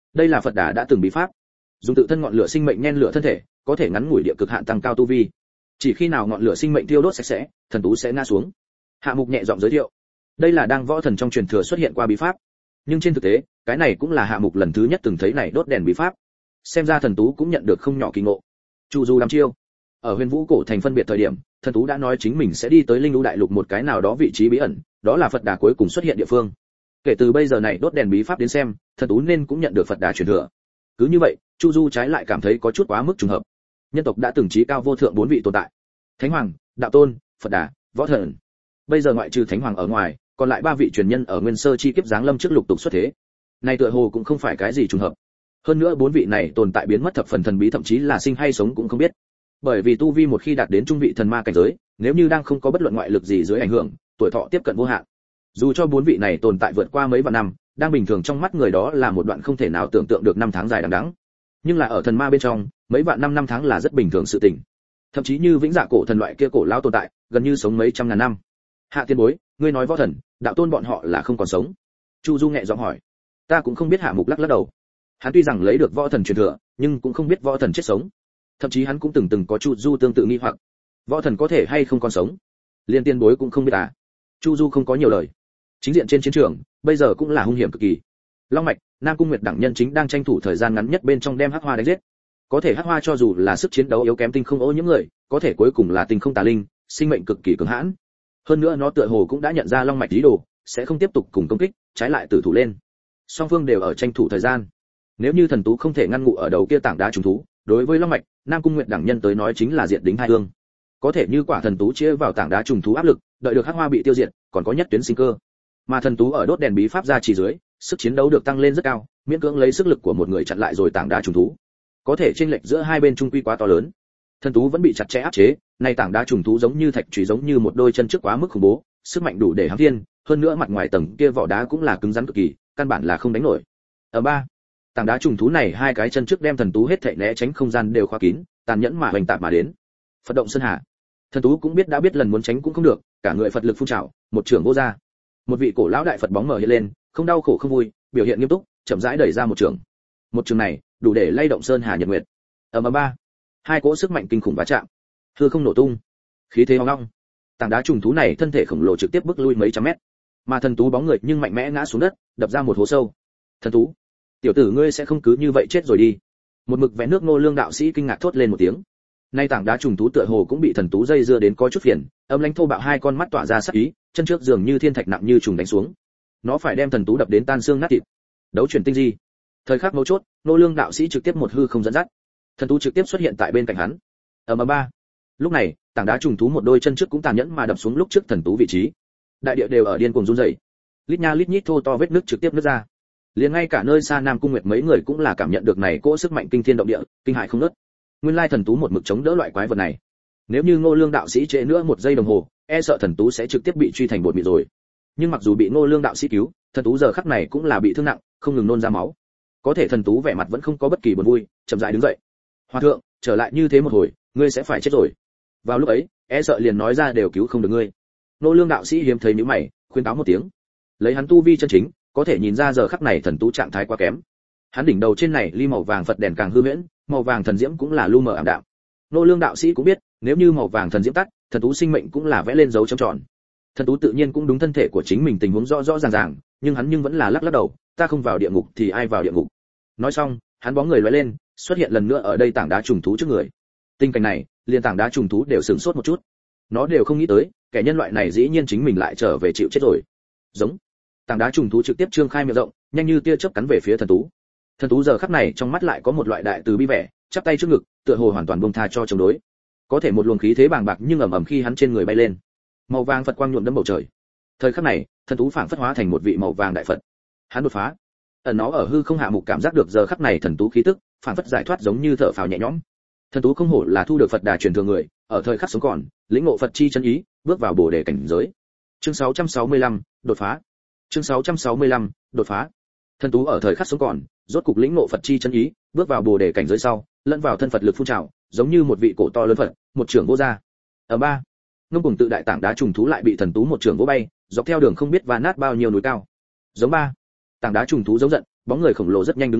Đây là Phật Đà đã từng bí pháp, dùng tự thân ngọn lửa sinh mệnh nhen lửa thân thể, có thể ngắn ngủi địa cực hạn tăng cao tu vi. Chỉ khi nào ngọn lửa sinh mệnh tiêu đốt sạch sẽ, thần tú sẽ ngã xuống. Hạ Mục nhẹ giọng giới thiệu, đây là đang võ thần trong truyền thừa xuất hiện qua bí pháp, nhưng trên thực tế, cái này cũng là Hạ Mục lần thứ nhất từng thấy này đốt đèn bí pháp. Xem ra thần tú cũng nhận được không nhỏ kỳ ngộ. Chu du đám chiêu, ở Huyền Vũ cổ thành phân biệt thời điểm, thần tú đã nói chính mình sẽ đi tới Linh Lũ đại lục một cái nào đó vị trí bí ẩn, đó là Phật Đà cuối cùng xuất hiện địa phương. Kể từ bây giờ này đốt đèn bí pháp đến xem, thần tú nên cũng nhận được Phật Đà truyền thừa. Cứ như vậy, Chu Du trái lại cảm thấy có chút quá mức trùng hợp. Nhân tộc đã từng trí cao vô thượng bốn vị tồn tại: Thánh Hoàng, Đạo Tôn, Phật Đà, Võ Thần. Bây giờ ngoại trừ Thánh Hoàng ở ngoài, còn lại ba vị truyền nhân ở nguyên sơ chi kiếp giáng lâm trước lục tục xuất thế. Này tựa hồ cũng không phải cái gì trùng hợp. Hơn nữa bốn vị này tồn tại biến mất thập phần thần bí, thậm chí là sinh hay sống cũng không biết. Bởi vì tu vi một khi đạt đến trung vị thần ma cảnh giới, nếu như đang không có bất luận ngoại lực gì dưới ảnh hưởng, tuổi thọ tiếp cận vô hạn. Dù cho bốn vị này tồn tại vượt qua mấy vạn năm, đang bình thường trong mắt người đó là một đoạn không thể nào tưởng tượng được năm tháng dài đằng đẵng. Nhưng là ở thần ma bên trong, mấy vạn năm năm tháng là rất bình thường sự tình. Thậm chí như vĩnh dạ cổ thần loại kia cổ lão tồn tại, gần như sống mấy trăm ngàn năm. Hạ tiên bối, ngươi nói Võ Thần, Đạo Tôn bọn họ là không còn sống? Chu Du nhẹ giọng hỏi. Ta cũng không biết. Hạ Mục lắc lắc đầu. Hắn tuy rằng lấy được Võ Thần truyền thừa, nhưng cũng không biết Võ Thần chết sống. Thậm chí hắn cũng từng từng có Chu Du tương tự nghi hoặc, Võ Thần có thể hay không còn sống, liên tiên bối cũng không biết à? Chu Du không có nhiều lời. Chính diện trên chiến trường, bây giờ cũng là hung hiểm cực kỳ. Long mạch, Nam Cung Nguyệt đẳng nhân chính đang tranh thủ thời gian ngắn nhất bên trong đem Hắc Hoa đánh giết. Có thể Hắc Hoa cho dù là sức chiến đấu yếu kém tinh không ô những người, có thể cuối cùng là tinh không tà linh, sinh mệnh cực kỳ cứng hãn. Hơn nữa nó tựa hồ cũng đã nhận ra Long mạch ý đồ, sẽ không tiếp tục cùng công kích, trái lại tử thủ lên. Song phương đều ở tranh thủ thời gian. Nếu như thần tú không thể ngăn ngụ ở đầu kia tảng đá trùng thú, đối với Long mạch, Nam Cung Nguyệt đẳng nhân tới nói chính là diệt đính hai hương. Có thể như quả thần tú chia vào tảng đá trùng thú áp lực, đợi được Hắc Hoa bị tiêu diệt, còn có nhất tuyến sinh cơ. Mà thần tú ở đốt đèn bí pháp ra chỉ dưới, sức chiến đấu được tăng lên rất cao, miễn cưỡng lấy sức lực của một người chặn lại rồi tảng đá trùng thú. Có thể chênh lệch giữa hai bên trung quy quá to lớn. Thần tú vẫn bị chặt chẽ áp chế, này tảng đá trùng thú giống như thạch chùy, giống như một đôi chân trước quá mức khủng bố, sức mạnh đủ để hám thiên, hơn nữa mặt ngoài tầng kia vỏ đá cũng là cứng rắn cực kỳ, căn bản là không đánh nổi. Ở ba, tảng đá trùng thú này hai cái chân trước đem thần tú hết thảy né tránh không gian đều khóa kín, tàn nhẫn mà hoành tạp mà đến. Phật động sơn hà. Thần tú cũng biết đã biết lần muốn tránh cũng không được, cả người Phật lực phun trào, một trường vô ra. Một vị cổ lão đại Phật bóng mở hiện lên, không đau khổ không vui, biểu hiện nghiêm túc, chậm rãi đẩy ra một trường. Một trường này, đủ để lay động sơn hà nhật nguyệt. Ở mà ba, hai cỗ sức mạnh kinh khủng va chạm, hư không nổ tung, khí thế hoang long. Tảng đá trùng thú này thân thể khổng lồ trực tiếp bước lui mấy trăm mét, mà thần tú bóng người nhưng mạnh mẽ ngã xuống đất, đập ra một hố sâu. Thần tú, tiểu tử ngươi sẽ không cứ như vậy chết rồi đi? Một mực vẽ nước Ngô Lương đạo sĩ kinh ngạc thốt lên một tiếng. Nay tảng đá trùng thú tựa hồ cũng bị thần tú dây dưa đến có chút phiền, âm lãnh thô bạo hai con mắt tỏa ra sát ý, chân trước dường như thiên thạch nặng như trùng đánh xuống. Nó phải đem thần tú đập đến tan xương nát thịt. Đấu chuyển tinh di. Thời khắc mấu chốt, Ngô Lương đạo sĩ trực tiếp một hư không dẫn dắt. Thần tú trực tiếp xuất hiện tại bên cạnh hắn. Ở mà ba. Lúc này, tảng đá trùng thú một đôi chân trước cũng tàn nhẫn mà đập xuống lúc trước thần tú vị trí. Đại địa đều ở điên cuồng run rẩy. Lít nha lít nhít thô to vết nứt trực tiếp nứt ra. Liền ngay cả nơi xa Nam Cung Nguyệt mấy người cũng là cảm nhận được này cỗ sức mạnh kinh thiên động địa, kinh hãi không ngớt. Nguyên lai thần tú một mực chống đỡ loại quái vật này. Nếu như Ngô Lương đạo sĩ trễ nữa một giây đồng hồ, e sợ thần tú sẽ trực tiếp bị truy thành bột mịn rồi. Nhưng mặc dù bị Ngô Lương đạo sĩ cứu, thần tú giờ khắc này cũng là bị thương nặng, không ngừng nôn ra máu. Có thể thần tú vẻ mặt vẫn không có bất kỳ buồn vui, chậm rãi đứng dậy. Hòa thượng, trở lại như thế một hồi, ngươi sẽ phải chết rồi. Vào lúc ấy, e sợ liền nói ra đều cứu không được ngươi. Ngô Lương đạo sĩ hiếm thấy nhíu mày, khuyên cáo một tiếng. Lấy hắn tu vi chân chính, có thể nhìn ra giờ khắc này thần tú trạng thái quá kém. Hắn đỉnh đầu trên này ly màu vàng Phật đèn càng hư huyễn, màu vàng thần diễm cũng là lu mờ ảm đạm. Ngô Lương đạo sĩ cũng biết, nếu như màu vàng thần diễm tắt, thần tú sinh mệnh cũng là vẽ lên dấu chấm tròn. Thần tú tự nhiên cũng đúng thân thể của chính mình tình huống rõ rõ ràng ràng, nhưng hắn nhưng vẫn là lắc lắc đầu, ta không vào địa ngục thì ai vào địa ngục. Nói xong, hắn bóng người lóe lên, xuất hiện lần nữa ở đây tảng đá trùng thú trước người. Tình cảnh này, liền tảng đá trùng thú đều sửng sốt một chút. Nó đều không nghĩ tới, kẻ nhân loại này dĩ nhiên chính mình lại trở về chịu chết rồi. Giống. Tảng đá trùng thú trực tiếp trương khai miệng rộng, nhanh như tia chớp cắn về phía thần tú. Thần tú giờ khắc này trong mắt lại có một loại đại từ bi vẻ, chắp tay trước ngực, tựa hồ hoàn toàn buông tha cho chống đối. Có thể một luồng khí thế bàng bạc nhưng ầm ầm khi hắn trên người bay lên, màu vàng Phật quang nhuộm đẫm bầu trời. Thời khắc này, thần tú phảng phất hóa thành một vị màu vàng đại Phật. Hắn đột phá. Ẩn nó ở hư không Hạ Mục cảm giác được giờ khắc này thần tú khí tức, phảng phất giải thoát giống như thở phào nhẹ nhõm. Thần tú không hổ là thu được Phật Đà truyền thừa người, ở thời khắc sống còn, lĩnh ngộ Phật chi chân ý, bước vào Bồ đề cảnh giới. Chương sáu trăm sáu mươi lăm, đột phá. Chương sáu trăm sáu mươi lăm, đột phá. Thần tú ở thời khắc sống còn, rốt cục lĩnh ngộ Phật chi chân ý, bước vào Bồ đề cảnh giới sau, lẫn vào thân Phật lực phun trào, giống như một vị cổ to lớn Phật, một trưởng vô ra. Ở ba, ngông cùng tự đại tảng đá trùng thú lại bị thần tú một trưởng vỗ bay, dọc theo đường không biết va nát bao nhiêu núi cao. Giống ba, tảng đá trùng thú giống giận, bóng người khổng lồ rất nhanh đứng lên,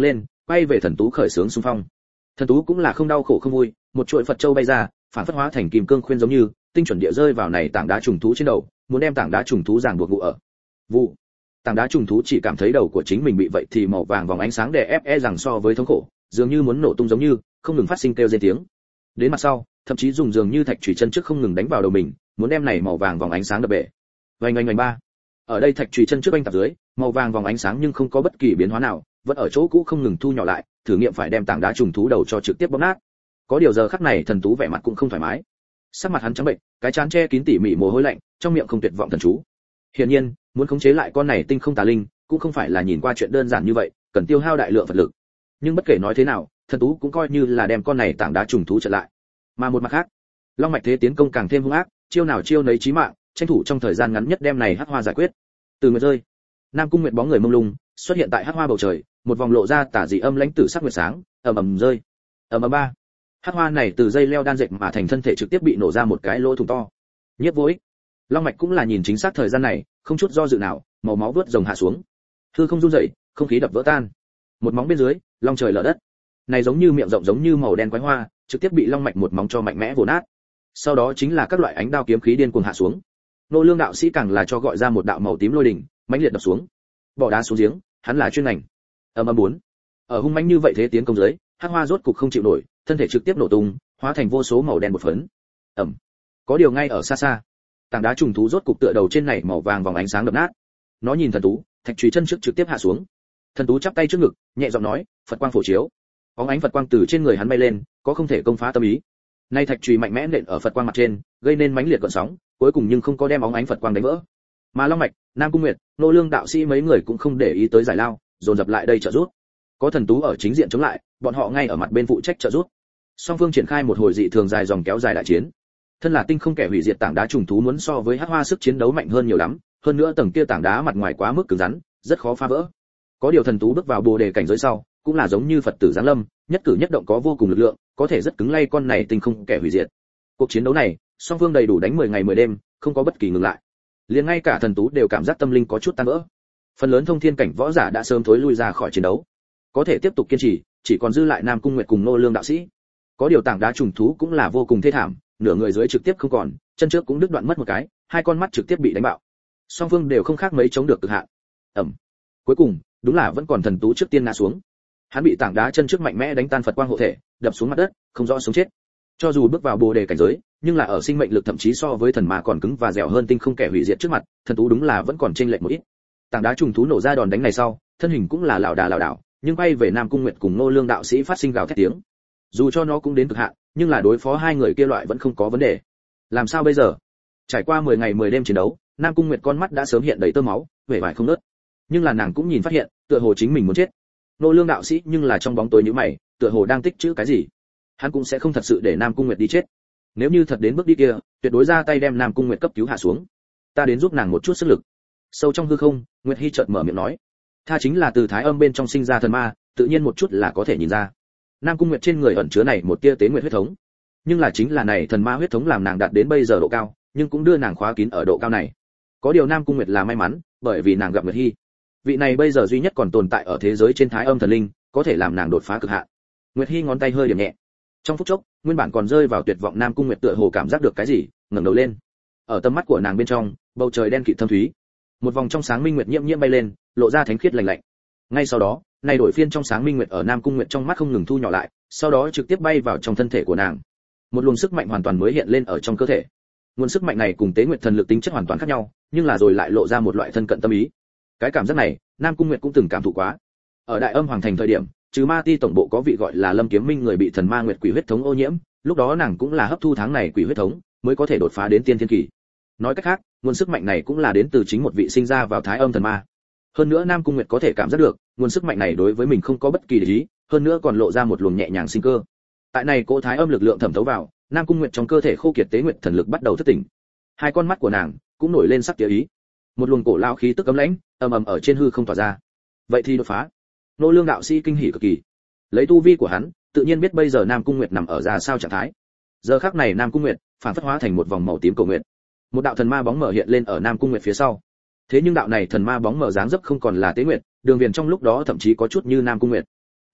quay về thần tú khởi sướng xung phong. Thần tú cũng là không đau khổ không vui, một chuỗi Phật châu bay ra, phản phất hóa thành kim cương khuyên giống như, tinh chuẩn địa rơi vào này tảng đá trùng thú trên đầu, muốn đem tảng đá trùng thú ràng buộc ngụ ở. Vụ. Tảng đá trùng thú chỉ cảm thấy đầu của chính mình bị vậy thì màu vàng vòng ánh sáng đè ép e rằng so với thống khổ, dường như muốn nổ tung giống như, không ngừng phát sinh kêu rên tiếng. Đến mặt sau, thậm chí dùng dường như thạch chùy chân trước không ngừng đánh vào đầu mình, muốn đem này màu vàng vòng ánh sáng đập bể. Vành vành vành ba. Ở đây thạch chùy chân trước anh tập dưới, màu vàng vòng ánh sáng nhưng không có bất kỳ biến hóa nào, vẫn ở chỗ cũ không ngừng thu nhỏ lại, thử nghiệm phải đem tảng đá trùng thú đầu cho trực tiếp bóp nát. Có điều giờ khắc này thần tú vẻ mặt cũng không thoải mái. Sắc mặt hắn trắng bệnh, cái trán che kín tỉ mỉ mồ hôi lạnh, trong miệng không tuyệt vọng thần chú. Hiển nhiên, muốn khống chế lại con này tinh không tà linh, cũng không phải là nhìn qua chuyện đơn giản như vậy, cần tiêu hao đại lượng vật lực. Nhưng bất kể nói thế nào, thần tú cũng coi như là đem con này tảng đá trùng thú trở lại. Mà một mặt khác, long mạch thế tiến công càng thêm hung ác, chiêu nào chiêu nấy chí mạng, tranh thủ trong thời gian ngắn nhất đem này hắc hoa giải quyết. Từ nguyệt rơi, nam cung nguyệt bóng người mông lung xuất hiện tại hắc hoa bầu trời, một vòng lộ ra tả dị âm lãnh tử sắc nguyệt sáng, ầm ầm rơi, ầm ầm ba. Hắc hoa này từ dây leo đan dệt mà thành thân thể trực tiếp bị nổ ra một cái lỗ thủng to. Nhiếp vô ích, long mạch cũng là nhìn chính xác thời gian này, không chút do dự nào, màu máu vớt rồng hạ xuống, hư không rung rẩy, không khí đập vỡ tan. Một móng bên dưới, long trời lở đất. Này giống như miệng rộng giống như màu đen quái hoa, trực tiếp bị long mạch một móng cho mạnh mẽ vồ nát. Sau đó chính là các loại ánh đao kiếm khí điên cuồng hạ xuống. Nô Lương đạo sĩ càng là cho gọi ra một đạo màu tím lôi đỉnh, mãnh liệt đập xuống. Bỏ đá xuống giếng, hắn là chuyên ngành. Ầm ầm bốn. Ở hung mãnh như vậy thế tiến công dưới, hắc hoa rốt cục không chịu nổi, thân thể trực tiếp nổ tung, hóa thành vô số màu đen bột phấn. Ầm. Có điều ngay ở xa xa, tảng đá trùng thú rốt cục tựa đầu trên này màu vàng vòng ánh sáng đập nát. Nó nhìn thần tú, thạch chùy chân trước trực tiếp hạ xuống. Thần tú chắp tay trước ngực, nhẹ giọng nói, Phật quang phổ chiếu. Bóng ánh Phật quang từ trên người hắn bay lên, có không thể công phá tâm ý. Nay thạch chùy mạnh mẽ nện ở Phật quang mặt trên, gây nên mãnh liệt gợn sóng, cuối cùng nhưng không có đem bóng ánh Phật quang đánh vỡ. Mà Long Mạch, Nam Cung Nguyệt, Nô Lương đạo sĩ mấy người cũng không để ý tới giải lao, dồn dập lại đây trợ giúp. Có thần tú ở chính diện chống lại, bọn họ ngay ở mặt bên phụ trách trợ giúp. Song phương triển khai một hồi dị thường dài dòng kéo dài đại chiến. Thân là tinh không kẻ hủy diệt tảng đá trùng thú muốn so với hắc hoa sức chiến đấu mạnh hơn nhiều lắm, hơn nữa tầng kia tảng đá mặt ngoài quá mức cứng rắn, rất khó phá vỡ. Có điều thần tú bước vào bồ đề cảnh giới sau, cũng là giống như Phật tử giáng lâm, nhất cử nhất động có vô cùng lực lượng, có thể rất cứng lay con này tinh không kẻ hủy diệt. Cuộc chiến đấu này, song phương đầy đủ đánh mười ngày mười đêm, không có bất kỳ ngừng lại. Liền ngay cả thần tú đều cảm giác tâm linh có chút tan vỡ. Phần lớn thông thiên cảnh võ giả đã sớm thối lui ra khỏi chiến đấu, có thể tiếp tục kiên trì, chỉ còn dư lại Nam Cung Nguyệt cùng Nô Lương đạo sĩ. Có điều tảng đá trùng thú cũng là vô cùng thê thảm, nửa người dưới trực tiếp không còn, chân trước cũng đứt đoạn mất một cái, hai con mắt trực tiếp bị đánh bạo. Song phương đều không khác mấy chống được cực hạn. Ầm. Cuối cùng, đúng là vẫn còn thần tú trước tiên ngã xuống. Hắn bị tảng đá chân trước mạnh mẽ đánh tan Phật quang hộ thể, đập xuống mặt đất, không rõ sống chết. Cho dù bước vào bồ đề cảnh giới, nhưng là ở sinh mệnh lực thậm chí so với thần ma còn cứng và dẻo hơn tinh không kẻ hủy diệt trước mặt, thần tú đúng là vẫn còn chênh lệch một ít. Tảng đá trùng thú nổ ra đòn đánh này sau, thân hình cũng là lảo đà lảo đảo, nhưng bay về Nam Cung Nguyệt cùng Nô Lương đạo sĩ phát sinh gào thét tiếng. Dù cho nó cũng đến cực hạn, nhưng là đối phó hai người kia loại vẫn không có vấn đề. Làm sao bây giờ? Trải qua mười ngày mười đêm chiến đấu, Nam Cung Nguyệt con mắt đã sớm hiện đầy tơ máu, vẻ vải không nớt. Nhưng là nàng cũng nhìn phát hiện, tựa hồ chính mình muốn chết. Nô Lương đạo sĩ nhưng là trong bóng tối nhíu mày, tựa hồ đang tích trữ cái gì. Hắn cũng sẽ không thật sự để Nam Cung Nguyệt đi chết. Nếu như thật đến bước đi kia, tuyệt đối ra tay đem Nam Cung Nguyệt cấp cứu hạ xuống. Ta đến giúp nàng một chút sức lực. Sâu trong hư không, Nguyệt Hi chợt mở miệng nói, tha chính là từ thái âm bên trong sinh ra thần ma, tự nhiên một chút là có thể nhìn ra. Nam Cung Nguyệt trên người ẩn chứa này một tia tế nguyệt huyết thống, nhưng là chính là này thần ma huyết thống làm nàng đạt đến bây giờ độ cao, nhưng cũng đưa nàng khóa kín ở độ cao này. Có điều Nam Cung Nguyệt là may mắn, bởi vì nàng gặp Nguyệt Hi. Vị này bây giờ duy nhất còn tồn tại ở thế giới trên thái âm thần linh, có thể làm nàng đột phá cực hạn. Nguyệt Hi ngón tay hơi điểm nhẹ. Trong phút chốc, nguyên bản còn rơi vào tuyệt vọng Nam Cung Nguyệt tựa hồ cảm giác được cái gì, ngẩng đầu lên. Ở tầm mắt của nàng bên trong, bầu trời đen kịt thâm thúy. Một vòng trong sáng minh nguyệt nhiễm nhiễm bay lên, lộ ra thánh khiết lạnh lạnh. Ngay sau đó, này đổi phiên trong sáng minh nguyệt ở Nam Cung Nguyệt trong mắt không ngừng thu nhỏ lại, sau đó trực tiếp bay vào trong thân thể của nàng. Một luồng sức mạnh hoàn toàn mới hiện lên ở trong cơ thể. Nguồn sức mạnh này cùng Tế Nguyệt thần lực tính chất hoàn toàn khác nhau, nhưng là rồi lại lộ ra một loại thân cận tâm ý. Cái cảm giác này, Nam Cung Nguyệt cũng từng cảm thụ quá. Ở Đại Âm Hoàng thành thời điểm, trừ Ma Ti tổng bộ có vị gọi là Lâm Kiếm Minh người bị thần ma nguyệt quỷ huyết thống ô nhiễm, lúc đó nàng cũng là hấp thu tháng này quỷ huyết thống, mới có thể đột phá đến tiên thiên kỳ. Nói cách khác, nguồn sức mạnh này cũng là đến từ chính một vị sinh ra vào Thái Âm thần ma. Hơn nữa Nam Cung Nguyệt có thể cảm giác được, nguồn sức mạnh này đối với mình không có bất kỳ để ý, hơn nữa còn lộ ra một luồng nhẹ nhàng sinh cơ. Tại này cỗ Thái Âm lực lượng thẩm thấu vào, Nam Cung Nguyệt trong cơ thể khô kiệt Tế Nguyệt thần lực bắt đầu thức tỉnh. Hai con mắt của nàng cũng nổi lên sắc tía ý. Một luồng cổ lao khí tức cấm lãnh, ầm ầm ở trên hư không tỏa ra. Vậy thì đột phá. Nô Lương đạo sĩ kinh hỉ cực kỳ. Lấy tu vi của hắn, tự nhiên biết bây giờ Nam Cung Nguyệt nằm ở ra sao trạng thái. Giờ khắc này Nam Cung Nguyệt phản phất hóa thành một vòng màu tím cầu nguyệt. Một đạo thần ma bóng mờ hiện lên ở Nam Cung Nguyệt phía sau. Thế nhưng đạo này thần ma bóng mờ dáng dấp không còn là Tế Nguyệt, đường viền trong lúc đó thậm chí có chút như Nam Cung Nguyệt.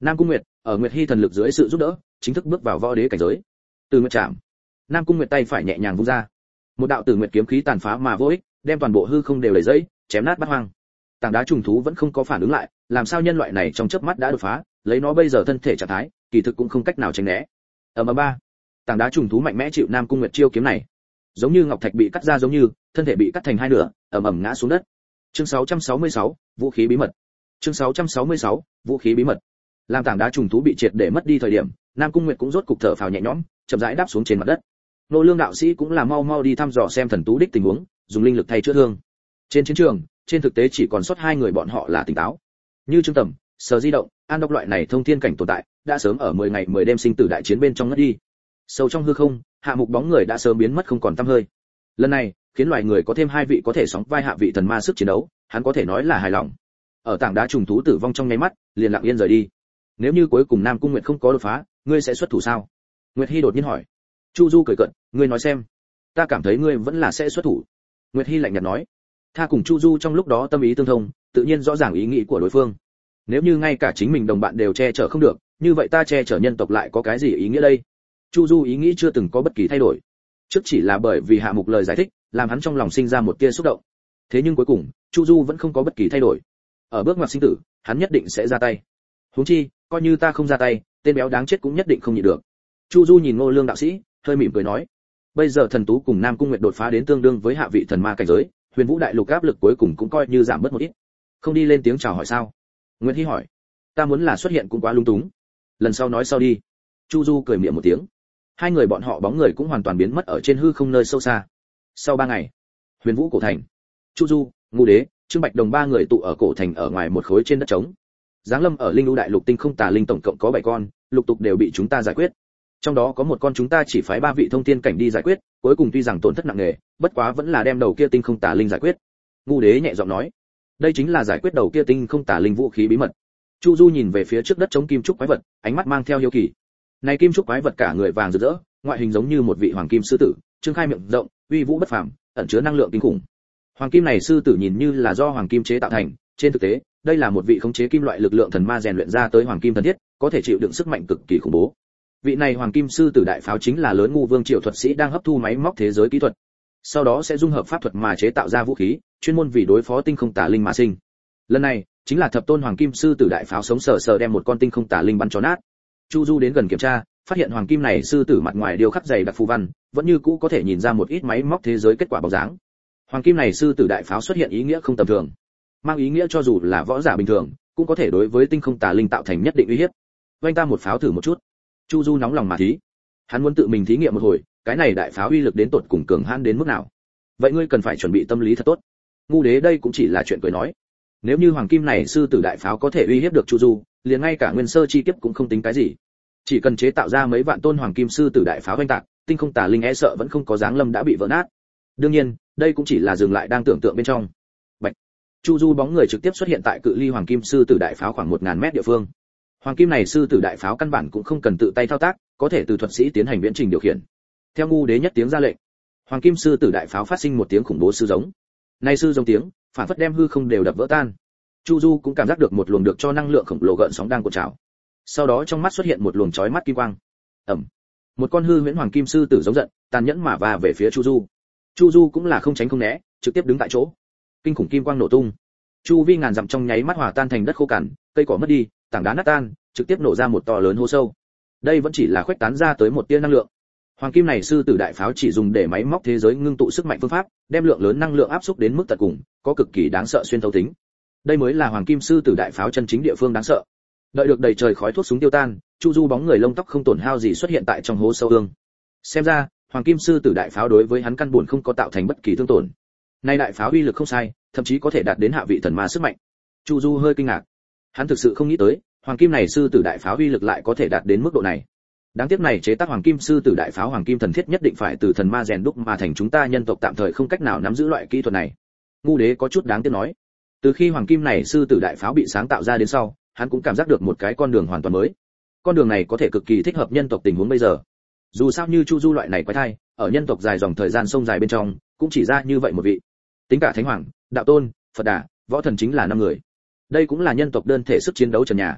Nam Cung Nguyệt ở Nguyệt Hy thần lực dưới sự giúp đỡ, chính thức bước vào võ đế cảnh giới. Từ Nguyệt Trảm. Nam Cung Nguyệt tay phải nhẹ nhàng vung ra, một đạo Tử Nguyệt kiếm khí tàn phá mà vô ích, đem toàn bộ hư không đều lấy dẫy, chém nát bát hoang. Tảng đá trùng thú vẫn không có phản ứng lại, làm sao nhân loại này trong chớp mắt đã đột phá, lấy nó bây giờ thân thể trạng thái, kỳ thực cũng không cách nào tránh né. Ầm ầm ba. Tảng đá trùng thú mạnh mẽ chịu Nam Cung Nguyệt chiêu kiếm này, giống như ngọc thạch bị cắt ra giống như, thân thể bị cắt thành hai nửa, ầm ầm ngã xuống đất. Chương sáu trăm sáu mươi sáu, vũ khí bí mật. Chương sáu trăm sáu mươi sáu, vũ khí bí mật. Làm tảng đá trùng thú bị triệt để mất đi thời điểm, Nam Cung Nguyệt cũng rốt cục thở phào nhẹ nhõm, chậm rãi đáp xuống trên mặt đất. Nô Lương đạo sĩ cũng là mau mau đi thăm dò xem thần tú đích tình huống, dùng linh lực thay chữa thương. Trên chiến trường, trên thực tế chỉ còn sót hai người bọn họ là tỉnh táo. Như Trương Tầm, Sở Di Động, An Độc loại này thông thiên cảnh tồn tại, đã sớm ở mười ngày mười đêm sinh tử đại chiến bên trong ngất đi. Sâu trong hư không, Hạ Mục bóng người đã sớm biến mất không còn tăm hơi. Lần này, khiến loài người có thêm hai vị có thể sóng vai hạ vị thần ma sức chiến đấu, hắn có thể nói là hài lòng. Ở tảng đá trùng thú tử vong trong nháy mắt, liền lặng yên rời đi. Nếu như cuối cùng Nam Cung Nguyệt không có đột phá, ngươi sẽ xuất thủ sao? Nguyệt Hi đột nhiên hỏi. Chu Du cười cợt, ngươi nói xem. Ta cảm thấy ngươi vẫn là sẽ xuất thủ. Nguyệt Hi lạnh nhạt nói. Tha cùng Chu Du trong lúc đó tâm ý tương thông, tự nhiên rõ ràng ý nghĩ của đối phương. Nếu như ngay cả chính mình đồng bạn đều che chở không được, như vậy ta che chở nhân tộc lại có cái gì ý nghĩa đây? Chu Du ý nghĩ chưa từng có bất kỳ thay đổi. Trước chỉ là bởi vì Hạ Mục lời giải thích, làm hắn trong lòng sinh ra một tia xúc động. Thế nhưng cuối cùng, Chu Du vẫn không có bất kỳ thay đổi. Ở bước ngoặt sinh tử, hắn nhất định sẽ ra tay. Huống chi, coi như ta không ra tay, tên béo đáng chết cũng nhất định không nhịn được. Chu Du nhìn Ngô Lương đạo sĩ, hơi mỉm cười nói: bây giờ thần tú cùng Nam Cung Nguyệt đột phá đến tương đương với hạ vị thần ma cảnh giới, Huyền Vũ đại lục áp lực cuối cùng cũng coi như giảm bớt một ít. Không đi lên tiếng chào hỏi sao? Nguyệt Hi hỏi. Ta muốn là xuất hiện cũng quá lung túng. Lần sau nói sau đi. Chu Du cười miệng một tiếng. Hai người bọn họ bóng người cũng hoàn toàn biến mất ở trên hư không nơi sâu xa. Sau ba ngày, Huyền Vũ cổ thành, Chu Du, Ngũ Đế, Trương Bạch Đồng ba người tụ ở cổ thành ở ngoài một khối trên đất trống. Giáng lâm ở Linh Lũ đại lục tinh không tà linh tổng cộng có bảy con, lục tục đều bị chúng ta giải quyết. Trong đó có một con chúng ta chỉ phái ba vị thông thiên cảnh đi giải quyết, cuối cùng tuy rằng tổn thất nặng nề, bất quá vẫn là đem đầu kia tinh không tà linh giải quyết. Ngũ Đế nhẹ giọng nói, đây chính là giải quyết đầu kia tinh không tà linh vũ khí bí mật. Chu Du nhìn về phía trước đất trống kim trúc quái vật, ánh mắt mang theo hiếu kỳ. Này kim trúc quái vật cả người vàng rực rỡ, ngoại hình giống như một vị hoàng kim sư tử, trương khai miệng rộng, uy vũ bất phàm, ẩn chứa năng lượng kinh khủng. Hoàng kim này sư tử nhìn như là do hoàng kim chế tạo thành, trên thực tế, đây là một vị khống chế kim loại lực lượng thần ma rèn luyện ra tới hoàng kim thần thiết, có thể chịu đựng sức mạnh cực kỳ khủng bố. Vị này hoàng kim sư tử đại pháo chính là lớn ngu vương triều thuật sĩ đang hấp thu máy móc thế giới kỹ thuật, sau đó sẽ dung hợp pháp thuật mà chế tạo ra vũ khí, chuyên môn vì đối phó tinh không tà linh mà sinh. Lần này, chính là thập tôn hoàng kim sư tử đại pháo sống sờ sờ đem một con tinh không tà linh bắn cho nát. Chu Du đến gần kiểm tra, phát hiện hoàng kim này sư tử mặt ngoài điêu khắc dày đặc phù văn, vẫn như cũ có thể nhìn ra một ít máy móc thế giới kết quả bóng dáng. Hoàng kim này sư tử đại pháo xuất hiện ý nghĩa không tầm thường, mang ý nghĩa cho dù là võ giả bình thường, cũng có thể đối với tinh không tà linh tạo thành nhất định uy hiếp. Vanh ta một pháo thử một chút. Chu Du nóng lòng mà thí. Hắn muốn tự mình thí nghiệm một hồi, cái này đại pháo uy lực đến tột cùng cường hãn đến mức nào. Vậy ngươi cần phải chuẩn bị tâm lý thật tốt. Ngu Đế đây cũng chỉ là chuyện cười nói. Nếu như hoàng kim này sư tử đại pháo có thể uy hiếp được Chu Du, liền ngay cả nguyên sơ chi kiếp cũng không tính cái gì. Chỉ cần chế tạo ra mấy vạn tôn hoàng kim sư tử đại pháo vanh tạc, tinh không tà linh e sợ vẫn không có dáng lâm đã bị vỡ nát. Đương nhiên, đây cũng chỉ là dừng lại đang tưởng tượng bên trong. Bạch. Chu Du bóng người trực tiếp xuất hiện tại cự ly hoàng kim sư tử đại pháo khoảng một nghìn mét địa phương. Hoàng kim này sư tử đại pháo căn bản cũng không cần tự tay thao tác, có thể từ thuật sĩ tiến hành viễn trình điều khiển. Theo Ngu Đế nhất tiếng ra lệnh, hoàng kim sư tử đại pháo phát sinh một tiếng khủng bố sư giống. Này sư giống tiếng, phản phất đem hư không đều đập vỡ tan. Chu Du cũng cảm giác được một luồng được cho năng lượng khổng lồ gợn sóng đang cuộn trào. Sau đó trong mắt xuất hiện một luồng chói mắt kim quang. Ầm. Một con hư huyễn hoàng kim sư tử giống giận, tàn nhẫn mà va về phía Chu Du. Chu Du cũng là không tránh không né, trực tiếp đứng tại chỗ. Kinh khủng kim quang nổ tung. Chu vi ngàn dặm trong nháy mắt hòa tan thành đất khô cằn, cây cỏ mất đi, tảng đá nát tan, trực tiếp nổ ra một to lớn hố sâu. Đây vẫn chỉ là khuếch tán ra tới một tia năng lượng. Hoàng kim này sư tử đại pháo chỉ dùng để máy móc thế giới ngưng tụ sức mạnh phương pháp, đem lượng lớn năng lượng áp xúc đến mức tận cùng, có cực kỳ đáng sợ xuyên thấu tính. Đây mới là hoàng kim sư tử đại pháo chân chính địa phương đáng sợ. Đợi được đầy trời khói thuốc súng tiêu tan, Chu Du bóng người lông tóc không tổn hao gì xuất hiện tại trong hố sâu ương. Xem ra, hoàng kim sư tử đại pháo đối với hắn căn buồn không có tạo thành bất kỳ thương tổn. Nay đại pháo uy lực không sai, thậm chí có thể đạt đến hạ vị thần ma sức mạnh. Chu Du hơi kinh ngạc. Hắn thực sự không nghĩ tới, hoàng kim này sư tử đại pháo uy lực lại có thể đạt đến mức độ này. Đáng tiếc này chế tác hoàng kim sư tử đại pháo hoàng kim thần thiết nhất định phải từ thần ma rèn đúc mà thành, chúng ta nhân tộc tạm thời không cách nào nắm giữ loại kỹ thuật này. Ngu Đế có chút đáng tiếc nói. Từ khi hoàng kim này sư tử đại pháo bị sáng tạo ra đến sau, hắn cũng cảm giác được một cái con đường hoàn toàn mới. Con đường này có thể cực kỳ thích hợp nhân tộc tình huống bây giờ. Dù sao như Chu Du loại này quái thai, ở nhân tộc dài dòng thời gian sông dài bên trong, cũng chỉ ra như vậy một vị. Tính cả thánh hoàng, đạo tôn, Phật Đà, võ thần chính là năm người. Đây cũng là nhân tộc đơn thể sức chiến đấu trần nhà.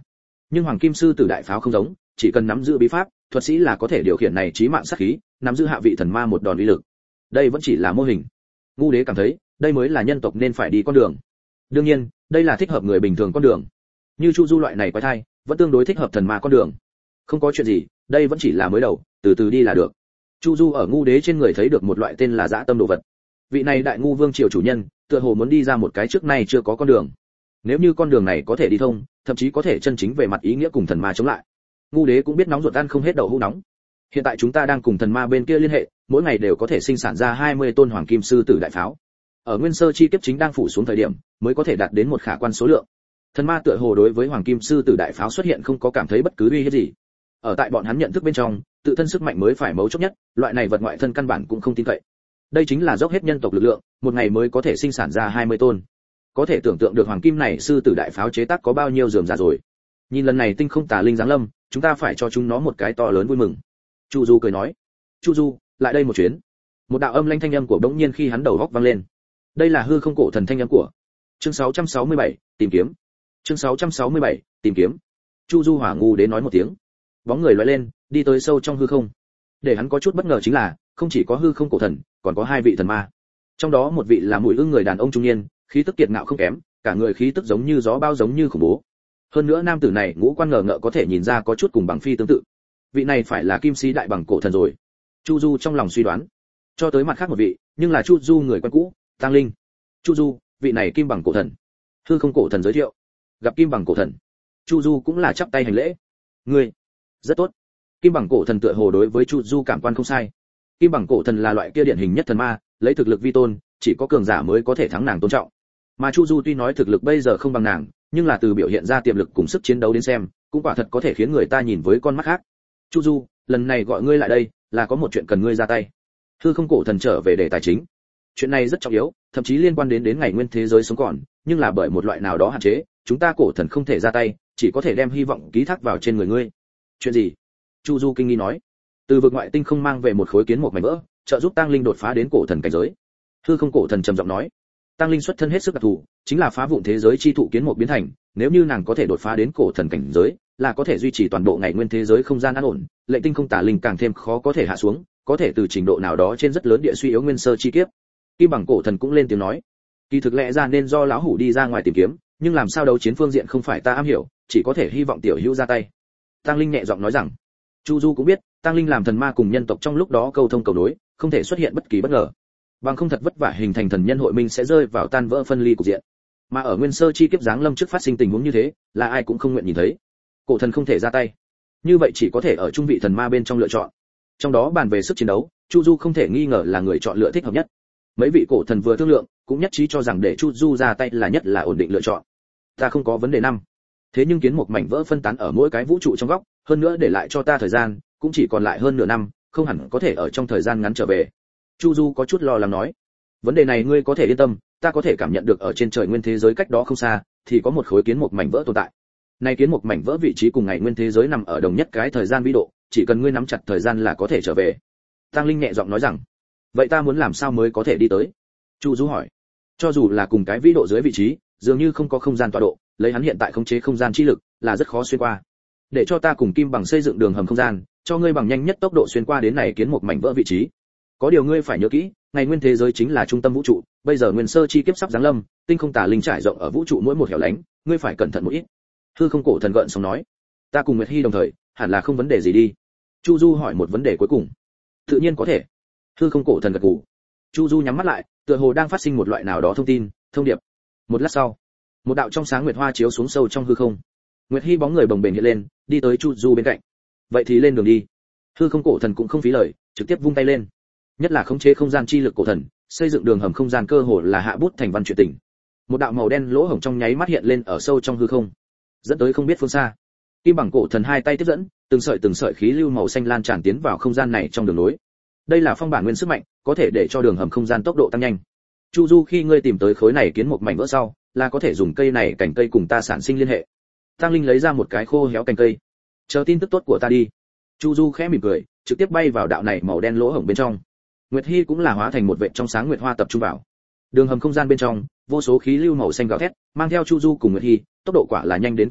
Nhưng hoàng kim sư tử đại pháo không giống, chỉ cần nắm giữ bí pháp, thuật sĩ là có thể điều khiển này chí mạng sát khí, nắm giữ hạ vị thần ma một đòn uy lực. Đây vẫn chỉ là mô hình. Ngu đế cảm thấy, đây mới là nhân tộc nên phải đi con đường. Đương nhiên, đây là thích hợp người bình thường con đường. Như Chu Du loại này quái thai, vẫn tương đối thích hợp thần ma con đường. Không có chuyện gì, đây vẫn chỉ là mới đầu, từ từ đi là được. Chu Du ở ngu đế trên người thấy được một loại tên là dã tâm đồ vật. Vị này đại ngu vương triều chủ nhân, tựa hồ muốn đi ra một cái trước nay chưa có con đường. Nếu như con đường này có thể đi thông, thậm chí có thể chân chính về mặt ý nghĩa cùng thần ma chống lại. Ngu đế cũng biết nóng ruột ăn không hết đậu hũ nóng. Hiện tại chúng ta đang cùng thần ma bên kia liên hệ, mỗi ngày đều có thể sinh sản ra hai mươi tôn hoàng kim sư tử đại pháo. Ở nguyên sơ chi kiếp chính đang phủ xuống thời điểm, mới có thể đạt đến một khả quan số lượng. Thần ma tựa hồ đối với hoàng kim sư tử đại pháo xuất hiện không có cảm thấy bất cứ uy hiếp gì. Ở tại bọn hắn nhận thức bên trong, tự thân sức mạnh mới phải mấu chốt nhất, loại này vật ngoại thân căn bản cũng không tin cậy. Đây chính là dốc hết nhân tộc lực lượng, một ngày mới có thể sinh sản ra hai mươi tôn. Có thể tưởng tượng được hoàng kim này sư tử đại pháo chế tác có bao nhiêu rườm rà rồi. Nhìn lần này tinh không tà linh giáng lâm, chúng ta phải cho chúng nó một cái to lớn vui mừng. Chu Du cười nói. Chu Du, lại đây một chuyến. Một đạo âm lãnh thanh âm của bỗng nhiên khi hắn đầu góc vang lên. Đây là hư không cổ thần thanh âm của. Chương sáu trăm sáu mươi bảy, tìm kiếm. Chương sáu trăm sáu mươi bảy, tìm kiếm. Chu Du hỏa ngu đến nói một tiếng. Bóng người lóe lên, đi tới sâu trong hư không. Để hắn có chút bất ngờ chính là, không chỉ có hư không cổ thần, còn có hai vị thần ma. Trong đó một vị là mùi ưng người đàn ông trung niên, khí tức kiệt ngạo không kém, cả người khí tức giống như gió bao giống như khủng bố. Hơn nữa nam tử này ngũ quan ngờ ngợ có thể nhìn ra có chút cùng bằng phi tương tự. Vị này phải là kim sĩ đại bằng cổ thần rồi. Chu Du trong lòng suy đoán. Cho tới mặt khác một vị, nhưng là Chu Du người quen cũ, Tăng Linh. Chu Du, vị này kim bằng cổ thần. Hư không cổ thần giới thiệu. Gặp kim bằng cổ thần. Chu Du cũng là chắp tay hành lễ. Ngươi, rất tốt. Kim bằng cổ thần tựa hồ đối với Chu Du cảm quan không sai. Kim bằng cổ thần là loại kia điển hình nhất thần ma, lấy thực lực vi tôn, chỉ có cường giả mới có thể thắng nàng tôn trọng. Mà Chu Du tuy nói thực lực bây giờ không bằng nàng, nhưng là từ biểu hiện ra tiềm lực cùng sức chiến đấu đến xem, cũng quả thật có thể khiến người ta nhìn với con mắt khác. Chu Du, lần này gọi ngươi lại đây, là có một chuyện cần ngươi ra tay. Hư không cổ thần trở về đề tài chính. Chuyện này rất trọng yếu, thậm chí liên quan đến đến ngày nguyên thế giới sống còn, nhưng là bởi một loại nào đó hạn chế, chúng ta cổ thần không thể ra tay, chỉ có thể đem hy vọng ký thác vào trên người ngươi. Chuyện gì? Chu Du kinh nghi nói. Từ vực ngoại tinh không mang về một khối kiến một mảnh vỡ, trợ giúp Tăng Linh đột phá đến cổ thần cảnh giới. Hư không cổ thần trầm giọng nói. Tăng Linh xuất thân hết sức đặc thù, chính là phá vụn thế giới chi thụ kiến một biến thành, nếu như nàng có thể đột phá đến cổ thần cảnh giới, là có thể duy trì toàn bộ ngày nguyên thế giới không gian an ổn, lệnh tinh không tà linh càng thêm khó có thể hạ xuống, có thể từ trình độ nào đó trên rất lớn địa suy yếu nguyên sơ chi kiếp. Kim bằng cổ thần cũng lên tiếng nói. Kỳ thực lẽ ra nên do lão hủ đi ra ngoài tìm kiếm, nhưng làm sao đấu chiến phương diện không phải ta am hiểu, chỉ có thể hy vọng tiểu hữu ra tay. Tăng Linh nhẹ giọng nói rằng. Chu Du cũng biết, Tăng Linh làm thần ma cùng nhân tộc trong lúc đó câu thông cầu nối, không thể xuất hiện bất kỳ bất ngờ. Bằng không thật vất vả hình thành thần nhân hội minh sẽ rơi vào tan vỡ phân ly cục diện. Mà ở nguyên sơ chi kiếp giáng lâm trước phát sinh tình huống như thế, là ai cũng không nguyện nhìn thấy. Cổ thần không thể ra tay. Như vậy chỉ có thể ở trung vị thần ma bên trong lựa chọn. Trong đó bàn về sức chiến đấu, Chu Du không thể nghi ngờ là người chọn lựa thích hợp nhất. Mấy vị cổ thần vừa thương lượng, cũng nhất trí cho rằng để Chu Du ra tay là nhất là ổn định lựa chọn. Ta không có vấn đề năm. Thế nhưng kiến một mảnh vỡ phân tán ở mỗi cái vũ trụ trong góc, hơn nữa để lại cho ta thời gian, cũng chỉ còn lại hơn nửa năm, không hẳn có thể ở trong thời gian ngắn trở về. Chu Du có chút lo lắng nói. Vấn đề này ngươi có thể yên tâm, ta có thể cảm nhận được ở trên trời nguyên thế giới cách đó không xa, thì có một khối kiến một mảnh vỡ tồn tại. Này kiến một mảnh vỡ vị trí cùng ngày nguyên thế giới nằm ở đồng nhất cái thời gian vĩ độ, chỉ cần ngươi nắm chặt thời gian là có thể trở về. Tăng Linh nhẹ giọng nói rằng. Vậy ta muốn làm sao mới có thể đi tới? Chu Du hỏi. Cho dù là cùng cái vĩ độ dưới vị trí, dường như không có không gian tọa độ, lấy hắn hiện tại khống chế không gian chi lực, là rất khó xuyên qua. Để cho ta cùng Kim bằng xây dựng đường hầm không gian, cho ngươi bằng nhanh nhất tốc độ xuyên qua đến này kiến một mảnh vỡ vị trí. Có điều ngươi phải nhớ kỹ, ngày nguyên thế giới chính là trung tâm vũ trụ, bây giờ nguyên sơ chi kiếp sắp giáng lâm, tinh không tà linh trải rộng ở vũ trụ mỗi một hẻo lánh, ngươi phải cẩn thận một ít. Hư không cổ thần gợn sóng nói. Ta cùng Nguyệt Hi đồng thời, hẳn là không vấn đề gì đi. Chu Du hỏi một vấn đề cuối cùng. Tự nhiên có thể. Hư không cổ thần gật gù. Chu Du nhắm mắt lại, tựa hồ đang phát sinh một loại nào đó thông tin, thông điệp. Một lát sau, một đạo trong sáng nguyệt hoa chiếu xuống sâu trong hư không. Nguyệt Hi bóng người bồng bềnh hiện lên, đi tới Chu Du bên cạnh. Vậy thì lên đường đi. Hư không cổ thần cũng không phí lời, trực tiếp vung tay lên. Nhất là khống chế không gian chi lực cổ thần, xây dựng đường hầm không gian cơ hồ là hạ bút thành văn chuyện tình. Một đạo màu đen lỗ hổng trong nháy mắt hiện lên ở sâu trong hư không, dẫn tới không biết phương xa. Kim bằng cổ thần hai tay tiếp dẫn, từng sợi từng sợi khí lưu màu xanh lan tràn tiến vào không gian này trong đường nối. Đây là phong bản nguyên sức mạnh, có thể để cho đường hầm không gian tốc độ tăng nhanh. Chu Du, khi ngươi tìm tới khối này kiến một mảnh vỡ sau, là có thể dùng cây này cành cây cùng ta sản sinh liên hệ. Tăng Linh lấy ra một cái khô héo cành cây. Chờ tin tức tốt của ta đi. Chu Du khẽ mỉm cười, trực tiếp bay vào đạo này màu đen lỗ hổng bên trong. Nguyệt Hi cũng là hóa thành một vệt trong sáng nguyệt hoa tập trung vào. Đường hầm không gian bên trong, vô số khí lưu màu xanh gào thét, mang theo Chu Du cùng Nguyệt Hi, tốc độ quả là nhanh đến cực hạn,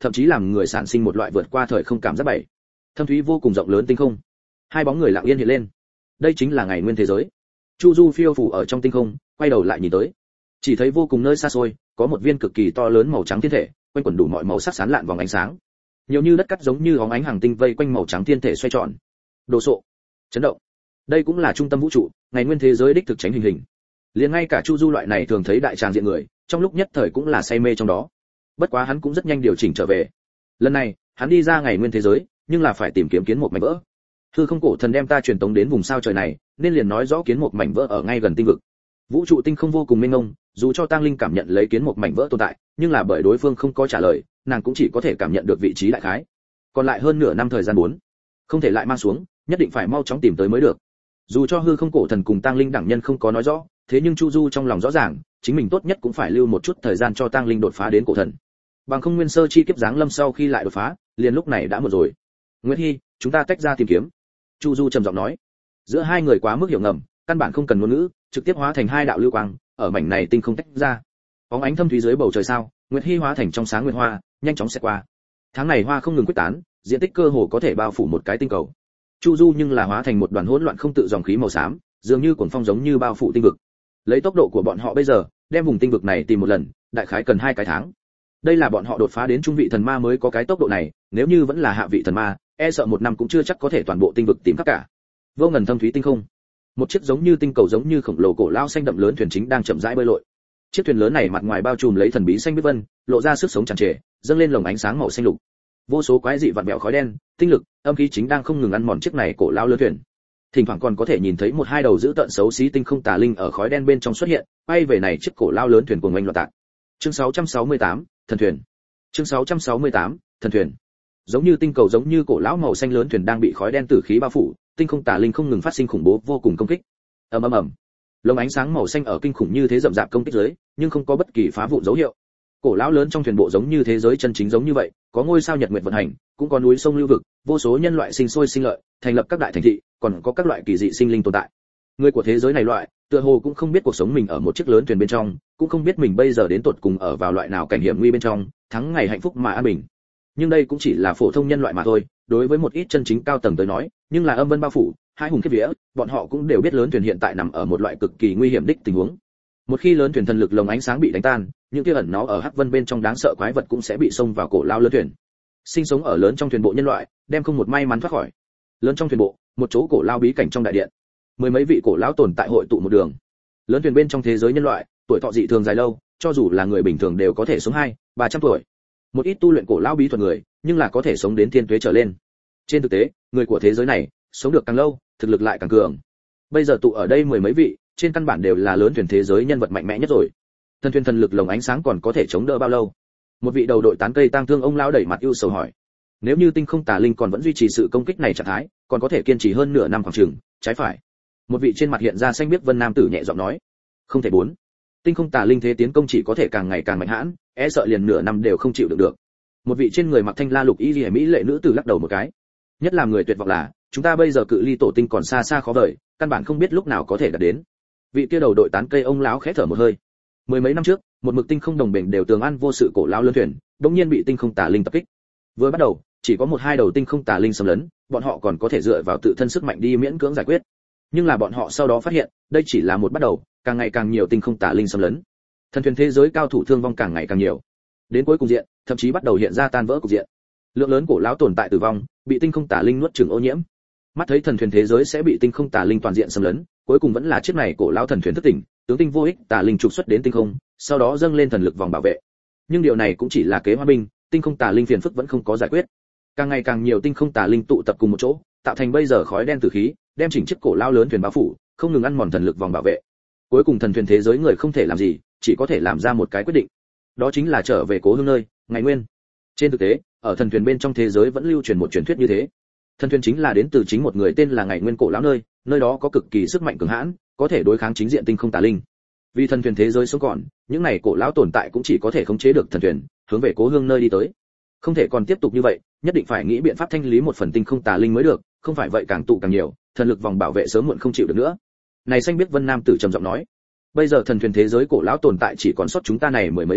thậm chí làm người sản sinh một loại vượt qua thời không cảm giác bảy. Thâm thúy vô cùng rộng lớn tinh không. Hai bóng người lặng yên hiện lên. Đây chính là ngày nguyên thế giới. Chu Du phiêu phù ở trong tinh không, quay đầu lại nhìn tới. Chỉ thấy vô cùng nơi xa xôi, có một viên cực kỳ to lớn màu trắng thiên thể, quanh quẩn đủ mọi màu sắc sáng lạn vòng ánh sáng. Nhiều như đất cắt giống như óng ánh hàng tinh vây quanh màu trắng thiên thể xoay tròn. Đồ sộ, chấn động. Đây cũng là trung tâm vũ trụ, ngày nguyên thế giới đích thực tránh hình hình. Liền ngay cả Chu Du loại này thường thấy đại tràng diện người, trong lúc nhất thời cũng là say mê trong đó. Bất quá hắn cũng rất nhanh điều chỉnh trở về. Lần này, hắn đi ra ngày nguyên thế giới, nhưng là phải tìm kiếm kiến một mảnh vỡ. Hư không cổ thần đem ta truyền tống đến vùng sao trời này, nên liền nói rõ kiến một mảnh vỡ ở ngay gần tinh vực. Vũ trụ tinh không vô cùng mênh mông, dù cho Tang Linh cảm nhận lấy kiến một mảnh vỡ tồn tại, nhưng là bởi đối phương không có trả lời, nàng cũng chỉ có thể cảm nhận được vị trí đại khái. Còn lại hơn nửa năm thời gian bốn, không thể lại mang xuống, nhất định phải mau chóng tìm tới mới được. Dù cho hư không cổ thần cùng Tang Linh đẳng nhân không có nói rõ, thế nhưng Chu Du trong lòng rõ ràng, chính mình tốt nhất cũng phải lưu một chút thời gian cho Tang Linh đột phá đến cổ thần. Bằng không nguyên sơ chi kiếp giáng lâm sau khi lại đột phá, liền lúc này đã muộn rồi. Nguyệt Hi, chúng ta tách ra tìm kiếm. Chu Du trầm giọng nói. Giữa hai người quá mức hiểu ngầm, căn bản không cần ngôn ngữ, trực tiếp hóa thành hai đạo lưu quang, ở mảnh này tinh không tách ra. Bóng ánh thâm thúy dưới bầu trời sao, Nguyệt Hi hóa thành trong sáng nguyệt hoa, nhanh chóng xẹt qua. Tháng này hoa không ngừng quyết tán, diện tích cơ hồ có thể bao phủ một cái tinh cầu. Chu Du nhưng là hóa thành một đoàn hỗn loạn không tự dòng khí màu xám, dường như cuồng phong giống như bao phủ tinh vực. Lấy tốc độ của bọn họ bây giờ, đem vùng tinh vực này tìm một lần, đại khái cần hai cái tháng. Đây là bọn họ đột phá đến trung vị thần ma mới có cái tốc độ này, nếu như vẫn là hạ vị thần ma, e sợ một năm cũng chưa chắc có thể toàn bộ tinh vực tìm khắp cả. Vô ngần thâm thúy tinh không, một chiếc giống như tinh cầu giống như khổng lồ cổ lao xanh đậm lớn thuyền chính đang chậm rãi bơi lội. Chiếc thuyền lớn này mặt ngoài bao trùm lấy thần bí xanh biết vân, lộ ra sức sống tràn trề, dâng lên lồng ánh sáng màu xanh lục. Vô số quái dị vặn vẹo khói đen, tinh lực, âm khí chính đang không ngừng ăn mòn chiếc này cổ lao lớn thuyền. Thỉnh thoảng còn có thể nhìn thấy một hai đầu dữ tợn xấu xí tinh không tà linh ở khói đen bên trong xuất hiện, quay về này chiếc cổ lao lớn thuyền cuồng oanh loạn tạc. Chương sáu trăm sáu mươi tám, thần thuyền. Chương sáu trăm sáu mươi tám, thần thuyền. Giống như tinh cầu giống như cổ lão màu xanh lớn thuyền đang bị khói đen tử khí bao phủ, tinh không tà linh không ngừng phát sinh khủng bố vô cùng công kích. Ầm ầm ầm. Lồng ánh sáng màu xanh ở kinh khủng như thế rậm rạp công kích dưới, nhưng không có bất kỳ phá vụn dấu hiệu. Cổ lão lớn trong thuyền bộ giống như thế giới chân chính giống như vậy, có ngôi sao nhật nguyệt vận hành, cũng có núi sông lưu vực, vô số nhân loại sinh sôi sinh lợi, thành lập các đại thành thị, còn có các loại kỳ dị sinh linh tồn tại. Người của thế giới này loại, tựa hồ cũng không biết cuộc sống mình ở một chiếc lớn thuyền bên trong, cũng không biết mình bây giờ đến tột cùng ở vào loại nào cảnh hiểm nguy bên trong, thắng ngày hạnh phúc mà an bình. Nhưng đây cũng chỉ là phổ thông nhân loại mà thôi, đối với một ít chân chính cao tầng tới nói, nhưng là âm vân bao phủ, hai hùng kiếp vía, bọn họ cũng đều biết lớn thuyền hiện tại nằm ở một loại cực kỳ nguy hiểm đích tình huống. Một khi lớn thuyền thần lực lồng ánh sáng bị đánh tan, những kia ẩn nó ở hắc vân bên trong đáng sợ quái vật cũng sẽ bị xông vào cổ lao lớn thuyền. Sinh sống ở lớn trong thuyền bộ nhân loại, đem không một may mắn thoát khỏi. Lớn trong thuyền bộ, một chỗ cổ lao bí cảnh trong đại điện. Mười mấy vị cổ lão tồn tại hội tụ một đường. Lớn thuyền bên trong thế giới nhân loại, tuổi thọ dị thường dài lâu, cho dù là người bình thường đều có thể sống hai, ba trăm tuổi. Một ít tu luyện cổ lão bí thuật người, nhưng là có thể sống đến thiên tuế trở lên. Trên thực tế, người của thế giới này, sống được càng lâu, thực lực lại càng cường. Bây giờ tụ ở đây mười mấy vị, trên căn bản đều là lớn thuyền thế giới nhân vật mạnh mẽ nhất rồi. Thần thuyền thần lực lồng ánh sáng còn có thể chống đỡ bao lâu? Một vị đầu đội tán cây tang thương ông lão đẩy mặt ưu sầu hỏi. Nếu như tinh không tà linh còn vẫn duy trì sự công kích này trạng thái, còn có thể kiên trì hơn nửa năm khoảng chừng, trái phải. Một vị trên mặt hiện ra xanh biếc vân nam tử nhẹ giọng nói. Không thể bốn. Tinh không tà linh thế tiến công chỉ có thể càng ngày càng mạnh hãn, e sợ liền nửa năm đều không chịu được được. Một vị trên người mặc thanh la lục y liễu mỹ lệ nữ tử lắc đầu một cái. Nhất là người tuyệt vọng là, chúng ta bây giờ cự ly tổ tinh còn xa xa khó vời, căn bản không biết lúc nào có thể đạt đến. Vị kia đầu đội tán cây ông lão khẽ thở một hơi. Mười mấy năm trước, một mực tinh không đồng bình đều tường an vô sự cổ lão lớn thuyền, đột nhiên bị tinh không tà linh tập kích. Vừa bắt đầu, chỉ có một hai đầu tinh không tà linh xâm lấn, bọn họ còn có thể dựa vào tự thân sức mạnh đi miễn cưỡng giải quyết. Nhưng là bọn họ sau đó phát hiện, đây chỉ là một bắt đầu, càng ngày càng nhiều tinh không tà linh xâm lấn. Thần thuyền thế giới cao thủ thương vong càng ngày càng nhiều. Đến cuối cùng diện, thậm chí bắt đầu hiện ra tan vỡ cục diện. Lượng lớn cổ lão tồn tại tử vong, bị tinh không tà linh nuốt chửng ô nhiễm. Mắt thấy thần thuyền thế giới sẽ bị tinh không tà linh toàn diện xâm lấn, cuối cùng vẫn là chiếc này cổ lão thần thuyền thức tỉnh, tướng tinh vô ích tà linh trục xuất đến tinh không, sau đó dâng lên thần lực vòng bảo vệ. Nhưng điều này cũng chỉ là kế hoa binh, tinh không tà linh phiền phức vẫn không có giải quyết. Càng ngày càng nhiều tinh không tà linh tụ tập cùng một chỗ, tạo thành bây giờ khói đen tử khí, đem chỉnh chiếc cổ lão lớn thuyền bao phủ, không ngừng ăn mòn thần lực vòng bảo vệ. Cuối cùng thần thuyền thế giới người không thể làm gì, chỉ có thể làm ra một cái quyết định. Đó chính là trở về cố hương nơi, ngày nguyên. Trên thực tế, ở thần thuyền bên trong thế giới vẫn lưu truyền một truyền thuyết như thế. Thần thuyền chính là đến từ chính một người tên là ngày nguyên cổ lão nơi, nơi đó có cực kỳ sức mạnh cường hãn, có thể đối kháng chính diện tinh không tà linh. Vì thần thuyền thế giới sống còn, những này cổ lão tồn tại cũng chỉ có thể khống chế được thần thuyền, hướng về cố hương nơi đi tới. Không thể còn tiếp tục như vậy, nhất định phải nghĩ biện pháp thanh lý một phần tinh không tà linh mới được, không phải vậy càng tụ càng nhiều, thần lực vòng bảo vệ sớm muộn không chịu được nữa. Này xanh biết vân nam tử trầm giọng nói, bây giờ thần thuyền thế giới cổ lão tồn tại chỉ còn sót chúng ta này mười mấy vị,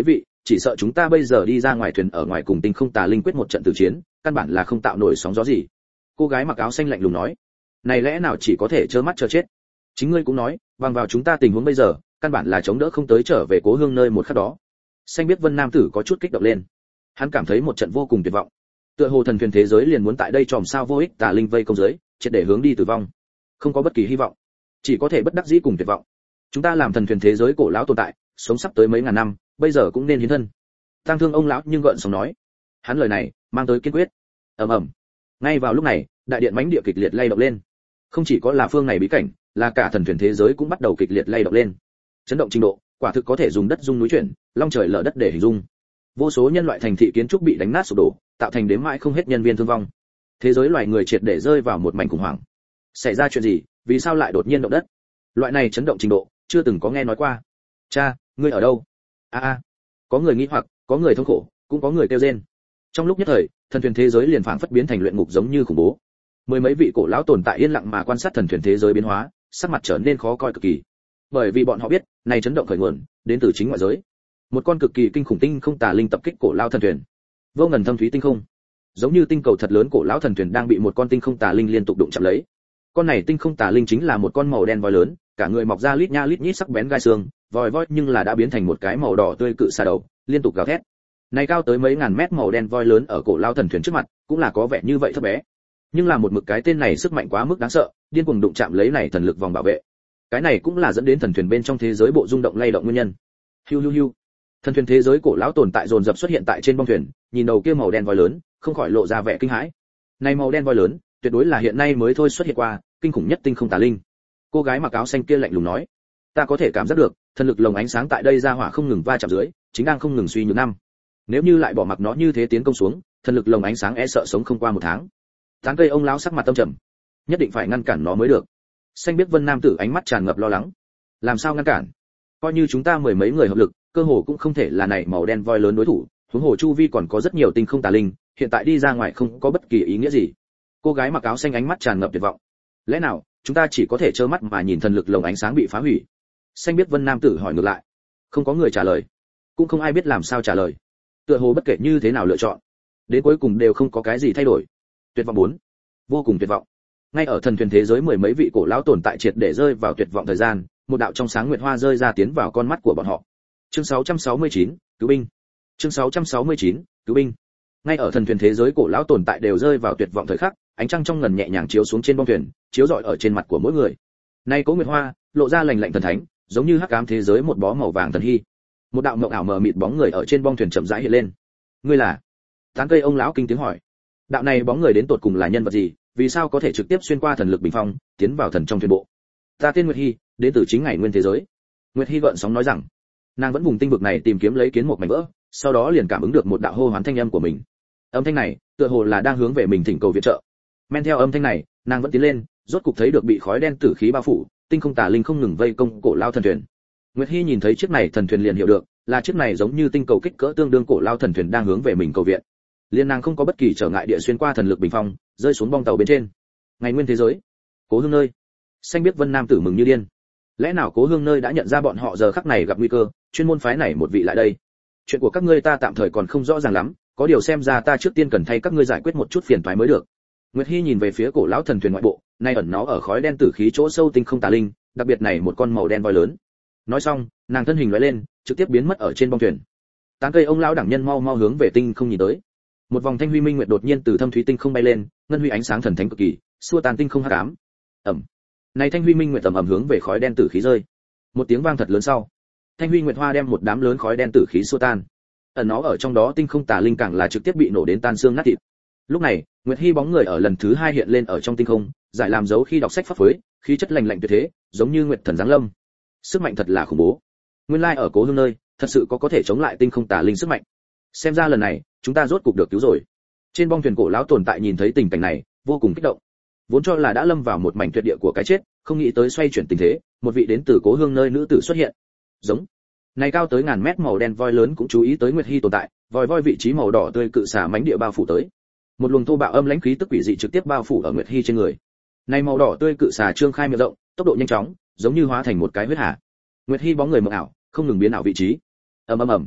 chỉ sợ chúng ta bây giờ đi ra ngoài thuyền ở ngoài cùng tinh không tà linh quyết một trận tử chiến, căn bản là không tạo nổi sóng gió gì. Cô gái mặc áo xanh lạnh lùng nói, này lẽ nào chỉ có thể trơ mắt chờ chết? Chính ngươi cũng nói, bằng vào chúng ta tình huống bây giờ, căn bản là chống đỡ không tới trở về Cố Hương nơi một khắc đó. Xanh biết Vân nam tử có chút kích động lên, hắn cảm thấy một trận vô cùng tuyệt vọng. Tựa hồ thần thuyền thế giới liền muốn tại đây tròm sao vô ích tà linh vây công giới, triệt để hướng đi tử vong, không có bất kỳ hy vọng, chỉ có thể bất đắc dĩ cùng tuyệt vọng. Chúng ta làm thần thuyền thế giới cổ lão tồn tại, sống sắp tới mấy ngàn năm, bây giờ cũng nên hiến thân. Tăng thương ông lão nhưng gợn sóng nói, hắn lời này mang tới kiên quyết. Ầm ầm. Ngay vào lúc này, đại điện mãnh địa kịch liệt lay động lên. Không chỉ có là phương này bí cảnh, là cả thần thuyền thế giới cũng bắt đầu kịch liệt lay động lên. Chấn động trình độ, quả thực có thể dùng đất rung núi chuyển, long trời lở đất để hình dung. Vô số nhân loại thành thị kiến trúc bị đánh nát sụp đổ, tạo thành đếm mãi không hết nhân viên thương vong. Thế giới loài người triệt để rơi vào một mảnh khủng hoảng. Xảy ra chuyện gì, vì sao lại đột nhiên động đất? Loại này chấn động trình độ, chưa từng có nghe nói qua. Cha, ngươi ở đâu? A a. Có người nghi hoặc, có người thống khổ, cũng có người kêu rên. Trong lúc nhất thời, thần thuyền thế giới liền phảng phất biến thành luyện ngục giống như khủng bố. Mười mấy vị cổ lão tồn tại yên lặng mà quan sát thần thuyền thế giới biến hóa, sắc mặt trở nên khó coi cực kỳ. Bởi vì bọn họ biết, này chấn động khởi nguồn đến từ chính ngoại giới. Một con cực kỳ kinh khủng tinh không tà linh tập kích cổ lão thần thuyền. Vô ngần thâm thúy tinh không, giống như tinh cầu thật lớn cổ lão thần thuyền đang bị một con tinh không tà linh liên tục đụng chạm lấy. Con này tinh không tà linh chính là một con màu đen voi lớn, cả người mọc ra lít nha lít nhít sắc bén gai xương, vòi voi nhưng là đã biến thành một cái màu đỏ tươi cự xà đầu, liên tục gào thét. Này cao tới mấy ngàn mét màu đen voi lớn ở cổ lao thần thuyền trước mặt, cũng là có vẻ như vậy thấp bé. Nhưng là một mực cái tên này sức mạnh quá mức đáng sợ, điên cuồng đụng chạm lấy này thần lực vòng bảo vệ. Cái này cũng là dẫn đến thần thuyền bên trong thế giới bộ rung động lay động nguyên nhân. Hiu hiu hiu. Thần thuyền thế giới cổ lão tồn tại dồn dập xuất hiện tại trên bong thuyền, nhìn đầu kia màu đen voi lớn, không khỏi lộ ra vẻ kinh hãi. Này màu đen voi lớn, tuyệt đối là hiện nay mới thôi xuất hiện qua, kinh khủng nhất tinh không tà linh. Cô gái mặc áo xanh kia lạnh lùng nói, ta có thể cảm giác được, thần lực lồng ánh sáng tại đây ra hỏa không ngừng va chạm dưới, chính đang không ngừng suy nhược năm. Nếu như lại bỏ mặc nó như thế tiến công xuống, thần lực lồng ánh sáng e sợ sống không qua một tháng. Tán cây ông lão sắc mặt tâm trầm, nhất định phải ngăn cản nó mới được. Xanh biết Vân nam tử ánh mắt tràn ngập lo lắng, làm sao ngăn cản? Coi như chúng ta mười mấy người hợp lực, cơ hồ cũng không thể là này màu đen voi lớn đối thủ, huống hồ chu vi còn có rất nhiều tinh không tà linh, hiện tại đi ra ngoài không có bất kỳ ý nghĩa gì. Cô gái mặc áo xanh ánh mắt tràn ngập tuyệt vọng. Lẽ nào chúng ta chỉ có thể trơ mắt mà nhìn thần lực lồng ánh sáng bị phá hủy? Xanh biết Vân nam tử hỏi ngược lại. Không có người trả lời, cũng không ai biết làm sao trả lời. Tựa hồ bất kể như thế nào lựa chọn, đến cuối cùng đều không có cái gì thay đổi. Tuyệt vọng bốn, vô cùng tuyệt vọng. Ngay ở thần thuyền thế giới mười mấy vị cổ lão tồn tại triệt để rơi vào tuyệt vọng thời gian, một đạo trong sáng nguyệt hoa rơi ra tiến vào con mắt của bọn họ. Chương sáu trăm sáu mươi chín, cứu binh. Chương sáu trăm sáu mươi chín, cứu binh. Ngay ở thần thuyền thế giới cổ lão tồn tại đều rơi vào tuyệt vọng thời khắc, ánh trăng trong ngần nhẹ nhàng chiếu xuống trên bong thuyền, chiếu rọi ở trên mặt của mỗi người. Nay Cố Nguyệt Hoa, lộ ra lành lạnh thần thánh, giống như hắc ám thế giới một bó màu vàng thần hy. Một đạo mộng ảo mờ mịt bóng người ở trên bong thuyền chậm rãi hiện lên. Ngươi là? Tán cây ông lão kinh tiếng hỏi. Đạo này bóng người đến tột cùng là nhân vật gì, vì sao có thể trực tiếp xuyên qua thần lực bình phong, tiến vào thần trong thuyền bộ? Ta tên Nguyệt Hy, đến từ chính ngày nguyên thế giới. Nguyệt Hy gợn sóng nói rằng, nàng vẫn vùng tinh vực này tìm kiếm lấy kiến một mảnh vỡ, sau đó liền cảm ứng được một đạo hô hoán thanh âm của mình. Âm thanh này, tựa hồ là đang hướng về mình thỉnh cầu viện trợ. Men theo âm thanh này, nàng vẫn tiến lên, rốt cục thấy được bị khói đen tử khí bao phủ, tinh không tà linh không ngừng vây công cổ lao thần thuyền. Nguyệt Hy nhìn thấy chiếc này thần thuyền liền hiểu được, là chiếc này giống như tinh cầu kích cỡ tương đương cổ lao thần thuyền đang hướng về mình cầu viện. Liên nàng không có bất kỳ trở ngại địa xuyên qua thần lực bình phong, rơi xuống bong tàu bên trên. Ngày nguyên thế giới, Cố Hương nơi. Xanh biết Vân nam tử mừng như điên. Lẽ nào Cố Hương nơi đã nhận ra bọn họ giờ khắc này gặp nguy cơ, chuyên môn phái này một vị lại đây? Chuyện của các ngươi ta tạm thời còn không rõ ràng lắm, có điều xem ra ta trước tiên cần thay các ngươi giải quyết một chút phiền toái mới được. Nguyệt Hy nhìn về phía cổ lão thần thuyền ngoại bộ, nay ẩn nó ở khói đen tử khí chỗ sâu tinh không tà linh, đặc biệt này một con màu đen voi lớn. Nói xong, nàng thân hình lóe lên, trực tiếp biến mất ở trên bong thuyền. Tán cây ông lão đẳng nhân mau mau hướng về tinh không nhìn tới. Một vòng thanh huy minh nguyệt đột nhiên từ thâm thúy tinh không bay lên, ngân huy ánh sáng thần thánh cực kỳ, xua tan tinh không hắc ám. Ầm. Này thanh huy minh nguyệt tầm ầm hướng về khói đen tử khí rơi. Một tiếng vang thật lớn sau, thanh huy nguyệt hoa đem một đám lớn khói đen tử khí xua tan. Ẩn nó ở trong đó tinh không tà linh càng là trực tiếp bị nổ đến tan xương nát thịt. Lúc này, Nguyệt Hy bóng người ở lần thứ hai hiện lên ở trong tinh không, giải làm dấu khi đọc sách pháp phối, khí chất lành lạnh tuyệt thế, giống như nguyệt thần giáng lâm. Sức mạnh thật là khủng bố. Nguyên lai ở Cố Hương nơi, thật sự có có thể chống lại tinh không tà linh sức mạnh. Xem ra lần này, chúng ta rốt cục được cứu rồi. Trên bong thuyền cổ lão tồn tại nhìn thấy tình cảnh này, vô cùng kích động. Vốn cho là đã lâm vào một mảnh tuyệt địa của cái chết, không nghĩ tới xoay chuyển tình thế, một vị đến từ Cố Hương nơi nữ tử xuất hiện. Giống. Này cao tới ngàn mét màu đen voi lớn cũng chú ý tới Nguyệt Hy tồn tại, vòi voi vị trí màu đỏ tươi cự xà mánh địa bao phủ tới. Một luồng thô bạo âm lãnh khí tức quỷ dị trực tiếp bao phủ ở Nguyệt Hy trên người. Này màu đỏ tươi cự xà trương khai miệng rộng, tốc độ nhanh chóng, giống như hóa thành một cái huyết hà. Nguyệt Hy bóng người mờ ảo, không ngừng biến ảo vị trí. Ầm ầm ầm.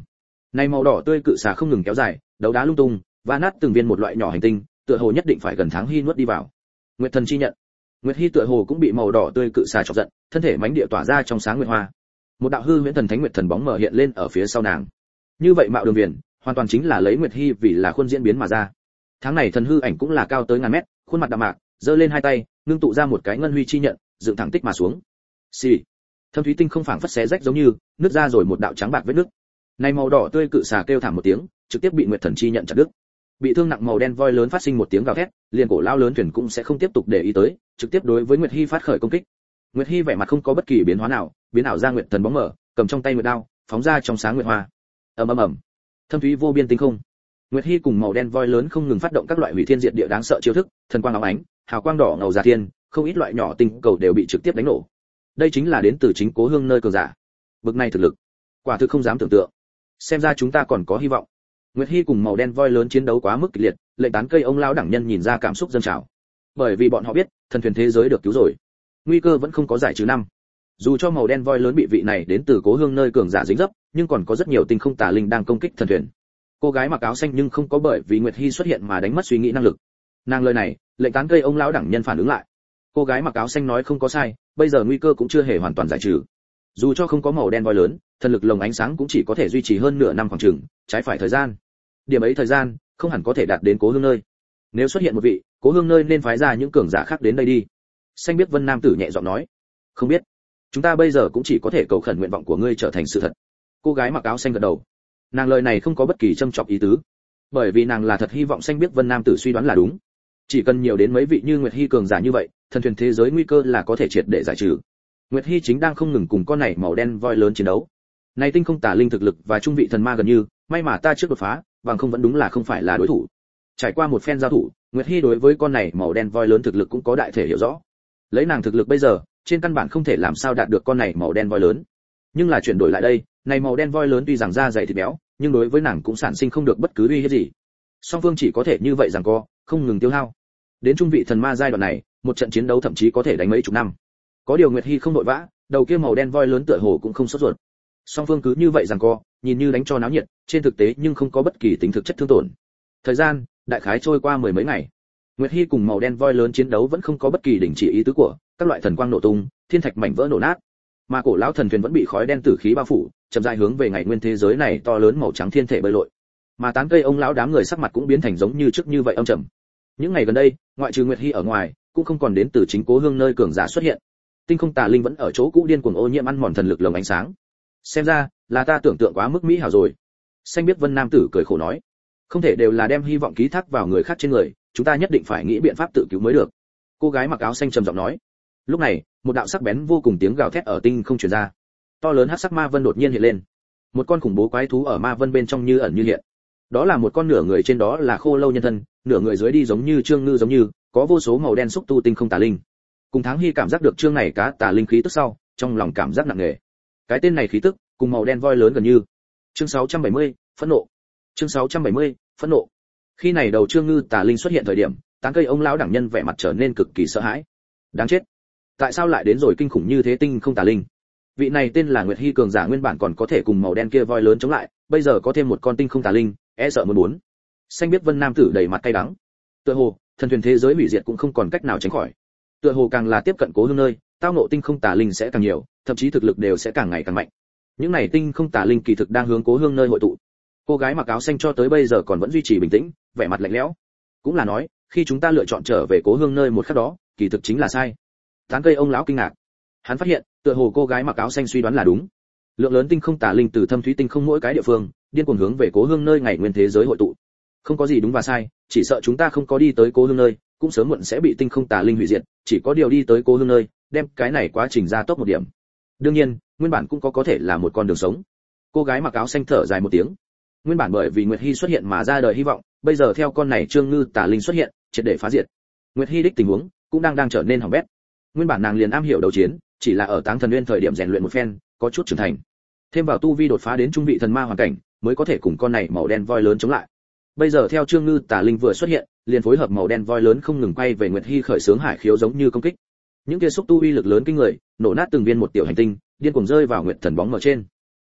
Này màu đỏ tươi cự xà không ngừng kéo dài, đấu đá lung tung, va nát từng viên một loại nhỏ hành tinh, tựa hồ nhất định phải gần tháng Hy nuốt đi vào. Nguyệt thần chi nhận. Nguyệt Hy tựa hồ cũng bị màu đỏ tươi cự xà chọc giận, thân thể mãnh địa tỏa ra trong sáng nguyệt hoa. Một đạo hư huyễn thần thánh nguyệt thần bóng mở hiện lên ở phía sau nàng. Như vậy mạo đường viền, hoàn toàn chính là lấy Nguyệt Hy vì là khuôn diễn biến mà ra. Tháng này thần hư ảnh cũng là cao tới ngàn mét, khuôn mặt đạm mạc, giơ lên hai tay, ngưng tụ ra một cái ngân huy chi nhận, dựng thẳng tích mà xuống. Xì. Thâm thúy tinh không phảng phất xé rách giống như, nứt ra rồi một đạo trắng bạc vết nứt. Này màu đỏ tươi cự xà kêu thảm một tiếng, trực tiếp bị Nguyệt thần chi nhận chặt đứt. Bị thương nặng màu đen voi lớn phát sinh một tiếng gào thét, liền cổ lao lớn thuyền cũng sẽ không tiếp tục để ý tới, trực tiếp đối với Nguyệt Hy phát khởi công kích. Nguyệt Hy vẻ mặt không có bất kỳ biến hóa nào, biến ảo ra Nguyệt thần bóng mở, cầm trong tay nguyệt đao, phóng ra trong sáng nguyệt hoa. Ầm ầm ầm. Thâm thúy vô biên tinh không. Nguyệt Hy cùng màu đen voi lớn không ngừng phát động các loại hủy thiên diệt địa đáng sợ chiêu thức, thần quang óng ánh, hào quang đỏ ngầu ra thiên, không ít loại nhỏ tinh cầu đều bị trực tiếp đánh nổ. Đây chính là đến từ chính Cố Hương nơi cường giả. Bực này thực lực, quả thực không dám tưởng tượng. Xem ra chúng ta còn có hy vọng. Nguyệt Hy cùng màu đen voi lớn chiến đấu quá mức kịch liệt, lệnh tán cây ông lão đẳng nhân nhìn ra cảm xúc dâng trào. Bởi vì bọn họ biết, thần thuyền thế giới được cứu rồi, nguy cơ vẫn không có giải trừ năm. Dù cho màu đen voi lớn bị vị này đến từ Cố Hương nơi cường giả dính dấp, nhưng còn có rất nhiều tinh không tà linh đang công kích thần thuyền. Cô gái mặc áo xanh nhưng không có bởi vì Nguyệt Hy xuất hiện mà đánh mất suy nghĩ năng lực. Nàng lời này, lệnh tán cây ông lão đẳng nhân phản ứng lại. Cô gái mặc áo xanh nói không có sai, bây giờ nguy cơ cũng chưa hề hoàn toàn giải trừ. Dù cho không có màu đen voi lớn, thần lực lồng ánh sáng cũng chỉ có thể duy trì hơn nửa năm khoảng chừng, trái phải thời gian. Điểm ấy thời gian, không hẳn có thể đạt đến Cố Hương nơi. Nếu xuất hiện một vị, Cố Hương nơi nên phái ra những cường giả khác đến đây đi. Xanh biết Vân Nam tử nhẹ giọng nói. Không biết. Chúng ta bây giờ cũng chỉ có thể cầu khẩn nguyện vọng của ngươi trở thành sự thật. Cô gái mặc áo xanh gật đầu. Nàng lời này không có bất kỳ châm chọc ý tứ, bởi vì nàng là thật hy vọng xanh biết Vân Nam tử suy đoán là đúng. Chỉ cần nhiều đến mấy vị như Nguyệt Hy cường giả như vậy, thần thuyền thế giới nguy cơ là có thể triệt để giải trừ. Nguyệt Hy chính đang không ngừng cùng con này màu đen voi lớn chiến đấu. Này tinh không tà linh thực lực và trung vị thần ma gần như, may mà ta trước đột phá, bằng không vẫn đúng là không phải là đối thủ. Trải qua một phen giao thủ, Nguyệt Hy đối với con này màu đen voi lớn thực lực cũng có đại thể hiểu rõ. Lấy nàng thực lực bây giờ, trên căn bản không thể làm sao đạt được con này màu đen voi lớn. Nhưng là chuyển đổi lại đây, này màu đen voi lớn tuy rằng da dày thịt béo, nhưng đối với nàng cũng sản sinh không được bất cứ uy hiếp gì. Song phương chỉ có thể như vậy rằng co, không ngừng tiêu hao. Đến trung vị thần ma giai đoạn này, một trận chiến đấu thậm chí có thể đánh mấy chục năm. Có điều Nguyệt Hy không đội vã, đầu kia màu đen voi lớn tựa hồ cũng không sốt ruột. Song phương cứ như vậy rằng co, nhìn như đánh cho náo nhiệt, trên thực tế nhưng không có bất kỳ tính thực chất thương tổn. Thời gian, đại khái trôi qua mười mấy ngày. Nguyệt Hy cùng màu đen voi lớn chiến đấu vẫn không có bất kỳ đình chỉ ý tứ của, các loại thần quang nổ tung, thiên thạch mảnh vỡ nổ nát. Mà cổ lão thần thuyền vẫn bị khói đen tử khí bao phủ, chậm rãi hướng về ngày nguyên thế giới này to lớn màu trắng thiên thể bơi lội. Mà tán cây ông lão đám người sắc mặt cũng biến thành giống như trước như vậy âm trầm. Những ngày gần đây, ngoại trừ Nguyệt Hy ở ngoài, cũng không còn đến từ chính Cố Hương nơi cường giả xuất hiện. Tinh không tà linh vẫn ở chỗ cũ điên cuồng ô nhiễm ăn mòn thần lực lồng ánh sáng. Xem ra, là ta tưởng tượng quá mức mỹ hảo rồi. Xanh biết Vân Nam tử cười khổ nói, không thể đều là đem hy vọng ký thác vào người khác trên người, chúng ta nhất định phải nghĩ biện pháp tự cứu mới được. Cô gái mặc áo xanh trầm giọng nói. Lúc này, một đạo sắc bén vô cùng tiếng gào thét ở tinh không truyền ra. To lớn hắc sắc ma vân đột nhiên hiện lên. Một con khủng bố quái thú ở ma vân bên trong như ẩn như hiện. Đó là một con nửa người trên đó là khô lâu nhân thân, nửa người dưới đi giống như trương ngư giống như, có vô số màu đen xúc tu tinh không tà linh. Cùng Tháng Hy cảm giác được chương này cá tà linh khí tức sau, trong lòng cảm giác nặng nề. Cái tên này khí tức, cùng màu đen voi lớn gần như. Chương sáu trăm bảy mươi, phẫn nộ. Chương sáu trăm bảy mươi, phẫn nộ. Khi này đầu trương ngư tà linh xuất hiện thời điểm, tán cây ông lão đẳng nhân vẻ mặt trở nên cực kỳ sợ hãi. Đáng chết, tại sao lại đến rồi kinh khủng như thế tinh không tà linh? Vị này tên là Nguyệt Hy cường giả nguyên bản còn có thể cùng màu đen kia voi lớn chống lại, bây giờ có thêm một con tinh không tà linh, e sợ muốn muốn. Xanh biết Vân Nam tử đầy mặt cay đắng. Tựa hồ, thần thuyền thế giới hủy diệt cũng không còn cách nào tránh khỏi. Tựa hồ càng là tiếp cận Cố Hương nơi, tao ngộ tinh không tà linh sẽ càng nhiều, thậm chí thực lực đều sẽ càng ngày càng mạnh. Những này tinh không tà linh kỳ thực đang hướng Cố Hương nơi hội tụ. Cô gái mặc áo xanh cho tới bây giờ còn vẫn duy trì bình tĩnh, vẻ mặt lạnh lẽo. Cũng là nói, khi chúng ta lựa chọn trở về Cố Hương nơi một khắc đó, kỳ thực chính là sai. Tán cây ông lão kinh ngạc. Hắn phát hiện, tựa hồ cô gái mặc áo xanh suy đoán là đúng. Lượng lớn tinh không tà linh từ thâm thúy tinh không mỗi cái địa phương, điên cuồng hướng về Cố Hương nơi ngày nguyên thế giới hội tụ. Không có gì đúng và sai, chỉ sợ chúng ta không có đi tới Cố Hương nơi, cũng sớm muộn sẽ bị tinh không tà linh hủy diệt, chỉ có điều đi tới Cố Hương nơi, đem cái này quá trình ra tốt một điểm. Đương nhiên, nguyên bản cũng có có thể là một con đường sống. Cô gái mặc áo xanh thở dài một tiếng. Nguyên bản bởi vì Nguyệt Hy xuất hiện mà ra đời hy vọng, bây giờ theo con này trương ngư tà linh xuất hiện, triệt để phá diệt. Nguyệt Hy đích tình huống cũng đang đang trở nên hỏng bét. Nguyên bản nàng liền am hiểu đấu chiến, chỉ là ở Táng Thần Nguyên thời điểm rèn luyện một phen, có chút trưởng thành. Thêm vào tu vi đột phá đến trung vị thần ma hoàn cảnh, mới có thể cùng con này màu đen voi lớn chống lại. Bây giờ theo trương ngư tà linh vừa xuất hiện, liền phối hợp màu đen voi lớn không ngừng quay về Nguyệt Hy khởi xướng hải khiếu giống như công kích. Những kia xúc tu uy lực lớn kinh người, nổ nát từng viên một tiểu hành tinh, điên cuồng rơi vào Nguyệt thần bóng mở trên.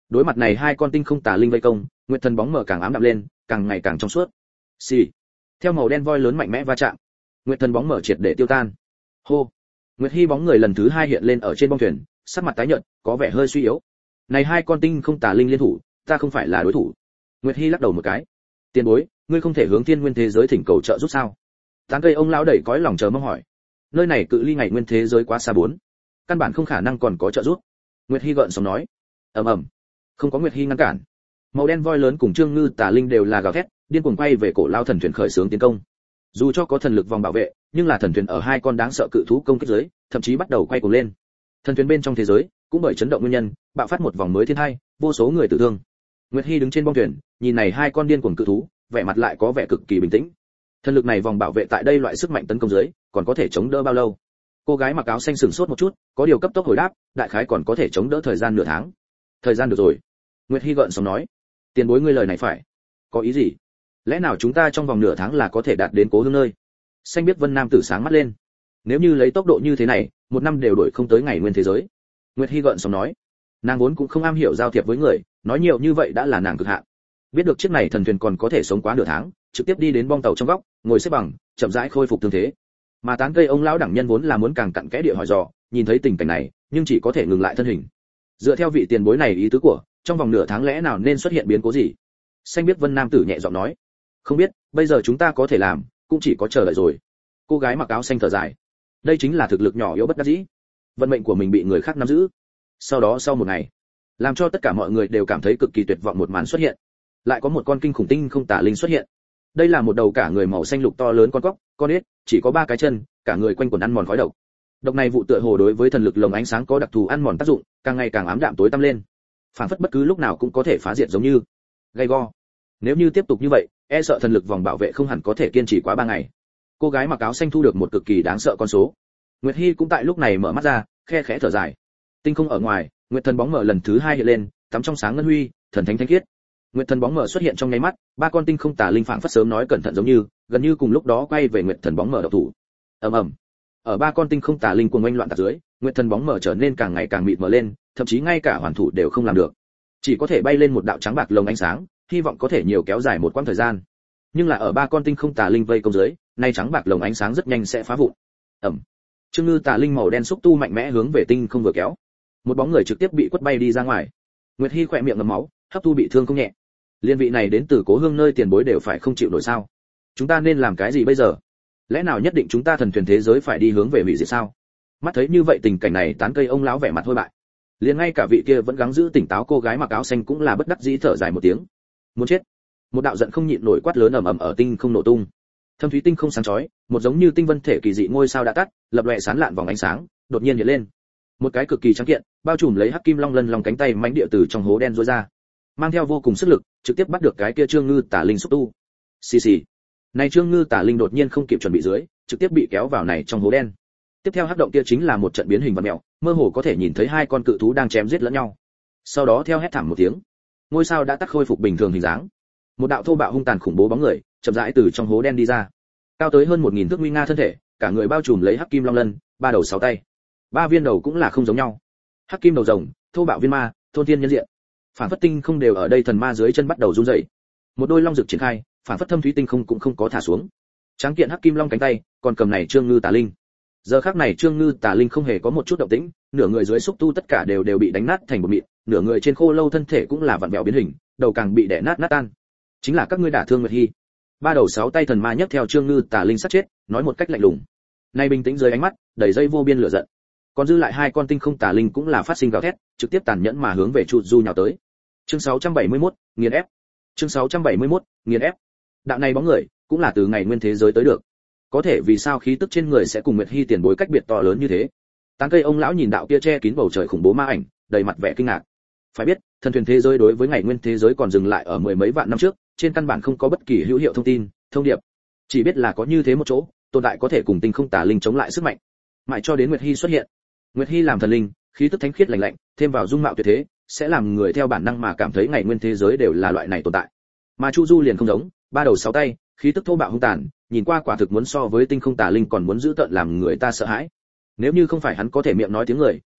Đối mặt này hai con tinh không tà linh vây công, nguyệt thần bóng mở càng ám đạm lên, càng ngày càng trong suốt. Xì. Theo màu đen voi lớn mạnh mẽ va chạm, nguyệt thần bóng mở triệt để tiêu tan. Hô. Nguyệt Hi bóng người lần thứ hai hiện lên ở trên bong thuyền, sắc mặt tái nhợt, có vẻ hơi suy yếu. Này hai con tinh không tà linh liên thủ, ta không phải là đối thủ. Nguyệt Hi lắc đầu một cái. Tiền bối, ngươi không thể hướng thiên nguyên thế giới thỉnh cầu trợ giúp sao? Tán cây ông lão đầy cõi lòng chờ mong hỏi. Nơi này cự ly ngày nguyên thế giới quá xa bốn, căn bản không khả năng còn có trợ giúp. Nguyệt Hi gợn sóng nói. Ầm ầm. Không có Nguyệt Hi ngăn cản. Màu đen voi lớn cùng Trương Ngư tà linh đều là gào thét, điên cuồng quay về cổ lao thần thuyền khởi xướng tiến công. Dù cho có thần lực vòng bảo vệ, nhưng là thần thuyền ở hai con đáng sợ cự thú công kích dưới, thậm chí bắt đầu quay cuồng lên. Thần thuyền bên trong thế giới cũng bởi chấn động nguyên nhân, bạo phát một vòng mới thiên hai, vô số người tử thương. Nguyệt Hi đứng trên bong thuyền, nhìn này hai con điên cuồng cự thú, vẻ mặt lại có vẻ cực kỳ bình tĩnh. Thần lực này vòng bảo vệ tại đây loại sức mạnh tấn công dưới, còn có thể chống đỡ bao lâu? Cô gái mặc áo xanh sừng sốt một chút, có điều cấp tốc hồi đáp, đại khái còn có thể chống đỡ thời gian nửa tháng. Thời gian được rồi. Nguyệt Hi gợn sóng nói. Tiền bối ngươi lời này phải. Có ý gì? Lẽ nào chúng ta trong vòng nửa tháng là có thể đạt đến cố hương nơi? Xanh biết Vân Nam tử sáng mắt lên. Nếu như lấy tốc độ như thế này, một năm đều đổi không tới ngày nguyên thế giới. Nguyệt Hi gợn sóng nói. Nàng vốn cũng không am hiểu giao thiệp với người, nói nhiều như vậy đã là nàng cực hạn. Biết được chiếc này thần thuyền còn có thể sống quá nửa tháng, trực tiếp đi đến bong tàu trong góc, ngồi xếp bằng, chậm rãi khôi phục thương thế. Mà tán cây ông lão đẳng nhân vốn là muốn càng cặn kẽ địa hỏi dò, nhìn thấy tình cảnh này, nhưng chỉ có thể ngừng lại thân hình. Dựa theo vị tiền bối này ý tứ của, trong vòng nửa tháng lẽ nào nên xuất hiện biến cố gì? Xanh biết Vân Nam tử nhẹ giọng nói. Không biết, bây giờ chúng ta có thể làm, cũng chỉ có chờ đợi rồi. Cô gái mặc áo xanh thở dài. Đây chính là thực lực nhỏ yếu bất đắc dĩ. Vận mệnh của mình bị người khác nắm giữ. Sau đó sau một ngày, làm cho tất cả mọi người đều cảm thấy cực kỳ tuyệt vọng một màn xuất hiện. Lại có một con kinh khủng tinh không tà linh xuất hiện. Đây là một đầu cả người màu xanh lục to lớn con cóc, con ếch, chỉ có ba cái chân, cả người quanh quần ăn mòn khói độc. Độc này vụ tựa hồ đối với thần lực lồng ánh sáng có đặc thù ăn mòn tác dụng, càng ngày càng ám đạm tối tăm lên. Phản phất bất cứ lúc nào cũng có thể phá diệt giống như. Gay go. Nếu như tiếp tục như vậy, e sợ thần lực vòng bảo vệ không hẳn có thể kiên trì quá ba ngày. Cô gái mặc áo xanh thu được một cực kỳ đáng sợ con số. Nguyệt Hi cũng tại lúc này mở mắt ra, khe khẽ thở dài. Tinh không ở ngoài, Nguyệt thần bóng mở lần thứ hai hiện lên, tắm trong sáng ngân huy, thần thánh thanh khiết. Nguyệt thần bóng mở xuất hiện trong nháy mắt, ba con tinh không tà linh phảng phất sớm nói cẩn thận giống như, gần như cùng lúc đó quay về Nguyệt thần bóng mở độc thủ. Ầm ầm. Ở ba con tinh không tà linh cuồng oanh loạn tạc dưới, Nguyệt thần bóng mở trở nên càng ngày càng mịt mờ lên, thậm chí ngay cả hoàn thủ đều không làm được. Chỉ có thể bay lên một đạo trắng bạc lồng ánh sáng, hy vọng có thể nhiều kéo dài một quãng thời gian. Nhưng là ở ba con tinh không tà linh vây công dưới, nay trắng bạc lồng ánh sáng rất nhanh sẽ phá vụn. Ầm. Trương Ngư tà linh màu đen xúc tu mạnh mẽ hướng về tinh không vừa kéo. Một bóng người trực tiếp bị quất bay đi ra ngoài. Nguyệt Hi khỏe miệng ngậm máu, hấp thu bị thương không nhẹ. Liên vị này đến từ cố hương nơi tiền bối đều phải không chịu nổi sao? Chúng ta nên làm cái gì bây giờ? Lẽ nào nhất định chúng ta thần thuyền thế giới phải đi hướng về hủy diệt sao? Mắt thấy như vậy tình cảnh này, tán cây ông lão vẻ mặt hôi bại. Liền ngay cả vị kia vẫn gắng giữ tỉnh táo cô gái mặc áo xanh cũng là bất đắc dĩ thở dài một tiếng. Muốn chết. Một đạo giận không nhịn nổi quát lớn ầm ầm ở tinh không nổ tung. Thâm thúy tinh không sáng chói, một giống như tinh vân thể kỳ dị ngôi sao đã tắt, lập lòe sáng lạn vòng ánh sáng, đột nhiên hiện lên. Một cái cực kỳ trắng kiện, bao trùm lấy hắc kim long lân long cánh tay mãnh địa từ trong hố đen rối ra, mang theo vô cùng sức lực, trực tiếp bắt được cái kia Trương Ngư tà linh xúc tu. Xì xì. Này Trương Ngư tà linh đột nhiên không kịp chuẩn bị dưới, trực tiếp bị kéo vào này trong hố đen. Tiếp theo hắc động kia chính là một trận biến hình vặn mèo, mơ hồ có thể nhìn thấy hai con cự thú đang chém giết lẫn nhau. Sau đó theo hét thảm một tiếng, ngôi sao đã tắt khôi phục bình thường hình dáng. Một đạo thô bạo hung tàn khủng bố bóng người, chậm rãi từ trong hố đen đi ra. Cao tới hơn một nghìn thước nguy nga thân thể, cả người bao trùm lấy hắc kim long lân, ba đầu sáu tay. Ba viên đầu cũng là không giống nhau. Hắc kim đầu rồng, thô bạo viên ma, thôn thiên nhân diện. Phản phất tinh không đều ở đây thần ma dưới chân bắt đầu run rẩy. Một đôi long rực triển khai, phản phất thâm thúy tinh không cũng không có thả xuống. Tráng kiện hắc kim long cánh tay, còn cầm này Trương Ngư tà linh. Giờ khắc này Trương Ngư tà linh không hề có một chút động tĩnh, nửa người dưới xúc tu tất cả đều đều bị đánh nát thành một mịn, nửa người trên khô lâu thân thể cũng là vặn vẹo biến hình, đầu càng bị đè nát nát tan. Chính là các ngươi đả thương Nguyệt Hi. Ba đầu sáu tay thần ma nhấc theo Trương Ngư tà linh sát chết, nói một cách lạnh lùng. Nay bình tĩnh dưới ánh mắt, đầy dây vô biên lửa giận. Còn dư lại hai con tinh không tà linh cũng là phát sinh gào thét, trực tiếp tàn nhẫn mà hướng về Chu Du nhào tới. Chương sáu trăm bảy mươi mốt, nghiền ép. Chương sáu trăm bảy mươi mốt, nghiền ép. Đạo này bóng người, cũng là từ ngày nguyên thế giới tới được. Có thể vì sao khí tức trên người sẽ cùng Nguyệt Hi tiền bối cách biệt to lớn như thế? Tán cây ông lão nhìn đạo kia che kín bầu trời khủng bố ma ảnh, đầy mặt vẻ kinh ngạc. Phải biết, thần thuyền thế giới đối với ngày nguyên thế giới còn dừng lại ở mười mấy vạn năm trước, trên căn bản không có bất kỳ hữu hiệu thông tin, thông điệp. Chỉ biết là có như thế một chỗ, tồn tại có thể cùng tinh không tà linh chống lại sức mạnh. Mãi cho đến Nguyệt Hi xuất hiện. Nguyệt Hi làm thần linh, khí tức thánh khiết lạnh lạnh, thêm vào dung mạo tuyệt thế, sẽ làm người theo bản năng mà cảm thấy ngày nguyên thế giới đều là loại này tồn tại. Mà Chu Du liền không giống, ba đầu sáu tay, khí tức thô bạo hung tàn, nhìn qua quả thực muốn so với tinh không tà linh còn muốn giữ tợn làm người ta sợ hãi. Nếu như không phải hắn có thể miệng nói tiếng người,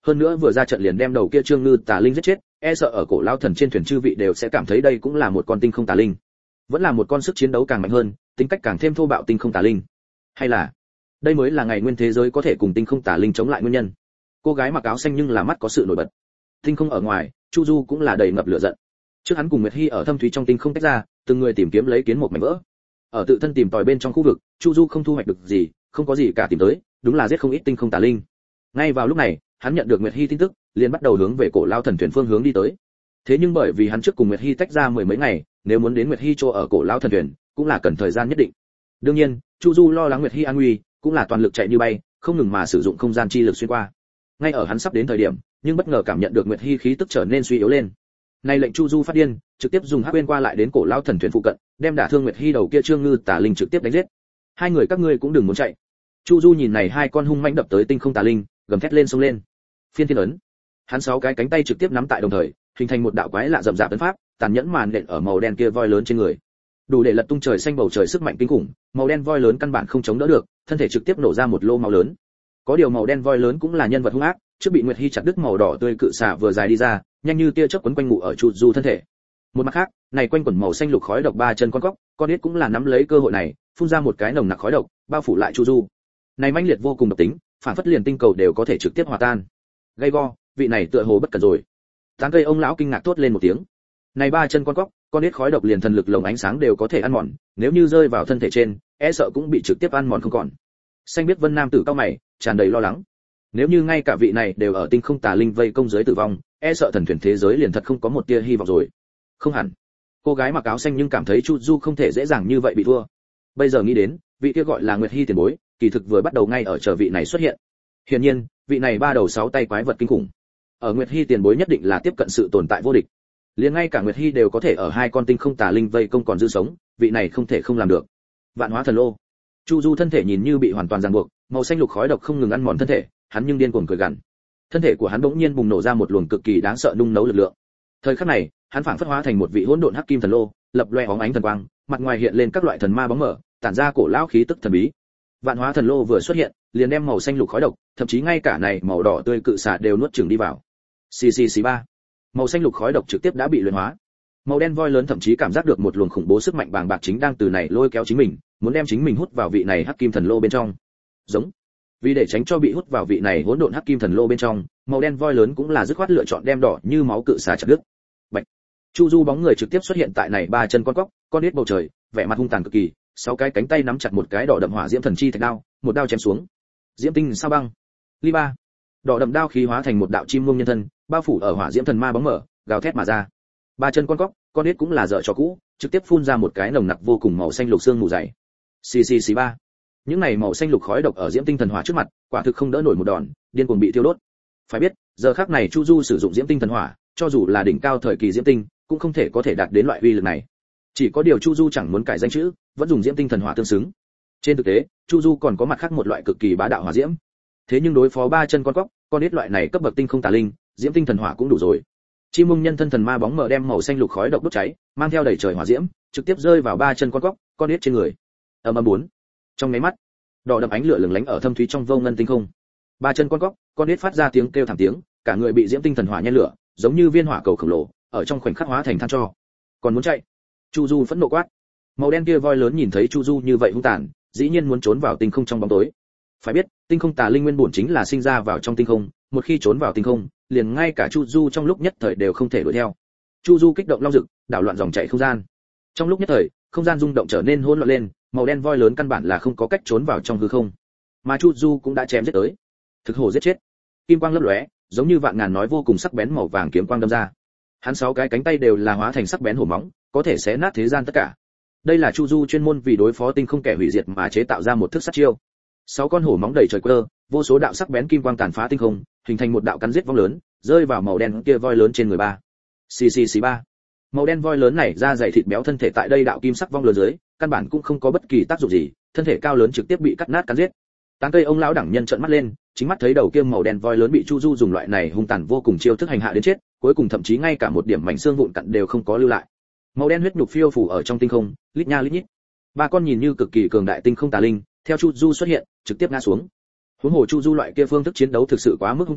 hơn nữa vừa ra trận liền đem đầu kia Trương Ngư Tà Linh giết chết, e sợ ở cổ lao thần trên thuyền chư vị đều sẽ cảm thấy đây cũng là một con tinh không tà linh, vẫn là một con sức chiến đấu càng mạnh hơn, tính cách càng thêm thô bạo tinh không tà linh, hay là đây mới là ngày nguyên thế giới có thể cùng tinh không tà linh chống lại nguyên nhân. Cô gái mặc áo xanh nhưng là mắt có sự nổi bật. Tinh không ở ngoài, Chu Du cũng là đầy ngập lửa giận. Trước hắn cùng Nguyệt Hi ở thâm thúy trong tinh không tách ra, từng người tìm kiếm lấy kiến một mảnh vỡ. Ở tự thân tìm tòi bên trong khu vực, Chu Du không thu hoạch được gì, không có gì cả tìm tới, đúng là giết không ít tinh không tà linh. Ngay vào lúc này, hắn nhận được Nguyệt Hi tin tức, liền bắt đầu hướng về cổ lao thần thuyền phương hướng đi tới. Thế nhưng bởi vì hắn trước cùng Nguyệt Hi tách ra mười mấy ngày, nếu muốn đến Nguyệt Hi chỗ ở cổ lao thần thuyền, cũng là cần thời gian nhất định. Đương nhiên, Chu Du lo lắng Nguyệt Hi an nguy, cũng là toàn lực chạy như bay, không ngừng mà sử dụng không gian chi lực xuyên qua. Ngay ở hắn sắp đến thời điểm, nhưng bất ngờ cảm nhận được Nguyệt Hi khí tức trở nên suy yếu lên. Nay lệnh Chu Du phát điên, trực tiếp dùng hắc quên qua lại đến cổ lao thần thuyền phụ cận, đem đả thương Nguyệt Hi đầu kia Trương Ngư Tà Linh trực tiếp đánh giết. Hai người các ngươi cũng đừng muốn chạy. Chu Du nhìn này hai con hung mãnh đập tới tinh không tà linh, gầm thét lên xông lên. Phiên thiên ấn. Hắn sáu cái cánh tay trực tiếp nắm tại đồng thời, hình thành một đạo quái lạ rậm rạp ấn pháp, tàn nhẫn màn nện ở màu đen kia voi lớn trên người. Đủ để lật tung trời xanh bầu trời sức mạnh kinh khủng, màu đen voi lớn căn bản không chống đỡ được, thân thể trực tiếp nổ ra một lô máu lớn. Có điều màu đen voi lớn cũng là nhân vật hung ác, trước bị Nguyệt Hi chặt đứt màu đỏ tươi cự xả vừa dài đi ra, nhanh như tia chớp quấn quanh ngụ ở Chu Du thân thể. Một mặt khác, này quanh quẩn màu xanh lục khói độc ba chân con cóc, con ít cũng là nắm lấy cơ hội này, phun ra một cái nồng nặc khói độc, bao phủ lại Chu Du. Này mãnh liệt vô cùng độc tính, phản phất liền tinh cầu đều có thể trực tiếp hòa tan. Gay go, vị này tựa hồ bất cẩn rồi. Tán cây ông lão kinh ngạc thốt lên một tiếng. Này ba chân con cóc, con ít khói độc liền thần lực lồng ánh sáng đều có thể ăn mòn, nếu như rơi vào thân thể trên, e sợ cũng bị trực tiếp ăn mòn không còn. Xanh biết Vân Nam tử cao mày, tràn đầy lo lắng. Nếu như ngay cả vị này đều ở tinh không tà linh vây công giới tử vong, e sợ thần thuyền thế giới liền thật không có một tia hy vọng rồi. Không hẳn. Cô gái mặc áo xanh nhưng cảm thấy Chu Du không thể dễ dàng như vậy bị thua. Bây giờ nghĩ đến, vị kia gọi là Nguyệt Hi tiền bối, kỳ thực vừa bắt đầu ngay ở chờ vị này xuất hiện. Hiển nhiên, vị này ba đầu sáu tay quái vật kinh khủng. Ở Nguyệt Hi tiền bối nhất định là tiếp cận sự tồn tại vô địch. Liền ngay cả Nguyệt Hi đều có thể ở hai con tinh không tà linh vây công còn giữ sống, vị này không thể không làm được. Vạn hóa thần lô. Chu Du thân thể nhìn như bị hoàn toàn ràng buộc, màu xanh lục khói độc không ngừng ăn mòn thân thể, hắn nhưng điên cuồng cười gằn. Thân thể của hắn bỗng nhiên bùng nổ ra một luồng cực kỳ đáng sợ nung nấu lực lượng. Thời khắc này, hắn phảng phất hóa thành một vị hỗn độn hắc kim thần lô, lập loè óng ánh thần quang, mặt ngoài hiện lên các loại thần ma bóng mờ, tản ra cổ lão khí tức thần bí. Vạn hóa thần lô vừa xuất hiện, liền đem màu xanh lục khói độc, thậm chí ngay cả này màu đỏ tươi cự xả đều nuốt chửng đi vào. Xì xì xì ba. Màu xanh lục khói độc trực tiếp đã bị luyện hóa. Màu đen voi lớn thậm chí cảm giác được một luồng khủng bố sức mạnh bàng bạc chính đang từ này lôi kéo chính mình, muốn đem chính mình hút vào vị này hắc kim thần lô bên trong. Giống. Vì để tránh cho bị hút vào vị này hỗn độn hắc kim thần lô bên trong, màu đen voi lớn cũng là dứt khoát lựa chọn đem đỏ như máu cự xả chặt đứt. Bạch. Chu Du bóng người trực tiếp xuất hiện tại này ba chân con cóc, con nít bầu trời, vẻ mặt hung tàn cực kỳ, sáu cái cánh tay nắm chặt một cái đỏ đậm hỏa diễm thần chi thạch đao, một đao chém xuống. Diễm tinh sao băng. Ly ba. Đỏ đậm đao khí hóa thành một đạo chim muông nhân thân, bao phủ ở hỏa diễm thần ma bóng mở, gào thét mà ra. Ba chân con cóc, con nít cũng là dở trò cũ, trực tiếp phun ra một cái nồng nặc vô cùng màu xanh lục xương mù dày. Xì xì xì ba. Những này màu xanh lục khói độc ở diễm tinh thần hỏa trước mặt, quả thực không đỡ nổi một đòn, điên cuồng bị thiêu đốt. Phải biết, giờ khắc này Chu Du sử dụng diễm tinh thần hỏa, cho dù là đỉnh cao thời kỳ diễm tinh, cũng không thể có thể đạt đến loại uy lực này. Chỉ có điều Chu Du chẳng muốn cải danh chữ, vẫn dùng diễm tinh thần hỏa tương xứng. Trên thực tế, Chu Du còn có mặt khác một loại cực kỳ bá đạo hỏa diễm. Thế nhưng đối phó ba chân con cóc, con ít loại này cấp bậc tinh không tà linh, diễm tinh thần hỏa cũng đủ rồi. Chim mông nhân thân thần ma bóng mờ đem màu xanh lục khói độc đốt cháy, mang theo đầy trời hỏa diễm, trực tiếp rơi vào ba chân con cóc, con ít trên người. Ầm ầm bốn. Trong mấy mắt, đỏ đậm ánh lửa lừng lánh ở thâm thúy trong vô ngân tinh không. Ba chân con cóc, con ít phát ra tiếng kêu thảm tiếng, cả người bị diễm tinh thần hỏa nhen lửa, giống như viên hỏa cầu khổng lồ, ở trong khoảnh khắc hóa thành than tro. Còn muốn chạy? Chu Du phẫn nộ quát. Màu đen kia voi lớn nhìn thấy Chu Du như vậy hung tàn, dĩ nhiên muốn trốn vào tinh không trong bóng tối. Phải biết, tinh không tà linh nguyên bổn chính là sinh ra vào trong tinh không, một khi trốn vào tinh không, liền ngay cả Chu Du trong lúc nhất thời đều không thể đuổi theo. Chu Du kích động long dực, đảo loạn dòng chảy không gian. Trong lúc nhất thời, không gian rung động trở nên hỗn loạn lên, màu đen voi lớn căn bản là không có cách trốn vào trong hư không. Mà Chu Du cũng đã chém giết tới. Thực hồ giết chết. Kim quang lấp lóe, giống như vạn ngàn nói vô cùng sắc bén màu vàng kiếm quang đâm ra. Hắn sáu cái cánh tay đều là hóa thành sắc bén hổ móng, có thể xé nát thế gian tất cả. Đây là Chu Du chuyên môn vì đối phó tinh không kẻ hủy diệt mà chế tạo ra một thức sát chiêu. Sáu con hổ móng đầy trời quơ, vô số đạo sắc bén kim quang tàn phá tinh không, hình thành một đạo cắn giết vong lớn, rơi vào màu đen kia voi lớn trên người ba. Xì xì xì ba. Màu đen voi lớn này da dày thịt béo thân thể tại đây đạo kim sắc vong lớn dưới, căn bản cũng không có bất kỳ tác dụng gì, thân thể cao lớn trực tiếp bị cắt nát cắn giết. Tán cây ông lão đẳng nhân trợn mắt lên, chính mắt thấy đầu kia màu đen voi lớn bị Chu Du dùng loại này hung tàn vô cùng chiêu thức hành hạ đến chết, cuối cùng thậm chí ngay cả một điểm mảnh xương vụn cặn đều không có lưu lại. Màu đen huyết nhục phiêu phủ ở trong tinh không, lít nha lít nhít. Ba con nhìn như cực kỳ cường đại tinh không tà linh, theo Chu Du xuất hiện, trực tiếp ngã xuống. Huống hồ Chu Du loại kia phương thức chiến đấu thực sự quá mức hung tàn,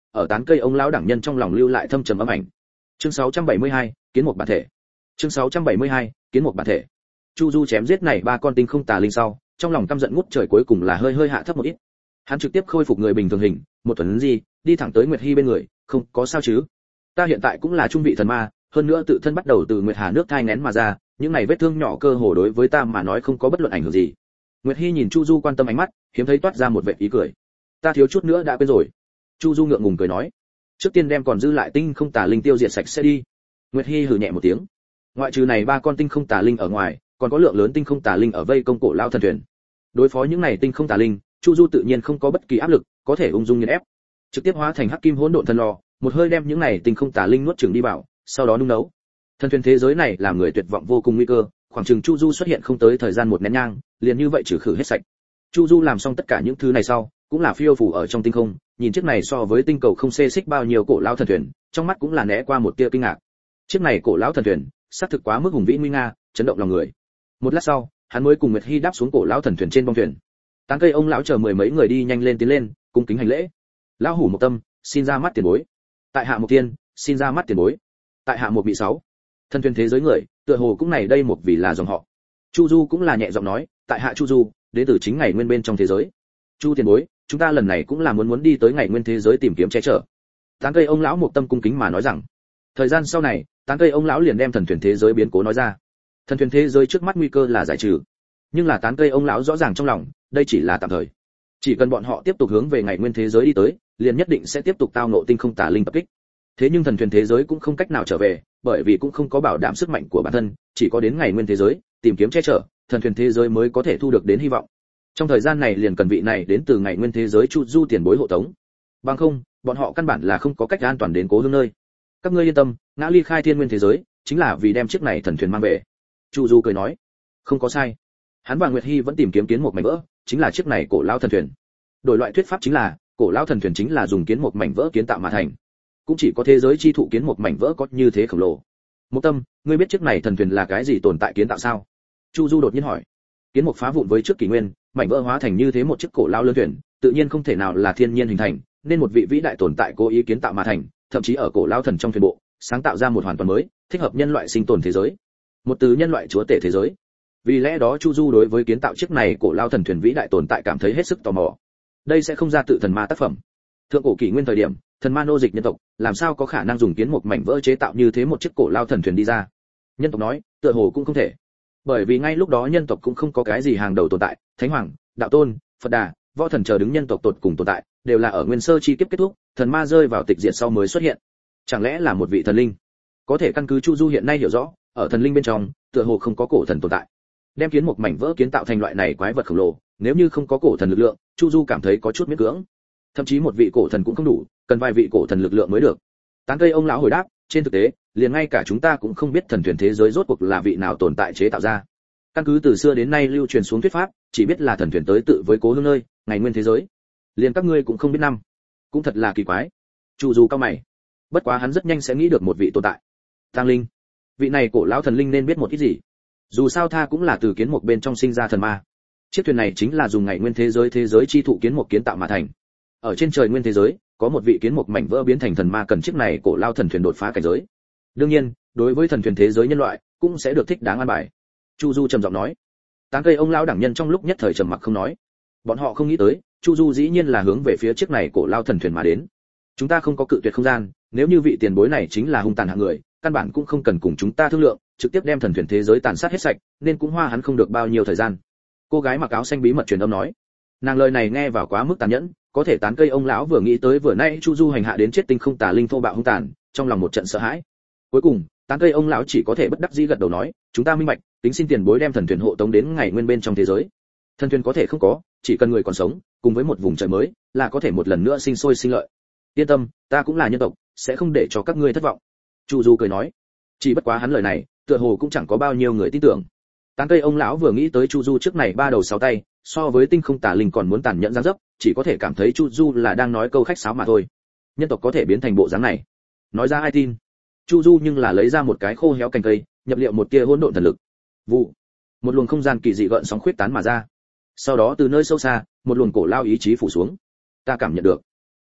ở tán cây ông lão đẳng nhân trong lòng lưu lại thâm trầm âm ảnh. Chương sáu trăm bảy mươi hai, kiến một bản thể. Chương sáu trăm bảy mươi hai, kiến một bản thể. Chu Du chém giết này ba con tinh không tà linh sau, trong lòng căm giận ngút trời cuối cùng là hơi hơi hạ thấp một ít. Hắn trực tiếp khôi phục người bình thường hình, một tuần gì, đi thẳng tới Nguyệt Hi bên người, "Không, có sao chứ? Ta hiện tại cũng là trung vị thần ma, hơn nữa tự thân bắt đầu từ Nguyệt Hà nước thai nghén mà ra, những này vết thương nhỏ cơ hồ đối với ta mà nói không có bất luận ảnh hưởng gì." Nguyệt Hi nhìn Chu Du quan tâm ánh mắt, hiếm thấy toát ra một vẻ ý cười. "Ta thiếu chút nữa đã quên rồi." Chu Du ngượng ngùng cười nói. "Trước tiên đem còn dư lại tinh không tà linh tiêu diệt sạch sẽ đi." Nguyệt Hi hừ nhẹ một tiếng. Ngoại trừ này ba con tinh không tà linh ở ngoài, còn có lượng lớn tinh không tà linh ở vây công cổ lao thần thuyền. Đối phó những này tinh không tà linh, Chu Du tự nhiên không có bất kỳ áp lực, có thể ung dung nghiền ép. Trực tiếp hóa thành hắc kim hỗn độn thần lò, một hơi đem những này tinh không tà linh nuốt chửng đi vào, sau đó nung nấu. Thần thuyền thế giới này làm người tuyệt vọng vô cùng nguy cơ, khoảng chừng Chu Du xuất hiện không tới thời gian một nén nhang, liền như vậy trừ khử hết sạch. Chu Du làm xong tất cả những thứ này sau, cũng là phiêu phù ở trong tinh không, nhìn chiếc này so với tinh cầu không xê xích bao nhiêu cổ lão thần thuyền, trong mắt cũng là né qua một tia kinh ngạc. Chiếc này cổ lão thần thuyền, xác thực quá mức hùng vĩ nguy nga, chấn động lòng người. Một lát sau, hắn mới cùng Nguyệt Hi đáp xuống cổ lão thần thuyền trên bong thuyền. Tán cây ông lão chờ mười mấy người đi nhanh lên tiến lên, cung kính hành lễ. Lão hủ một tâm, xin ra mắt tiền bối. Tại hạ một tiên, xin ra mắt tiền bối. Tại hạ một bị sáu. Thần thuyền thế giới người, tựa hồ cũng này đây một vì là dòng họ. Chu Du cũng là nhẹ giọng nói, tại hạ Chu Du, đến từ chính ngày nguyên bên trong thế giới. Chu tiền bối, chúng ta lần này cũng là muốn muốn đi tới ngày nguyên thế giới tìm kiếm che chở. Tán cây ông lão một tâm cung kính mà nói rằng, thời gian sau này, tán cây ông lão liền đem thần thuyền thế giới biến cố nói ra. Thần thuyền thế giới trước mắt nguy cơ là giải trừ, nhưng là tán cây ông lão rõ ràng trong lòng, đây chỉ là tạm thời. Chỉ cần bọn họ tiếp tục hướng về ngày nguyên thế giới đi tới, liền nhất định sẽ tiếp tục tao ngộ tinh không tà linh tập kích. Thế nhưng thần thuyền thế giới cũng không cách nào trở về, bởi vì cũng không có bảo đảm sức mạnh của bản thân, chỉ có đến ngày nguyên thế giới, tìm kiếm che chở, thần thuyền thế giới mới có thể thu được đến hy vọng. Trong thời gian này liền cần vị này đến từ ngày nguyên thế giới Chu Du tiền bối hộ tống. Bằng không, bọn họ căn bản là không có cách an toàn đến cố hương nơi. Các ngươi yên tâm, ngã ly khai thiên nguyên thế giới, chính là vì đem chiếc này thần thuyền mang về. Chu Du cười nói, không có sai. Hắn và Nguyệt Hi vẫn tìm kiếm kiến một mảnh vỡ, chính là chiếc này cổ lão thần thuyền. Đổi loại thuyết pháp chính là, cổ lão thần thuyền chính là dùng kiến một mảnh vỡ kiến tạo mà thành. Cũng chỉ có thế giới chi thụ kiến một mảnh vỡ có như thế khổng lồ. Một tâm, ngươi biết chiếc này thần thuyền là cái gì tồn tại kiến tạo sao? Chu Du đột nhiên hỏi. Kiến một phá vụn với trước kỷ nguyên, mảnh vỡ hóa thành như thế một chiếc cổ lão lớn thuyền, tự nhiên không thể nào là thiên nhiên hình thành, nên một vị vĩ đại tồn tại cố ý kiến tạo mà thành, thậm chí ở cổ lão thần trong thuyền bộ, sáng tạo ra một hoàn toàn mới, thích hợp nhân loại sinh tồn thế giới. Một từ nhân loại chúa tể thế giới. Vì lẽ đó Chu Du đối với kiến tạo chiếc này cổ lão thần thuyền vĩ đại tồn tại cảm thấy hết sức tò mò. Đây sẽ không ra tự thần ma tác phẩm. Thượng cổ kỷ nguyên thời điểm, thần ma nô dịch nhân tộc, làm sao có khả năng dùng kiến một mảnh vỡ chế tạo như thế một chiếc cổ lão thần thuyền đi ra? Nhân tộc nói, tựa hồ cũng không thể. Bởi vì ngay lúc đó nhân tộc cũng không có cái gì hàng đầu tồn tại, thánh hoàng, đạo tôn, phật đà, võ thần chờ đứng nhân tộc tột cùng tồn tại, đều là ở nguyên sơ chi kiếp kết thúc, thần ma rơi vào tịch diệt sau mới xuất hiện. Chẳng lẽ là một vị thần linh? Có thể căn cứ Chu Du hiện nay hiểu rõ, ở thần linh bên trong, tựa hồ không có cổ thần tồn tại. Đem kiến một mảnh vỡ kiến tạo thành loại này quái vật khổng lồ, nếu như không có cổ thần lực lượng, Chu Du cảm thấy có chút miễn cưỡng. Thậm chí một vị cổ thần cũng không đủ, cần vài vị cổ thần lực lượng mới được. Tán cây ông lão hồi đáp, trên thực tế, liền ngay cả chúng ta cũng không biết thần thuyền thế giới rốt cuộc là vị nào tồn tại chế tạo ra. Căn cứ từ xưa đến nay lưu truyền xuống thuyết pháp, chỉ biết là thần thuyền tới tự với cố hương nơi, ngày nguyên thế giới. Liền các ngươi cũng không biết năm. Cũng thật là kỳ quái. Chu Du cao mày. Bất quá hắn rất nhanh sẽ nghĩ được một vị tồn tại. Tang Linh. Vị này cổ lão thần linh nên biết một ít gì. Dù sao tha cũng là từ kiến một bên trong sinh ra thần ma. Chiếc thuyền này chính là dùng ngày nguyên thế giới thế giới chi thụ kiến một kiến tạo mà thành. Ở trên trời nguyên thế giới, có một vị kiến một mảnh vỡ biến thành thần ma cần chiếc này cổ lão thần thuyền đột phá cảnh giới. Đương nhiên, đối với thần thuyền thế giới nhân loại, cũng sẽ được thích đáng an bài. Chu Du trầm giọng nói. Tán cây ông lão đẳng nhân trong lúc nhất thời trầm mặc không nói. Bọn họ không nghĩ tới, Chu Du dĩ nhiên là hướng về phía chiếc này cổ lão thần thuyền mà đến. Chúng ta không có cự tuyệt không gian, nếu như vị tiền bối này chính là hung tàn hạng người, căn bản cũng không cần cùng chúng ta thương lượng, trực tiếp đem thần thuyền thế giới tàn sát hết sạch, nên cũng hoa hắn không được bao nhiêu thời gian. Cô gái mặc áo xanh bí mật truyền âm nói. Nàng lời này nghe vào quá mức tàn nhẫn, có thể tán cây ông lão vừa nghĩ tới vừa nay Chu Du hành hạ đến chết tinh không tà linh thô bạo hung tàn, trong lòng một trận sợ hãi. Cuối cùng, tán cây ông lão chỉ có thể bất đắc dĩ gật đầu nói, chúng ta minh bạch, tính xin tiền bối đem thần thuyền hộ tống đến ngày nguyên bên trong thế giới. Thần thuyền có thể không có, chỉ cần người còn sống, cùng với một vùng trời mới, là có thể một lần nữa sinh sôi sinh lợi. Yên tâm, ta cũng là nhân tộc, sẽ không để cho các ngươi thất vọng. Chu Du cười nói. Chỉ bất quá hắn lời này, tựa hồ cũng chẳng có bao nhiêu người tin tưởng. Tán cây ông lão vừa nghĩ tới Chu Du trước này ba đầu sáu tay, so với tinh không tà linh còn muốn tàn nhẫn dáng dấp, chỉ có thể cảm thấy Chu Du là đang nói câu khách sáo mà thôi. Nhân tộc có thể biến thành bộ dáng này, nói ra ai tin? Chu Du nhưng là lấy ra một cái khô héo cành cây, nhập liệu một tia hỗn độn thần lực. Vụ, một luồng không gian kỳ dị gợn sóng khuyết tán mà ra. Sau đó từ nơi sâu xa, một luồng cổ lao ý chí phủ xuống. Ta cảm nhận được.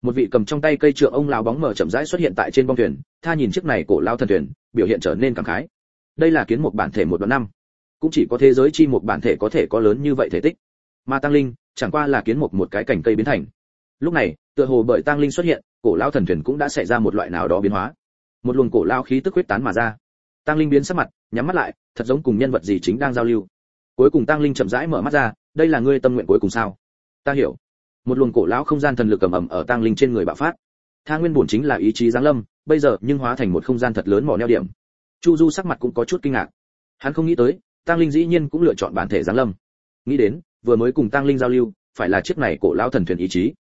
Một vị cầm trong tay cây trượng ông lão bóng mờ chậm rãi xuất hiện tại trên bong thuyền, tha nhìn chiếc này cổ lão thần thuyền, biểu hiện trở nên cảm khái. Đây là kiến một bản thể một đoạn năm, cũng chỉ có thế giới chi một bản thể có thể có lớn như vậy thể tích, mà tăng linh chẳng qua là kiến một một cái cành cây biến thành. Lúc này, tựa hồ bởi tăng linh xuất hiện, cổ lão thần thuyền cũng đã xảy ra một loại nào đó biến hóa. Một luồng cổ lão khí tức huyết tán mà ra. Tăng linh biến sắc mặt, nhắm mắt lại, thật giống cùng nhân vật gì chính đang giao lưu. Cuối cùng tăng linh chậm rãi mở mắt ra, đây là ngươi tâm nguyện cuối cùng sao? Ta hiểu. Một luồng cổ lão không gian thần lực ầm ầm ở tăng linh trên người bạo phát. Tha nguyên bổn chính là ý chí giáng lâm, bây giờ nhưng hóa thành một không gian thật lớn mỏ neo điểm. Chu Du sắc mặt cũng có chút kinh ngạc. Hắn không nghĩ tới, tăng linh dĩ nhiên cũng lựa chọn bản thể giáng lâm. Nghĩ đến, vừa mới cùng tăng linh giao lưu, phải là chiếc này cổ lão thần thuyền ý chí.